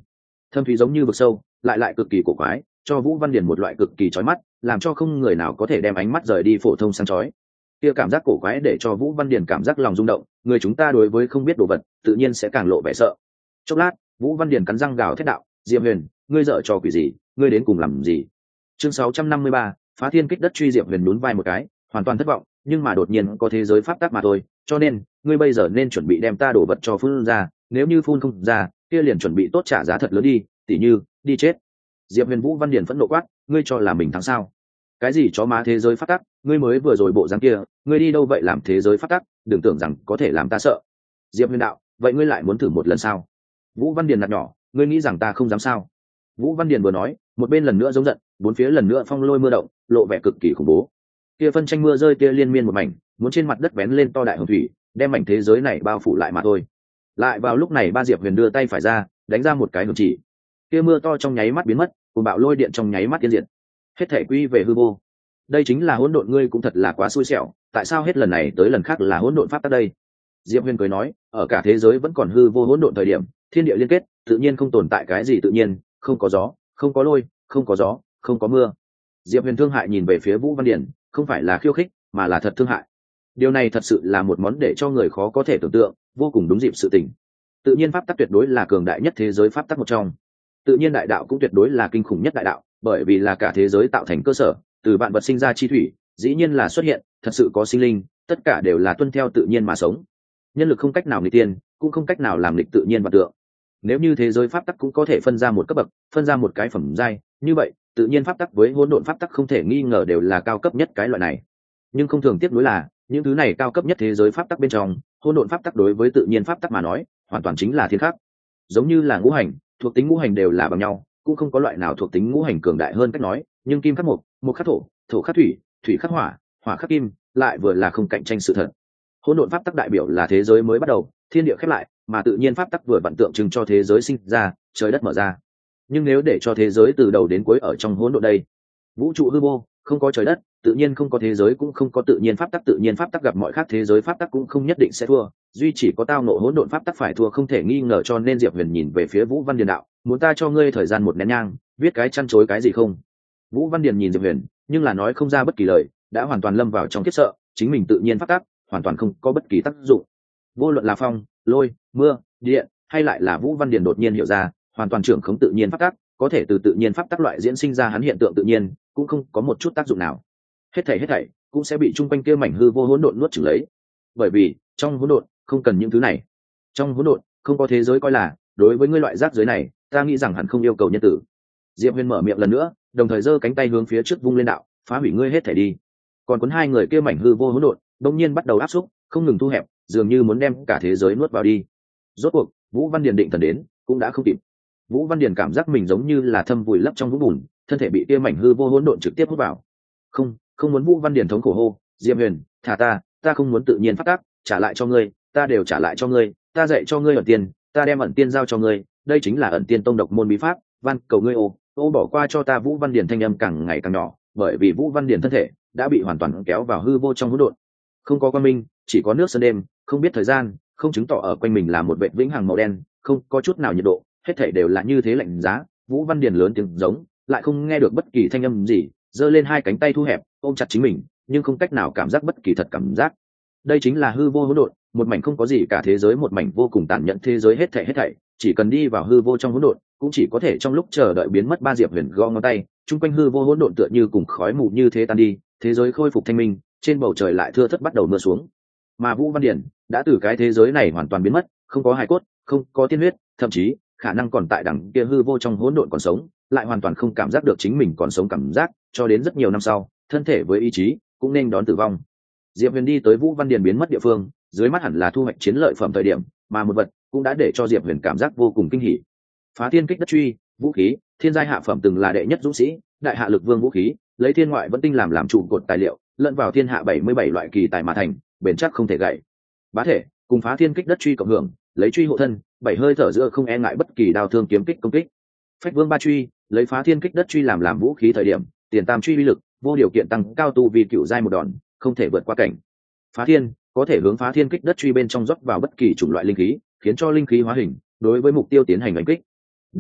thâm thúy giống như vực sâu, lại lại cực kỳ cổ quái, cho Vũ Văn Điền một loại cực kỳ chói mắt, làm cho không người nào có thể đem ánh mắt rời đi phổ thông sáng chói. Kia cảm giác cổ quái để cho Vũ Văn Điền cảm giác lòng rung động, người chúng ta đối với không biết đồ vật, tự nhiên sẽ càng lộ vẻ sợ. Chốc lát, Vũ Văn Điền cắn răng gào thét đạo: "Diệp Huyền, ngươi dở trò quỷ gì? Ngươi đến cùng làm gì?" Chương sáu trăm năm mươi ba, Phá Thiên Kích Đất truy. Diệp Huyền nhún vai một cái, hoàn toàn thất vọng, nhưng mà đột nhiên có thế giới pháp tắc mà thôi, cho nên, ngươi bây giờ nên chuẩn bị đem ta đổ vật cho phun ra, nếu như phun không ra, kia liền chuẩn bị tốt trả giá thật lớn đi, tỉ như, đi chết. Diệp Huyền. Vũ Văn Điền phẫn nộ quát: "Ngươi cho là mình thắng sao? Cái gì chó má thế giới pháp tắc, ngươi mới vừa rồi bộ dáng kia, ngươi đi đâu vậy làm thế giới pháp tắc, đừng tưởng rằng có thể làm ta sợ." Diệp Huyền đạo: "Vậy ngươi lại muốn thử một lần sao?" Vũ Văn Điền nạt nhỏ: "Ngươi nghĩ rằng ta không dám sao?" Vũ Văn Điền vừa nói, một bên lần nữa giống giận, bốn phía lần nữa phong lôi mưa động, lộ vẻ cực kỳ khủng bố. Kia phân tranh mưa rơi kia liên miên một mảnh, muốn trên mặt đất vén lên to đại hồng thủy, đem mảnh thế giới này bao phủ lại mà thôi. Lại vào lúc này ba Diệp Huyền đưa tay phải ra, đánh ra một cái hưởng chỉ. Kia mưa to trong nháy mắt biến mất, cùng bạo lôi điện trong nháy mắt tiến diệt. Hết thể quy về hư vô. Đây chính là hỗn độn, ngươi cũng thật là quá xui xẻo, tại sao hết lần này tới lần khác là hỗn độn pháp tắc đây? Diệp Huyền cười nói, ở cả thế giới vẫn còn hư vô hỗn độn thời điểm, thiên địa liên kết, tự nhiên không tồn tại cái gì tự nhiên, không có gió, không có lôi, không có gió, không có mưa. Diệp Huyền thương hại nhìn về phía Vũ Văn Điển, không phải là khiêu khích, mà là thật thương hại. Điều này thật sự là một món để cho người khó có thể tưởng tượng, vô cùng đúng dịp sự tình. Tự nhiên pháp tắc tuyệt đối là cường đại nhất thế giới pháp tắc một trong. Tự nhiên đại đạo cũng tuyệt đối là kinh khủng nhất đại đạo, bởi vì là cả thế giới tạo thành cơ sở, từ vạn vật sinh ra chi thủy, dĩ nhiên là xuất hiện, thật sự có sinh linh, tất cả đều là tuân theo tự nhiên mà sống. Nhân lực không cách nào nghịch tiên, cũng không cách nào làm nghịch tự nhiên và tượng. Nếu như thế giới pháp tắc cũng có thể phân ra một cấp bậc, phân ra một cái phẩm giai, như vậy, tự nhiên pháp tắc với hỗn độn pháp tắc không thể nghi ngờ đều là cao cấp nhất cái loại này. Nhưng không thường tiếc nuối là, những thứ này cao cấp nhất thế giới pháp tắc bên trong, hỗn độn pháp tắc đối với tự nhiên pháp tắc mà nói, hoàn toàn chính là thiên khắc. Giống như là ngũ hành, thuộc tính ngũ hành đều là bằng nhau, cũng không có loại nào thuộc tính ngũ hành cường đại hơn cách nói, nhưng kim khắc mộc, mộc khắc thổ, thổ khắc thủy, thủy khắc hỏa, hỏa khắc kim, lại vừa là không cạnh tranh sự thật. Hỗn độn pháp tắc đại biểu là thế giới mới bắt đầu, thiên địa khép lại, mà tự nhiên pháp tắc vừa vặn tượng trưng cho thế giới sinh ra, trời đất mở ra. Nhưng nếu để cho thế giới từ đầu đến cuối ở trong hỗn độn đây, vũ trụ hư vô, không có trời đất, tự nhiên không có thế giới, cũng không có tự nhiên pháp tắc, tự nhiên pháp tắc gặp mọi khác thế giới pháp tắc cũng không nhất định sẽ thua, duy chỉ có tao nộ hỗn độn pháp tắc phải thua không thể nghi ngờ. Cho nên Diệp Huyền nhìn về phía Vũ Văn Điền đạo, muốn ta cho ngươi thời gian một nén nhang, viết cái chăn chối cái gì không? Vũ Văn Điền nhìn Diệp Huyền, nhưng là nói không ra bất kỳ lời, đã hoàn toàn lâm vào trong kiếp sợ, chính mình tự nhiên pháp tắc hoàn toàn không có bất kỳ tác dụng. Vô luận là phong, lôi, mưa, điện, hay lại là Vũ Văn Điền đột nhiên hiểu ra, hoàn toàn trưởng khống tự nhiên pháp tắc, có thể từ tự nhiên pháp tắc loại diễn sinh ra hắn hiện tượng tự nhiên, cũng không có một chút tác dụng nào. Hết thảy hết thảy cũng sẽ bị trung quanh kia mảnh hư vô hỗn độn nuốt chửng lấy. Bởi vì, trong hỗn độn không cần những thứ này. Trong hỗn độn không có thế giới coi là, đối với ngươi loại rác giới này, ta nghĩ rằng hẳn không yêu cầu nhân tử. Diệp Huyền mở miệng lần nữa, đồng thời giơ cánh tay hướng phía trước vung lên đạo, phá hủy ngươi hết thảy đi. Còn cuốn hai người kia mảnh hư vô hỗn độn, đột nhiên bắt đầu áp xúc, không ngừng thu hẹp, dường như muốn đem cả thế giới nuốt vào đi. Rốt cuộc, Vũ Văn Điền định thần đến, cũng đã không kịp. Vũ Văn Điền cảm giác mình giống như là thâm vùi lấp trong vũng bùn, thân thể bị kia mảnh hư vô hỗn độn trực tiếp hút vào. Không, không muốn. Vũ Văn Điền thống khổ hô, Diệp Huyền, thả ta, ta không muốn tự nhiên phát tác, trả lại cho ngươi, ta đều trả lại cho ngươi, ta dạy cho ngươi ẩn tiên, ta đem ẩn tiên giao cho ngươi, đây chính là ẩn tiên tông độc môn bí pháp, van cầu ngươi ô, ô bỏ qua cho ta. Vũ Văn Điền thanh âm càng ngày càng nhỏ, bởi vì Vũ Văn Điền thân thể đã bị hoàn toàn kéo vào hư vô trong hỗn độn. Không có quang minh, chỉ có nước sơn đêm, không biết thời gian, không chứng tỏ ở quanh mình là một vệt vĩnh hằng màu đen, không có chút nào nhiệt độ, hết thảy đều là như thế lạnh giá. Vũ Văn Điền lớn tiếng giống, lại không nghe được bất kỳ thanh âm gì, giơ lên hai cánh tay thu hẹp, ôm chặt chính mình, nhưng không cách nào cảm giác bất kỳ thật cảm giác. Đây chính là hư vô hỗn độn, một mảnh không có gì cả thế giới, một mảnh vô cùng tàn nhẫn thế giới, hết thảy hết thảy, chỉ cần đi vào hư vô trong hỗn độn, cũng chỉ có thể trong lúc chờ đợi biến mất. Ba Diệp Huyền gõ ngón tay, chung quanh hư vô hỗn độn tựa như cùng khói mù như thế tan đi, thế giới khôi phục thanh minh, trên bầu trời lại thưa thớt bắt đầu mưa xuống. Mà Vũ Văn Điển đã từ cái thế giới này hoàn toàn biến mất, không có hài cốt, không có tiên huyết, thậm chí khả năng còn tại đằng kia hư vô trong hỗn độn còn sống, lại hoàn toàn không cảm giác được chính mình còn sống cảm giác, cho đến rất nhiều năm sau, thân thể với ý chí cũng nên đón tử vong. Diệp Huyền đi tới Vũ Văn Điền biến mất địa phương, dưới mắt hẳn là thu hoạch chiến lợi phẩm thời điểm, mà một vật cũng đã để cho Diệp Huyền cảm giác vô cùng kinh hỉ. Phá Thiên Kích Đất truy, vũ khí, thiên giai hạ phẩm, từng là đệ nhất dũng sĩ, đại hạ lực vương vũ khí, lấy thiên ngoại vẫn tinh làm làm trụ cột tài liệu, lẫn vào thiên hạ bảy mươi bảy loại kỳ tài mà thành, bền chắc không thể gãy. Bá thể, cùng Phá Thiên Kích Đất truy cộng hưởng, lấy truy hộ thân, bảy hơi thở giữa không e ngại bất kỳ đao thương kiếm kích công kích. Phách Vương ba truy, lấy Phá Thiên Kích Đất truy làm làm vũ khí thời điểm, tiền tam truy uy lực, vô điều kiện tăng cao tu vi cựu giai một đòn, không thể vượt qua cảnh. Phá Thiên, có thể hướng Phá Thiên Kích Đất truy bên trong rót vào bất kỳ chủng loại linh khí, khiến cho linh khí hóa hình, đối với mục tiêu tiến hành đánh kích. Đánh đất,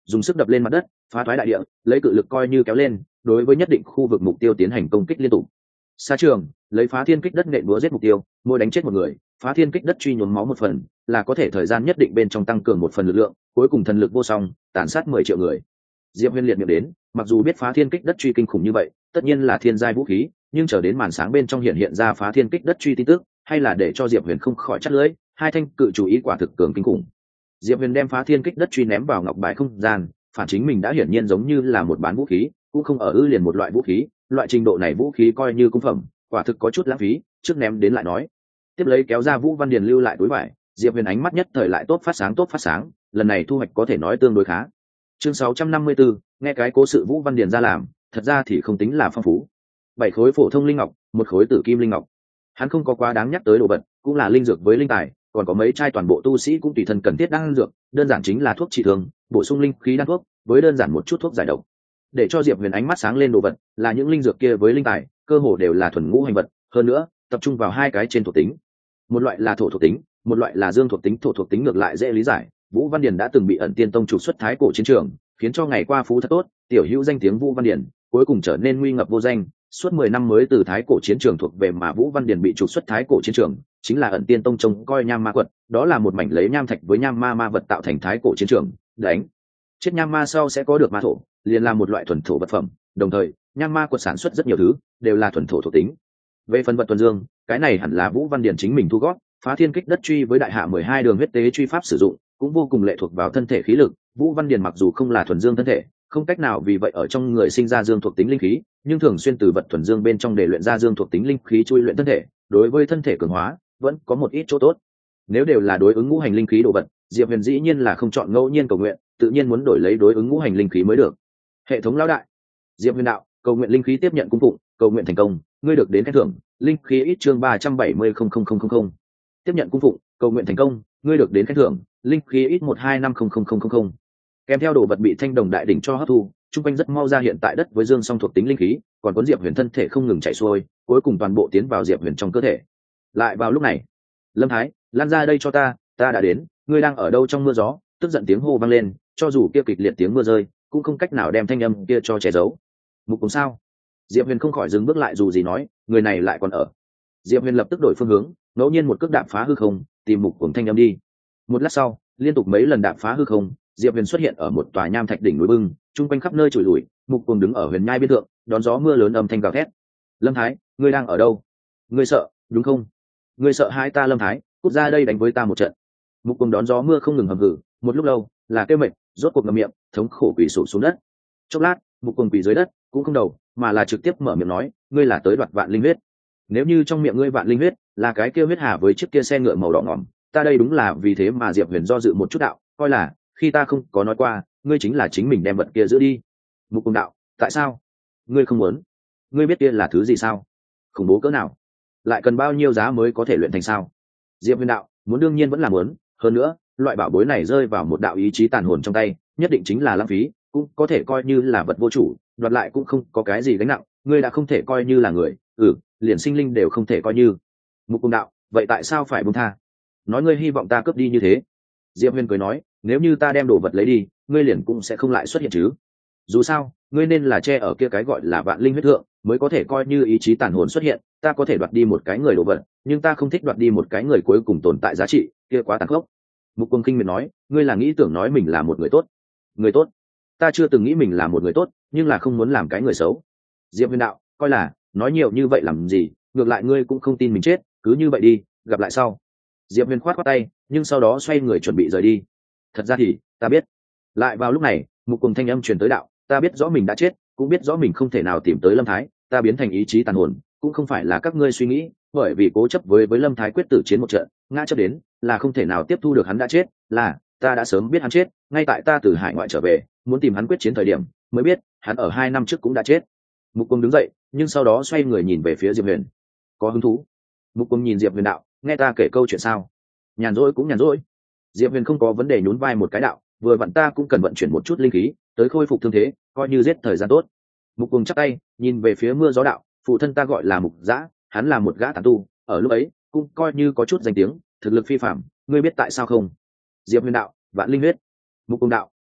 dùng sức đập lên mặt đất, phá thoái đại địa, lấy cự lực coi như kéo lên, đối với nhất định khu vực mục tiêu tiến hành công kích liên tục. Xa trường, lấy phá thiên kích đất nện búa giết mục tiêu, mỗi đánh chết một người, phá thiên kích đất truy nhuốm máu một phần, là có thể thời gian nhất định bên trong tăng cường một phần lực lượng, cuối cùng thần lực vô song, tàn sát mười triệu người. Diệp Huyền liệt miệng đến, mặc dù biết phá thiên kích đất truy kinh khủng như vậy, tất nhiên là thiên giai vũ khí, nhưng chờ đến màn sáng bên trong hiện hiện ra phá thiên kích đất truy tin tức, hay là để cho Diệp Huyền không khỏi chắt lưỡi, hai thanh cự chủ ý quả thực cường kinh khủng. Diệp Huyền đem phá thiên kích đất truy ném vào ngọc bài không gian, phản chính mình đã hiển nhiên giống như là một bán vũ khí, cũng không ở ư liền một loại vũ khí, loại trình độ này vũ khí coi như cung phẩm, quả thực có chút lãng phí, trước ném đến lại nói. Tiếp lấy kéo ra Vũ Văn Điền lưu lại túi vải, Diệp Huyền ánh mắt nhất thời lại tốt phát sáng tốt phát sáng, lần này thu hoạch có thể nói tương đối khá. Chương sáu trăm năm mươi tư, nghe cái cố sự Vũ Văn Điền ra làm, thật ra thì không tính là phong phú. Bảy khối phổ thông linh ngọc, một khối tử kim linh ngọc. Hắn không có quá đáng nhắc tới đồ vật, cũng là linh dược với linh tài, còn có mấy chai toàn bộ tu sĩ cũng tùy thân cần thiết đan dược, đơn giản chính là thuốc trị thương, bổ sung linh khí đan thuốc, với đơn giản một chút thuốc giải độc. Để cho Diệp Huyền ánh mắt sáng lên đồ vật, là những linh dược kia với linh tài, cơ hồ đều là thuần ngũ hành vật, hơn nữa, tập trung vào hai cái trên thuộc tính. Một loại là thổ thuộc tính, một loại là dương thuộc tính. Thổ thuộc tính ngược lại dễ lý giải, Vũ Văn Điền đã từng bị ẩn tiên tông trục xuất thái cổ chiến trường, khiến cho ngày qua phú thật tốt, tiểu hữu danh tiếng Vũ Văn Điền, cuối cùng trở nên nguy ngập vô danh, suốt mười năm mới từ thái cổ chiến trường thuộc về, mà Vũ Văn Điền bị trục xuất thái cổ chiến trường, chính là ẩn tiên tông trông coi nham ma quật, đó là một mảnh lấy nham thạch với nham ma ma vật tạo thành thái cổ chiến trường, đánh chết nham ma sau sẽ có được ma thổ, liền là một loại thuần thổ vật phẩm, đồng thời nham ma quật sản xuất rất nhiều thứ, đều là thuần thổ thuộc tính. Về phần vật thuần dương, cái này hẳn là Vũ Văn Điền chính mình thu gót, phá thiên kích đất truy với đại hạ mười hai đường huyết tế truy pháp sử dụng, cũng vô cùng lệ thuộc vào thân thể khí lực. Vũ Văn Điền mặc dù không là thuần dương thân thể, không cách nào vì vậy ở trong người sinh ra dương thuộc tính linh khí, nhưng thường xuyên từ vật thuần dương bên trong để luyện ra dương thuộc tính linh khí chui luyện thân thể, đối với thân thể cường hóa vẫn có một ít chỗ tốt. Nếu đều là đối ứng ngũ hành linh khí đồ vật, Diệp Huyền dĩ nhiên là không chọn ngẫu nhiên cầu nguyện, tự nhiên muốn đổi lấy đối ứng ngũ hành linh khí mới được. Hệ thống lão đại, Diệp Huyền đạo, cầu nguyện linh khí tiếp nhận cung phụng, cầu nguyện thành công, ngươi được đến khen thưởng, linh khí ít chương ba trăm bảy mươi không không không không không. Tiếp nhận cung phụng, cầu nguyện thành công, ngươi được đến khen thưởng, linh khí ít một hai năm không không không không không. Kèm theo đồ vật bị thanh đồng đại đỉnh cho hấp thu, trung quanh rất mau ra hiện tại đất với dương song thuộc tính linh khí, còn cuốn Diệp Huyền thân thể không ngừng chảy xuôi, cuối cùng toàn bộ tiến vào Diệp Huyền trong cơ thể. Lại vào lúc này, Lâm Thái, lan ra đây cho ta, ta đã đến, ngươi đang ở đâu trong mưa gió? Tức giận tiếng hô vang lên, cho dù kia kịch liệt tiếng mưa rơi, cũng không cách nào đem thanh âm kia cho che giấu. Mục cùng sao? Diệp Huyền không khỏi dừng bước lại, dù gì nói, người này lại còn ở. Diệp Huyền lập tức đổi phương hướng, ngẫu nhiên một cước đạp phá hư không, tìm Mục cùng thanh âm đi. Một lát sau, liên tục mấy lần đạp phá hư không, Diệp Huyền xuất hiện ở một tòa nham thạch đỉnh núi bưng, trung quanh khắp nơi trụi lùi, Mục cùng đứng ở huyền nhai biên thượng, đón gió mưa lớn âm thanh gào thét. Lâm Thái, ngươi đang ở đâu? Ngươi sợ, đúng không? Ngươi sợ hãi ta Lâm Thái, cút ra đây đánh với ta một trận. Mục cùng đón gió mưa không ngừng hầm hử, một lúc lâu, là kêu mệt, rốt cuộc ngậm miệng, thống khổ quỳ sụp xuống đất. Chốc lát, Mục cùng quỳ dưới đất, cũng không đầu, mà là trực tiếp mở miệng nói, ngươi là tới đoạt vạn linh huyết. Nếu như trong miệng ngươi vạn linh huyết là cái kia huyết hà với chiếc kia xe ngựa màu đỏ ngỏm, ta đây đúng là vì thế mà Diệp Huyền do dự một chút đạo, coi là khi ta không có nói qua, ngươi chính là chính mình đem vật kia giữ đi. Mục cùng đạo, tại sao? Ngươi không muốn? Ngươi biết kia là thứ gì sao? Khủng bố cỡ nào? Lại cần bao nhiêu giá mới có thể luyện thành sao? Diệp Huyền đạo, muốn đương nhiên vẫn là muốn, hơn nữa, loại bảo bối này rơi vào một đạo ý chí tàn hồn trong tay, nhất định chính là lãng phí, cũng có thể coi như là vật vô chủ, đoạt lại cũng không có cái gì gánh nặng, ngươi đã không thể coi như là người, ừ, liền sinh linh đều không thể coi như. Mục cùng đạo, vậy tại sao phải buông tha? Nói ngươi hy vọng ta cướp đi như thế. Diệp Huyền cười nói, nếu như ta đem đồ vật lấy đi, ngươi liền cũng sẽ không lại xuất hiện chứ. Dù sao, ngươi nên là che ở kia cái gọi là vạn linh huyết thượng, mới có thể coi như ý chí tàn hồn xuất hiện, ta có thể đoạt đi một cái người đồ vật, nhưng ta không thích đoạt đi một cái người cuối cùng tồn tại giá trị, kia quá tàn khốc. Mục Cung Kinh miệt nói, ngươi là nghĩ tưởng nói mình là một người tốt. Người tốt? Ta chưa từng nghĩ mình là một người tốt, nhưng là không muốn làm cái người xấu. Diệp Huyền đạo, coi là, nói nhiều như vậy làm gì, ngược lại ngươi cũng không tin mình chết, cứ như vậy đi, gặp lại sau. Diệp Huyền khoát khoát tay, nhưng sau đó xoay người chuẩn bị rời đi. Thật ra thì, ta biết. Lại vào lúc này, Mục Cung thanh âm truyền tới đạo, ta biết rõ mình đã chết, cũng biết rõ mình không thể nào tìm tới Lâm Thái, ta biến thành ý chí tàn hồn, cũng không phải là các ngươi suy nghĩ, bởi vì cố chấp với với Lâm Thái quyết tử chiến một trận, ngã chấp đến, là không thể nào tiếp thu được hắn đã chết, là ta đã sớm biết hắn chết, ngay tại ta từ hải ngoại trở về, muốn tìm hắn quyết chiến thời điểm, mới biết, hắn ở hai năm trước cũng đã chết. Mục Cung đứng dậy, nhưng sau đó xoay người nhìn về phía Diệp Huyền. Có hứng thú? Mục Cung nhìn Diệp Huyền đạo, nghe ta kể câu chuyện sao? Nhàn rỗi cũng nhàn rỗi. Diệp Huyền không có vấn đề, nhún vai một cái đạo, vừa vặn ta cũng cần vận chuyển một chút linh khí, tới khôi phục thương thế, coi như giết thời gian tốt. Mục Cung chắp tay, nhìn về phía mưa gió đạo, phụ thân ta gọi là Mục Dã, hắn là một gã tán tu, ở lúc ấy cũng coi như có chút danh tiếng, thực lực phi phàm, ngươi biết tại sao không? Diệp Huyền đạo, vạn linh huyết. Mục Cung đạo, dạ,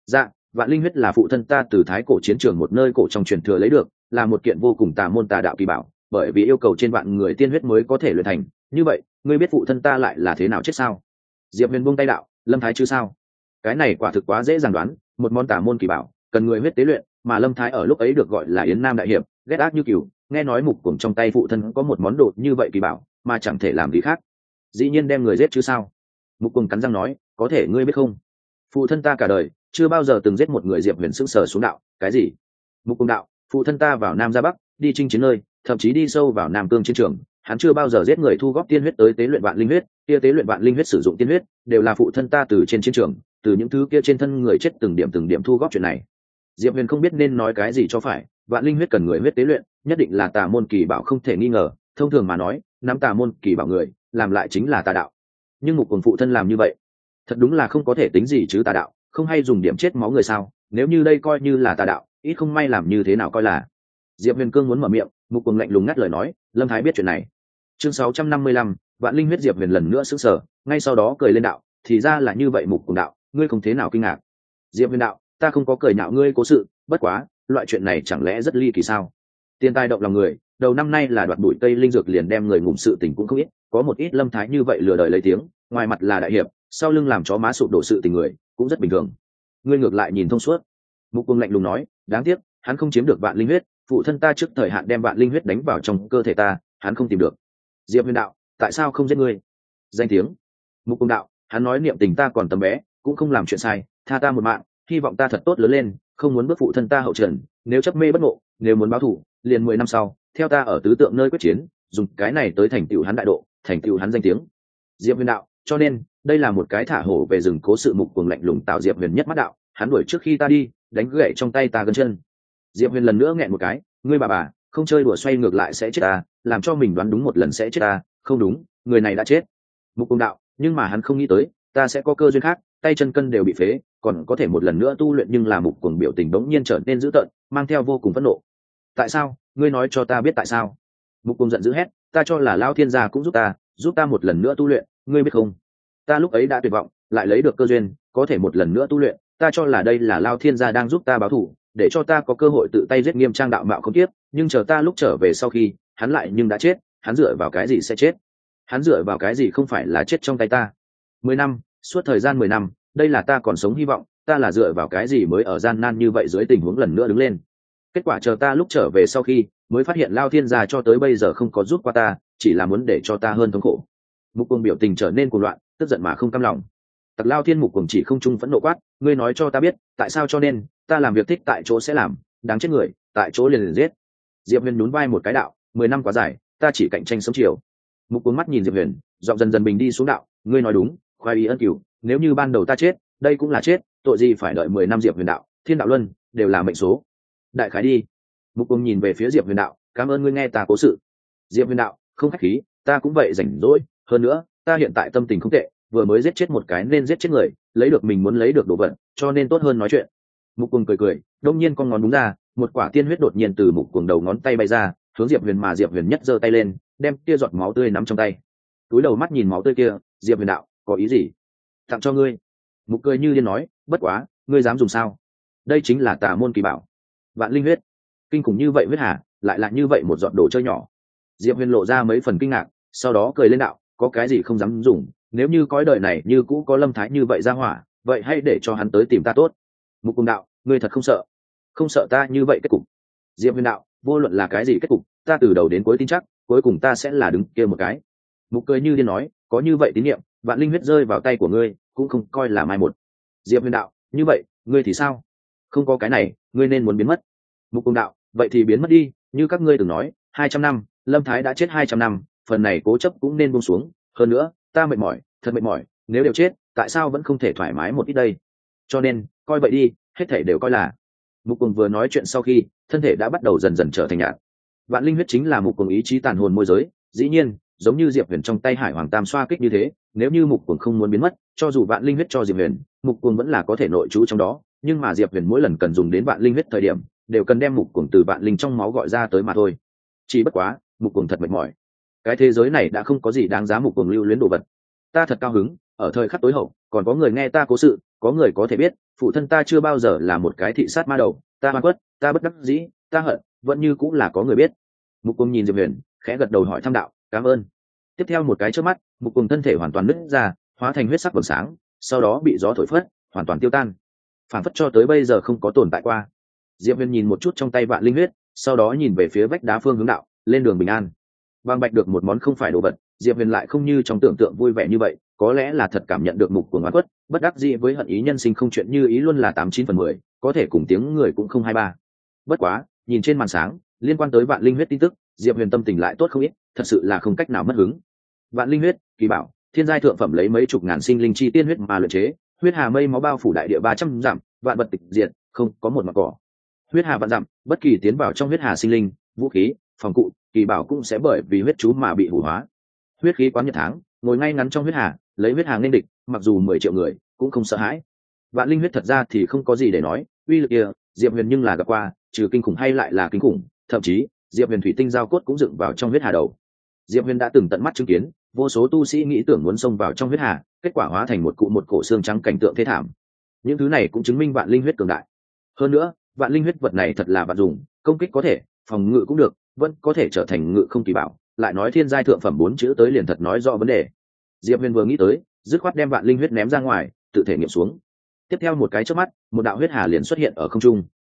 vạn linh huyết là phụ thân ta từ thái cổ chiến trường một nơi cổ trong truyền thừa lấy được, là một kiện vô cùng tà môn tà đạo kỳ bảo, bởi vì yêu cầu trên vạn người tiên huyết mới có thể luyện thành. Như vậy ngươi biết phụ thân ta lại là thế nào chết sao? Diệp Huyền buông tay đạo, Lâm Thái chứ sao? Cái này quả thực quá dễ dàng đoán, một món tà môn kỳ bảo cần người huyết tế luyện, mà Lâm Thái ở lúc ấy được gọi là Yến Nam đại hiệp, ghét ác như cừu, nghe nói mục cùng trong tay phụ thân có một món đồ như vậy kỳ bảo, mà chẳng thể làm gì khác, dĩ nhiên đem người giết chứ sao? Mục cùng cắn răng nói, có thể ngươi biết không, phụ thân ta cả đời chưa bao giờ từng giết một người. Diệp Huyền sững sờ xuống đạo, cái gì? Mục cùng đạo, phụ thân ta vào Nam ra Bắc đi chinh chiến nơi, thậm chí đi sâu vào Nam Cương chiến trường, hắn chưa bao giờ giết người thu góp tiên huyết tới tế luyện vạn linh huyết, kia tế luyện vạn linh huyết sử dụng tiên huyết đều là phụ thân ta từ trên chiến trường, từ những thứ kia trên thân người chết từng điểm từng điểm thu góp chuyện này. Diệp Huyền không biết nên nói cái gì cho phải, vạn linh huyết cần người huyết tế luyện, nhất định là tà môn kỳ bảo không thể nghi ngờ, thông thường mà nói, nắm tà môn kỳ bảo người, làm lại chính là tà đạo. Nhưng Mục Cuồng phụ thân làm như vậy, thật đúng là không có thể tính gì chứ tà đạo, không hay dùng điểm chết máu người sao? Nếu như đây coi như là tà đạo, ít không may làm như thế nào coi là. Diệp Huyền cương muốn mở miệng, Mục Cuồng lạnh lùng ngắt lời nói, Lâm Thái biết chuyện này. Chương sáu trăm năm mươi lăm, vạn linh huyết. Diệp Huyền lần nữa sững sờ, ngay sau đó cười lên đạo, thì ra là như vậy. Mục Cuồng đạo, ngươi không thế nào kinh ngạc? Diệp Huyền đạo, ta không có cười nhạo ngươi cố sự, bất quá, loại chuyện này chẳng lẽ rất ly kỳ sao? Tiền tài động lòng người, đầu năm nay là đoạt bụi cây linh dược liền đem người ngủm sự tình cũng không ít, có một ít Lâm Thái như vậy lừa đời lấy tiếng, ngoài mặt là đại hiệp, sau lưng làm chó má sụp đổ sự tình người, cũng rất bình thường. Ngươi ngược lại nhìn thông suốt. Mục Cuồng lạnh lùng nói, đáng tiếc, hắn không chiếm được vạn linh huyết, phụ thân ta trước thời hạn đem vạn linh huyết đánh vào trong cơ thể ta, hắn không tìm được. Diệp Huyền đạo, tại sao không giết ngươi? Danh tiếng. Mục Cuồng đạo, hắn nói niệm tình ta còn tầm bé, cũng không làm chuyện sai, tha ta một mạng, hy vọng ta thật tốt lớn lên, không muốn bước phụ thân ta hậu trần, nếu chấp mê bất ngộ, nếu muốn báo thù, liền mười năm sau, theo ta ở tứ tượng nơi quyết chiến, dùng cái này tới thành tựu hắn đại độ, thành tựu hắn danh tiếng. Diệp Huyền đạo, cho nên, đây là một cái thả hổ về rừng cố sự. Mục Cuồng lạnh lùng tạo Diệp Huyền nhất mắt đạo, hắn đuổi trước khi ta đi, đánh gãy trong tay ta gân chân. Diệp Huyền lần nữa nghẹn một cái, ngươi bà bà, không chơi đùa xoay ngược lại sẽ chết ta, làm cho mình đoán đúng một lần sẽ chết ta, không đúng, người này đã chết. Mục Cuồng đạo, nhưng mà hắn không nghĩ tới, ta sẽ có cơ duyên khác, tay chân cân đều bị phế, còn có thể một lần nữa tu luyện. Nhưng là Mục Cuồng biểu tình bỗng nhiên trở nên dữ tợn, mang theo vô cùng phẫn nộ. Tại sao? Ngươi nói cho ta biết tại sao? Mục Cuồng giận dữ hét, ta cho là Lão Thiên gia cũng giúp ta, giúp ta một lần nữa tu luyện, ngươi biết không? Ta lúc ấy đã tuyệt vọng, lại lấy được cơ duyên, có thể một lần nữa tu luyện, ta cho là đây là Lão Thiên gia đang giúp ta báo thù, để cho ta có cơ hội tự tay giết Nghiêm Trang đạo mạo không tiếp. Nhưng chờ ta lúc trở về sau khi, hắn lại nhưng đã chết, hắn dựa vào cái gì sẽ chết? Hắn dựa vào cái gì không phải là chết trong tay ta? Mười năm, suốt thời gian mười năm, đây là ta còn sống hy vọng, ta là dựa vào cái gì mới ở gian nan như vậy dưới tình huống lần nữa đứng lên? Kết quả chờ ta lúc trở về sau khi, mới phát hiện Lão Thiên gia cho tới bây giờ không có giúp qua ta, chỉ là muốn để cho ta hơn thống khổ. Mục Cuồng biểu tình trở nên cuồng loạn, tức giận mà không cam lòng. Tặc Lao Thiên. Mục Cuồng chỉ không trung phẫn nộ quát, ngươi nói cho ta biết, tại sao? Cho nên, ta làm việc thích tại chỗ sẽ làm, đáng chết người, tại chỗ liền liền giết. Diệp Huyền nhún vai một cái đạo, mười năm quá dài, ta chỉ cạnh tranh sống chiều. Mục Cuồng mắt nhìn Diệp Huyền, giọng dần dần bình đi xuống đạo, ngươi nói đúng, khoái ý ân cửu, nếu như ban đầu ta chết, đây cũng là chết, tội gì phải đợi mười năm? Diệp Huyền đạo, thiên đạo luân, đều là mệnh số. Đại khái đi. Mục Cuồng nhìn về phía Diệp Huyền đạo, cảm ơn ngươi nghe ta cố sự. Diệp Huyền đạo, không khách khí, ta cũng vậy rảnh rỗi, hơn nữa, ta hiện tại tâm tình không tệ, vừa mới giết chết một cái nên giết chết người, lấy được mình muốn lấy được đồ vật, cho nên tốt hơn nói chuyện. Mục Cuồng cười cười, đông nhiên con ngón đúng ra, một quả tiên huyết đột nhiên từ Mục Cuồng đầu ngón tay bay ra, hướng Diệp Huyền. Mà Diệp Huyền nhất giơ tay lên, đem kia giọt máu tươi nắm trong tay. Túi đầu mắt nhìn máu tươi kia, Diệp Huyền đạo, có ý gì? Tặng cho ngươi. Mục cười như điên nói, bất quá, ngươi dám dùng sao? Đây chính là tà môn kỳ bảo, vạn linh huyết. Kinh khủng như vậy huyết hà, lại là như vậy một giọt đồ chơi nhỏ. Diệp Huyền lộ ra mấy phần kinh ngạc, sau đó cười lên đạo, có cái gì không dám dùng, nếu như cõi đời này như cũ có Lâm Thái như vậy ra hỏa, vậy hãy để cho hắn tới tìm ta tốt. Mục Cuồng đạo, ngươi thật không sợ? Không sợ ta như vậy kết cục? Diệp Huyền đạo, vô luận là cái gì kết cục, ta từ đầu đến cuối tin chắc, cuối cùng ta sẽ là đứng kia một cái. Mục cười như điên nói, có như vậy tín nhiệm, vạn linh huyết rơi vào tay của ngươi, cũng không coi là mai một. Diệp Huyền đạo, như vậy, ngươi thì sao? Không có cái này, ngươi nên muốn biến mất. Mục Cuồng đạo, vậy thì biến mất đi, như các ngươi từng nói, hai trăm năm, Lâm Thái đã chết hai trăm năm, phần này cố chấp cũng nên buông xuống, hơn nữa, ta mệt mỏi, thật mệt mỏi, nếu đều chết, tại sao vẫn không thể thoải mái một ít đây? Cho nên, coi vậy đi, hết thảy đều coi là. Mục Cuồng vừa nói chuyện sau khi, thân thể đã bắt đầu dần dần trở thành nhạt. Vạn linh huyết chính là Mục Cuồng ý chí tàn hồn môi giới, dĩ nhiên, giống như Diệp Huyền trong tay Hải Hoàng Tam xoa kích như thế, nếu như Mục Cuồng không muốn biến mất, cho dù vạn linh huyết cho Diệp Huyền, Mục Cuồng vẫn là có thể nội trú trong đó, nhưng mà Diệp Huyền mỗi lần cần dùng đến vạn linh huyết thời điểm, đều cần đem Mục Cuồng từ vạn linh trong máu gọi ra tới mà thôi. Chỉ bất quá, Mục Cuồng thật mệt mỏi. Cái thế giới này đã không có gì đáng giá Mục Cuồng lưu luyến đồ vật. Ta thật cao hứng, ở thời khắc tối hậu, còn có người nghe ta cố sự, có người có thể biết phụ thân ta chưa bao giờ là một cái thị sát ma đầu, ta oan khuất, ta bất đắc dĩ, ta hận, vẫn như cũng là có người biết. Mục Cùng nhìn Diệp Huyền, khẽ gật đầu hỏi thăm đạo, cảm ơn. Tiếp theo một cái chớp mắt, Mục Cùng thân thể hoàn toàn nứt ra, hóa thành huyết sắc vầng sáng, sau đó bị gió thổi phất, hoàn toàn tiêu tan, phản phất cho tới bây giờ không có tồn tại qua. Diệp Huyền nhìn một chút trong tay vạn linh huyết, sau đó nhìn về phía vách đá phương hướng đạo, lên đường bình an. Vang bạch được một món không phải đồ vật, Diệp Huyền lại không như trong tưởng tượng vui vẻ như vậy, có lẽ là thật cảm nhận được Mục Cùng oán khuất, bất đắc dĩ với hận ý nhân sinh không chuyện như ý luôn là tám chín phần mười, có thể cùng tiếng người cũng không hai ba. Bất quá, nhìn trên màn sáng, liên quan tới vạn linh huyết tin tức, Diệp Huyền tâm tình lại tốt không ít, thật sự là không cách nào mất hứng. Vạn linh huyết, kỳ bảo, thiên giai thượng phẩm lấy mấy chục ngàn sinh linh chi tiên huyết mà luyện chế, huyết hà mây máu bao phủ đại địa ba trăm dặm, vạn vật tịch diệt, không có một mảng cỏ. Huyết hà vạn dặm, bất kỳ tiến vào trong huyết hà sinh linh, vũ khí, phòng cụ, kỳ bảo cũng sẽ bởi vì huyết chú mà bị hủ hóa. Huyết khí quán nhật tháng, ngồi ngay ngắn trong huyết hà, lấy huyết hà nên địch, mặc dù mười triệu người cũng không sợ hãi. Vạn linh huyết thật ra thì không có gì để nói, uy lực kia, Diệp Huyền nhưng là gặp qua, trừ kinh khủng hay lại là kinh khủng, thậm chí, Diệp Huyền thủy tinh giao cốt cũng dựng vào trong huyết hà đầu. Diệp Huyền đã từng tận mắt chứng kiến, vô số tu sĩ nghĩ tưởng muốn xông vào trong huyết hà, kết quả hóa thành một cụ một cổ xương trắng cảnh tượng thê thảm. Những thứ này cũng chứng minh vạn linh huyết cường đại. Hơn nữa, vạn linh huyết vật này thật là vạn dùng, công kích có thể, phòng ngự cũng được, vẫn có thể trở thành ngự không kỳ bảo, lại nói thiên giai thượng phẩm bốn chữ tới liền thật nói rõ vấn đề. Diệp Huyền vừa nghĩ tới, dứt khoát đem vạn linh huyết ném ra ngoài, tự thể nghiệm xuống. Tiếp theo một cái chớp mắt, một đạo huyết hà liền xuất hiện ở không trung.